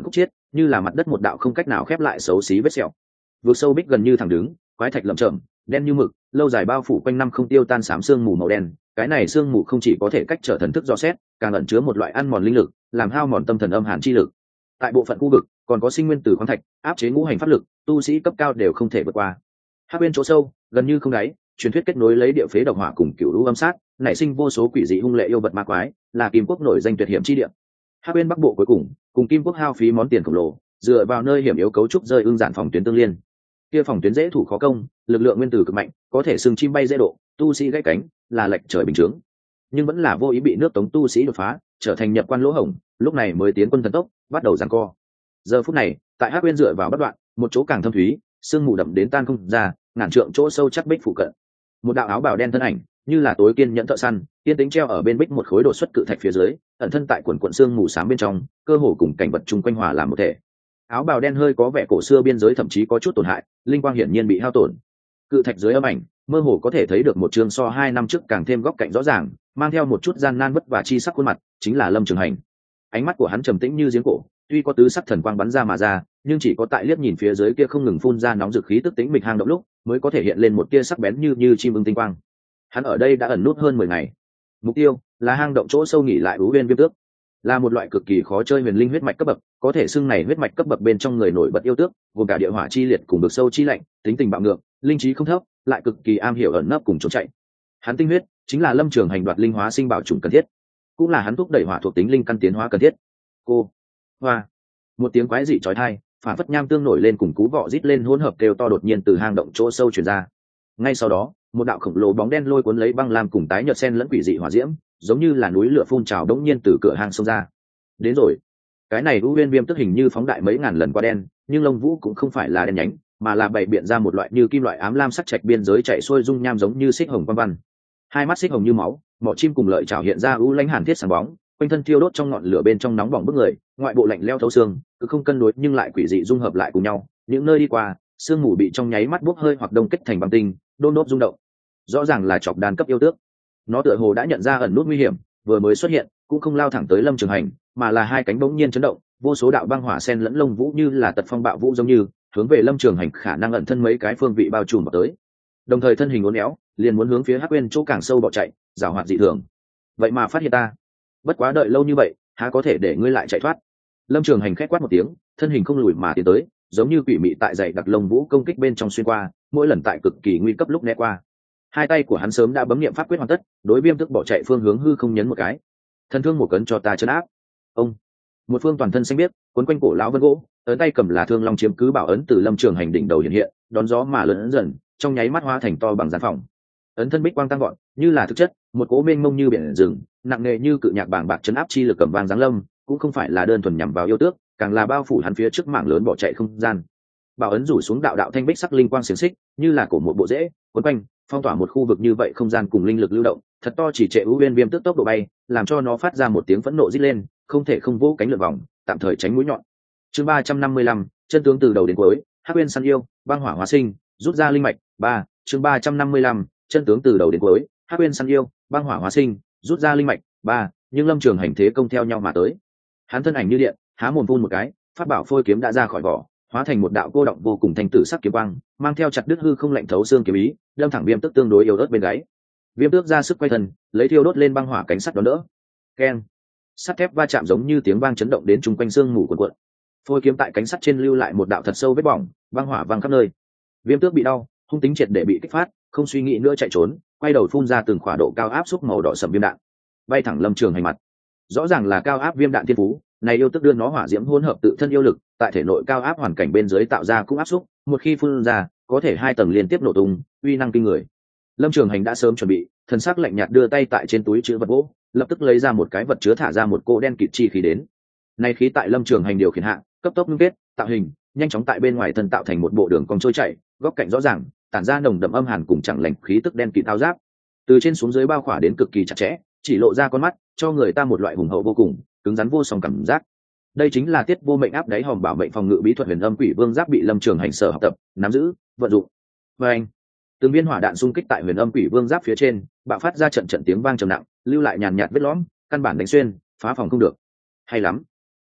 như là mặt đất một đạo không cách nào khép lại xấu xí vết sẹo. Vực sâu bích gần như thẳng đứng, quái thạch lởm chởm, đen như mực, lâu dài bao phủ quanh năm không tiêu tan xám sương mù màu đen. Cái này sương mù không chỉ có thể cách trở thần thức do xét, càng ẩn chứa một loại ăn mòn linh lực, làm hao mòn tâm thần âm hàn chi lực. Tại bộ phận khu vực còn có sinh nguyên từ khoáng thạch, áp chế ngũ hành pháp lực, tu sĩ cấp cao đều không thể vượt qua. Hắc bên chỗ sâu, gần như không đáy, truyền thuyết kết nối lấy địa phế độc hỏa cùng cửu lũ âm sát, nảy sinh vô số quỷ dị hung lệ yêu vật ma quái, là Kim Quốc nổi danh tuyệt hiểm chi địa. Hắc bên bắc bộ cuối cùng Kim Quốc hao phí món tiền khổng lồ, dựa vào nơi hiểm yếu cấu trúc rơi ương giản phòng tuyến tương liên. Kia phòng tuyến dễ thủ khó công, lực lượng nguyên tử cực mạnh, có thể sừng chim bay dễ độ, tu sĩ gãy cánh, là lệch trời bình thường. Nhưng vẫn là vô ý bị nước Tống tu sĩ đột phá, trở thành nhập quan lỗ hổng, lúc này mới tiến quân thần tốc, bắt đầu giằng co. Giờ phút này, tại Hắc Uyên dựa vào bất đoạn, một chỗ càng thâm thúy, sương mù đậm đến tan không ra, ngàn trượng chỗ sâu chắc bích phụ cận. Một đạo áo bào đen thân ảnh, như là tối kiên nhẫn thợ săn, tiên tính treo ở bên bích một khối đột xuất cự thạch phía dưới, ẩn thân tại quần quần sương mù xám bên trong, cơ hồ cùng cảnh vật chung quanh hòa làm một thể. Áo bào đen hơi có vẻ cổ xưa, biên giới thậm chí có chút tổn hại, linh quang hiển nhiên bị hao tổn. Cự thạch dưới âm ảnh, mơ hồ có thể thấy được một chương so 2 năm trước càng thêm góc cạnh rõ ràng, mang theo một chút gian nan vất vả chi sắc khuôn mặt, chính là Lâm Trường Hành. Ánh mắt của hắn trầm tĩnh như giếng cổ, tuy có tứ sắc thần quang bắn ra mà ra, nhưng chỉ có tại liếc nhìn phía dưới kia không ngừng phun ra nóng dực khí tức tĩnh mịch hang động lúc, mới có thể hiện lên một tia sắc bén như chim ưng tinh quang. Hắn ở đây đã ẩn nút hơn 10 ngày. Mục tiêu là hang động chỗ sâu nghỉ lại Ú Uyên Viêm Tước, là một loại cực kỳ khó chơi huyền linh huyết mạch cấp bậc, có thể xưng này huyết mạch cấp bậc bên trong người nổi bật yêu tước, gồm cả địa hỏa chi liệt cùng vực sâu chi lạnh, tính tình bạo ngược, linh trí không thấp, lại cực kỳ am hiểu ẩn nấp cùng trốn chạy. Hắn tinh huyết chính là Lâm Trường Hành đoạt linh hóa sinh bảo chủng cần thiết, cũng là hắn thúc đẩy hỏa thuộc tính linh căn tiến hóa cần thiết. Cô, hoa, một tiếng quái dị chói tai, phản phất nham tương nổi lên cùng cú vọ rít lên hỗn hợp kêu to đột nhiên từ hang động chỗ sâu truyền ra. Ngay sau đó, một đạo khổng lồ bóng đen lôi cuốn lấy băng lam cùng tái nhợt sen lẫn quỷ dị hỏa diễm, giống như là núi lửa phun trào đống nhiên từ cửa hang xông ra. Đến rồi. Cái này U Uyên Viêm tức hình như phóng đại mấy ngàn lần qua đen, nhưng lông vũ cũng không phải là đen nhánh, mà là bày biện ra một loại như kim loại ám lam sắc trạch biên giới chạy xuôi dung nham giống như xích hồng quang văn. Hai mắt xích hồng như máu, mỏ chim cùng lợi chảo hiện ra u lãnh hàn thiết sáng bóng, quanh thân thiêu đốt trong ngọn lửa bên trong nóng bỏng bức người, ngoại bộ lạnh lẽo thấu xương, cứ không cân đối nhưng lại quỷ dị dung hợp lại cùng nhau. Những nơi đi qua, sương mù bị trong nháy mắt bốc hơi hoặc đông kết thành băng tinh, đôn đốt rung động. Rõ ràng là chọc đàn cấp yêu tước. Nó tựa hồ đã nhận ra ẩn nút nguy hiểm, vừa mới xuất hiện, cũng không lao thẳng tới Lâm Trường Hành, mà là hai cánh bỗng nhiên chấn động, vô số đạo băng hỏa sen lẫn lông vũ như là tật phong bạo vũ giống như hướng về Lâm Trường Hành khả năng ẩn thân mấy cái phương vị bao trùm vào tới. Đồng thời thân hình uốn éo, liền muốn hướng phía Hắc Uyên chỗ càng sâu bỏ chạy, giảo hoạt dị thường. Vậy mà phát hiện ta, bất quá đợi lâu như vậy, há có thể để ngươi lại chạy thoát. Lâm Trường Hành khét quát một tiếng, thân hình không lùi mà tiến tới, giống như quỷ mị tại dày đặc lông vũ công kích bên trong xuyên qua, mỗi lần tại cực kỳ nguy cấp lúc né qua. Hai tay của hắn sớm đã bấm niệm pháp quyết hoàn tất, đối Viêm Tức bỏ chạy phương hướng hư không nhấn một cái. Thân thương một cấn cho ta chấn áp. Ông, một phương toàn thân xanh biếc, cuốn quanh cổ lão vân gỗ, ấn tay cầm là thương long chiếm cứ bảo ấn từ Lâm Trường Hành đỉnh đầu hiện hiện, đón gió mà lớn dần, trong nháy mắt hóa thành to bằng gian phòng. Ấn thân bích quang tăng gọn, như là thực chất, một cỗ mênh mông như biển rừng, nặng nề như cự nhạc bàng bạc chấn áp chi lực cầm vang giáng lâm, cũng không phải là đơn thuần nhằm vào yêu tước, càng là bao phủ hắn phía trước mảng lớn bỏ chạy không gian. Bảo ấn rủ xuống đạo đạo thanh bích sắc linh quang xiềng xích, như là cổ một bộ rễ, cuốn quanh, phong tỏa một khu vực như vậy không gian cùng linh lực lưu động, thật to chỉ trệ U Uyên Viêm Tức tốc độ bay, làm cho nó phát ra một tiếng phẫn nộ rít lên, không thể không vỗ cánh lượn vòng, tạm thời tránh mũi nhọn. Chương 355, chân tướng từ đầu đến cuối, Hắc Uyên săn yêu, băng hỏa hóa sinh, rút ra linh mạch, 3, chương 355, chân tướng từ đầu đến cuối, Hắc Uyên săn yêu, băng hỏa hóa sinh, rút ra linh mạch, 3, nhưng Lâm Trường Hành thế công theo nhau mà tới. Hắn thân ảnh như điện, há mồm phun một cái, pháp bảo phôi kiếm đã ra khỏi vỏ, hóa thành một đạo cô động vô cùng thanh tử sắc kiếm quang, mang theo chặt đứt hư không lạnh thấu xương kiếm ý, đâm thẳng Viêm Tức tương đối yếu ớt bên gáy. Viêm Tước ra sức quay thân, lấy thiêu đốt lên băng hỏa cánh sắt đón đỡ. Keng, sắt thép va chạm giống như tiếng vang chấn động đến chung quanh xương mù cuộn cuộn. Phôi kiếm tại cánh sắt trên lưu lại một đạo thật sâu vết bỏng, băng hỏa văng khắp nơi. Viêm Tước bị đau, hung tính triệt để bị kích phát, không suy nghĩ nữa chạy trốn, quay đầu phun ra từng khỏa độ cao áp xúc màu đỏ sẫm viêm đạn, bay thẳng Lâm Trường Hành mặt. Rõ ràng là cao áp viêm đạn thiên phú, này yêu tức đưa nó hỏa diễm hỗn hợp tự thân yêu lực, tại thể nội cao áp hoàn cảnh bên dưới tạo ra cũng áp xúc, một khi phun ra, có thể 2 tầng liên tiếp nổ tung, uy năng kinh người. Lâm Trường Hành đã sớm chuẩn bị, thần sắc lạnh nhạt đưa tay tại trên túi chứa vật gỗ, lập tức lấy ra một cái vật chứa thả ra một cỗ đen kịt chi khí đến. Này khí tại Lâm Trường Hành điều khiển hạ, cấp tốc ngưng kết, tạo hình, nhanh chóng tại bên ngoài thân tạo thành một bộ đường cong trôi chảy, góc cạnh rõ ràng, tản ra nồng đậm âm hàn cùng chẳng lành khí tức đen kịt thao giáp. Từ trên xuống dưới bao khỏa đến cực kỳ chặt chẽ, chỉ lộ ra con mắt, cho người ta một loại hùng hậu vô cùng, cứng rắn vô song cảm giác. Đây chính là Tiết Vô Mệnh áp đáy hòm bảo mệnh phòng ngự bí thuật Huyền Âm Quỷ Vương Giáp bị Lâm Trường Hành sở học tập, nắm giữ, vận dụng. Và anh, từng viên hỏa đạn xung kích tại Huyền Âm Quỷ Vương Giáp phía trên, bạo phát ra trận trận tiếng vang trầm nặng, lưu lại nhàn nhạt vết lõm, căn bản đánh xuyên, phá phòng không được. Hay lắm.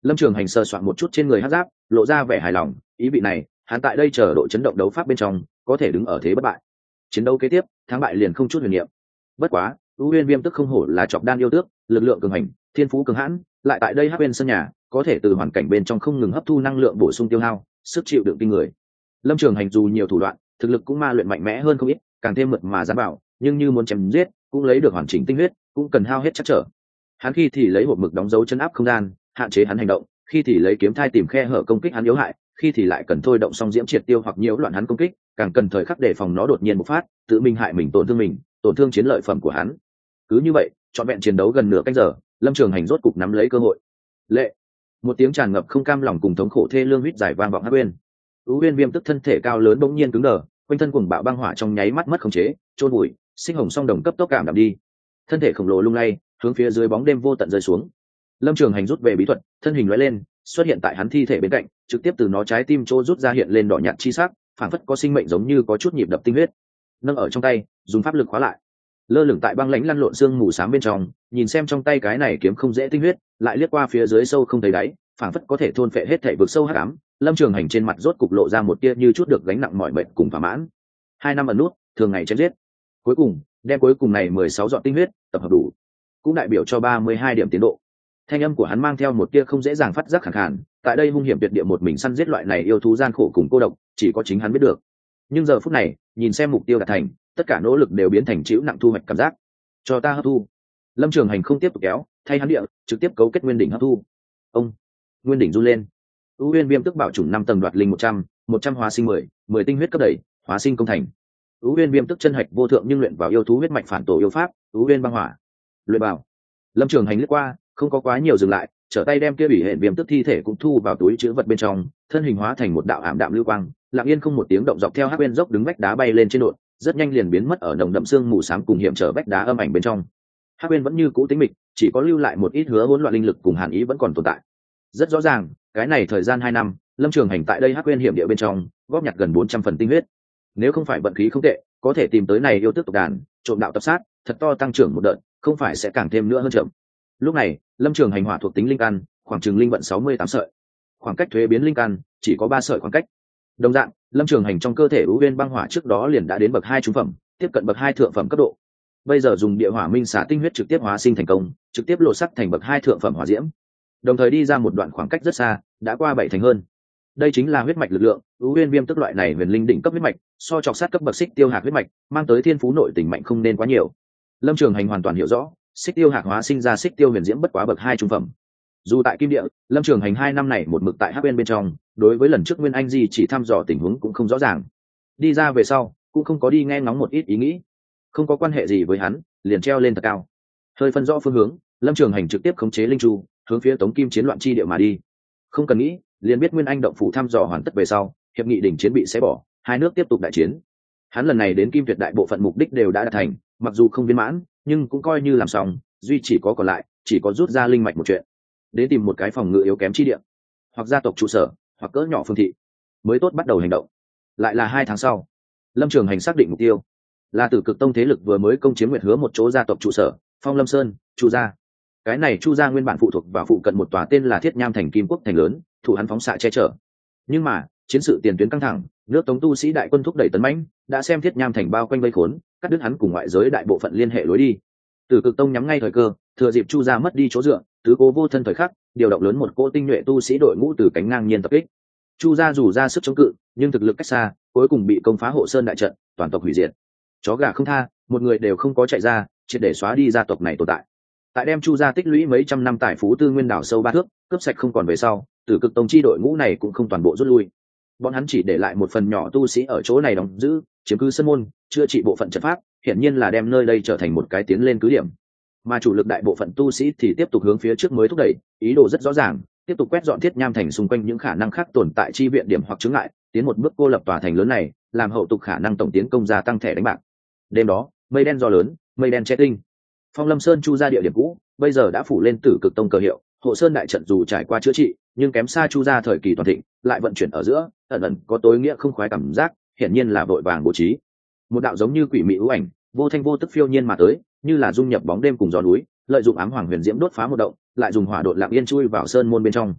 Lâm Trường Hành sờ soạn một chút trên người hắc giáp, lộ ra vẻ hài lòng, ý vị này hắn tại đây chờ độ chấn động đấu pháp bên trong có thể đứng ở thế bất bại. Chiến đấu kế tiếp thắng bại liền không chút huyền niệm. Bất quá U Uyên Viêm tức không hổ là chọc đan yêu tước, lực lượng cường hành, thiên phú cường hãn, lại tại đây Hắc Uyên sân nhà có thể từ hoàn cảnh bên trong không ngừng hấp thu năng lượng bổ sung tiêu hao, sức chịu đựng kinh người. Lâm Trường Hành dù nhiều thủ đoạn, thực lực cũng ma luyện mạnh mẽ hơn không ít, càng thêm mượt mà dám bảo, nhưng như muốn chém giết cũng lấy được hoàn chỉnh tinh huyết cũng cần hao hết chắc trở. Hắn khi thì lấy hộp mực đóng dấu chân áp không gian, hạn chế hắn hành động, khi thì lấy kiếm thai tìm khe hở công kích hắn yếu hại, khi thì lại cần thôi động song diễm triệt tiêu hoặc nhiễu loạn hắn công kích, càng cần thời khắc đề phòng nó đột nhiên bộc phát, tự mình hại mình, tổn thương chiến lợi phẩm của hắn. Cứ như vậy, trọn vẹn chiến đấu gần nửa canh giờ, Lâm Trường Hành rốt cục nắm lấy cơ hội. Lệ, một tiếng tràn ngập không cam lòng cùng thống khổ thê lương huýt dài vang vọng Hắc Uyên. U Uyên Viêm tức thân thể cao lớn bỗng nhiên cứng đờ, quanh thân cuồng bạo băng hỏa trong nháy mắt mất khống chế, trôn bụi, sinh hồng song đồng cấp tốc cảm đạm đi. Thân thể khổng lồ lung lay, hướng phía dưới bóng đêm vô tận rơi xuống. Lâm Trường Hành rút về bí thuật, thân hình lóe lên, xuất hiện tại hắn thi thể bên cạnh, trực tiếp từ nó trái tim chỗ rút ra hiện lên đỏ nhạt chi sắc, phảng phất có sinh mệnh giống như có chút nhịp đập tinh huyết. Nâng ở trong tay, dùng pháp lực khóa lại. Lơ lửng tại băng lãnh lăn lộn xương mù xám bên trong, nhìn xem trong tay cái này kiếm không dễ tinh huyết, lại liếc qua phía dưới sâu không thấy đáy, phảng phất có thể thôn phệ hết thảy vực sâu hắc ám. Lâm Trường Hành trên mặt rốt cục lộ ra một tia như chút được gánh nặng mỏi mệt cùng thỏa mãn. 2 năm ẩn nút, thường ngày chém giết. Cuối cùng, đem cuối cùng này 16 giọt tinh huyết tập hợp đủ, cũng đại biểu cho 32 điểm tiến độ. Thanh âm của hắn mang theo một tia không dễ dàng phát giác khàn khàn, tại đây hung hiểm tuyệt địa một mình săn giết loại này yêu thú gian khổ cùng cô độc, chỉ có chính hắn biết được. Nhưng giờ phút này, nhìn xem mục tiêu đạt thành, tất cả nỗ lực đều biến thành chịu nặng thu hoạch cảm giác. Cho ta hấp thu. Lâm Trường Hành không tiếp tục kéo, thay hắn địa, trực tiếp cấu kết nguyên đỉnh hấp thu. Ông, nguyên đỉnh run lên. U Uyên Viêm tức bảo chủng 5 tầng đoạt linh 100 hóa sinh 10 tinh huyết cấp đẩy, hóa sinh công thành. U Uyên Viêm tức chân hạch vô thượng nhưng luyện vào yêu thú huyết mạch phản tổ yêu pháp, U Uyên băng hỏa. Luyện vào. Lâm Trường Hành lướt qua, không có quá nhiều dừng lại, trở tay đem kia bị hệ viêm tức thi thể cũng thu vào túi chứa vật bên trong, thân hình hóa thành một đạo ảm đạm lưu quang, lặng yên không một tiếng động dọc theo Hắc Uyên dốc đứng vách đá bay lên trên đột, rất nhanh liền biến mất ở nồng đậm sương mù xám cùng hiểm trở vách đá âm ảnh bên trong. Hắc Uyên vẫn như cũ tĩnh mịch, chỉ có lưu lại một ít hứa hỗn loạn linh lực cùng hàn ý vẫn còn tồn tại. Rất rõ ràng, cái này thời gian 2 năm, Lâm Trường Hành tại đây Hắc Uyên hiểm địa bên trong, góp nhặt gần 400 phần tinh huyết. Nếu không phải vận khí không tệ, có thể tìm tới này yêu tước tộc đàn, trộm đạo tập sát, thật to tăng trưởng một đợt, không phải sẽ càng thêm nữa hơn chậm. Lúc này, Lâm Trường Hành hỏa thuộc tính linh căn, khoảng chừng linh vận 68 sợi. Khoảng cách thuế biến linh căn chỉ có 3 sợi khoảng cách. Đồng dạng, Lâm Trường Hành trong cơ thể U Uyên băng hỏa trước đó liền đã đến bậc 2 trung phẩm, tiếp cận bậc 2 thượng phẩm cấp độ. Bây giờ dùng địa hỏa minh xả tinh huyết trực tiếp hóa sinh thành công, trực tiếp lộ sắc thành bậc 2 thượng phẩm hỏa diễm. Đồng thời đi ra một đoạn khoảng cách rất xa, đã qua 7 thành hơn. Đây chính là huyết mạch lực lượng, U Uyên Viêm tức loại này huyền linh đỉnh cấp huyết mạch, so chọc sát cấp bậc xích tiêu hạt huyết mạch, mang tới thiên phú nội tình mạnh không nên quá nhiều. Lâm Trường Hành hoàn toàn hiểu rõ, xích tiêu hạt hóa sinh ra xích tiêu huyền diễm bất quá bậc 2 trung phẩm. Dù tại kim địa, Lâm Trường Hành 2 năm này một mực tại Hắc Uyên bên trong, đối với lần trước Nguyên Anh Di chỉ thăm dò tình huống cũng không rõ ràng. Đi ra về sau, cũng không có đi nghe ngóng một ít ý nghĩ, không có quan hệ gì với hắn, liền treo lên thật cao. Hơi phân rõ phương hướng, Lâm Trường Hành trực tiếp khống chế linh chu, hướng phía Tống Kim chiến loạn chi địa mà đi. Không cần nghĩ, liền biết Nguyên Anh động phủ thăm dò hoàn tất về sau, hiệp nghị đỉnh chiến bị xé bỏ, hai nước tiếp tục đại chiến. Hắn lần này đến Kim Tuyệt đại bộ phận mục đích đều đã đạt thành, mặc dù không viên mãn, nhưng cũng coi như làm xong, duy chỉ có còn lại, chỉ có rút ra linh mạch một chuyện. Đến tìm một cái phòng ngự yếu kém chi địa, hoặc gia tộc trụ sở, hoặc cỡ nhỏ phương thị, mới tốt bắt đầu hành động. Lại là 2 tháng sau, Lâm Trường Hành xác định mục tiêu là Tử Cực Tông thế lực vừa mới công chiếm Nguyệt Hứa một chỗ gia tộc trụ sở, Phong Lâm Sơn, Chu gia. Cái này Chu gia nguyên bản phụ thuộc vào phụ cận một tòa tên là Thiết Nham thành Kim Quốc thành lớn, thủ hắn phóng xạ che chở. Nhưng mà, chiến sự tiền tuyến căng thẳng, nước Tống tu sĩ đại quân thúc đẩy tấn mãnh, đã xem Thiết Nham thành bao quanh vây khốn, cắt đứt hắn cùng ngoại giới đại bộ phận liên hệ lối đi. Tử Cực Tông nhắm ngay thời cơ, thừa dịp Chu gia mất đi chỗ dựa, tứ cố vô thân thời khắc, điều động lớn một cỗ tinh nhuệ tu sĩ đội ngũ từ cánh ngang nhiên tập kích. Chu gia dù ra sức chống cự, nhưng thực lực cách xa, cuối cùng bị công phá hộ sơn đại trận, toàn tộc hủy diệt. Chó gà không tha, một người đều không có chạy ra, triệt để xóa đi gia tộc này tồn tại. Tại đem Chu gia tích lũy mấy trăm năm tài phú tư nguyên đảo sâu 3 thước, cướp sạch không còn về sau, Tử Cực Tông chi đội ngũ này cũng không toàn bộ rút lui. Bọn hắn chỉ để lại một phần nhỏ tu sĩ ở chỗ này đóng giữ, chiếm cứ sân môn, chữa trị bộ phận trận pháp, hiển nhiên là đem nơi đây trở thành một cái tiến lên cứ điểm. Mà chủ lực đại bộ phận tu sĩ thì tiếp tục hướng phía trước mới thúc đẩy, ý đồ rất rõ ràng, tiếp tục quét dọn Thiết Nham thành xung quanh những khả năng khác tồn tại chi viện điểm hoặc chứng ngại, tiến một bước cô lập tòa thành lớn này, làm hậu tục khả năng tổng tiến công gia tăng thẻ đánh bạc. Đêm đó, mây đen gió lớn, mây đen che tinh. Phong Lâm Sơn Chu gia địa điểm cũ, bây giờ đã phủ lên Tử Cực Tông cờ hiệu, hộ sơn đại trận dù trải qua chữa trị, nhưng kém xa Chu gia thời kỳ toàn thịnh, lại vận chuyển ở giữa, ẩn ẩn có tối nghĩa không khoái cảm giác, hiển nhiên là vội vàng bố trí. Một đạo giống như quỷ mị ưu ảnh, vô thanh vô tức phiêu nhiên mà tới, như là dung nhập bóng đêm cùng gió núi, lợi dụng ám hoàng huyền diễm đốt phá một động, lại dùng hỏa độn lặng yên chui vào sơn môn bên trong.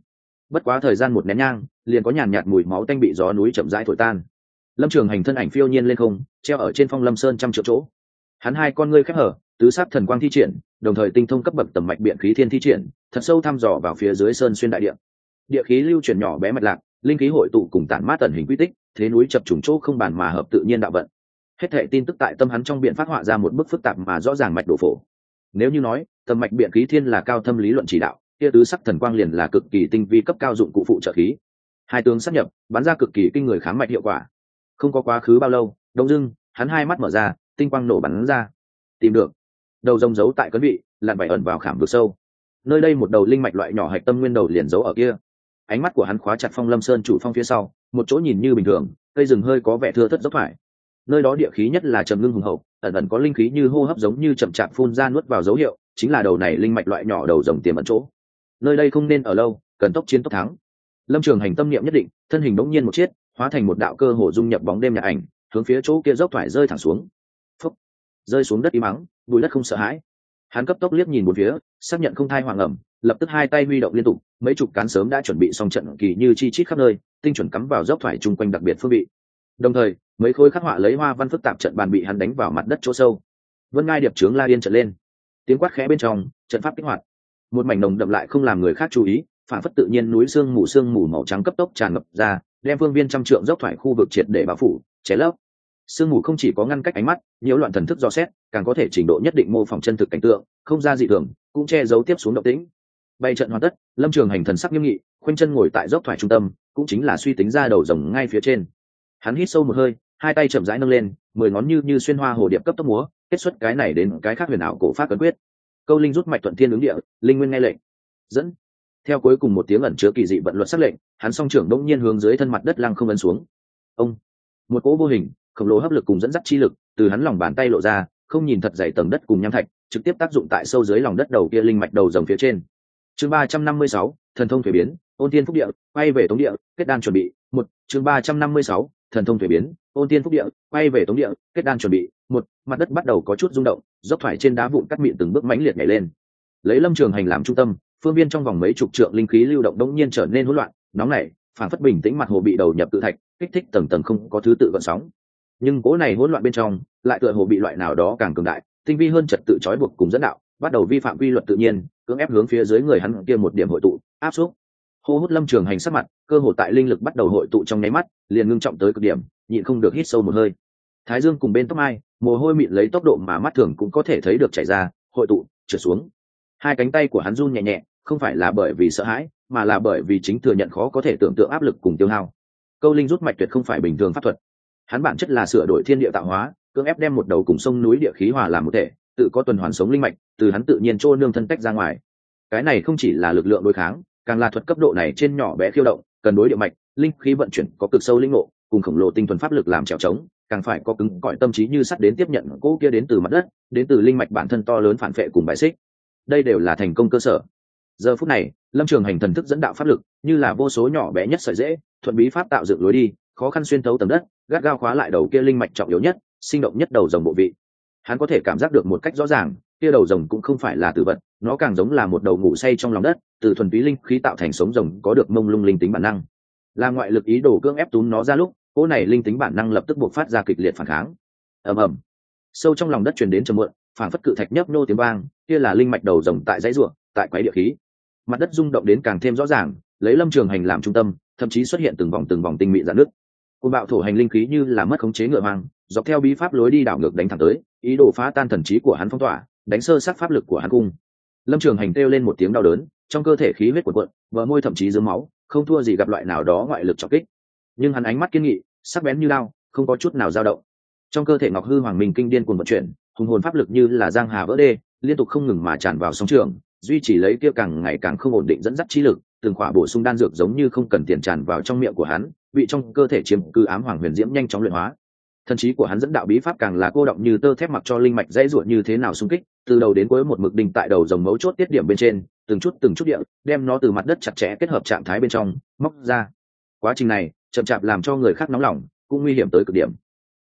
bất quá thời gian một nén nhang liền có nhàn nhạt mùi máu tanh bị gió núi chậm rãi thổi tan. Lâm Trường Hành thân ảnh phiêu nhiên lên không, treo ở trên phong lâm sơn trăm triệu chỗ. Hắn hai con ngươi khép hở, tứ sát thần quang thi triển, đồng thời tinh thông cấp bậc tầm mạch biện khí thiên thi triển, thật sâu thăm dò vào phía dưới sơn xuyên đại địa. Địa khí lưu chuyển nhỏ bé mạch lạc, linh khí hội tụ cùng tản mát tận hình quy tích, thế núi chập trùng chỗ không bàn mà hợp tự nhiên đạo vận. Hết thảy tin tức tại tâm hắn trong biện phát họa ra một bức phức tạp mà rõ ràng mạch độ phổ. Nếu như nói tầm mạch biện khí thiên là cao thâm lý luận chỉ đạo, kia tứ sắc thần quang liền là cực kỳ tinh vi cấp cao dụng cụ phụ trợ khí. Hai tướng sát nhập, bắn ra cực kỳ kinh người khám mạch hiệu quả. Không có quá khứ bao lâu, đông dưng hắn hai mắt mở ra, tinh quang nổ bắn ra. Tìm được. Đầu rồng giấu tại cấn vị, lặn vải ẩn vào khảm vực sâu. Nơi đây một đầu linh mạch loại nhỏ hạch tâm nguyên đầu liền giấu ở kia. Ánh mắt của hắn khóa chặt phong lâm sơn chủ phong phía sau, một chỗ nhìn như bình thường, cây rừng hơi có vẻ thưa thớt dốc thoải. Nơi đó địa khí nhất là trầm ngưng hùng hậu, ẩn ẩn có linh khí như hô hấp giống như chậm chạp phun ra nuốt vào dấu hiệu, chính là đầu này linh mạch loại nhỏ đầu rồng tiềm ẩn chỗ. Nơi đây không nên ở lâu, cần tốc chiến tốc thắng. Lâm Trường Hành tâm niệm nhất định, thân hình đống nhiên một chiết, hóa thành một đạo cơ hồ dung nhập bóng đêm nhạt ảnh, hướng phía chỗ kia dốc thoải rơi thẳng xuống. Phốc, rơi xuống đất im mắng, bụi đất không sợ hãi. Hắn cấp tốc liếc nhìn một phía, xác nhận không thai hoàng ẩm, lập tức hai tay huy động liên tục, mấy chục cán sớm đã chuẩn bị xong trận kỳ như chi chít khắp nơi, tinh chuẩn cắm vào dốc thoải chung quanh đặc biệt phương vị. Đồng thời, mấy khối khắc họa lấy hoa văn phức tạp trận bàn bị hắn đánh vào mặt đất chỗ sâu. Vân ngai điệp trướng la yên trận lên, tiếng quát khẽ bên trong, trận pháp kích hoạt. Một mảnh nồng đậm lại không làm người khác chú ý, phản phất tự nhiên núi sương mù màu trắng cấp tốc tràn ngập ra, đem phương viên trăm trượng dốc thoải khu vực triệt để bao phủ, che lấp. Sương mù không chỉ có ngăn cách ánh mắt, nhiễu loạn thần thức dò xét, càng có thể trình độ nhất định mô phỏng chân thực cảnh tượng, không ra dị thường, cũng che giấu tiếp xuống động tĩnh. Bay trận hoàn tất, Lâm Trường Hành thần sắc nghiêm nghị, khoanh chân ngồi tại dốc thoải trung tâm, cũng chính là suy tính ra đầu rồng ngay phía trên. Hắn hít sâu một hơi, hai tay chậm rãi nâng lên, 10 ngón như xuyên hoa hồ điệp cấp tốc múa, kết xuất cái này đến cái khác huyền ảo cổ pháp cấn quyết. Câu linh rút mạch thuận thiên ứng địa, linh nguyên nghe lệnh. Dẫn. Theo cuối cùng một tiếng ẩn chứa kỳ dị vận luật sắc lệnh, hắn song trưởng đông nhiên hướng dưới thân mặt đất lăng không ấn xuống. Ông. Một cỗ vô hình, khổng lồ hấp lực cùng dẫn dắt chi lực từ hắn lòng bàn tay lộ ra, không nhìn thật dày tầng đất cùng nham thạch, trực tiếp tác dụng tại sâu dưới lòng đất đầu kia linh mạch đầu rồng phía trên. Chương 356, thần thông thủy biến, ôn tiên phúc địa, quay về tống địa, kết đan chuẩn bị. Một. Chương 356, thần thông thủy biến, ôn tiên phúc địa, quay về tống địa, kết đan chuẩn bị. Một. Mặt đất bắt đầu có chút rung động, dốc thoải trên đá vụn cắt mịn từng bước mãnh liệt nhảy lên. Lấy Lâm Trường Hành làm trung tâm, phương viên trong vòng mấy chục trượng linh khí lưu động đống nhiên trở nên hỗn loạn, nóng nảy, phản phất bình tĩnh mặt hồ bị đầu nhập tự thạch, kích thích tầng tầng không có thứ tự gợn sóng. Nhưng cỗ này hỗn loạn bên trong, lại tựa hồ bị loại nào đó càng cường đại, tinh vi hơn trật tự trói buộc cùng dẫn đạo, bắt đầu vi phạm quy luật tự nhiên, cưỡng ép hướng phía dưới người hắn kia một điểm hội tụ, áp xúc. Hô hút Lâm Trường Hành sắc mặt, cơ hồ tại linh lực bắt đầu hội tụ trong nháy mắt, liền ngưng trọng tới cực điểm, nhịn không được hít sâu một hơi. Thái dương cùng bên tóc mai, mồ hôi mịn lấy tốc độ mà mắt thường cũng có thể thấy được chảy ra, hội tụ, trượt xuống. Hai cánh tay của hắn run nhẹ nhẹ, không phải là bởi vì sợ hãi, mà là bởi vì chính thừa nhận khó có thể tưởng tượng áp lực cùng tiêu hao. Câu linh rút mạch tuyệt không phải bình thường pháp thuật. Hắn bản chất là sửa đổi thiên địa tạo hóa, cưỡng ép đem một đầu cùng sông núi địa khí hòa làm một thể, tự có tuần hoàn sống linh mạch, từ hắn tự nhiên trô nương thân tách ra ngoài. Cái này không chỉ là lực lượng đối kháng, càng là thuật cấp độ này trên nhỏ bé khiêu động, cần đối địa mạch, linh khí vận chuyển có cực sâu linh ngộ, cùng khổng lồ tinh thuần pháp lực làm trèo trống, càng phải có cứng cỏi tâm trí như sắt đến tiếp nhận cỗ kia đến từ mặt đất, đến từ linh mạch bản thân to lớn phản phệ cùng bài xích. Đây đều là thành công cơ sở. Giờ phút này, Lâm Trường Hành thần thức dẫn đạo pháp lực, như là vô số nhỏ bé nhất sợi dễ, thuận bí pháp tạo dựng lối đi, khó khăn xuyên thấu tầng đất, gắt gao khóa lại đầu kia linh mạch trọng yếu nhất, sinh động nhất đầu rồng bộ vị. Hắn có thể cảm giác được một cách rõ ràng, kia đầu rồng cũng không phải là tử vật, nó càng giống là một đầu ngủ say trong lòng đất, từ thuần túy linh khí tạo thành sống rồng có được mông lung linh tính bản năng. Là ngoại lực ý đồ cưỡng ép túm nó ra lúc, cỗ này linh tính bản năng lập tức buộc phát ra kịch liệt phản kháng. Ầm ầm. Sâu trong lòng đất truyền đến trầm muộn, phảng phất cự thạch nhấp nô tiếng vang, kia là linh mạch đầu rồng tại dãy ruộng, tại quái địa khí. Mặt đất rung động đến càng thêm rõ ràng, lấy Lâm Trường Hành làm trung tâm, thậm chí xuất hiện từng vòng tinh mịn rạn nước. Cơn bạo thổ hành linh khí như là mất khống chế ngựa hoang, dọc theo bí pháp lối đi đảo ngược đánh thẳng tới, ý đồ phá tan thần trí của hắn phong tỏa, đánh sơ sát pháp lực của hắn cung. Lâm Trường Hành kêu lên một tiếng đau đớn, trong cơ thể khí huyết cuộn cuộn, bờ môi thậm chí rớm máu, không thua gì gặp loại nào đó ngoại lực trọng kích. Nhưng hắn ánh mắt kiên nghị, sắc bén như lao, không có chút nào dao động. Trong cơ thể Ngọc Hư Hoàng Minh kinh điên cuồng vận chuyển, hùng hồn pháp lực như là giang hà vỡ đê, liên tục không ngừng mà tràn vào sóng trường, duy trì lấy kia càng ngày càng không ổn định dẫn dắt trí lực, từng khỏa bổ sung đan dược giống như không cần tiền tràn vào trong miệng của hắn, bị trong cơ thể chiếm cư ám hoàng huyền diễm nhanh chóng luyện hóa. Thần trí của hắn dẫn đạo bí pháp càng là cô động như tơ thép mặc cho linh mạch dãy ruột như thế nào xung kích, từ đầu đến cuối một mực đinh tại đầu rồng mấu chốt tiết điểm bên trên, từng chút địa đem nó từ mặt đất chặt chẽ kết hợp trạng thái bên trong móc ra. Quá trình này chậm chạp làm cho người khác nóng lòng, cũng nguy hiểm tới cực điểm.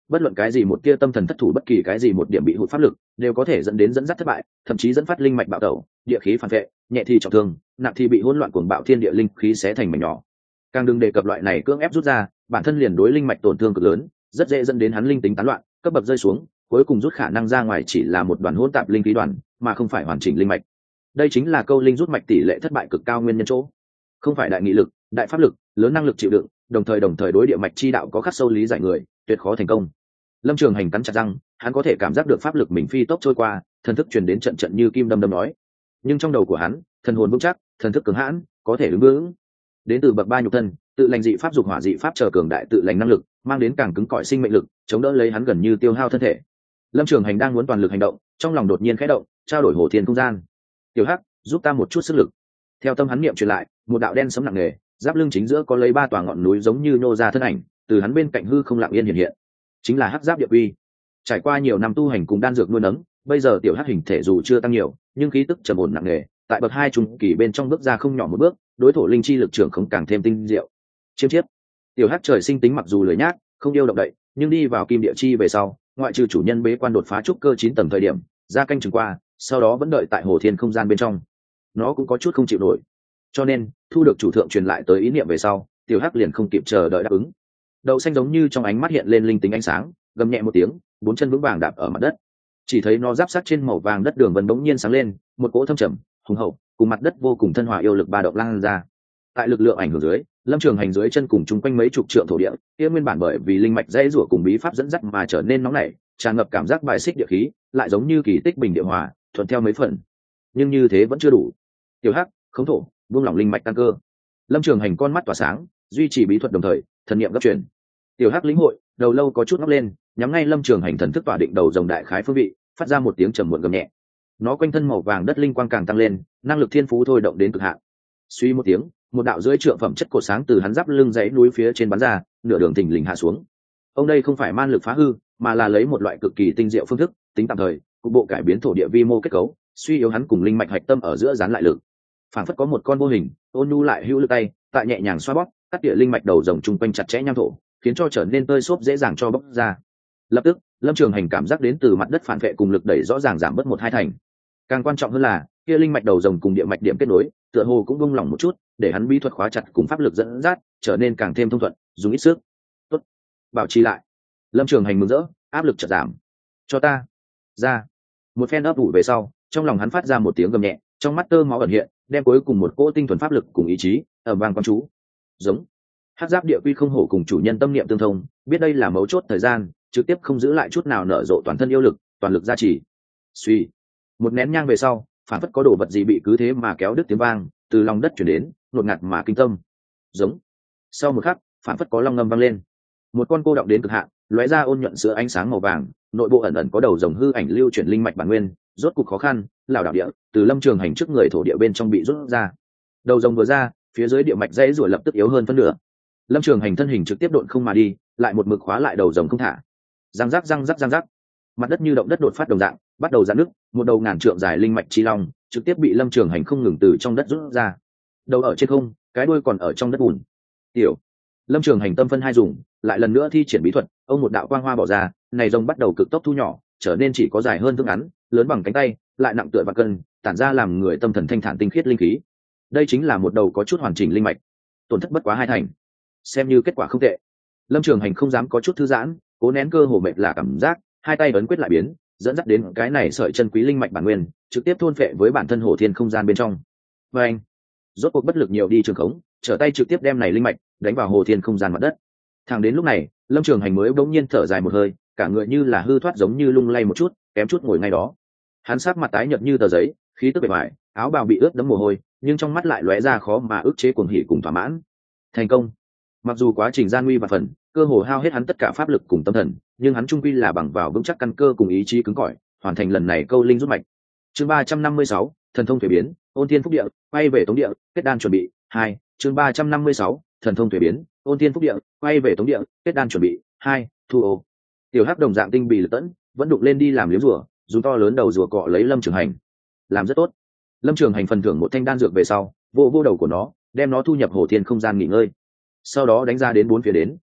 bất luận cái gì một tia tâm thần thất thủ, bất kỳ cái gì một điểm bị hụt pháp lực đều có thể dẫn đến dẫn dắt thất bại, thậm chí dẫn phát linh mạch bạo tẩu, địa khí phản vệ, nhẹ thì trọng thương, nặng thì bị hỗn loạn cuồng bạo thiên địa linh khí xé thành mảnh nhỏ. Càng đừng đề cập loại này cưỡng ép rút ra, bản thân liền đối linh mạch tổn thương cực lớn, rất dễ dẫn đến hắn linh tính tán loạn, cấp bậc rơi xuống, cuối cùng rút khả năng ra ngoài chỉ là một đoàn hỗn tạp linh khí đoàn, mà không phải hoàn chỉnh linh mạch. Đây chính là câu linh rút mạch tỷ lệ thất bại cực cao nguyên nhân chỗ. Không phải đại nghị lực, đại pháp lực, lớn năng lực chịu đựng, đồng thời đối địa mạch chi đạo có khắc sâu lý giải người, tuyệt khó thành công. Lâm Trường Hành cắn chặt răng, hắn có thể cảm giác được pháp lực mình phi tốc trôi qua, thần thức truyền đến trận trận như kim đâm đâm nói. Nhưng trong đầu của hắn, thần hồn vững chắc, thần thức cứng hãn, có thể đứng vững. Đến từ bậc ba nhục thân, tự lành dị pháp dục hỏa dị pháp chờ cường đại tự lành năng lực, mang đến càng cứng cỏi sinh mệnh lực, chống đỡ lấy hắn gần như tiêu hao thân thể. Lâm Trường Hành đang muốn toàn lực hành động, trong lòng đột nhiên khẽ động, trao đổi hồ thiên không gian. Tiểu Hắc, giúp ta một chút sức lực. Theo tâm hắn niệm truyền lại, một đạo đen sấm nặng nề, giáp lưng chính giữa có lấy ba tòa ngọn núi giống như nô ra thân ảnh, từ hắn bên cạnh hư không lặng yên hiện hiện. Chính là Hắc Giáp Địa Uy. Trải qua nhiều năm tu hành cùng đan dược nuôi nấng, bây giờ tiểu Hắc hình thể dù chưa tăng nhiều, nhưng khí tức trầm ổn nặng nề, tại bậc hai trung kỳ bên trong bước ra không nhỏ một bước, đối thổ linh chi lực trưởng không càng thêm tinh diệu. Chiêm chiếp. Tiểu Hắc trời sinh tính mặc dù lười nhác, không yêu động đậy, nhưng đi vào kim địa chi về sau, ngoại trừ chủ nhân bế quan đột phá trúc cơ 9 tầng thời điểm, ra canh chừng qua, sau đó vẫn đợi tại hồ thiên không gian bên trong. Nó cũng có chút không chịu nổi, cho nên thu được chủ thượng truyền lại tới ý niệm về sau, tiểu Hắc liền không kịp chờ đợi đáp ứng. Đậu xanh giống như trong ánh mắt hiện lên linh tính ánh sáng, gầm nhẹ một tiếng, bốn chân vững vàng đạp ở mặt đất. Chỉ thấy nó giáp sát trên màu vàng đất đường vân bỗng nhiên sáng lên, một cỗ thâm trầm, hùng hậu, cùng mặt đất vô cùng thân hòa yêu lực ba động lan ra. Tại lực lượng ảnh hưởng dưới, Lâm Trường Hành dưới chân cùng chung quanh mấy chục trượng thổ địa, kia nguyên bản bởi vì linh mạch dãy rủa cùng bí pháp dẫn dắt mà trở nên nóng nảy, tràn ngập cảm giác bài xích địa khí, lại giống như kỳ tích bình địa hòa, thuận theo mấy phần. Nhưng như thế vẫn chưa đủ. Tiểu Hắc, khống thổ, buông lỏng linh mạch tăng cơ. Lâm Trường Hành con mắt tỏa sáng, duy trì bí thuật đồng thời, thần niệm gấp chuyển. Tiểu Hắc lĩnh hội, đầu lâu có chút ngóc lên, nhắm ngay Lâm Trường Hành thần thức tỏa định đầu rồng đại khái phương vị, phát ra một tiếng trầm muộn gầm nhẹ. Nó quanh thân màu vàng đất linh quang càng tăng lên, năng lực thiên phú thôi động đến cực hạn. Suy một tiếng, một đạo dưới trượng phẩm chất cột sáng từ hắn giáp lưng dãy núi phía trên bắn ra, nửa đường thình lình hạ xuống. Ông đây không phải man lực phá hư, mà là lấy một loại cực kỳ tinh diệu phương thức, tính tạm thời, cục bộ cải biến thổ địa vi mô kết cấu, suy yếu hắn cùng linh mạch hạch tâm ở giữa gián lại lực. Phản phất có một con vô hình, ôn nhu lại hữu lực tay, tại nhẹ nhàng xoa bóp, cắt địa linh mạch đầu rồng trung quanh chặt chẽ nham thổ, khiến cho trở nên tơi xốp dễ dàng cho bóc ra. Lập tức, Lâm Trường Hành cảm giác đến từ mặt đất phản vệ cùng lực đẩy rõ ràng giảm bớt 1-2 thành. Càng quan trọng hơn là, kia linh mạch đầu rồng cùng địa mạch điểm kết nối, tựa hồ cũng buông lỏng một chút, để hắn bí thuật khóa chặt cùng pháp lực dẫn dắt, trở nên càng thêm thông thuận, dùng ít sức. Tốt, bảo trì lại. Lâm Trường Hành mừng rỡ, áp lực chợt giảm. Cho ta ra. Một phen ấp ủ về sau, trong lòng hắn phát ra một tiếng gầm nhẹ, trong mắt tơ máu ẩn hiện, đem cuối cùng một cỗ tinh thuần pháp lực cùng ý chí ở vang quan chú. Giống. Hắc Giáp Địa Quy không hổ cùng chủ nhân tâm niệm tương thông, biết đây là mấu chốt thời gian, trực tiếp không giữ lại chút nào nở rộ toàn thân yêu lực, toàn lực gia trì. Suy. Một nén nhang về sau, phản phất có đồ vật gì bị cứ thế mà kéo đứt tiếng vang, từ lòng đất chuyển đến, ngột ngạt mà kinh tâm. Giống. Sau một khắc, phản phất có long ngâm vang lên. Một con cô đọng đến cực hạn, lóe ra ôn nhuận sữa ánh sáng màu vàng, nội bộ ẩn ẩn có đầu rồng hư ảnh lưu chuyển linh mạch bản nguyên, rốt cục khó khăn, lảo đảo địa, từ Lâm Trường Hành trước người thổ địa bên trong bị rút ra. Đầu rồng vừa ra, phía dưới địa mạch dãy rủa lập tức yếu hơn phân nửa. Lâm Trường Hành thân hình trực tiếp độn không mà đi, lại một mực khóa lại đầu rồng không thả. Răng rắc răng rắc răng rắc. Mặt đất như động đất đột phát đồng dạng, bắt đầu giãn nứt, một đầu ngàn trượng dài linh mạch chi long, trực tiếp bị Lâm Trường Hành không ngừng từ trong đất rút ra. Đầu ở trên không, cái đuôi còn ở trong đất bùn. Tiểu. Lâm Trường Hành tâm phân hai dùng, lại lần nữa thi triển bí thuật, ông một đạo quang hoa bỏ ra, này rồng bắt đầu cực tốc thu nhỏ, trở nên chỉ có dài hơn thước ngắn, lớn bằng cánh tay, lại nặng tựa vạn cân, tản ra làm người tâm thần thanh thản tinh khiết linh khí. Đây chính là một đầu có chút hoàn chỉnh linh mạch. Tổn thất bất quá 2 thành, xem như kết quả không tệ. Lâm Trường Hành không dám có chút thư giãn, cố nén cơ hồ mệt là cảm giác, hai tay ấn quyết lại biến, dẫn dắt đến cái này sợi chân quý linh mạch bản nguyên, trực tiếp thôn phệ với bản thân hồ thiên không gian bên trong. Và anh, rốt cuộc bất lực nhiều đi trường khống, trở tay trực tiếp đem này linh mạch đánh vào hồ thiên không gian mặt đất. Thẳng đến lúc này, Lâm Trường Hành mới bỗng nhiên thở dài một hơi, cả người như là hư thoát giống như lung lay một chút, kém chút ngồi ngay đó. Hắn sắc mặt tái nhợt như tờ giấy, khí tức bề ngoài, áo bào bị ướt đẫm mồ hôi, nhưng trong mắt lại lóe ra khó mà ức chế cuồng hỉ cùng thỏa mãn. Thành công. Mặc dù quá trình gian nguy và phần, cơ hồ hao hết hắn tất cả pháp lực cùng tâm thần, nhưng hắn trung quy là bằng vào vững chắc căn cơ cùng ý chí cứng cỏi, hoàn thành lần này câu linh rút mạch. Chương 356, thần thông thủy biến, ôn thiên phúc địa, quay về tống địa, kết đan chuẩn bị. 2. Chương 356, thần thông thủy biến, ôn thiên phúc địa, quay về tống địa, kết đan chuẩn bị. 2. Thu ô. Tiểu Hắc đồng dạng tinh bì lực tẫn, vẫn đục lên đi làm liếm rùa, dùng to lớn đầu rùa cọ lấy Lâm Trường Hành. Làm rất tốt. Lâm Trường Hành phần thưởng một thanh đan dược về sau, vô đầu của nó, đem nó thu nhập hồ thiên không gian nghỉ ngơi. Sau đó đánh ra đến 4 phía đến,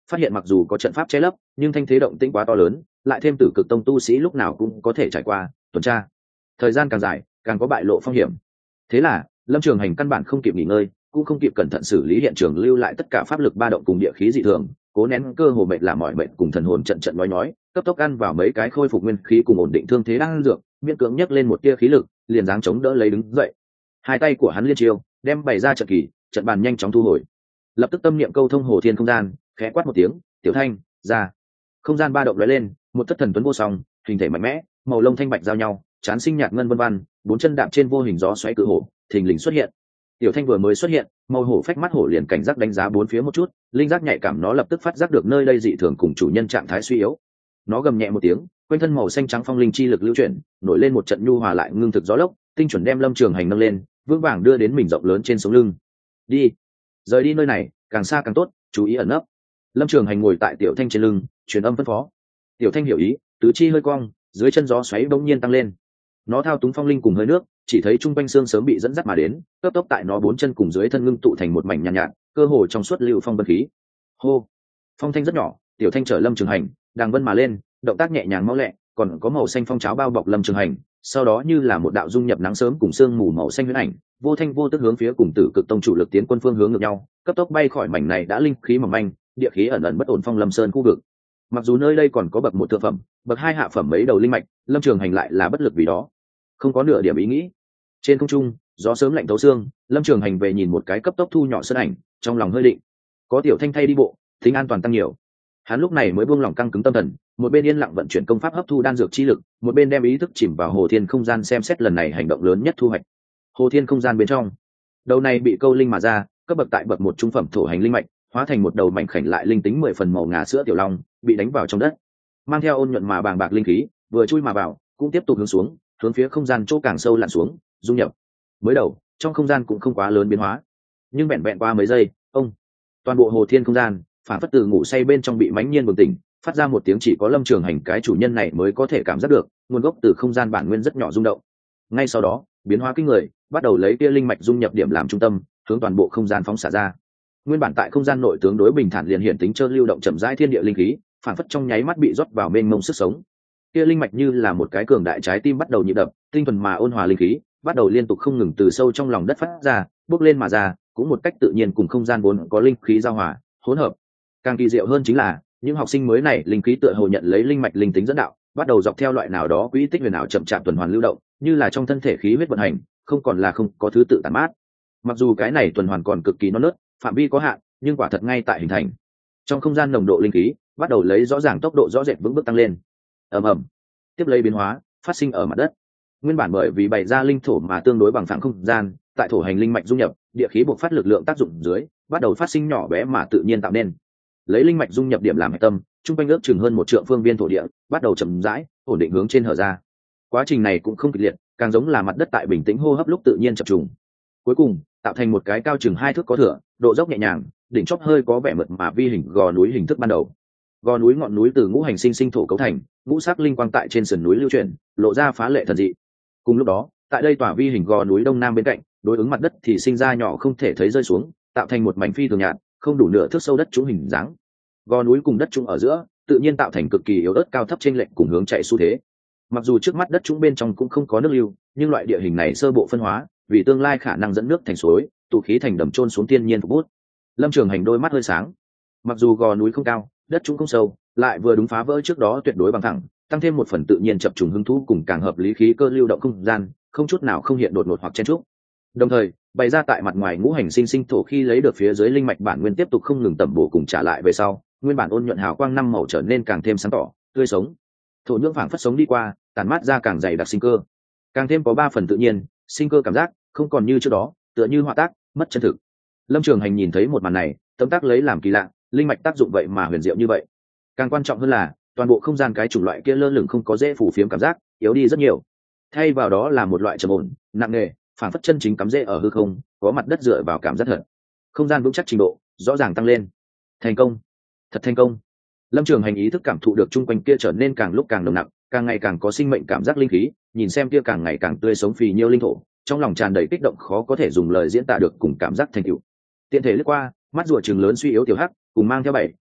phát hiện mặc dù có trận pháp che lấp nhưng thanh thế động tĩnh quá to lớn, lại thêm tử cực tông tu sĩ lúc nào cũng có thể trải qua tuần tra, thời gian càng dài càng có bại lộ phong hiểm. Thế là Lâm Trường Hành căn bản không kịp nghỉ ngơi, cũng không kịp cẩn thận xử lý hiện trường lưu lại tất cả pháp lực ba động cùng địa khí dị thường, cố nén cơ hồ mệt là mỏi mệt cùng thần hồn trận trận nói cấp tốc ăn vào mấy cái khôi phục nguyên khí cùng ổn định thương thế đang ăn dược, miễn cưỡng nhấc lên một tia khí lực, liền dáng chống đỡ lấy đứng dậy. Hai tay của hắn liên chiêu đem bày ra trận kỳ, trận bàn nhanh chóng thu hồi, lập tức tâm niệm câu thông hồ thiên không gian, khẽ quát một tiếng, "Tiểu Thanh, ra!" Không gian ba động lóe lên, một thất thần tuấn vô song, hình thể mạnh mẽ, màu lông thanh bạch giao nhau, trán sinh nhạt ngân vân văn, bốn chân đạp trên vô hình gió xoáy cự hổ, thình lình xuất hiện. Tiểu Thanh vừa mới xuất hiện, màu hổ phách mắt hổ liền cảnh giác đánh giá bốn phía một chút, linh giác nhạy cảm nó lập tức phát giác được nơi đây dị thường cùng chủ nhân trạng thái suy yếu. Nó gầm nhẹ một tiếng, quanh thân màu xanh trắng phong linh chi lực lưu chuyển, nổi lên một trận nhu hòa lại ngưng thực gió lốc, tinh chuẩn đem Lâm Trường Hành nâng lên, vững vàng đưa đến mình rộng lớn trên sống lưng. Đi, rời đi nơi này, càng xa càng tốt, chú ý ẩn nấp. Lâm Trường Hành ngồi tại Tiểu Thanh trên lưng, truyền âm phân phó. Tiểu Thanh hiểu ý, tứ chi hơi cong, dưới chân gió xoáy bỗng nhiên tăng lên. Nó thao túng phong linh cùng hơi nước, chỉ thấy trung quanh xương sớm bị dẫn dắt mà đến, cấp tốc tại nó bốn chân cùng dưới thân ngưng tụ thành một mảnh nhàn nhạt, cơ hồ trong suốt lưu phong bân khí. Hô, phong thanh rất nhỏ, Tiểu Thanh chở Lâm Trường Hành đàng vân mà lên, động tác nhẹ nhàng mau lẹ, còn có màu xanh phong cháo bao bọc Lâm Trường Hành, sau đó như là một đạo dung nhập nắng sớm cùng sương mù màu xanh huyễn ảnh, vô thanh vô tức hướng phía cùng Tử Cực Tông chủ lực tiến quân phương hướng ngược nhau, cấp tốc bay khỏi mảnh này đã linh khí mỏng manh, địa khí ẩn ẩn bất ổn phong Lâm Sơn khu vực. Mặc dù nơi đây còn có bậc một thượng phẩm, bậc hai hạ phẩm mấy đầu linh mạch, Lâm Trường Hành lại là bất lực vì đó, không có nửa điểm ý nghĩ. Trên không trung, gió sớm lạnh thấu xương, Lâm Trường Hành về nhìn một cái cấp tốc thu nhỏ sân ảnh, trong lòng hơi định, có Tiểu Thanh thay đi bộ, tính an toàn tăng nhiều. Hắn lúc này mới buông lỏng căng cứng tâm thần, một bên yên lặng vận chuyển công pháp hấp thu đan dược chi lực, một bên đem ý thức chìm vào hồ thiên không gian xem xét lần này hành động lớn nhất thu hoạch. Hồ thiên không gian bên trong, đầu này bị câu linh mà ra, cấp bậc tại bậc một trung phẩm thổ hành linh mạch, hóa thành một đầu mảnh khảnh lại linh tính 10 phần màu ngà sữa tiểu long, bị đánh vào trong đất, mang theo ôn nhuận mà bàng bạc linh khí, vừa chui mà vào, cũng tiếp tục hướng xuống, hướng phía không gian chỗ càng sâu lặn xuống, dung nhập. Mới đầu, trong không gian cũng không quá lớn biến hóa, nhưng vẹn vẹn qua mấy giây, toàn bộ hồ thiên không gian phản phất từ ngủ say bên trong bị mãnh nhiên bừng tỉnh, phát ra một tiếng chỉ có Lâm Trường Hành cái chủ nhân này mới có thể cảm giác được, nguồn gốc từ không gian bản nguyên rất nhỏ rung động. Ngay sau đó, biến hóa kinh người, bắt đầu lấy kia linh mạch dung nhập điểm làm trung tâm, hướng toàn bộ không gian phóng xạ ra. Nguyên bản tại không gian nội tướng đối bình thản liền hiện tính trơn lưu động chậm rãi thiên địa linh khí, phản phất trong nháy mắt bị rót vào mênh mông sức sống. Kia linh mạch như là một cái cường đại trái tim bắt đầu nhịp đập, tinh thuần mà ôn hòa linh khí, bắt đầu liên tục không ngừng từ sâu trong lòng đất phát ra, bốc lên mà ra, cũng một cách tự nhiên cùng không gian vốn có linh khí giao hòa, hỗn hợp. Càng kỳ diệu hơn chính là, những học sinh mới này linh khí tựa hồ nhận lấy linh mạch linh tính dẫn đạo, bắt đầu dọc theo loại nào đó quỹ tích huyền ảo chậm chạp tuần hoàn lưu động, như là trong thân thể khí huyết vận hành, không còn là không có thứ tự tản mát. Mặc dù cái này tuần hoàn còn cực kỳ non nớt, phạm vi có hạn, nhưng quả thật ngay tại hình thành. Trong không gian nồng độ linh khí bắt đầu lấy rõ ràng tốc độ rõ rệt vững bước tăng lên. Ầm ầm, tiếp lấy biến hóa phát sinh ở mặt đất. Nguyên bản bởi vì bày ra linh thổ mà tương đối bằng phẳng không gian, tại thổ hành linh mạch dung nhập, địa khí buộc phát lực lượng tác dụng dưới, bắt đầu phát sinh nhỏ bé mà tự nhiên tạo nên. Lấy linh mạch dung nhập điểm làm hệ tâm, trung quanh ước chừng hơn một trượng phương viên thổ địa, bắt đầu chậm rãi, ổn định hướng trên hở ra. Quá trình này cũng không kịch liệt, càng giống là mặt đất tại bình tĩnh hô hấp lúc tự nhiên chập trùng. Cuối cùng, tạo thành một cái cao chừng 2 thước có thửa, độ dốc nhẹ nhàng, đỉnh chóp hơi có vẻ mượt mà vi hình gò núi hình thức ban đầu. Gò núi ngọn núi từ ngũ hành sinh sinh thổ cấu thành, ngũ sắc linh quang tại trên sườn núi lưu chuyển, lộ ra phá lệ thần dị. Cùng lúc đó, tại đây tòa vi hình gò núi đông nam bên cạnh, đối ứng mặt đất thì sinh ra nhỏ không thể thấy rơi xuống, tạo thành một mảnh phi thường nhạt, không đủ nửa thước sâu đất trũng hình dáng. Gò núi cùng đất trũng ở giữa, tự nhiên tạo thành cực kỳ yếu ớt cao thấp chênh lệch cùng hướng chạy xu thế. Mặc dù trước mắt đất trũng bên trong cũng không có nước lưu, nhưng loại địa hình này sơ bộ phân hóa, vì tương lai khả năng dẫn nước thành suối, tụ khí thành đầm trôn xuống thiên nhiên phục bút. Lâm Trường Hành đôi mắt hơi sáng. Mặc dù gò núi không cao, đất trũng không sâu, lại vừa đúng phá vỡ trước đó tuyệt đối bằng thẳng, tăng thêm một phần tự nhiên chập trùng hứng thú cùng càng hợp lý khí cơ lưu động không gian, không chút nào không hiện đột ngột hoặc chen trúc. Đồng thời, bày ra tại mặt ngoài ngũ hành sinh sinh thổ khi lấy được phía dưới linh mạch bản nguyên tiếp tục không ngừng tẩm bổ cùng trả lại về sau, nguyên bản ôn nhuận hào quang năm màu trở nên càng thêm sáng tỏ, tươi sống. Thổ nhưỡng phảng phất sống đi qua, tản mát ra càng dày đặc sinh cơ, càng thêm có 3 phần tự nhiên, sinh cơ cảm giác, không còn như trước đó, tựa như họa tác, mất chân thực. Lâm Trường Hành nhìn thấy một màn này, tấm tác lấy làm kỳ lạ, linh mạch tác dụng vậy mà huyền diệu như vậy. Càng quan trọng hơn là, toàn bộ không gian cái chủng loại kia lơ lửng không có dễ phủ phiếm cảm giác, yếu đi rất nhiều. Thay vào đó là một loại trầm ổn, nặng nề, phảng phất chân chính cắm rễ ở hư không, có mặt đất dựa vào cảm giác thật. Không gian vững chắc trình độ rõ ràng tăng lên. Thành công, thật thành công. Lâm Trường Hành ý thức cảm thụ được chung quanh kia trở nên càng lúc càng nồng nặc, càng ngày càng có sinh mệnh cảm giác linh khí, nhìn xem kia càng ngày càng tươi sống phì nhiêu linh thổ, trong lòng tràn đầy kích động khó có thể dùng lời diễn tả được cùng cảm giác thành tựu. Tiện thể lướt qua, mắt rùa trừng lớn suy yếu tiểu hắc, cùng mang theo 7,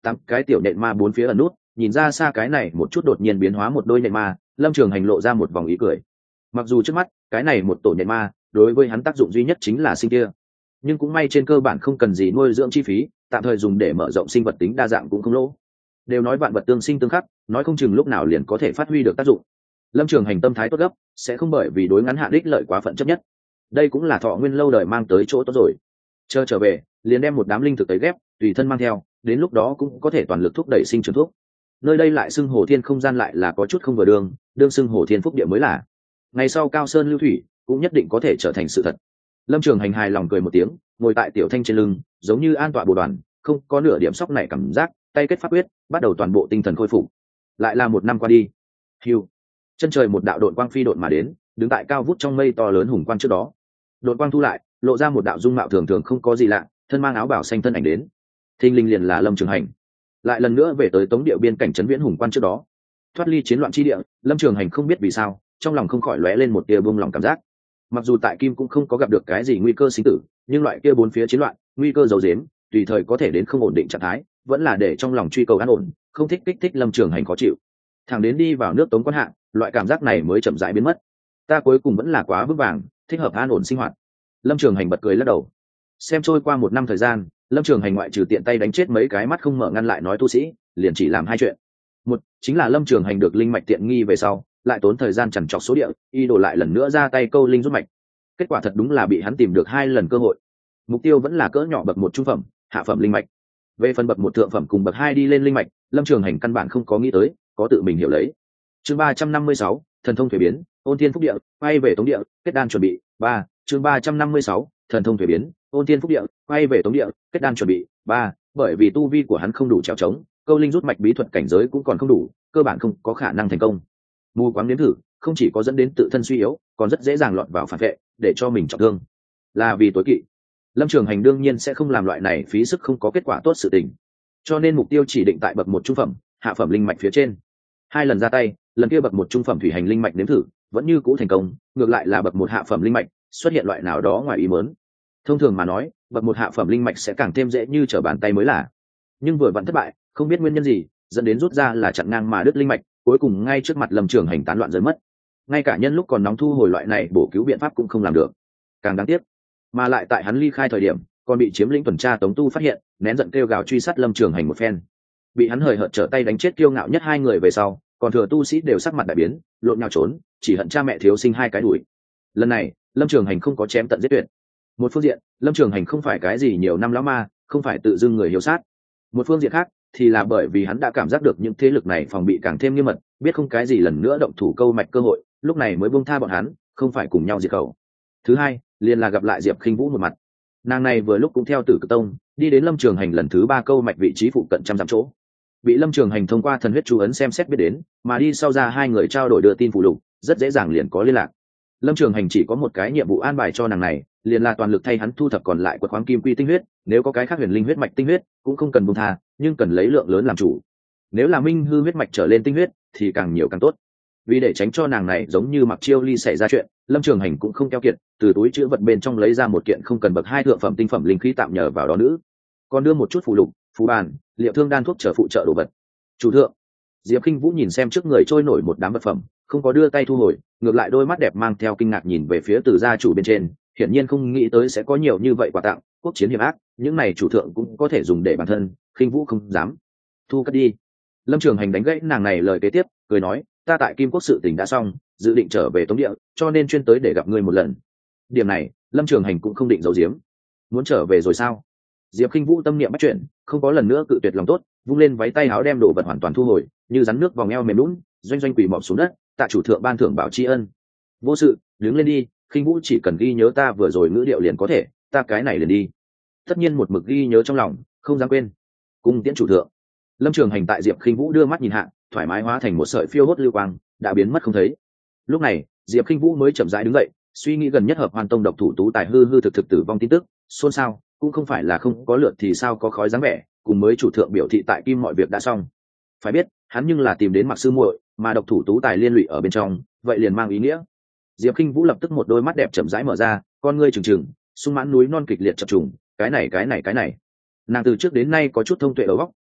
tám cái tiểu nện ma bốn phía ẩn nút, nhìn ra xa cái này một chút đột nhiên biến hóa một đôi nện ma, Lâm Trường Hành lộ ra một vòng ý cười. Mặc dù trước mắt cái này một tổ nện ma đối với hắn tác dụng duy nhất chính là sinh kia, nhưng cũng may trên cơ bản không cần gì nuôi dưỡng chi phí, tạm thời dùng để mở rộng sinh vật tính đa dạng cũng không lỗ. Đều nói vạn vật tương sinh tương khắc, nói không chừng lúc nào liền có thể phát huy được tác dụng. Lâm Trường Hành tâm thái tốt gấp, sẽ không bởi vì đối ngắn hạn đích lợi quá phận chấp nhất. Đây cũng là thọ nguyên lâu đời mang tới chỗ tốt rồi. Chờ trở về, liền đem một đám linh thực tới ghép, tùy thân mang theo, đến lúc đó cũng có thể toàn lực thúc đẩy sinh trưởng thuốc. Nơi đây lại xưng Hồ Thiên không gian lại là có chút không vừa đương xưng Hồ Thiên phúc địa mới là. Ngày sau Cao Sơn lưu thủy, cũng nhất định có thể trở thành sự thật. Lâm Trường Hành hài lòng cười một tiếng, ngồi tại tiểu thanh trên lưng, giống như an tọa bồ đoàn, không có nửa điểm sốc này cảm giác, tay kết pháp quyết, bắt đầu toàn bộ tinh thần khôi phục. Lại là một năm qua đi. Hưu. Chân trời một đạo độn quang phi độn mà đến, đứng tại cao vút trong mây to lớn hùng quang trước đó. Độn quang thu lại, lộ ra một đạo dung mạo thường thường không có gì lạ, thân mang áo bảo xanh thân ảnh đến. Thinh linh liền là Lâm Trường Hành. Lại lần nữa về tới Tống Địa biên cảnh trấn viễn hùng quan trước đó. Thoát ly chiến loạn chi địa, Lâm Trường Hành không biết vì sao, trong lòng không khỏi lóe lên một tia buông lòng cảm giác. Mặc dù tại Kim cũng không có gặp được cái gì nguy cơ sinh tử, nhưng loại kia bốn phía chiến loạn, nguy cơ giấu giếm, tùy thời có thể đến không ổn định trạng thái, vẫn là để trong lòng truy cầu an ổn, không thích kích thích Lâm Trường Hành khó chịu. Thẳng đến đi vào nước Tống Quan Hạ, loại cảm giác này mới chậm rãi biến mất. Ta cuối cùng vẫn là quá vững vàng, thích hợp an ổn sinh hoạt. Lâm Trường Hành bật cười lắc đầu. Xem trôi qua một năm thời gian, Lâm Trường Hành ngoại trừ tiện tay đánh chết mấy cái mắt không mở ngăn lại nói tu sĩ, liền chỉ làm hai chuyện. Một chính là Lâm Trường Hành được linh mạch tiện nghi về sau, lại tốn thời gian chằn trọc số địa, y đổ lại lần nữa ra tay câu linh rút mạch. Kết quả thật đúng là bị hắn tìm được hai lần cơ hội. Mục tiêu vẫn là cỡ nhỏ bậc một trung phẩm, hạ phẩm linh mạch. Về phần bậc một thượng phẩm cùng bậc hai đi lên linh mạch, Lâm Trường Hành căn bản không có nghĩ tới, có tự mình hiểu lấy. Chương 356, thần thông thuế biến, ôn thiên phúc địa, quay về Tống địa, kết đan chuẩn bị. 3. Chương 356, thần thông thuế biến, ôn thiên phúc địa, quay về Tống địa, kết đan chuẩn bị. 3. Bởi vì tu vi của hắn không đủ trèo trống, câu linh rút mạch bí thuật cảnh giới cũng còn không đủ, cơ bản không có khả năng thành công. Mù quáng nếm thử, không chỉ có dẫn đến tự thân suy yếu, còn rất dễ dàng lọt vào phản vệ, để cho mình trọng thương. Là vì tối kỵ. Lâm Trường Hành đương nhiên sẽ không làm loại này phí sức không có kết quả tốt sự tình. Cho nên mục tiêu chỉ định tại bậc một trung phẩm, hạ phẩm linh mạch phía trên. Hai lần ra tay, lần kia bậc một trung phẩm thủy hành linh mạch nếm thử, vẫn như cũ thành công, ngược lại là bậc một hạ phẩm linh mạch xuất hiện loại nào đó ngoài ý muốn. Thông thường mà nói, bậc một hạ phẩm linh mạch sẽ càng thêm dễ như trở bàn tay mới là. Nhưng vừa vặn thất bại, không biết nguyên nhân gì, dẫn đến rút ra là chặn ngang mà đứt linh mạch, cuối cùng ngay trước mặt Lâm Trường Hành tán loạn rơi mất. Ngay cả nhân lúc còn nóng thu hồi loại này bổ cứu biện pháp cũng không làm được. Càng đáng tiếc, mà lại tại hắn ly khai thời điểm, còn bị chiếm lĩnh tuần tra Tống Tu phát hiện, nén giận kêu gào truy sát Lâm Trường Hành một phen. Bị hắn hời hợt trở tay đánh chết kiêu ngạo nhất hai người về sau, còn thừa tu sĩ đều sắc mặt đại biến, lộn nhào trốn, chỉ hận cha mẹ thiếu sinh hai cái đuổi. Lần này, Lâm Trường Hành không có chém tận giết tuyệt. Một phương diện, Lâm Trường Hành không phải cái gì nhiều năm lão ma, không phải tự dưng người hiếu sát. Một phương diện khác, thì là bởi vì hắn đã cảm giác được những thế lực này phòng bị càng thêm nghiêm mật, biết không cái gì lần nữa động thủ câu mạch cơ hội, lúc này mới buông tha bọn hắn, không phải cùng nhau diệt khẩu. Thứ hai, liền là gặp lại Diệp Khinh Vũ một mặt. Nàng này vừa lúc cũng theo Tử Cực Tông, đi đến Lâm Trường Hành lần thứ ba câu mạch vị trí phụ cận trăm dặm chỗ. Bị Lâm Trường Hành thông qua thần huyết chú ấn xem xét biết đến, mà đi sau ra hai người trao đổi đưa tin phụ lục, rất dễ dàng liền có liên lạc. Lâm Trường Hành chỉ có một cái nhiệm vụ an bài cho nàng này, liền là toàn lực thay hắn thu thập còn lại quật khoáng kim quy tinh huyết, nếu có cái khác huyền linh huyết mạch tinh huyết, cũng không cần buông tha, nhưng cần lấy lượng lớn làm chủ. Nếu là minh hư huyết mạch trở lên tinh huyết, thì càng nhiều càng tốt. Vì để tránh cho nàng này giống như Mặc Chiêu Ly xảy ra chuyện, Lâm Trường Hành cũng không keo kiệt, từ túi chứa vật bên trong lấy ra một kiện không cần bậc hai thượng phẩm tinh phẩm linh khí tạm nhờ vào đó nữ, còn đưa một chút phụ lục, phù bàn, liệu thương đan thuốc trở phụ trợ đồ vật. Chủ thượng. Diệp Khinh Vũ nhìn xem trước người trôi nổi một đám vật phẩm, không có đưa tay thu hồi, ngược lại đôi mắt đẹp mang theo kinh ngạc nhìn về phía Từ gia chủ bên trên, hiển nhiên không nghĩ tới sẽ có nhiều như vậy quà tặng, quốc chiến hiểm ác, những này chủ thượng cũng có thể dùng để bản thân, Khinh Vũ không dám. Thu cất đi. Lâm Trường Hành đánh gãy nàng này lời kế tiếp, cười nói, ta tại Kim Quốc sự tình đã xong, dự định trở về Tống Địa, cho nên chuyên tới để gặp ngươi một lần. Điểm này, Lâm Trường Hành cũng không định giấu giếm. Muốn trở về rồi sao? Diệp Khinh Vũ tâm niệm bắt chuyển, không có lần nữa cự tuyệt lòng tốt, vung lên váy tay áo đem đồ vật hoàn toàn thu hồi, như rắn nước vòng eo mềm nhũn, doanh doanh quỳ mọp xuống đất, tạ chủ thượng ban thưởng bảo tri ân. Vô sự, đứng lên đi, Khinh Vũ chỉ cần ghi nhớ ta vừa rồi ngữ điệu liền có thể, ta cái này liền đi. Tất nhiên một mực ghi nhớ trong lòng, không dám quên. Cung tiễn chủ thượng. Lâm Trường Hành tại Diệp Khinh Vũ đưa mắt nhìn hạ, thoải mái hóa thành một sợi phiêu hốt lưu quang, đã biến mất không thấy. Lúc này, Diệp Khinh Vũ mới chậm rãi đứng dậy, suy nghĩ gần nhất Hợp Hoan Tông độc thủ Tú Tài hư thực tử vong tin tức, xôn xao, cũng không phải là không có lượt thì sao có khói dáng vẻ, cùng mới chủ thượng biểu thị tại Kim mọi việc đã xong. Phải biết, hắn nhưng là tìm đến Mặc sư muội, mà độc thủ Tú Tài liên lụy ở bên trong, vậy liền mang ý nghĩa. Diệp Khinh Vũ lập tức một đôi mắt đẹp chậm rãi mở ra, con ngươi trừng trừng, sung mãn núi non kịch liệt chập trùng, cái này. Nàng từ trước đến nay có chút thông tuệ đầu óc,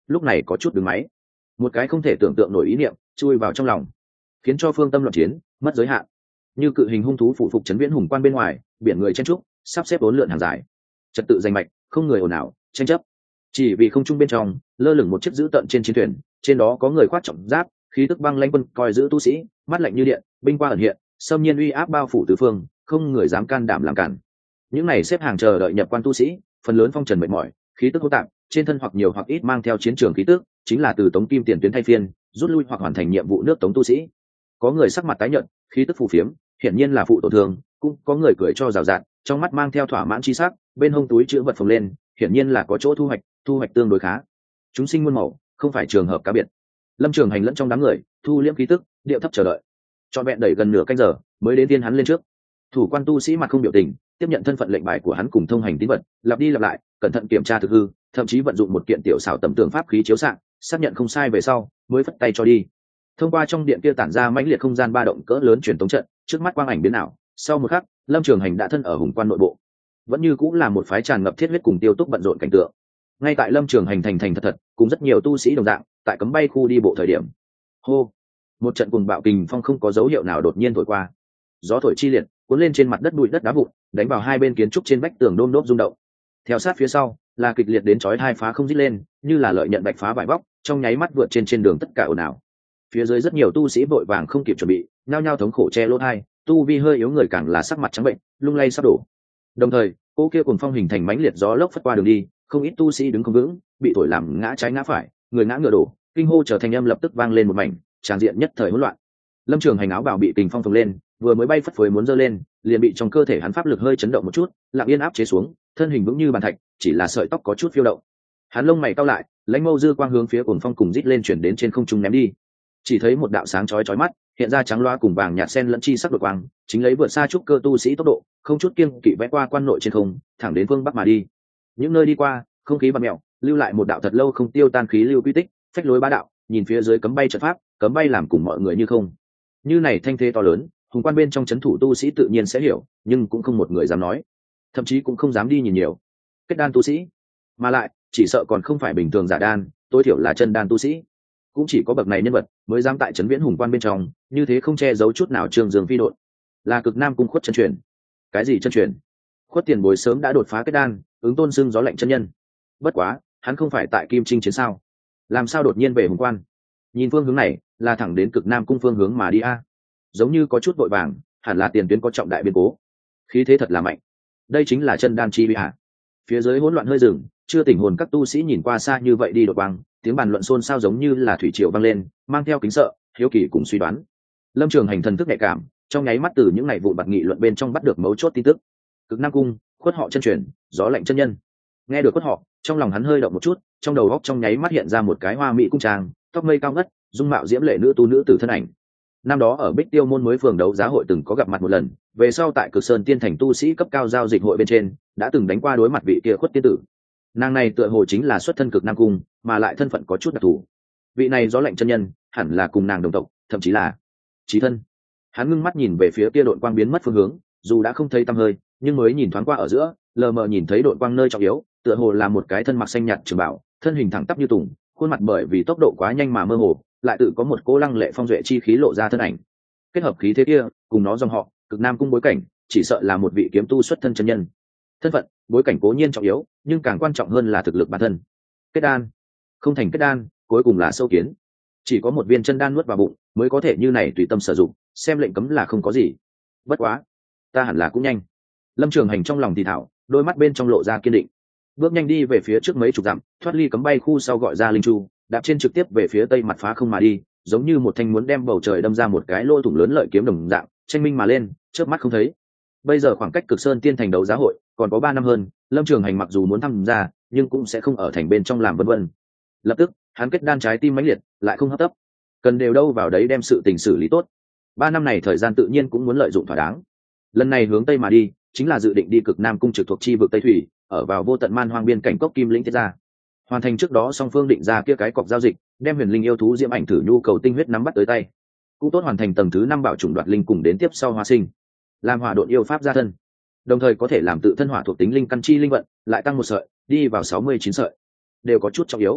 lúc này có chút đứng máy, một cái không thể tưởng tượng nổi ý niệm chui vào trong lòng, khiến cho phương tâm loạn chiến mất giới hạn. Như cự hình hung thú phủ phục chấn viễn hùng quan bên ngoài, biển người chen trúc sắp xếp bốn lượn hàng dài, trật tự danh mạch, không người ồn ào tranh chấp. Chỉ vì không trung bên trong lơ lửng một chiếc dữ tợn trên chiến thuyền, trên đó có người khoác trọng giáp, khí tức băng lãnh quân coi giữ tu sĩ, mắt lạnh như điện, binh qua ẩn hiện, xâm nhiên uy áp bao phủ tứ phương, không người dám can đảm làm cản. Những này xếp hàng chờ đợi nhập quan tu sĩ, phần lớn phong trần mệt mỏi, khí tức hỗn tạp, trên thân hoặc nhiều hoặc ít mang theo chiến trường khí tức, chính là từ tống kim tiền tuyến thay phiên rút lui hoặc hoàn thành nhiệm vụ nước tống tu sĩ. Có người sắc mặt tái nhợt, khí tức phù phiếm, hiển nhiên là phụ tổn thương, cũng có người cười cho rào rạt, trong mắt mang theo thỏa mãn chi sắc, bên hông túi chứa vật phồng lên, hiển nhiên là có chỗ thu hoạch tương đối khá. Chúng sinh muôn màu, không phải trường hợp cá biệt. Lâm Trường Hành lẫn trong đám người, thu liễm khí tức, điệu thấp chờ đợi. Trọn vẹn đẩy gần nửa canh giờ, mới đến tiên hắn lên trước. Thủ quan tu sĩ mặt không biểu tình, tiếp nhận thân phận lệnh bài của hắn cùng thông hành tín vật, lặp đi lặp lại, cẩn thận kiểm tra thực hư, thậm chí vận dụng một kiện tiểu xảo tầm tường pháp khí chiếu xạ, xác nhận không sai về sau, mới phất tay cho đi. Thông qua trong điện kia tản ra mãnh liệt không gian ba động cỡ lớn truyền tống trận, trước mắt quang ảnh biến ảo, sau một khắc, Lâm Trường Hành đã thân ở hùng quan nội bộ. Vẫn như cũng là một phái tràn ngập thiết huyết cùng tiêu túc bận rộn cảnh tượng. Ngay tại Lâm Trường Hành thành thật, cùng rất nhiều tu sĩ đồng dạng, tại cấm bay khu đi bộ thời điểm. Hô, một trận cuồng bạo kình phong không có dấu hiệu nào đột nhiên thổi qua. Gió thổi chi liệt, cuốn lên trên mặt đất bụi đất đá vụn, đánh vào hai bên kiến trúc trên vách tường đôm đốp rung động. Theo sát phía sau, là kịch liệt đến chói hai phá không rít lên, như là lợi nhận bạch phá vải vóc, trong nháy mắt vượt trên đường tất cả ồn ào. Phía dưới rất nhiều tu sĩ vội vàng không kịp chuẩn bị, nhao nhao thống khổ che lỗ tai, tu vi hơi yếu người càng là sắc mặt trắng bệnh, lung lay sắp đổ. Đồng thời, cô kia cùng phong hình thành mãnh liệt gió lốc phất qua đường đi, không ít tu sĩ đứng không vững, bị thổi làm ngã trái ngã phải, người ngã ngựa đổ, kinh hô trở thành âm lập tức vang lên một mảnh, tràng diện nhất thời hỗn loạn. Lâm Trường Hành áo bào bị kình phong phồng lên, vừa mới bay phất phới muốn giơ lên, liền bị trong cơ thể hắn pháp lực hơi chấn động một chút, lặng yên áp chế xuống, thân hình vững như bàn thạch, chỉ là sợi tóc có chút phiêu động. Hắn lông mày cau lại, lãnh mâu dư quang hướng phía cuồng phong cùng rít lên chuyển đến trên không trung ném đi. Chỉ thấy một đạo sáng chói chói mắt, hiện ra trắng loa cùng vàng nhạt xen lẫn chi sắc đột quang, chính lấy vượt xa trúc cơ tu sĩ tốc độ, không chút kiêng kỵ vẽ qua quan nội trên không, thẳng đến phương bắc mà đi. Những nơi đi qua, không khí bạt mèo, lưu lại một đạo thật lâu không tiêu tan khí lưu quy tích, phách lối bá đạo, nhìn phía dưới cấm bay trận pháp, cấm bay làm cùng mọi người như không. Như này thanh thế to lớn, hùng quan bên trong chấn thủ tu sĩ tự nhiên sẽ hiểu, nhưng cũng không một người dám nói, thậm chí cũng không dám đi nhìn nhiều. Kết đan tu sĩ, mà lại chỉ sợ còn không phải bình thường giả đan, tối thiểu là chân đan tu sĩ. Cũng chỉ có bậc này nhân vật mới dám tại trấn viễn hùng quan bên trong như thế không che giấu chút nào trương dương phi độn, là cực nam cung khuất chân truyền. Cái gì chân truyền? Khuất tiền bối sớm đã đột phá kết đan, ứng tôn xưng gió lạnh chân nhân. Bất quá hắn không phải tại kim trinh chiến sao, làm sao đột nhiên về hùng quan? Nhìn phương hướng này là thẳng đến cực nam cung phương hướng mà đi a, giống như có chút vội vàng, hẳn là tiền tuyến có trọng đại biến cố. Khí thế thật là mạnh, đây chính là chân đan chi bị hạ. Phía dưới hỗn loạn hơi dừng, chưa tỉnh hồn các tu sĩ nhìn qua xa như vậy đi đột quang, tiếng bàn luận xôn xao giống như là thủy triều vang lên, mang theo kính sợ, hiếu kỳ cùng suy đoán. Lâm Trường Hành thần thức nhạy cảm, trong nháy mắt từ những ngày vụn bạc nghị luận bên trong bắt được mấu chốt tin tức. Cực Nam cung, khuất họ chân truyền, gió lạnh chân nhân. Nghe được khuất họ, trong lòng hắn hơi động một chút, trong đầu óc trong nháy mắt hiện ra một cái hoa mỹ cung trang, tóc mây cao ngất, dung mạo diễm lệ nữ tử thân ảnh. Năm đó ở Bích Tiêu môn mới phường đấu giá hội từng có gặp mặt một lần, về sau tại Cực Sơn Tiên Thành tu sĩ cấp cao giao dịch hội bên trên, đã từng đánh qua đối mặt vị kia khuất tiên tử. Nàng này tựa hồ chính là xuất thân Cực Nam cung, mà lại thân phận có chút đặc thù. Vị này gió lạnh chân nhân, hẳn là cùng nàng đồng tộc, thậm chí là chí thân. Hắn ngưng mắt nhìn về phía kia đội quang biến mất phương hướng, dù đã không thấy tăm hơi, nhưng mới nhìn thoáng qua ở giữa, lờ mờ nhìn thấy đội quang nơi trọng yếu, tựa hồ là một cái thân mặc xanh nhạt trường bảo, thân hình thẳng tắp như tùng, khuôn mặt bởi vì tốc độ quá nhanh mà mơ hồ, lại tự có một cô lăng lệ phong duệ chi khí lộ ra thân ảnh. Kết hợp khí thế kia, cùng nó dòng họ, Cực Nam cung bối cảnh, chỉ sợ là một vị kiếm tu xuất thân chân nhân. Thân phận, bối cảnh cố nhiên trọng yếu, nhưng càng quan trọng hơn là thực lực bản thân. Kết đan, không thành kết đan, cuối cùng là sâu kiến. Chỉ có một viên chân đan nuốt vào bụng, mới có thể như này tùy tâm sử dụng, xem lệnh cấm là không có gì. Bất quá, ta hẳn là cũng nhanh. Lâm Trường Hành trong lòng thì thảo, đôi mắt bên trong lộ ra kiên định. Bước nhanh đi về phía trước mấy chục dặm, thoát ly cấm bay khu sau gọi ra linh chu, đạp trên trực tiếp về phía tây mặt phá không mà đi, giống như một thanh muốn đem bầu trời đâm ra một cái lỗ thủng lớn lợi kiếm đồng dạng, tranh minh mà lên, chớp mắt không thấy. Bây giờ khoảng cách Cực Sơn Tiên Thành đấu giá hội còn có 3 năm hơn, Lâm Trường Hành mặc dù muốn tham gia, nhưng cũng sẽ không ở thành bên trong làm vân vân. Lập tức, hắn kết đan trái tim mãnh liệt, lại không hấp tấp. Cần đều đâu vào đấy đem sự tình xử lý tốt. 3 năm này thời gian tự nhiên cũng muốn lợi dụng thỏa đáng. Lần này hướng tây mà đi, chính là dự định đi Cực Nam cung trực thuộc chi vực Tây Thủy, ở vào vô tận man hoang biên cảnh cốc Kim Lĩnh thiết ra. Hoàn thành trước đó song phương định ra kia cái cọc giao dịch, đem huyền linh yêu thú diễm ảnh thử nhu cầu tinh huyết nắm bắt tới tay. Cũng tốt hoàn thành tầng thứ 5 bảo chủng đoạt linh cùng đến tiếp sau hóa sinh, làm hỏa độn yêu pháp gia thân, đồng thời có thể làm tự thân hỏa thuộc tính linh căn chi linh vận lại tăng một sợi, đi vào 69 sợi, đều có chút trọng yếu.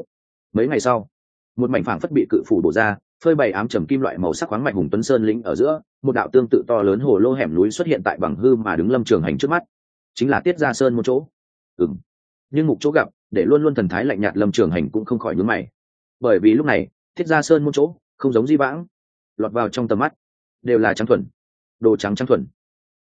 Mấy ngày sau, một mảnh phảng phất bị cự phủ bổ ra, phơi bày ám trầm kim loại màu sắc khoáng mạch hùng tuấn sơn lĩnh ở giữa, một đạo tương tự to lớn hồ lô hẻm núi xuất hiện tại bằng hư mà đứng Lâm Trường Hành trước mắt, chính là Tiết Gia Sơn một chỗ. Nhưng mục chỗ gặp, để luôn luôn thần thái lạnh nhạt Lâm Trường Hành cũng không khỏi nhướng mày, bởi vì lúc này Tiết Gia Sơn một chỗ không giống di vãng, lọt vào trong tầm mắt đều là trắng thuần, đồ trắng trắng thuần,